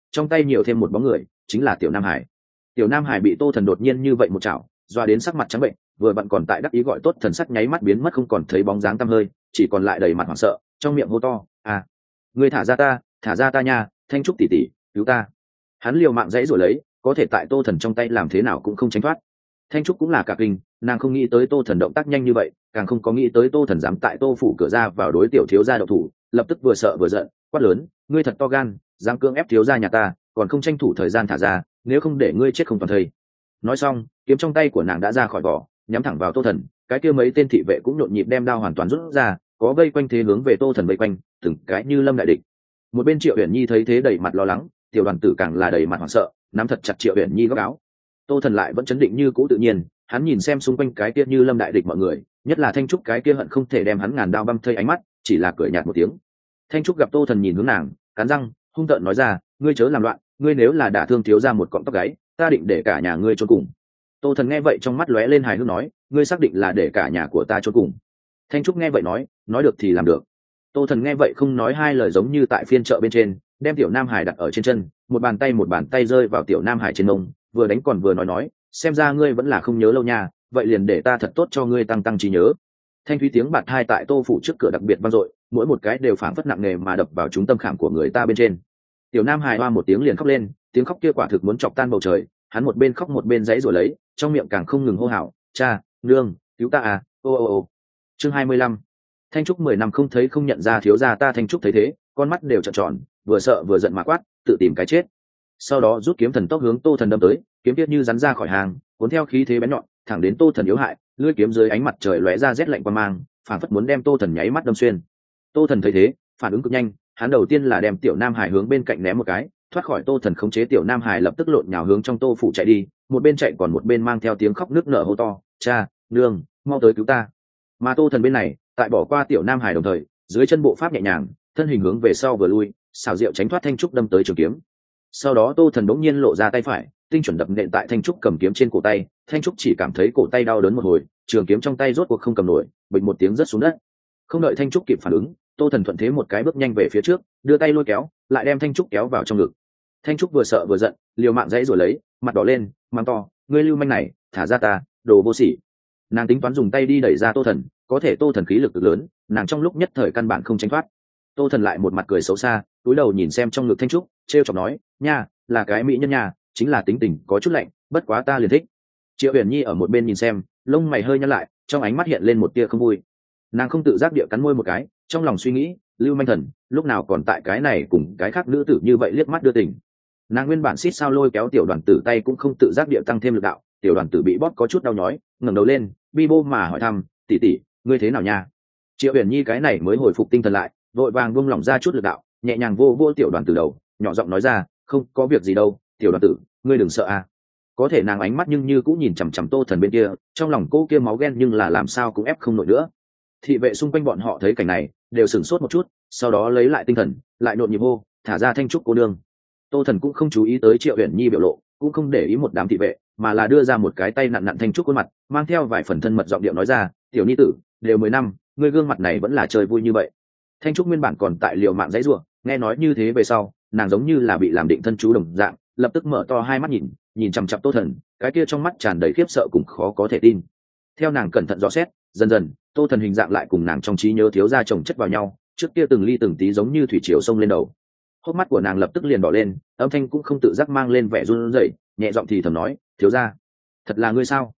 trong tay nhiều thêm một bóng người, chính là tiểu nam hải. Tiểu nam hải bị Tô Thần đột nhiên như vậy một chảo doa đến sắc mặt trắng bệnh, vừa vặn còn tại đắc ý gọi tốt thần sắc nháy mắt biến mất không còn thấy bóng dáng tăm hơi, chỉ còn lại đầy mặt hoảng sợ, trong miệng hô to: "À, ngươi thả ra ta nha, Thanh Trúc tỷ tỷ, cứu ta!" Hắn liều mạng dãy rồi lấy, có thể tại Tô Thần trong tay làm thế nào cũng không tránh thoát. Thanh Trúc cũng là cả kinh, nàng không nghĩ tới Tô Thần động tác nhanh như vậy, càng không có nghĩ tới Tô Thần dám tại Tô phủ cửa ra vào đối tiểu thiếu gia động thủ, lập tức vừa sợ vừa giận, quát lớn: "Ngươi thật to gan, dám cưỡng ép thiếu gia nhà ta, còn không tranh thủ thời gian thả ra, nếu không để ngươi chết không toàn thây." Nói xong, kiếm trong tay của nàng đã ra khỏi vỏ, nhắm thẳng vào Tô Thần, cái kia mấy tên thị vệ cũng nhộn nhịp đem đao hoàn toàn rút ra, có vây quanh thế hướng về Tô Thần vây quanh, từng cái như lâm đại địch. Một bên Triệu Uyển Nhi thấy thế đầy mặt lo lắng, tiểu đoàn tử càng là đầy mặt hoảng sợ, nắm thật chặt Triệu Uyển Nhi góc áo. Tô Thần lại vẫn chấn định như cũ tự nhiên, hắn nhìn xem xung quanh cái kia như lâm đại địch mọi người, nhất là Thanh Trúc cái kia hận không thể đem hắn ngàn đao băm thây ánh mắt, chỉ là cười nhạt một tiếng. Thanh Trúc gặp Tô Thần nhìn hướng nàng, cắn răng hung tợn nói ra: "Ngươi chớ làm loạn, ngươi nếu là đả thương thiếu gia một cọng tóc gáy, ta định để cả nhà ngươi chôn cùng." Tô Thần nghe vậy trong mắt lóe lên hài hước nói: "Ngươi xác định là để cả nhà của ta chôn cùng?" Thanh Trúc nghe vậy nói được thì làm được. Tô Thần nghe vậy không nói hai lời, giống như tại phiên chợ bên trên, đem tiểu nam hải đặt ở trên chân, một bàn tay rơi vào tiểu nam hải trên mông, vừa đánh còn vừa nói: "Xem ra ngươi vẫn là không nhớ lâu nha, vậy liền để ta thật tốt cho ngươi tăng trí nhớ." Thanh thúy tiếng bạt hai tại Tô phủ trước cửa đặc biệt vang dội, mỗi một cái đều phảng phất nặng nề mà đập vào chúng tâm khảm của người ta bên trên. Tiểu nam hải hoa một tiếng liền khóc lên, tiếng khóc kia quả thực muốn chọc tan bầu trời, hắn một bên khóc một bên giãy giụa lấy, trong miệng càng không ngừng hô hào: "Cha, nương, cứu ta à, ô ô ô." Chương 25. Thanh Trúc 10 năm không thấy không nhận ra thiếu gia ta. Thanh Trúc thấy thế, con mắt đều trợn tròn, vừa sợ vừa giận mà quát: "Tự tìm cái chết!" Sau đó rút kiếm thần tốc hướng Tô Thần đâm tới, kiếm tiết như rắn ra khỏi hàng, cuốn theo khí thế bén nhọn, thẳng đến Tô Thần yếu hại, lưỡi kiếm dưới ánh mặt trời lóe ra rét lạnh qua mang, phản phất muốn đem Tô Thần nháy mắt đâm xuyên. Tô Thần thấy thế, phản ứng cực nhanh, hắn đầu tiên là đem tiểu nam hải hướng bên cạnh ném một cái, thoát khỏi Tô Thần khống chế, tiểu nam hải lập tức lộn nhào hướng trong Tô phủ chạy đi, một bên chạy còn một bên mang theo tiếng khóc nức nở hô to: "Cha, nương, mau tới cứu ta!" Mà Tô Thần bên này, tại bỏ qua tiểu nam hải đồng thời, dưới chân bộ pháp nhẹ nhàng, thân hình hướng về sau vừa lui, xảo diệu tránh thoát Thanh Trúc đâm tới trường kiếm. Sau đó Tô Thần bỗng nhiên lộ ra tay phải, tinh chuẩn đập nện tại Thanh Trúc cầm kiếm trên cổ tay. Thanh Trúc chỉ cảm thấy cổ tay đau đớn một hồi, trường kiếm trong tay rốt cuộc không cầm nổi, bịch một tiếng rớt xuống đất. Không đợi Thanh Trúc kịp phản ứng, Tô Thần thuận thế một cái bước nhanh về phía trước, đưa tay lôi kéo, lại đem Thanh Trúc kéo vào trong ngực. Thanh Trúc vừa sợ vừa giận, liều mạng dãy rồi lấy, mặt đỏ lên, mắng to: "Ngươi lưu manh này, thả ra ta, đồ vô sỉ!" Nàng tính toán dùng tay đi đẩy ra Tô Thần, có thể Tô Thần khí lực cực lớn, nàng trong lúc nhất thời căn bản không tránh thoát. Tô Thần lại một mặt cười xấu xa, cúi đầu nhìn xem trong ngực Thanh Trúc, trêu chọc nói: "Nha, là cái mỹ nhân nha, chính là tính tình có chút lạnh, bất quá ta liền thích." Triệu Uyển Nhi ở một bên nhìn xem, lông mày hơi nhăn lại, trong ánh mắt hiện lên một tia không vui. Nàng không tự giác địa cắn môi một cái, trong lòng suy nghĩ: Lưu manh thần, lúc nào còn tại cái này cùng cái khác nữ tử như vậy liếc mắt đưa tình. Nàng nguyên bản xít sao lôi kéo tiểu đoàn tử tay cũng không tự giác địa tăng thêm lực đạo, tiểu đoàn tử bị bóp có chút đau nhói, ngẩng đầu lên, bi bô mà hỏi thăm: "Tỷ tỷ, ngươi thế nào nha?" Triệu Uyển Nhi cái này mới hồi phục tinh thần lại, vội vàng buông lỏng ra chút lực đạo, nhẹ nhàng vô vô tiểu đoàn tử đầu, nhỏ giọng nói ra: "Không có việc gì đâu, tiểu đoàn tử, ngươi đừng sợ à." Có thể nàng ánh mắt nhưng như cũng nhìn chằm chằm Tô Thần bên kia, trong lòng cô kia máu ghen nhưng là làm sao cũng ép không nổi nữa. Thị vệ xung quanh bọn họ thấy cảnh này, đều sửng sốt một chút, sau đó lấy lại tinh thần, lại nhộn nhịp hô: "Thả ra Thanh Trúc cô nương." Tô Thần cũng không chú ý tới Triệu Uyển Nhi biểu lộ, cũng không để ý một đám thị vệ, mà là đưa ra một cái tay nặn nặn Thanh Trúc khuôn mặt, mang theo vài phần thân mật giọng điệu nói ra: "Tiểu nhi tử, đều 10 năm, ngươi gương mặt này vẫn là chơi vui như vậy." Thanh Trúc nguyên bản còn tại liều mạng dãy rủa, nghe nói như thế về sau, nàng giống như là bị làm định thân chú đồng dạng, lập tức mở to hai mắt nhìn chằm chằm Tô Thần, cái kia trong mắt tràn đầy khiếp sợ cùng khó có thể tin. Theo nàng cẩn thận dò xét, dần dần, Tô Thần hình dạng lại cùng nàng trong trí nhớ thiếu gia chồng chất vào nhau, trước kia từng ly từng tí giống như thủy triều sông lên đầu. Hốc mắt của nàng lập tức liền đỏ lên, âm thanh cũng không tự giác mang lên vẻ run rẩy, nhẹ giọng thì thầm nói: "Thiếu gia, thật là ngươi sao?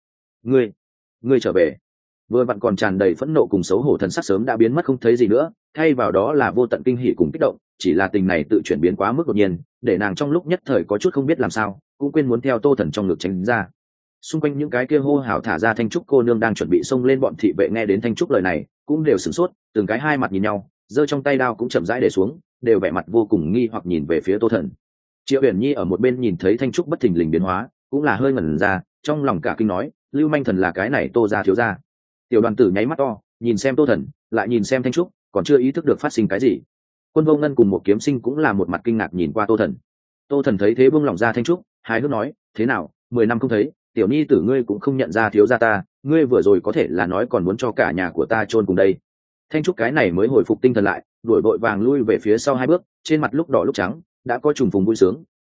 Ngươi trở về." Vừa vặn còn tràn đầy phẫn nộ cùng xấu hổ thần sắc sớm đã biến mất không thấy gì nữa, thay vào đó là vô tận kinh hỉ cùng kích động, chỉ là tình này tự chuyển biến quá mức đột nhiên, để nàng trong lúc nhất thời có chút không biết làm sao, cũng quên muốn theo Tô Thần trong ngực tránh ra. Xung quanh những cái kia hô hào thả ra Thanh Trúc cô nương đang chuẩn bị xông lên, bọn thị vệ nghe đến Thanh Trúc lời này, cũng đều sửng sốt, từng cái hai mặt nhìn nhau, giơ trong tay đao cũng chậm rãi để xuống, đều vẻ mặt vô cùng nghi hoặc nhìn về phía Tô Thần. Triệu Uyển Nhi ở một bên nhìn thấy Thanh Trúc bất thình lình biến hóa, cũng là hơi ngẩn ra, trong lòng cả kinh nói: "Lưu manh thần là cái này Tô gia thiếu gia?" Tiểu đoàn tử nháy mắt to, nhìn xem Tô Thần, lại nhìn xem Thanh Trúc, còn chưa ý thức được phát sinh cái gì. Quân Vô Ngân cùng một kiếm sinh cũng là một mặt kinh ngạc nhìn qua Tô Thần. Tô Thần thấy thế buông lỏng ra Thanh Trúc, hài hước nói: "Thế nào, 10 năm không thấy, tiểu nhi tử ngươi cũng không nhận ra thiếu gia ta, ngươi vừa rồi có thể là nói còn muốn cho cả nhà của ta chôn cùng đây." Thanh Trúc cái này mới hồi phục tinh thần lại, đuổi vội vàng lui về phía sau hai bước, trên mặt lúc đỏ lúc trắng, đã có trùng phùng vui sướng,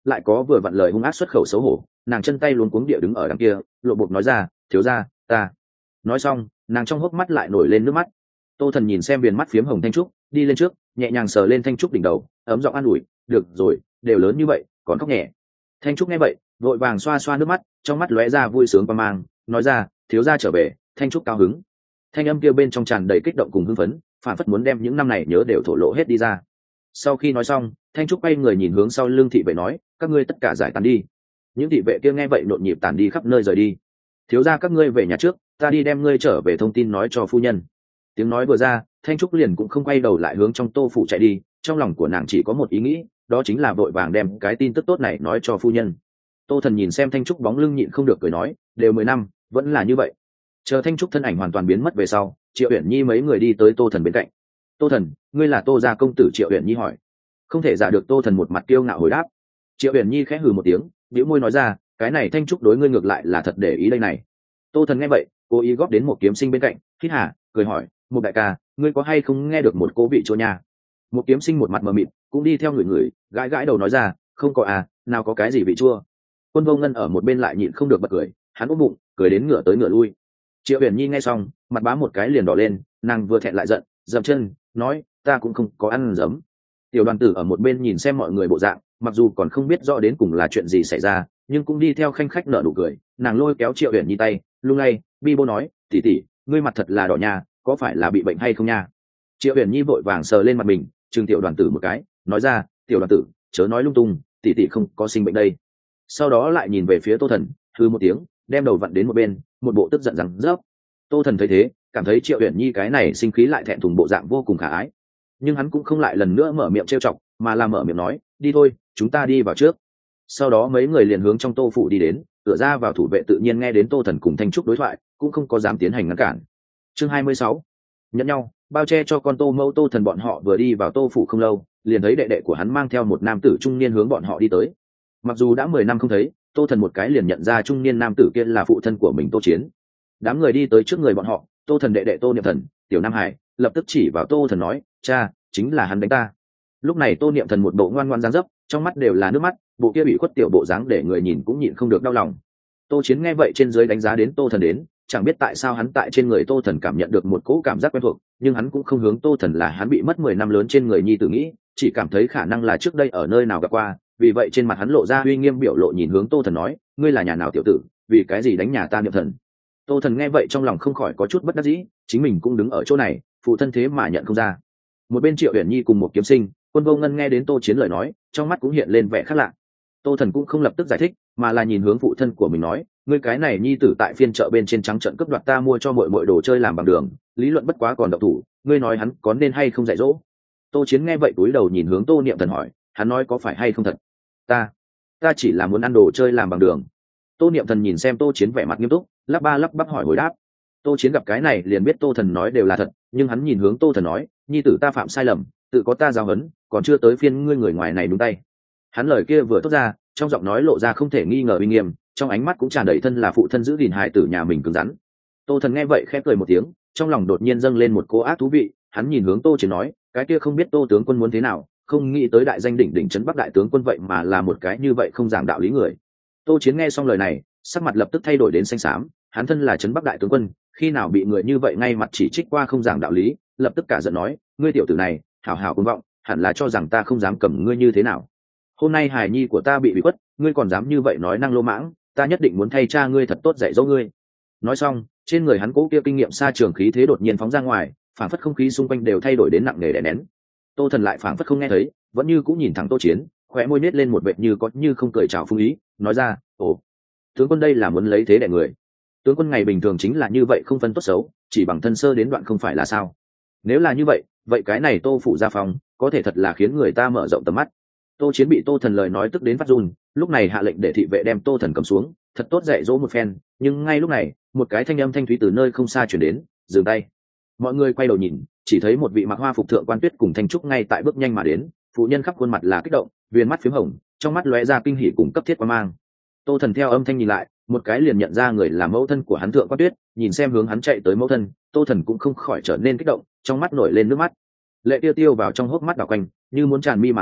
lại có vừa vặn lời hung ác xuất khẩu xấu hổ, nàng chân tay luống cuống địa đứng ở đằng kia, lộ bột nói ra, thiếu gia, ta. Nói xong, nàng trong hốc mắt lại nổi lên nước mắt. Tô Thần nhìn xem viền mắt phiếm hồng Thanh Trúc, đi lên trước, nhẹ nhàng sờ lên Thanh Trúc đỉnh đầu, ấm giọng an ủi, được rồi, đều lớn như vậy, còn khóc nhẹ. Thanh Trúc nghe vậy, vội vàng xoa xoa nước mắt, trong mắt lóe ra vui sướng và mang, nói ra, thiếu gia trở về. Thanh Trúc cao hứng. Thanh âm kia bên trong tràn đầy kích động cùng hưng phấn, phản phất muốn đem những năm này nhớ đều thổ lộ hết đi ra. Sau khi nói xong, Thanh Trúc quay người nhìn hướng sau lưng thị vệ nói, các ngươi tất cả giải tán đi. Những thị vệ kia nghe vậy nhộn nhịp tản đi khắp nơi rời đi. Thiếu gia các ngươi về nhà trước, ta đi đem ngươi trở về thông tin nói cho phu nhân. Tiếng nói vừa ra, Thanh Trúc liền cũng không quay đầu lại hướng trong Tô phủ chạy đi, trong lòng của nàng chỉ có một ý nghĩ, đó chính là vội vàng đem cái tin tức tốt này nói cho phu nhân. Tô Thần nhìn xem Thanh Trúc bóng lưng nhịn không được cười nói, đều 10 năm, vẫn là như vậy. Chờ Thanh Trúc thân ảnh hoàn toàn biến mất về sau, Triệu Uyển Nhi mấy người đi tới Tô Thần bên cạnh. Tô Thần, ngươi là Tô gia công tử? Triệu Uyển Nhi hỏi. Không thể giả được Tô Thần một mặt kiêu ngạo hồi đáp. Triệu Uyển Nhi khẽ hừ một tiếng, bĩu môi nói ra, cái này Thanh Trúc đối ngươi ngược lại là thật để ý đây này. Tô Thần nghe vậy, cố ý góp đến một kiếm sinh bên cạnh, hít hà, cười hỏi, một đại ca, ngươi có hay không nghe được một cố vị chỗ nhà? Một kiếm sinh một mặt mờ mịt, cũng đi theo người, gãi gãi đầu nói ra, không có à, nào có cái gì vị chua. Quân Vô Ngân ở một bên lại nhịn không được bật cười, hắn úp bụng, cười đến ngửa tới ngửa lui. Triệu Uyển Nhi nghe xong, mặt bá một cái liền đỏ lên, nàng vừa thẹn lại giận, dậm chân, nói, ta cũng không có ăn giấm. Tiểu Đoàn Tử ở một bên nhìn xem mọi người bộ dạng, mặc dù còn không biết rõ đến cùng là chuyện gì xảy ra, nhưng cũng đi theo khanh khách nở nụ cười. Nàng lôi kéo Triệu Uyển Nhi tay, lung lay, bi bô nói, tỷ tỷ, ngươi mặt thật là đỏ nha, có phải là bị bệnh hay không nha? Triệu Uyển Nhi vội vàng sờ lên mặt mình, trừng Tiểu Đoàn Tử một cái, nói ra, Tiểu Đoàn Tử, chớ nói lung tung, tỷ tỷ không có sinh bệnh đây. Sau đó lại nhìn về phía Tô Thần, hừ một tiếng, đem đầu vặn đến một bên, một bộ tức giận rằng rớp. Tô Thần thấy thế, cảm thấy Triệu Uyển Nhi cái này sinh khí lại thẹn thùng bộ dạng vô cùng khả ái, nhưng hắn cũng không lại lần nữa mở miệng trêu chọc, mà là mở miệng nói, đi thôi, chúng ta đi vào trước. Sau đó mấy người liền hướng trong Tô phủ đi đến, cửa ra vào thủ vệ tự nhiên nghe đến Tô Thần cùng Thanh Trúc đối thoại, cũng không có dám tiến hành ngăn cản. Chương 26. Nhận nhau, bao che cho con Tô Mẫu. Tô Thần bọn họ vừa đi vào Tô phủ không lâu, liền thấy đệ đệ của hắn mang theo một nam tử trung niên hướng bọn họ đi tới. Mặc dù đã 10 năm không thấy, Tô Thần một cái liền nhận ra trung niên nam tử kia là phụ thân của mình Tô Chiến. Đám người đi tới trước người bọn họ, Tô Thần đệ đệ Tô Niệm Thần, Tiểu Nam Hải, lập tức chỉ vào Tô Thần nói, cha, chính là hắn đánh ta. Lúc này Tô Niệm Thần một bộ ngoan ngoan dáng dấp, trong mắt đều là nước mắt, bộ kia bị khuất tiểu bộ dáng để người nhìn cũng nhịn không được đau lòng. Tô Chiến nghe vậy trên dưới đánh giá đến Tô Thần đến, chẳng biết tại sao hắn tại trên người Tô Thần cảm nhận được một cỗ cảm giác quen thuộc, nhưng hắn cũng không hướng Tô Thần là hắn bị mất 10 năm lớn trên người nhi tử nghĩ, chỉ cảm thấy khả năng là trước đây ở nơi nào gặp qua, vì vậy trên mặt hắn lộ ra uy nghiêm biểu lộ, nhìn hướng Tô Thần nói, ngươi là nhà nào tiểu tử, vì cái gì đánh nhà ta Niệm Thần? Tô Thần nghe vậy trong lòng không khỏi có chút bất đắc dĩ, chính mình cũng đứng ở chỗ này, phụ thân thế mà nhận không ra. Một bên Triệu Uyển Nhi cùng một kiếm sinh, Quân Vô Ngân nghe đến Tô Chiến lời nói, trong mắt cũng hiện lên vẻ khác lạ. Tô Thần cũng không lập tức giải thích, mà là nhìn hướng phụ thân của mình nói, ngươi cái này nhi tử tại phiên chợ bên trên trắng trợn cướp đoạt ta mua cho muội muội đồ chơi làm bằng đường, lý luận bất quá còn độc thủ, ngươi nói hắn có nên hay không dạy dỗ? Tô Chiến nghe vậy cúi đầu nhìn hướng Tô Niệm Thần hỏi, hắn nói có phải hay không thật? Ta chỉ là muốn ăn đồ chơi làm bằng đường. Tô Niệm Thần nhìn xem Tô Chiến vẻ mặt nghiêm túc, lắp ba lắp bắp hỏi hồi đáp. Tô Chiến gặp cái này liền biết Tô Thần nói đều là thật, nhưng hắn nhìn hướng Tô Thần nói, nhi tử ta phạm sai lầm, tự có ta giáo huấn, còn chưa tới phiên ngươi người ngoài này đúng tay. Hắn lời kia vừa thốt ra, trong giọng nói lộ ra không thể nghi ngờ uy nghiêm, trong ánh mắt cũng tràn đầy thân là phụ thân giữ gìn hài tử nhà mình cứng rắn. Tô Thần nghe vậy khẽ cười một tiếng, trong lòng đột nhiên dâng lên một cô ác thú vị, hắn nhìn hướng Tô Chiến nói, cái kia không biết Tô tướng quân muốn thế nào, không nghĩ tới đại danh đỉnh đỉnh trấn Bắc đại tướng quân vậy mà là một cái như vậy không giảng đạo lý người. Tô Chiến nghe xong lời này, sắc mặt lập tức thay đổi đến xanh xám, hắn thân là trấn Bắc đại tướng quân, khi nào bị người như vậy ngay mặt chỉ trích qua không giảng đạo lý, lập tức cả giận nói, ngươi tiểu tử này, hảo hảo cuồng vọng, hẳn là cho rằng ta không dám cầm ngươi như thế nào. Hôm nay hài nhi của ta bị khuất, ngươi còn dám như vậy nói năng lô mãng, ta nhất định muốn thay cha ngươi thật tốt dạy dỗ ngươi. Nói xong, trên người hắn cố kia kinh nghiệm xa trường khí thế đột nhiên phóng ra ngoài, phảng phất không khí xung quanh đều thay đổi đến nặng nề đè nén. Tô Thần lại phảng phất không nghe thấy, vẫn như cũng nhìn thẳng Tô Chiến, khóe môi nết lên một vệt như có như không cười chào phương ý, nói ra, ồ, tướng quân đây là muốn lấy thế đè người. Tướng quân ngày bình thường chính là như vậy, không phân tốt xấu, chỉ bằng thân sơ đến đoạn không phải là sao? Nếu là như vậy, vậy cái này Tô phủ gia phong có thể thật là khiến người ta mở rộng tầm mắt. Tô Chiến bị Tô Thần lời nói tức đến phát run, lúc này hạ lệnh để thị vệ đem Tô Thần cầm xuống, thật tốt dạy dỗ một phen. Nhưng ngay lúc này, một cái thanh âm thanh thúy từ nơi không xa truyền đến, dừng tay. Mọi người quay đầu nhìn, chỉ thấy một vị mặc hoa phục thượng quan tuyết cùng Thanh Trúc ngay tại bước nhanh mà đến, phụ nhân khắp khuôn mặt là kích động, viền mắt phím hồng, trong mắt lóe ra kinh hỉ cùng cấp thiết quan mang. Tô Thần theo âm thanh nhìn lại, một cái liền nhận ra người là mẫu thân của hắn thượng quan tuyết, nhìn xem hướng hắn chạy tới mẫu thân, Tô Thần cũng không khỏi trở nên kích động, trong mắt nổi lên nước mắt. Lệ tiêu tiêu vào trong hốc mắt đảo quanh, như muốn tràn mi mà ra,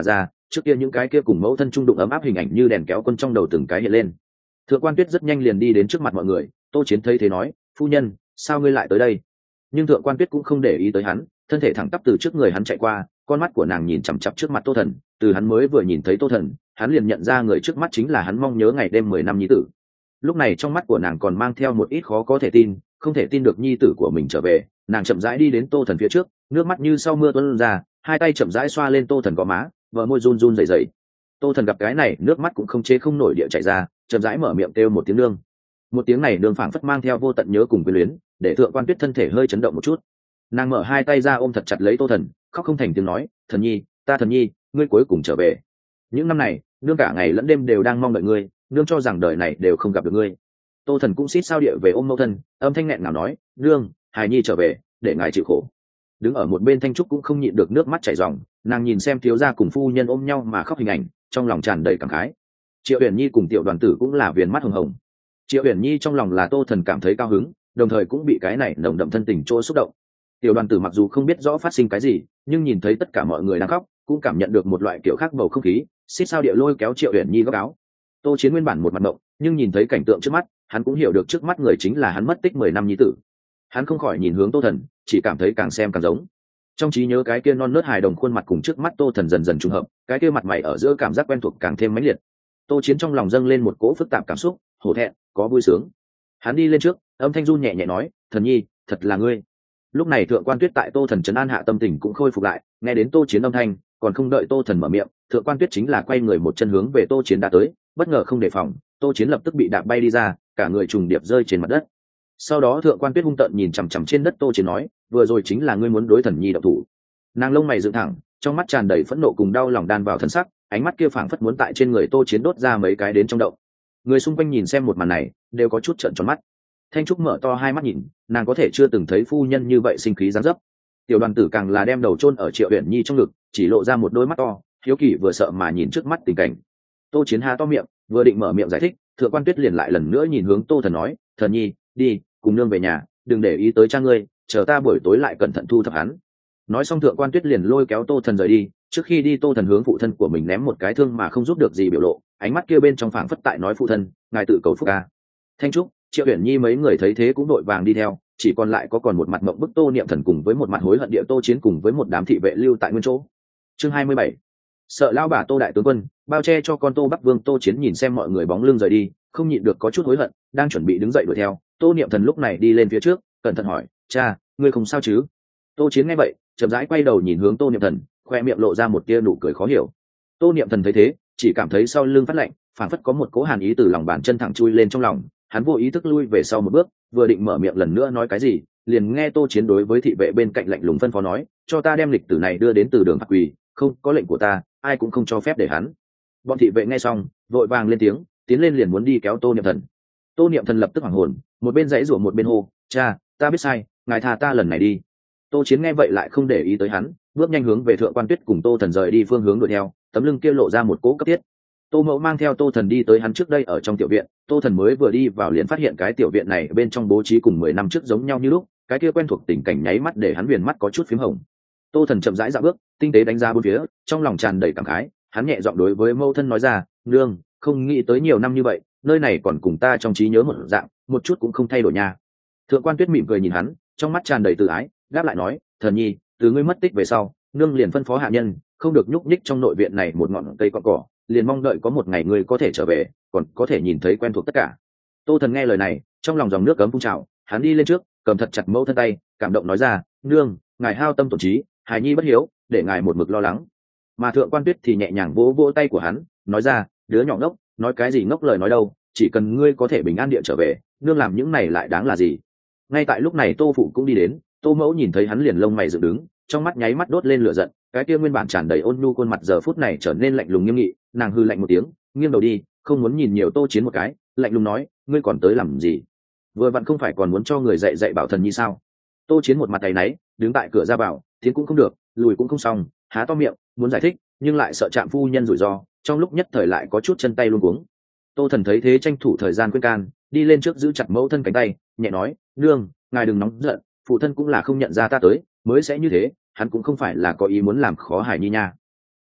trước kia những cái kia cùng mẫu thân trung đụng ấm áp hình ảnh như đèn kéo quân trong đầu từng cái hiện lên. Thượng Quan Tuyết rất nhanh liền đi đến trước mặt mọi người. Tô Chiến thấy thế nói, phu nhân, sao ngươi lại tới đây? Nhưng Thượng Quan Tuyết cũng không để ý tới hắn, thân thể thẳng tắp từ trước người hắn chạy qua, con mắt của nàng nhìn chằm chằm trước mặt Tô Thần. Từ hắn mới vừa nhìn thấy Tô Thần, hắn liền nhận ra người trước mắt chính là hắn mong nhớ ngày đêm 10 năm nhi tử. Lúc này trong mắt của nàng còn mang theo một ít khó có thể tin, không thể tin được nhi tử của mình trở về. Nàng chậm rãi đi đến Tô Thần phía trước, nước mắt như sau mưa tuôn ra, hai tay chậm rãi xoa lên Tô Thần gò má, bờ môi run run rẩy rẩy. Tô Thần gặp cái này, nước mắt cũng không chế không nổi địa chảy ra, chậm rãi mở miệng kêu một tiếng nương. Một tiếng này nương phảng phất mang theo vô tận nhớ cùng quyến luyến, để Thượng Quan Tuyết thân thể hơi chấn động một chút. Nàng mở hai tay ra ôm thật chặt lấy Tô Thần, khóc không thành tiếng nói, thần nhi, ta thần nhi, ngươi cuối cùng trở về. Những năm này nương cả ngày lẫn đêm đều đang mong đợi ngươi, nương cho rằng đời này đều không gặp được ngươi. Tô Thần cũng xít sao địa về ôm mẫu thân, âm thanh nghẹn ngào nói, nương, hài nhi trở về để ngài chịu khổ. Đứng ở một bên Thanh Trúc cũng không nhịn được nước mắt chảy ròng, nàng nhìn xem thiếu gia cùng phu nhân ôm nhau mà khóc hình ảnh, trong lòng tràn đầy cảm khái. Triệu Uyển Nhi cùng Tiểu Đoàn Tử cũng là viền mắt hồng hồng. Triệu Uyển Nhi trong lòng là Tô Thần cảm thấy cao hứng, đồng thời cũng bị cái này nồng đậm thân tình trôi xúc động. Tiểu Đoàn Tử mặc dù không biết rõ phát sinh cái gì, nhưng nhìn thấy tất cả mọi người đang khóc, cũng cảm nhận được một loại kiểu khác bầu không khí, xít sao địa lôi kéo Triệu Uyển Nhi góc áo. Tô Chiến nguyên bản một mặt động, nhưng nhìn thấy cảnh tượng trước mắt, hắn cũng hiểu được trước mắt người chính là hắn mất tích 10 năm nhi tử. Hắn không khỏi nhìn hướng Tô Thần, chỉ cảm thấy càng xem càng giống. Trong trí nhớ cái kia non nớt hài đồng khuôn mặt cùng trước mắt Tô Thần dần dần trùng hợp, cái kia mặt mày ở giữa cảm giác quen thuộc càng thêm mãnh liệt. Tô Chiến trong lòng dâng lên một cỗ phức tạp cảm xúc, hổ thẹn, có vui sướng. Hắn đi lên trước, âm thanh run nhẹ nhẹ nói, thần nhi, thật là ngươi. Lúc này Thượng Quan Tuyết tại Tô Thần trấn an hạ tâm tình cũng khôi phục lại, nghe đến Tô Chiến âm thanh, còn không đợi Tô Thần mở miệng, Thượng Quan Tuyết chính là quay người một chân hướng về Tô Chiến đã tới, bất ngờ không đề phòng, Tô Chiến lập tức bị đạp bay đi ra, cả người trùng điệp rơi trên mặt đất. Sau đó Thượng Quan Tuyết hung tợn nhìn chằm chằm trên đất Tô Chiến nói, vừa rồi chính là ngươi muốn đối thần nhi động thủ. Nàng lông mày dựng thẳng, trong mắt tràn đầy phẫn nộ cùng đau lòng đan vào thân sắc, ánh mắt kia phảng phất muốn tại trên người Tô Chiến đốt ra mấy cái đến trong động. Người xung quanh nhìn xem một màn này, đều có chút trợn tròn mắt. Thanh Trúc mở to hai mắt nhìn, nàng có thể chưa từng thấy phu nhân như vậy sinh khí giáng dấp. Tiểu Đoàn Tử càng là đem đầu chôn ở Triệu Uyển Nhi trong ngực, chỉ lộ ra một đôi mắt to, hiếu kỳ vừa sợ mà nhìn trước mắt tình cảnh. Tô Chiến há to miệng, vừa định mở miệng giải thích, Thượng Quan Tuyết liền lại lần nữa nhìn hướng Tô Thần nói, thần nhi, đi cùng nương về nhà, đừng để ý tới cha ngươi, chờ ta buổi tối lại cẩn thận thu thập hắn. Nói xong Thượng Quan Tuyết liền lôi kéo Tô Thần rời đi. Trước khi đi Tô Thần hướng phụ thân của mình ném một cái thương mà không giúp được gì biểu lộ, ánh mắt kia bên trong phảng phất tại nói phụ thân, ngài tự cầu phúc a. Thanh Trúc, Triệu Uyển Nhi mấy người thấy thế cũng đội vàng đi theo, chỉ còn lại có còn một mặt mộng bức Tô Niệm Thần cùng với một mặt hối hận địa Tô Chiến cùng với một đám thị vệ lưu tại nguyên chỗ. Chương 27. Sợ lao bà Tô đại tướng quân, bao che cho con Tô Bắc Vương. Tô Chiến nhìn xem mọi người bóng lưng rời đi, không nhịn được có chút hối hận, đang chuẩn bị đứng dậy đuổi theo. Tô Niệm Thần lúc này đi lên phía trước, cẩn thận hỏi, cha, ngươi không sao chứ? Tô Chiến nghe vậy, chậm rãi quay đầu nhìn hướng Tô Niệm Thần, khoe miệng lộ ra một tia nụ cười khó hiểu. Tô Niệm Thần thấy thế, chỉ cảm thấy sau lưng phát lạnh, phảng phất có một cỗ hàn ý từ lòng bàn chân thẳng chui lên trong lòng. Hắn vô ý thức lui về sau một bước, vừa định mở miệng lần nữa nói cái gì, liền nghe Tô Chiến đối với thị vệ bên cạnh lạnh lùng phân phó nói, cho ta đem lịch tử này đưa đến từ đường Phạt Quỳ, không có lệnh của ta, ai cũng không cho phép để hắn. Bọn thị vệ nghe xong, vội vàng lên tiếng, tiến lên liền muốn đi kéo Tô Niệm Thần. Tô Niệm Thần lập tức hoảng hồn, một bên giãy giụa một bên hô, cha, ta biết sai, ngài tha ta lần này đi. Tô Chiến nghe vậy lại không để ý tới hắn, bước nhanh hướng về Thượng Quan Tuyết cùng Tô Thần rời đi phương hướng đuổi theo, tấm lưng kia lộ ra một cỗ cấp thiết. Tô Mẫu mang theo Tô Thần đi tới hắn trước đây ở trong tiểu viện. Tô Thần mới vừa đi vào liền phát hiện cái tiểu viện này bên trong bố trí cùng 10 năm trước giống nhau như lúc, cái kia quen thuộc tình cảnh nháy mắt để hắn viền mắt có chút phím hồng. Tô Thần chậm rãi dạo bước, tinh tế đánh giá bốn phía, trong lòng tràn đầy cảm khái, hắn nhẹ giọng đối với mẫu thân nói ra, nương, không nghĩ tới nhiều năm như vậy, nơi này còn cùng ta trong trí nhớ một dạng, một chút cũng không thay đổi nha. Thượng Quan Tuyết mỉm cười nhìn hắn, trong mắt tràn đầy tự ái, đáp lại nói, thần nhi, từ ngươi mất tích về sau, nương liền phân phó hạ nhân, không được nhúc nhích trong nội viện này một ngọn cây cọn cỏ, liền mong đợi có một ngày ngươi có thể trở về, còn có thể nhìn thấy quen thuộc tất cả. Tô Thần nghe lời này, trong lòng dòng nước cấm phun trào, hắn đi lên trước, cầm thật chặt mẫu thân tay, cảm động nói ra, nương, ngài hao tâm tổn trí, hài nhi bất hiếu, để ngài một mực lo lắng. Mà Thượng Quan Tuyết thì nhẹ nhàng vỗ vỗ tay của hắn, nói ra, đứa nhỏ ngốc, nói cái gì ngốc lời nói đâu, chỉ cần ngươi có thể bình an địa trở về, nương làm những này lại đáng là gì. Ngay tại lúc này Tô phụ cũng đi đến, Tô mẫu nhìn thấy hắn liền lông mày dựng đứng, trong mắt nháy mắt đốt lên lửa giận, cái kia nguyên bản tràn đầy ôn nhu khuôn mặt giờ phút này trở nên lạnh lùng nghiêm nghị. Nàng hư lạnh một tiếng, nghiêng đầu đi, không muốn nhìn nhiều Tô Chiến một cái, lạnh lùng nói, ngươi còn tới làm gì? Vừa vặn không phải còn muốn cho người dạy bảo thần nhi sao? Tô Chiến một mặt tay náy, đứng tại cửa ra vào, tiến cũng không được, lùi cũng không xong, há to miệng muốn giải thích, nhưng lại sợ chạm phu nhân rủi ro, trong lúc nhất thời lại có chút chân tay luống cuống. Tô Thần thấy thế tranh thủ thời gian khuyên can, đi lên trước giữ chặt mẫu thân cánh tay, nhẹ nói, nương, ngài đừng nóng giận, phụ thân cũng là không nhận ra ta tới, mới sẽ như thế, hắn cũng không phải là có ý muốn làm khó Hải Nhi nha.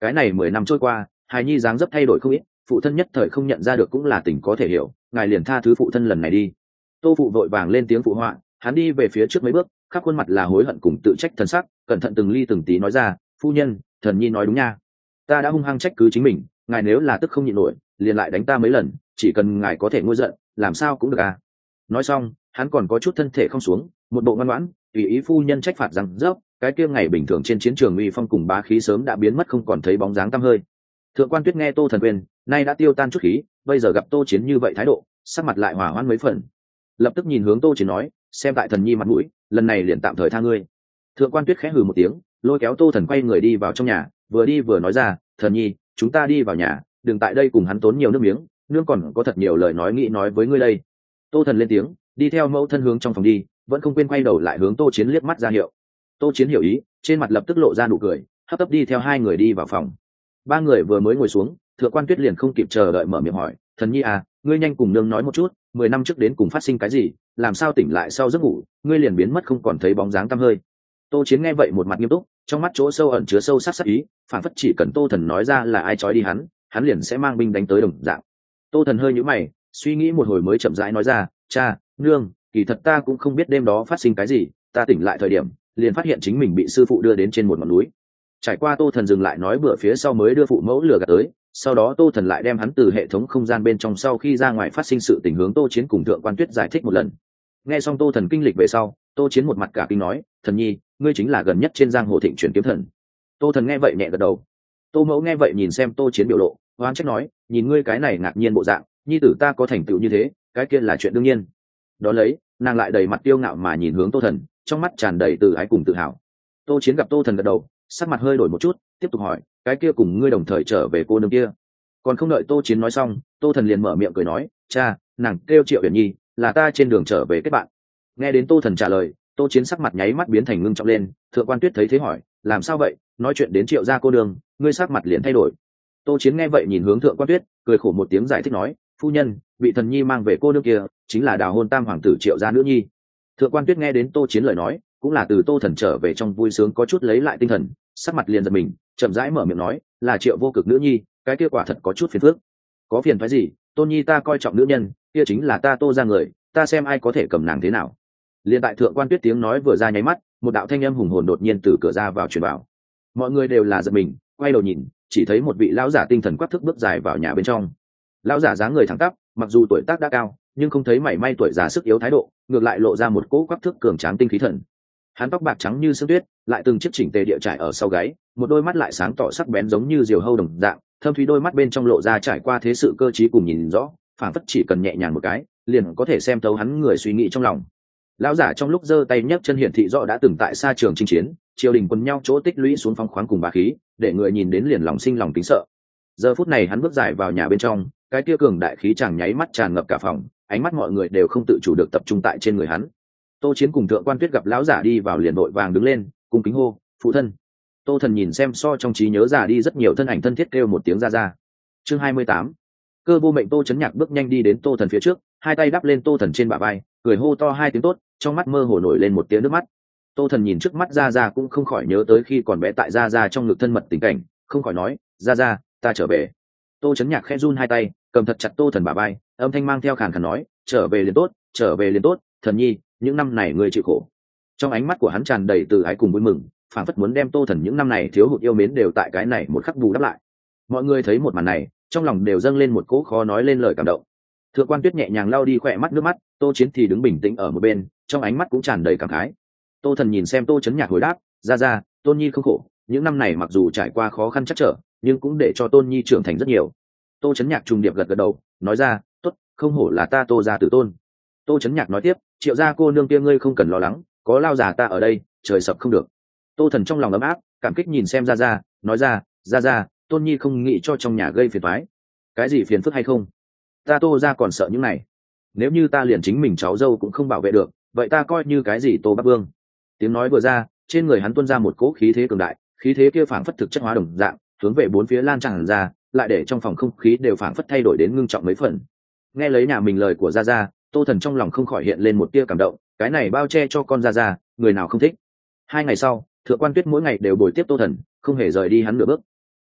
cái này 10 năm trôi qua, hài nhi dáng dấp thay đổi không ít, phụ thân nhất thời không nhận ra được cũng là tình có thể hiểu, ngài liền tha thứ phụ thân lần này đi. Tô phụ vội vàng lên tiếng phụ họa, hắn đi về phía trước mấy bước, khắp khuôn mặt là hối hận cùng tự trách thần sắc, cẩn thận từng ly từng tí nói ra, phu nhân, thần nhi nói đúng nha, ta đã hung hăng trách cứ chính mình, ngài nếu là tức không nhịn nổi liền lại đánh ta mấy lần, chỉ cần ngài có thể nguôi giận làm sao cũng được à. Nói xong hắn còn có chút thân thể không xuống, một bộ ngoan ngoãn tùy ý phu nhân trách phạt rằng dốc, cái kia ngày bình thường trên chiến trường uy phong cùng bá khí sớm đã biến mất không còn thấy bóng dáng tăm hơi. Thượng quan Tuyết nghe Tô Thần quên, nay đã tiêu tan chút khí, bây giờ gặp Tô Chiến như vậy thái độ, sắc mặt lại hòa hoãn mấy phần, lập tức nhìn hướng Tô Chiến nói, xem tại thần nhi mặt mũi, lần này liền tạm thời tha ngươi. Thượng quan Tuyết khẽ hừ một tiếng, lôi kéo Tô Thần quay người đi vào trong nhà, vừa đi vừa nói ra, thần nhi, chúng ta đi vào nhà, đừng tại đây cùng hắn tốn nhiều nước miếng, nương còn có thật nhiều lời nói nghĩ nói với ngươi đây. Tô Thần lên tiếng, đi theo mẫu thân hướng trong phòng đi, vẫn không quên quay đầu lại hướng Tô Chiến liếc mắt ra hiệu. Tô Chiến hiểu ý, trên mặt lập tức lộ ra nụ cười, hấp tấp đi theo hai người đi vào phòng. Ba người vừa mới ngồi xuống, Thượng quan Tuyết liền không kịp chờ đợi mở miệng hỏi, thần nhi à, ngươi nhanh cùng nương nói một chút, 10 năm trước đến cùng phát sinh cái gì, làm sao tỉnh lại sau giấc ngủ ngươi liền biến mất không còn thấy bóng dáng tăm hơi. Tô Chiến nghe vậy một mặt nghiêm túc, trong mắt chỗ sâu ẩn chứa sâu sắc sắc ý, phản phất chỉ cần Tô Thần nói ra là ai trói đi hắn liền sẽ mang binh đánh tới đồng dạng. Tô Thần hơi nhíu mày, suy nghĩ một hồi mới chậm rãi nói ra, cha, nương, kỳ thật ta cũng không biết đêm đó phát sinh cái gì, ta tỉnh lại thời điểm liền phát hiện chính mình bị sư phụ đưa đến trên một ngọn núi. Trải qua Tô Thần dừng lại nói bữa phía sau mới đưa phụ mẫu lừa gạt tới, sau đó Tô Thần lại đem hắn từ hệ thống không gian bên trong sau khi ra ngoài phát sinh sự tình hướng Tô Chiến cùng Thượng quan Tuyết giải thích một lần. Nghe xong Tô Thần kinh lịch về sau, Tô Chiến một mặt cả kinh nói, thần nhi, ngươi chính là gần nhất trên giang hồ thịnh chuyển kiếm thần. Tô Thần nghe vậy nhẹ gật đầu. Tô mẫu nghe vậy nhìn xem Tô Chiến biểu lộ, oán trách nói, nhìn ngươi cái này ngạc nhiên bộ dạng, nhi tử ta có thành tựu như thế, cái kia là chuyện đương nhiên. Đó lấy, nàng lại đầy mặt tiêu ngạo mà nhìn hướng Tô Thần, trong mắt tràn đầy từ ái cùng tự hào. Tô Chiến gặp Tô Thần gật đầu, sắc mặt hơi đổi một chút, tiếp tục hỏi, cái kia cùng ngươi đồng thời trở về cô nương kia. Còn không đợi Tô Chiến nói xong, Tô Thần liền mở miệng cười nói, cha, nàng kêu Triệu Uyển Nhi, là ta trên đường trở về kết bạn. Nghe đến Tô Thần trả lời, Tô Chiến sắc mặt nháy mắt biến thành ngưng trọng lên. Thượng quan Tuyết thấy thế hỏi, làm sao vậy, nói chuyện đến Triệu gia cô nương, ngươi sắc mặt liền thay đổi. Tô Chiến nghe vậy nhìn hướng Thượng quan Tuyết, cười khổ một tiếng giải thích nói, phu nhân, vị thần nhi mang về cô nương kia chính là đào hôn tam hoàng tử Triệu gia nữ nhi. Thượng quan Tuyết nghe đến Tô Chiến lời nói, cũng là từ Tô Thần trở về trong vui sướng có chút lấy lại tinh thần, sắc mặt liền giật mình, chậm rãi mở miệng nói, là Triệu vô cực nữ nhi, cái kia quả thật có chút phiền phức. Có phiền phái gì, tôn nhi ta coi trọng nữ nhân kia chính là ta Tô ra người, ta xem ai có thể cầm nàng thế nào. Liên tại Thượng quan Tuyết tiếng nói vừa ra nháy mắt, một đạo thanh âm hùng hồn đột nhiên từ cửa ra vào truyền vào. Mọi người đều là giật mình, quay đầu nhìn, chỉ thấy một vị lão giả tinh thần quắc thước bước dài vào nhà bên trong. Lão giả dáng người thẳng tắp, mặc dù tuổi tác đã cao, nhưng không thấy mảy may tuổi già sức yếu thái độ, ngược lại lộ ra một cỗ quắc thước cường tráng tinh khí thần. Hắn tóc bạc trắng như sương tuyết, lại từng chiếc chỉnh tề địa trải ở sau gáy, một đôi mắt lại sáng tỏ sắc bén giống như diều hâu đồng dạng, thâm thúy đôi mắt bên trong lộ ra trải qua thế sự cơ trí cùng nhìn rõ, phảng phất chỉ cần nhẹ nhàng một cái, liền có thể xem thấu hắn người suy nghĩ trong lòng. Lão giả trong lúc giơ tay nhấc chân hiển thị rõ đã từng tại xa trường chinh chiến, triều đình quân nhau chỗ tích lũy xuống phong khoáng cùng bá khí, để người nhìn đến liền lòng sinh lòng kính sợ. Giờ phút này hắn bước dài vào nhà bên trong, cái kia cường đại khí chàng nháy mắt tràn ngập cả phòng, ánh mắt mọi người đều không tự chủ được tập trung tại trên người hắn. Tô Chiến cùng Thượng quan Tuyết gặp lão giả đi vào liền vội vàng đứng lên, cung kính hô, phụ thân. Tô Thần nhìn xem so trong trí nhớ già đi rất nhiều thân ảnh thân thiết kêu một tiếng ra ra. Chương 28. Cơ vô mệnh. Tô Chấn Nhạc bước nhanh đi đến Tô Thần phía trước, hai tay đắp lên Tô Thần trên bả vai, cười hô to hai tiếng tốt, trong mắt mơ hồ nổi lên một tia nước mắt. Tô Thần nhìn trước mắt ra ra cũng không khỏi nhớ tới khi còn bé tại ra ra trong ngực thân mật tình cảnh, không khỏi nói, ra ra, ta trở về. Tô Chấn Nhạc khẽ run hai tay, cầm thật chặt Tô Thần bả vai, âm thanh mang theo khàn khàn nói, trở về liền tốt, trở về liền tốt, Thần nhi, những năm này ngươi chịu khổ. Trong ánh mắt của hắn tràn đầy từ ái cùng vui mừng, phảng phất muốn đem Tô Thần những năm này thiếu hụt yêu mến đều tại cái này một khắc bù đắp lại. Mọi người thấy một màn này, trong lòng đều dâng lên một cỗ khó nói lên lời cảm động. Thượng quan Tuyết nhẹ nhàng lau đi khỏe mắt nước mắt, Tô Chiến thì đứng bình tĩnh ở một bên, trong ánh mắt cũng tràn đầy cảm khái. Tô Thần nhìn xem Tô Chấn Nhạc hồi đáp, ra ra, Tôn nhi không khổ, những năm này mặc dù trải qua khó khăn chắc trở, nhưng cũng để cho Tôn nhi trưởng thành rất nhiều. Tô Chấn Nhạc trùng điệp gật gật đầu, nói ra, tốt, không hổ là ta Tô gia tử tôn. Tô Chấn Nhạc nói tiếp, Triệu gia cô nương kia ngươi không cần lo lắng, có lao già ta ở đây, trời sập không được. Tô Thần trong lòng ấm áp, cảm kích nhìn xem ra ra, nói ra, Tôn nhi không nghĩ cho trong nhà gây phiền toái. Cái gì phiền phức hay không, ta Tô gia còn sợ những này, nếu như ta liền chính mình cháu dâu cũng không bảo vệ được, vậy ta coi như cái gì Tô Bắc Vương. Tiếng nói vừa ra, trên người hắn tuôn ra một cỗ khí thế cường đại, khí thế kia phảng phất thực chất hóa đồng dạng, hướng về bốn phía lan tràn ra, lại để trong phòng không khí đều phảng phất thay đổi đến ngưng trọng mấy phần. Nghe lấy nhà mình lời của gia gia, Tô Thần trong lòng không khỏi hiện lên một tia cảm động, cái này bao che cho con gia gia, người nào không thích. 2 ngày sau, Thượng quan Tuyết mỗi ngày đều bồi tiếp Tô Thần, không hề rời đi hắn nửa bước.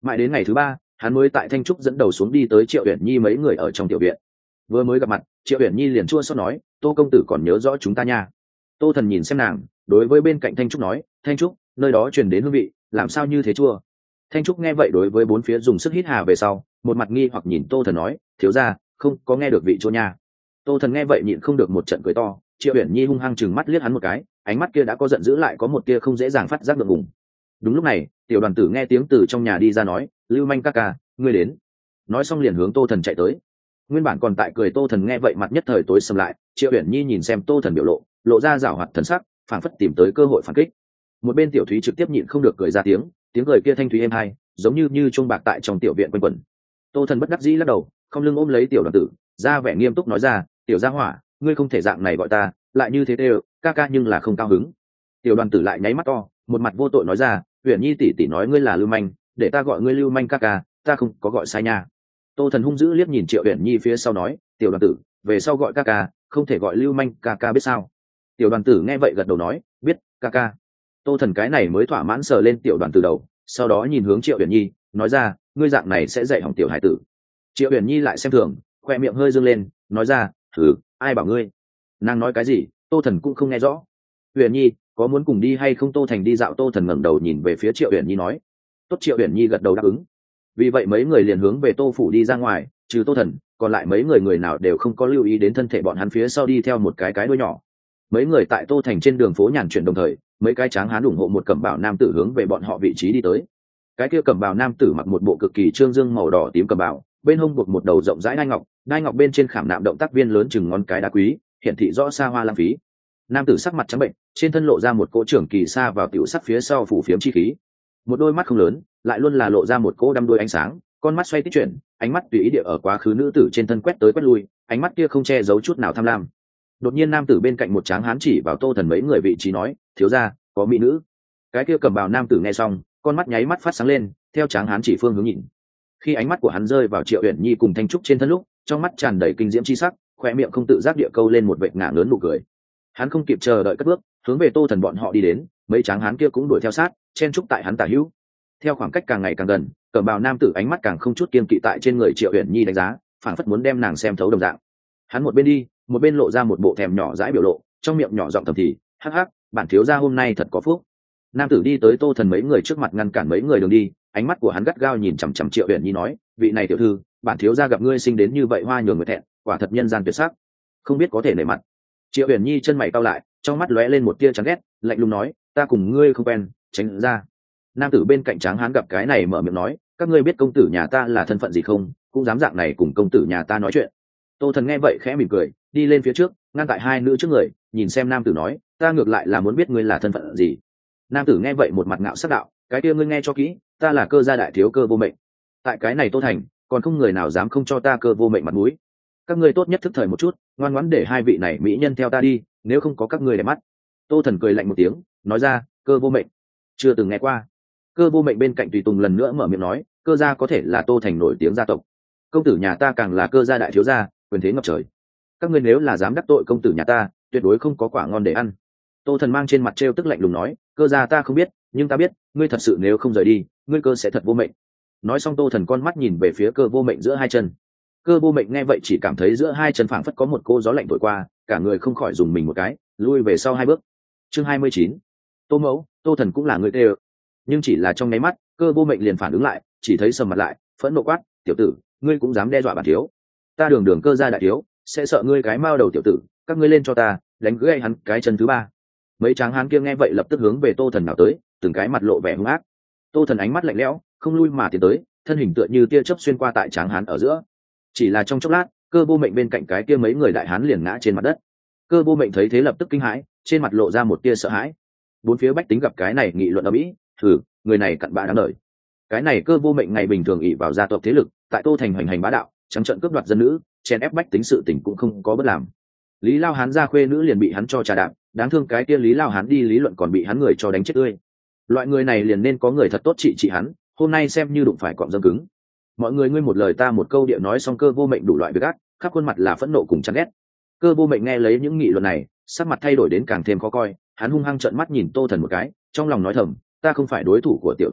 Mãi đến ngày thứ ba, hắn mới tại Thanh Trúc dẫn đầu xuống đi tới Triệu Uyển Nhi mấy người ở trong tiểu viện. Vừa mới gặp mặt, Triệu Uyển Nhi liền chua xót nói, Tô công tử còn nhớ rõ chúng ta nha. Tô Thần nhìn xem nàng, đối với bên cạnh Thanh Trúc nói, Thanh Trúc, nơi đó truyền đến hương vị, làm sao như thế chua? Thanh Trúc nghe vậy đối với bốn phía dùng sức hít hà về sau, một mặt nghi hoặc nhìn Tô Thần nói, thiếu gia, không có nghe được vị chua nha. Tô Thần nghe vậy nhịn không được một trận cười to. Triệu Uyển Nhi hung hăng chừng mắt liếc hắn một cái, ánh mắt kia đã có giận dữ lại có một tia không dễ dàng phát giác được ngùng. Đúng lúc này, tiểu đoàn tử nghe tiếng từ trong nhà đi ra nói, Lưu Manh ca ca, ngươi đến. Nói xong liền hướng Tô Thần chạy tới. Nguyên bản còn tại cười Tô Thần nghe vậy mặt nhất thời tối sầm lại. Triệu Uyển Nhi nhìn xem Tô Thần biểu lộ, lộ ra giảo hoạt thần sắc, phảng phất tìm tới cơ hội phản kích. Một bên tiểu thúy trực tiếp nhịn không được cười ra tiếng, tiếng cười kia thanh thúy êm hai, giống như chuông bạc tại trong tiểu viện quanh quẩn. Tô Thần bất đắc dĩ lắc đầu, không lưng ôm lấy tiểu đoàn tử, ra vẻ nghiêm túc nói ra, tiểu gia hỏa, ngươi không thể dạng này gọi ta, lại như thế đều, ca ca nhưng là không cao hứng. Tiểu đoàn tử lại nháy mắt to, một mặt vô tội nói ra, Uyển Nhi tỷ tỷ nói ngươi là Lưu Manh, để ta gọi ngươi Lưu Manh ca ca, ta không có gọi sai nha. Tô Thần hung dữ liếc nhìn Triệu Uyển Nhi phía sau nói, tiểu đoàn tử, về sau gọi ca ca, không thể gọi Lưu Manh ca ca biết sao? Tiểu đoàn tử nghe vậy gật đầu nói, biết, ca ca. Tô Thần cái này mới thỏa mãn sờ lên tiểu đoàn tử đầu, sau đó nhìn hướng Triệu Uyển Nhi, nói ra, ngươi dạng này sẽ dạy hỏng tiểu hải tử. Triệu Uyển Nhi lại xem thường, khoe miệng hơi dương lên, nói ra, thử, ai bảo ngươi? Nàng nói cái gì? Tô Thần cũng không nghe rõ. Uyển Nhi, có muốn cùng đi hay không? Tô Thành đi dạo. Tô Thần ngẩng đầu nhìn về phía Triệu Uyển Nhi nói, tốt. Triệu Uyển Nhi gật đầu đáp ứng. Vì vậy mấy người liền hướng về Tô phủ đi ra ngoài, trừ Tô Thần, còn lại mấy người nào đều không có lưu ý đến thân thể bọn hắn phía sau đi theo một cái đuôi nhỏ. Mấy người tại Tô Thành trên đường phố nhàn chuyển đồng thời, mấy cái tráng hán ủng hộ một cẩm bào nam tử hướng về bọn họ vị trí đi tới. Cái kia cẩm bào nam tử mặc một bộ cực kỳ trương dương màu đỏ tím cẩm bào, bên hông buộc một đầu rộng rãi đai ngọc bên trên khảm nạm động tác viên lớn chừng ngón cái đá quý, hiển thị rõ xa hoa lãng phí. Nam tử sắc mặt trắng bệnh, trên thân lộ ra một cỗ trưởng kỳ xa vào tiểu sắc phía sau phủ phiếm chi khí. Một đôi mắt không lớn, lại luôn là lộ ra một cỗ đăm đuôi ánh sáng, con mắt xoay tích chuyển, ánh mắt tùy ý địa ở quá khứ nữ tử trên thân quét tới quét lui, ánh mắt kia không che giấu chút nào tham lam. Đột nhiên nam tử bên cạnh một tráng hán chỉ vào Tô Thần mấy người vị trí nói, thiếu gia, có mỹ nữ. Cái kia cầm bào nam tử nghe xong, con mắt nháy mắt phát sáng lên, theo tráng hán chỉ phương hướng nhìn. Khi ánh mắt của hắn rơi vào Triệu Uyển Nhi cùng Thanh Trúc trên thân lúc, trong mắt tràn đầy kinh diễm chi sắc, khoe miệng không tự giác địa câu lên một vệt ngả lớn nụ cười. Hắn không kịp chờ đợi cất bước, hướng về Tô Thần bọn họ đi đến, mấy tráng hán kia cũng đuổi theo sát, chen trúc tại hắn tả hữu. Theo khoảng cách càng ngày càng gần, cẩm bào nam tử ánh mắt càng không chút kiêng kỵ tại trên người Triệu Uyển Nhi đánh giá, phảng phất muốn đem nàng xem thấu đồng dạng. Hắn một bên đi, một bên lộ ra một bộ thèm nhỏ dãi biểu lộ, trong miệng nhỏ giọng thầm thì, hắc hắc, bản thiếu gia hôm nay thật có phúc. Nam tử đi tới Tô Thần mấy người trước mặt ngăn cản mấy người đường đi, ánh mắt của hắn gắt gao nhìn chằm chằm Triệu Uyển Nhi nói, vị này tiểu thư, bản thiếu gia gặp ngươi sinh đến như vậy hoa nhường người thẹn, quả thật nhân gian tuyệt sắc, không biết có thể nể mặt. Triệu Uyển Nhi chân mày cau lại, trong mắt lóe lên một tia chán ghét, lạnh lùng nói, ta cùng ngươi không quen, tránh ra. Nam tử bên cạnh tráng hán gặp cái này mở miệng nói, các ngươi biết công tử nhà ta là thân phận gì không, cũng dám dạng này cùng công tử nhà ta nói chuyện. Tô Thần nghe vậy khẽ mỉm cười, đi lên phía trước, ngăn tại hai nữ trước người, nhìn xem nam tử nói, ta ngược lại là muốn biết ngươi là thân phận gì. Nam tử nghe vậy một mặt ngạo sắc đạo, cái kia ngươi nghe cho kỹ, ta là Cơ gia đại thiếu Cơ Vô Mệnh. Tại cái này Tô Thành, còn không người nào dám không cho ta Cơ Vô Mệnh mặt mũi. Các ngươi tốt nhất thức thời một chút, ngoan ngoãn để hai vị này mỹ nhân theo ta đi, nếu không có các ngươi để mắt. Tô Thần cười lạnh một tiếng, nói ra, Cơ Vô Mệnh, chưa từng nghe qua. Cơ Vô Mệnh bên cạnh tùy tùng lần nữa mở miệng nói, Cơ gia có thể là Tô Thành nổi tiếng gia tộc, công tử nhà ta càng là Cơ gia đại thiếu gia, quyền thế ngập trời. Các ngươi nếu là dám đắc tội công tử nhà ta, tuyệt đối không có quả ngon để ăn. Tô Thần mang trên mặt trêu tức lạnh lùng nói, Cơ gia ta không biết, nhưng ta biết, ngươi thật sự nếu không rời đi, ngươi Cơ sẽ thật vô mệnh. Nói xong Tô Thần con mắt nhìn về phía Cơ Vô Mệnh giữa hai chân. Cơ Vô Mệnh nghe vậy chỉ cảm thấy giữa hai chân phảng phất có một cô gió lạnh thổi qua, cả người không khỏi dùng mình một cái, lui về sau hai bước. Chương 29. Tô mẫu, Tô Thần cũng là người tê. Nhưng chỉ là trong nháy mắt, Cơ Vô Mệnh liền phản ứng lại, chỉ thấy sầm mặt lại, phẫn nộ quát, tiểu tử, ngươi cũng dám đe dọa bản thiếu? Ta đường đường Cơ gia đại thiếu, sẽ sợ ngươi cái mao đầu tiểu tử, các ngươi lên cho ta, đánh gãy hắn cái chân thứ ba. Mấy tráng hán kia nghe vậy lập tức hướng về Tô Thần nào tới, từng cái mặt lộ vẻ hung ác. Tô Thần ánh mắt lạnh lẽo, không lui mà tiến tới, thân hình tựa như tia chớp xuyên qua tại tráng hán ở giữa. Chỉ là trong chốc lát, Cơ Vô Mệnh bên cạnh cái kia mấy người đại hán liền ngã trên mặt đất. Cơ Vô Mệnh thấy thế lập tức kinh hãi, trên mặt lộ ra một tia sợ hãi. Bốn phía bách tính gặp cái này nghị luận ầm ĩ, thử, người này cặn bã đáng đời. Cái này Cơ Vô Mệnh ngày bình thường ỷ vào gia tộc thế lực, tại Tô Thành hoành hành bá đạo, trắng trợn cướp đoạt dân nữ, chèn ép bách tính sự tình cũng không có bất làm. Lý Lao Hán gia khuê nữ liền bị hắn cho trà đạp, đáng thương cái kia Lý Lao Hán đi lý luận còn bị hắn người cho đánh chết tươi. Loại người này liền nên có người thật tốt trị hắn, hôm nay xem như đụng phải cọm dâm cứng. Mọi người ngươi một lời ta một câu địa nói xong, Cơ Vô Mệnh đủ loại việc ác, khắp khuôn mặt là phẫn nộ cùng chán ghét. Cơ Vô Mệnh nghe lấy những nghị luận này, sắc mặt thay đổi đến càng thêm khó coi, hắn hung hăng trợn mắt nhìn Tô Thần một cái, trong lòng nói thầm, ta không phải đối thủ của tiểu tử này,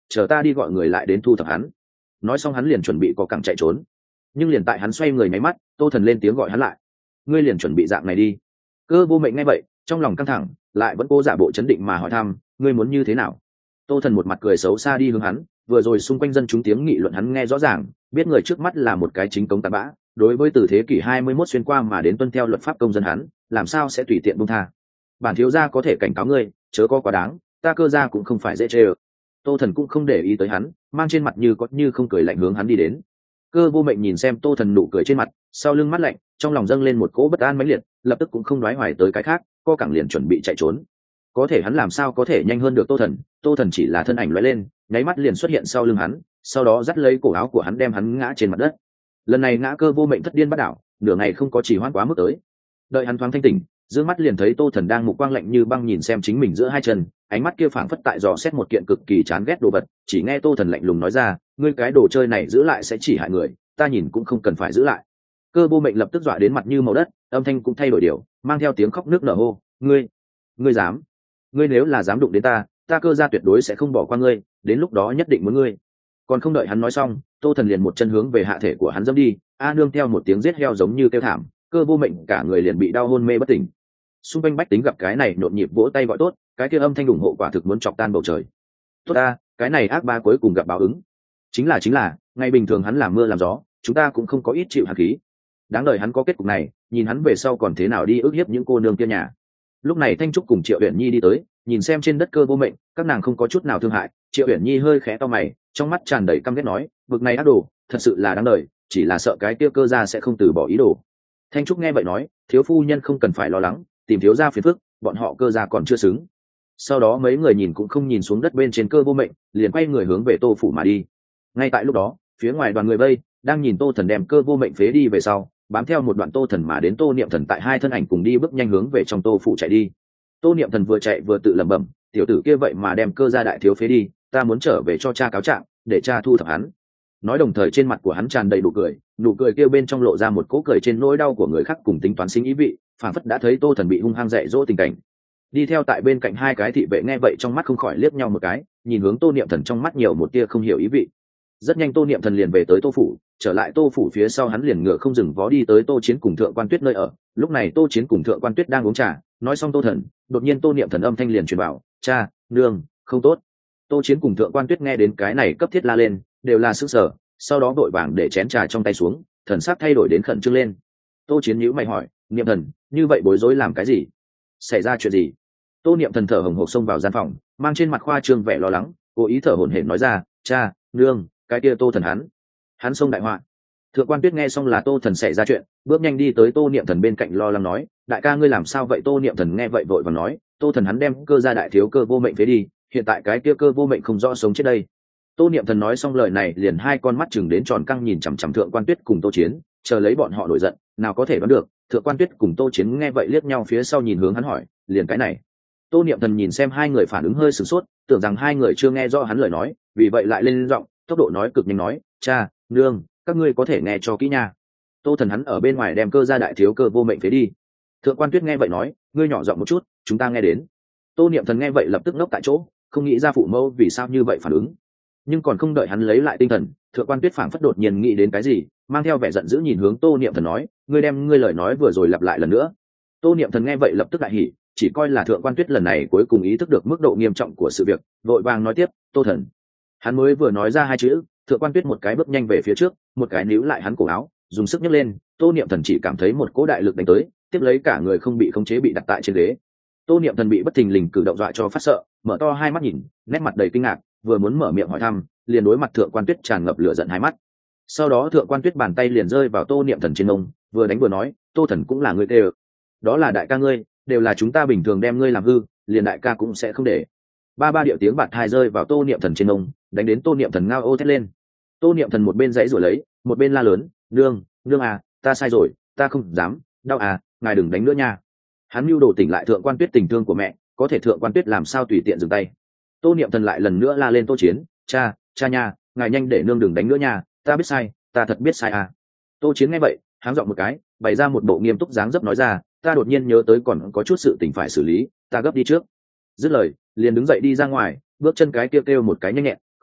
chờ ta đi gọi người lại đến thu thập hắn. Nói xong hắn liền chuẩn bị có cẳng chạy trốn, nhưng liền tại hắn xoay người nháy mắt, Tô Thần lên tiếng gọi hắn lại. Ngươi liền chuẩn bị dạng này đi. Cơ Vô Mệnh nghe vậy, trong lòng căng thẳng, lại vẫn cố giả bộ chấn định mà hỏi thăm, ngươi muốn như thế nào? Tô Thần một mặt cười xấu xa đi hướng hắn, vừa rồi xung quanh dân chúng tiếng nghị luận hắn nghe rõ ràng, biết người trước mắt là một cái chính cống tàn bã, đối với từ thế kỷ 21 xuyên qua mà đến tuân theo luật pháp công dân hắn, làm sao sẽ tùy tiện buông tha. Bản thiếu gia có thể cảnh cáo ngươi, chớ có quá đáng, ta Cơ gia cũng không phải dễ chơi. Tô Thần cũng không để ý tới hắn, mang trên mặt như có như không cười lạnh hướng hắn đi đến. Cơ Vô Mệnh nhìn xem Tô Thần nụ cười trên mặt, sau lưng mắt lạnh, trong lòng dâng lên một cỗ bất an mãnh liệt, lập tức cũng không đoái hoài tới cái khác, co cẳng liền chuẩn bị chạy trốn. Có thể hắn làm sao có thể nhanh hơn được Tô Thần? Tô Thần chỉ là thân ảnh lóe lên, nháy mắt liền xuất hiện sau lưng hắn, sau đó dắt lấy cổ áo của hắn đem hắn ngã trên mặt đất. Lần này ngã Cơ Vô Mệnh thất điên bắt đảo, nửa ngày không có trì hoãn quá mức tới. Đợi hắn thoáng thanh tỉnh, dương mắt liền thấy Tô Thần đang mục quang lạnh như băng nhìn xem chính mình giữa hai chân, ánh mắt kia phảng phất tại dò xét một kiện cực kỳ chán ghét đồ vật. Chỉ nghe Tô Thần lạnh lùng nói ra, ngươi cái đồ chơi này giữ lại sẽ chỉ hại người, ta nhìn cũng không cần phải giữ lại. Cơ Vô Mệnh lập tức dọa đến mặt như màu đất, âm thanh cũng thay đổi điều, mang theo tiếng khóc nước nở hô, ngươi dám? Ngươi nếu là dám đụng đến ta Cơ gia tuyệt đối sẽ không bỏ qua ngươi, đến lúc đó nhất định muốn ngươi. Còn không đợi hắn nói xong, Tô Thần liền một chân hướng về hạ thể của hắn dẫm đi, a nương theo một tiếng giết heo giống như kêu thảm, Cơ Vô Mệnh cả người liền bị đau hôn mê bất tỉnh. Xung quanh bách tính gặp cái này nhộn nhịp vỗ tay gọi tốt, cái kia âm thanh ủng hộ quả thực muốn chọc tan bầu trời. Tốt ta, cái này ác ba cuối cùng gặp báo ứng. Chính là ngày bình thường hắn làm mưa làm gió, chúng ta cũng không có ít chịu hạt khí. Đáng đời hắn có kết cục này, nhìn hắn về sau còn thế nào đi ức hiếp những cô nương kia nhà. Lúc này Thanh Trúc cùng Triệu Uyển Nhi đi tới, nhìn xem trên đất Cơ Vô Mệnh, các nàng không có chút nào thương hại. Triệu Uyển Nhi hơi khẽ to mày, trong mắt tràn đầy căm ghét nói, vực này ác đồ, thật sự là đáng đời, chỉ là sợ cái kia Cơ gia sẽ không từ bỏ ý đồ. Thanh Trúc nghe vậy nói, thiếu phu nhân không cần phải lo lắng, tìm thiếu gia phiền phức, bọn họ Cơ gia còn chưa xứng. Sau đó mấy người nhìn cũng không nhìn xuống đất bên trên Cơ Vô Mệnh, liền quay người hướng về Tô phủ mà đi. Ngay tại lúc đó, phía ngoài đoàn người vây đang nhìn Tô Thần đem Cơ Vô Mệnh phế đi về sau, bám theo một đoạn Tô Thần mà đến Tô Niệm Thần tại hai thân ảnh cùng đi bước nhanh hướng về trong Tô phủ chạy đi. Tô Niệm Thần vừa chạy vừa tự lẩm bẩm, tiểu tử kia vậy mà đem Cơ gia đại thiếu phế đi, ta muốn trở về cho cha cáo trạng, để cha thu thập hắn. Nói đồng thời trên mặt của hắn tràn đầy nụ cười kia bên trong lộ ra một cỗ cười trên nỗi đau của người khác cùng tính toán sinh ý vị, phản phất đã thấy Tô Thần bị hung hăng dạy dỗ tình cảnh. Đi theo tại bên cạnh hai cái thị vệ nghe vậy trong mắt không khỏi liếc nhau một cái, nhìn hướng Tô Niệm Thần trong mắt nhiều một tia không hiểu ý vị. Rất nhanh Tô Niệm Thần liền về tới Tô phủ, trở lại Tô phủ phía sau hắn liền ngựa không dừng vó đi tới Tô Chiến cùng Thượng Quan Tuyết nơi ở. Lúc này Tô Chiến cùng Thượng Quan Tuyết đang uống trà, nói xong Tô Thần, đột nhiên Tô Niệm Thần âm thanh liền truyền vào, cha, nương, không tốt. Tô Chiến cùng Thượng Quan Tuyết nghe đến cái này cấp thiết la lên, đều là sức sở, sau đó vội vàng để chén trà trong tay xuống, thần sắc thay đổi đến khẩn trương lên. Tô Chiến nhíu mày hỏi, Niệm Thần, như vậy bối rối làm cái gì? Xảy ra chuyện gì? Tô Niệm Thần thở hổn hộc xông vào gian phòng, mang trên mặt khoa trương vẻ lo lắng, cố ý thở hổn hển nói ra, cha, nương, cái kia Tô Thần hắn xông đại họa. Thượng Quan Tuyết nghe xong là Tô Thần xảy ra chuyện, bước nhanh đi tới Tô Niệm Thần bên cạnh lo lắng nói, đại ca ngươi làm sao vậy? Tô Niệm Thần nghe vậy vội vàng nói, Tô Thần hắn đem Cơ gia đại thiếu Cơ Vô Mệnh phế đi, hiện tại cái kia Cơ Vô Mệnh không rõ sống chết đây. Tô Niệm Thần nói xong lời này liền hai con mắt chừng đến tròn căng nhìn chằm chằm Thượng Quan Tuyết cùng Tô Chiến, chờ lấy bọn họ nổi giận, nào có thể đoán được. Thượng Quan Tuyết cùng Tô Chiến nghe vậy liếc nhau phía sau nhìn hướng hắn hỏi, liền cái này. Tô Niệm Thần nhìn xem hai người phản ứng hơi sửng sốt, tưởng rằng hai người chưa nghe rõ hắn lời nói, vì vậy lại lên giọng, tốc độ nói cực nhanh nói, cha, nương, các ngươi có thể nghe cho kỹ nha. Tô Thần hắn ở bên ngoài đem Cơ gia đại thiếu Cơ Vô Mệnh phế đi. Thượng Quan Tuyết nghe vậy nói, ngươi nhỏ giọng một chút, chúng ta nghe đến. Tô Niệm Thần nghe vậy lập tức ngốc tại chỗ, không nghĩ ra phụ mẫu vì sao như vậy phản ứng. Nhưng còn không đợi hắn lấy lại tinh thần, Thượng Quan Tuyết phảng phất đột nhiên nghĩ đến cái gì, mang theo vẻ giận dữ nhìn hướng Tô Niệm Thần nói, ngươi đem ngươi lời nói vừa rồi lặp lại lần nữa. Tô Niệm Thần nghe vậy lập tức đại hỉ, chỉ coi là Thượng Quan Tuyết lần này cuối cùng ý thức được mức độ nghiêm trọng của sự việc, vội vàng nói tiếp, Tô Thần. Hắn mới vừa nói ra hai chữ, Thượng Quan Tuyết một cái bước nhanh về phía trước, một cái níu lại hắn cổ áo, dùng sức nhấc lên. Tô Niệm Thần chỉ cảm thấy một cỗ đại lực đánh tới, tiếp lấy cả người không bị khống chế bị đặt tại trên ghế. Tô Niệm Thần bị bất thình lình cử động dọa cho phát sợ, mở to hai mắt nhìn, nét mặt đầy kinh ngạc, vừa muốn mở miệng hỏi thăm, liền đối mặt Thượng Quan Tuyết tràn ngập lửa giận hai mắt. Sau đó Thượng Quan Tuyết bàn tay liền rơi vào Tô Niệm Thần trên mông, vừa đánh vừa nói, Tô Thần cũng là người tê, đó là đại ca ngươi, đều là chúng ta bình thường đem ngươi làm hư, liền đại ca cũng sẽ không để. Ba điệu tiếng bạt thai rơi vào Tô Niệm Thần trên mông, đánh đến Tô Niệm Thần ngao ô thét lên. Tô Niệm Thần một bên dãy rồi lấy, một bên la lớn, nương à, ta sai rồi, ta không dám, đau à, ngài đừng đánh nữa nha. Hắn mưu đồ tỉnh lại Thượng Quan Tuyết tình thương của mẹ, có thể Thượng Quan Tuyết làm sao tùy tiện dừng tay. Tô Niệm Thần lại lần nữa la lên Tô Chiến, cha nha, ngài nhanh để nương đừng đánh nữa nha, ta biết sai, ta thật biết sai à. Tô Chiến nghe vậy, háng giọng một cái, bày ra một bộ nghiêm túc dáng dấp nói ra, ta đột nhiên nhớ tới còn có chút sự tình phải xử lý, ta gấp đi trước. Dứt lời, liền đứng dậy đi ra ngoài, bước chân cái kêu một cái nhanh nhẹn,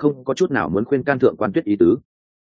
không có chút nào muốn khuyên can thượng quan tuyết ý tứ.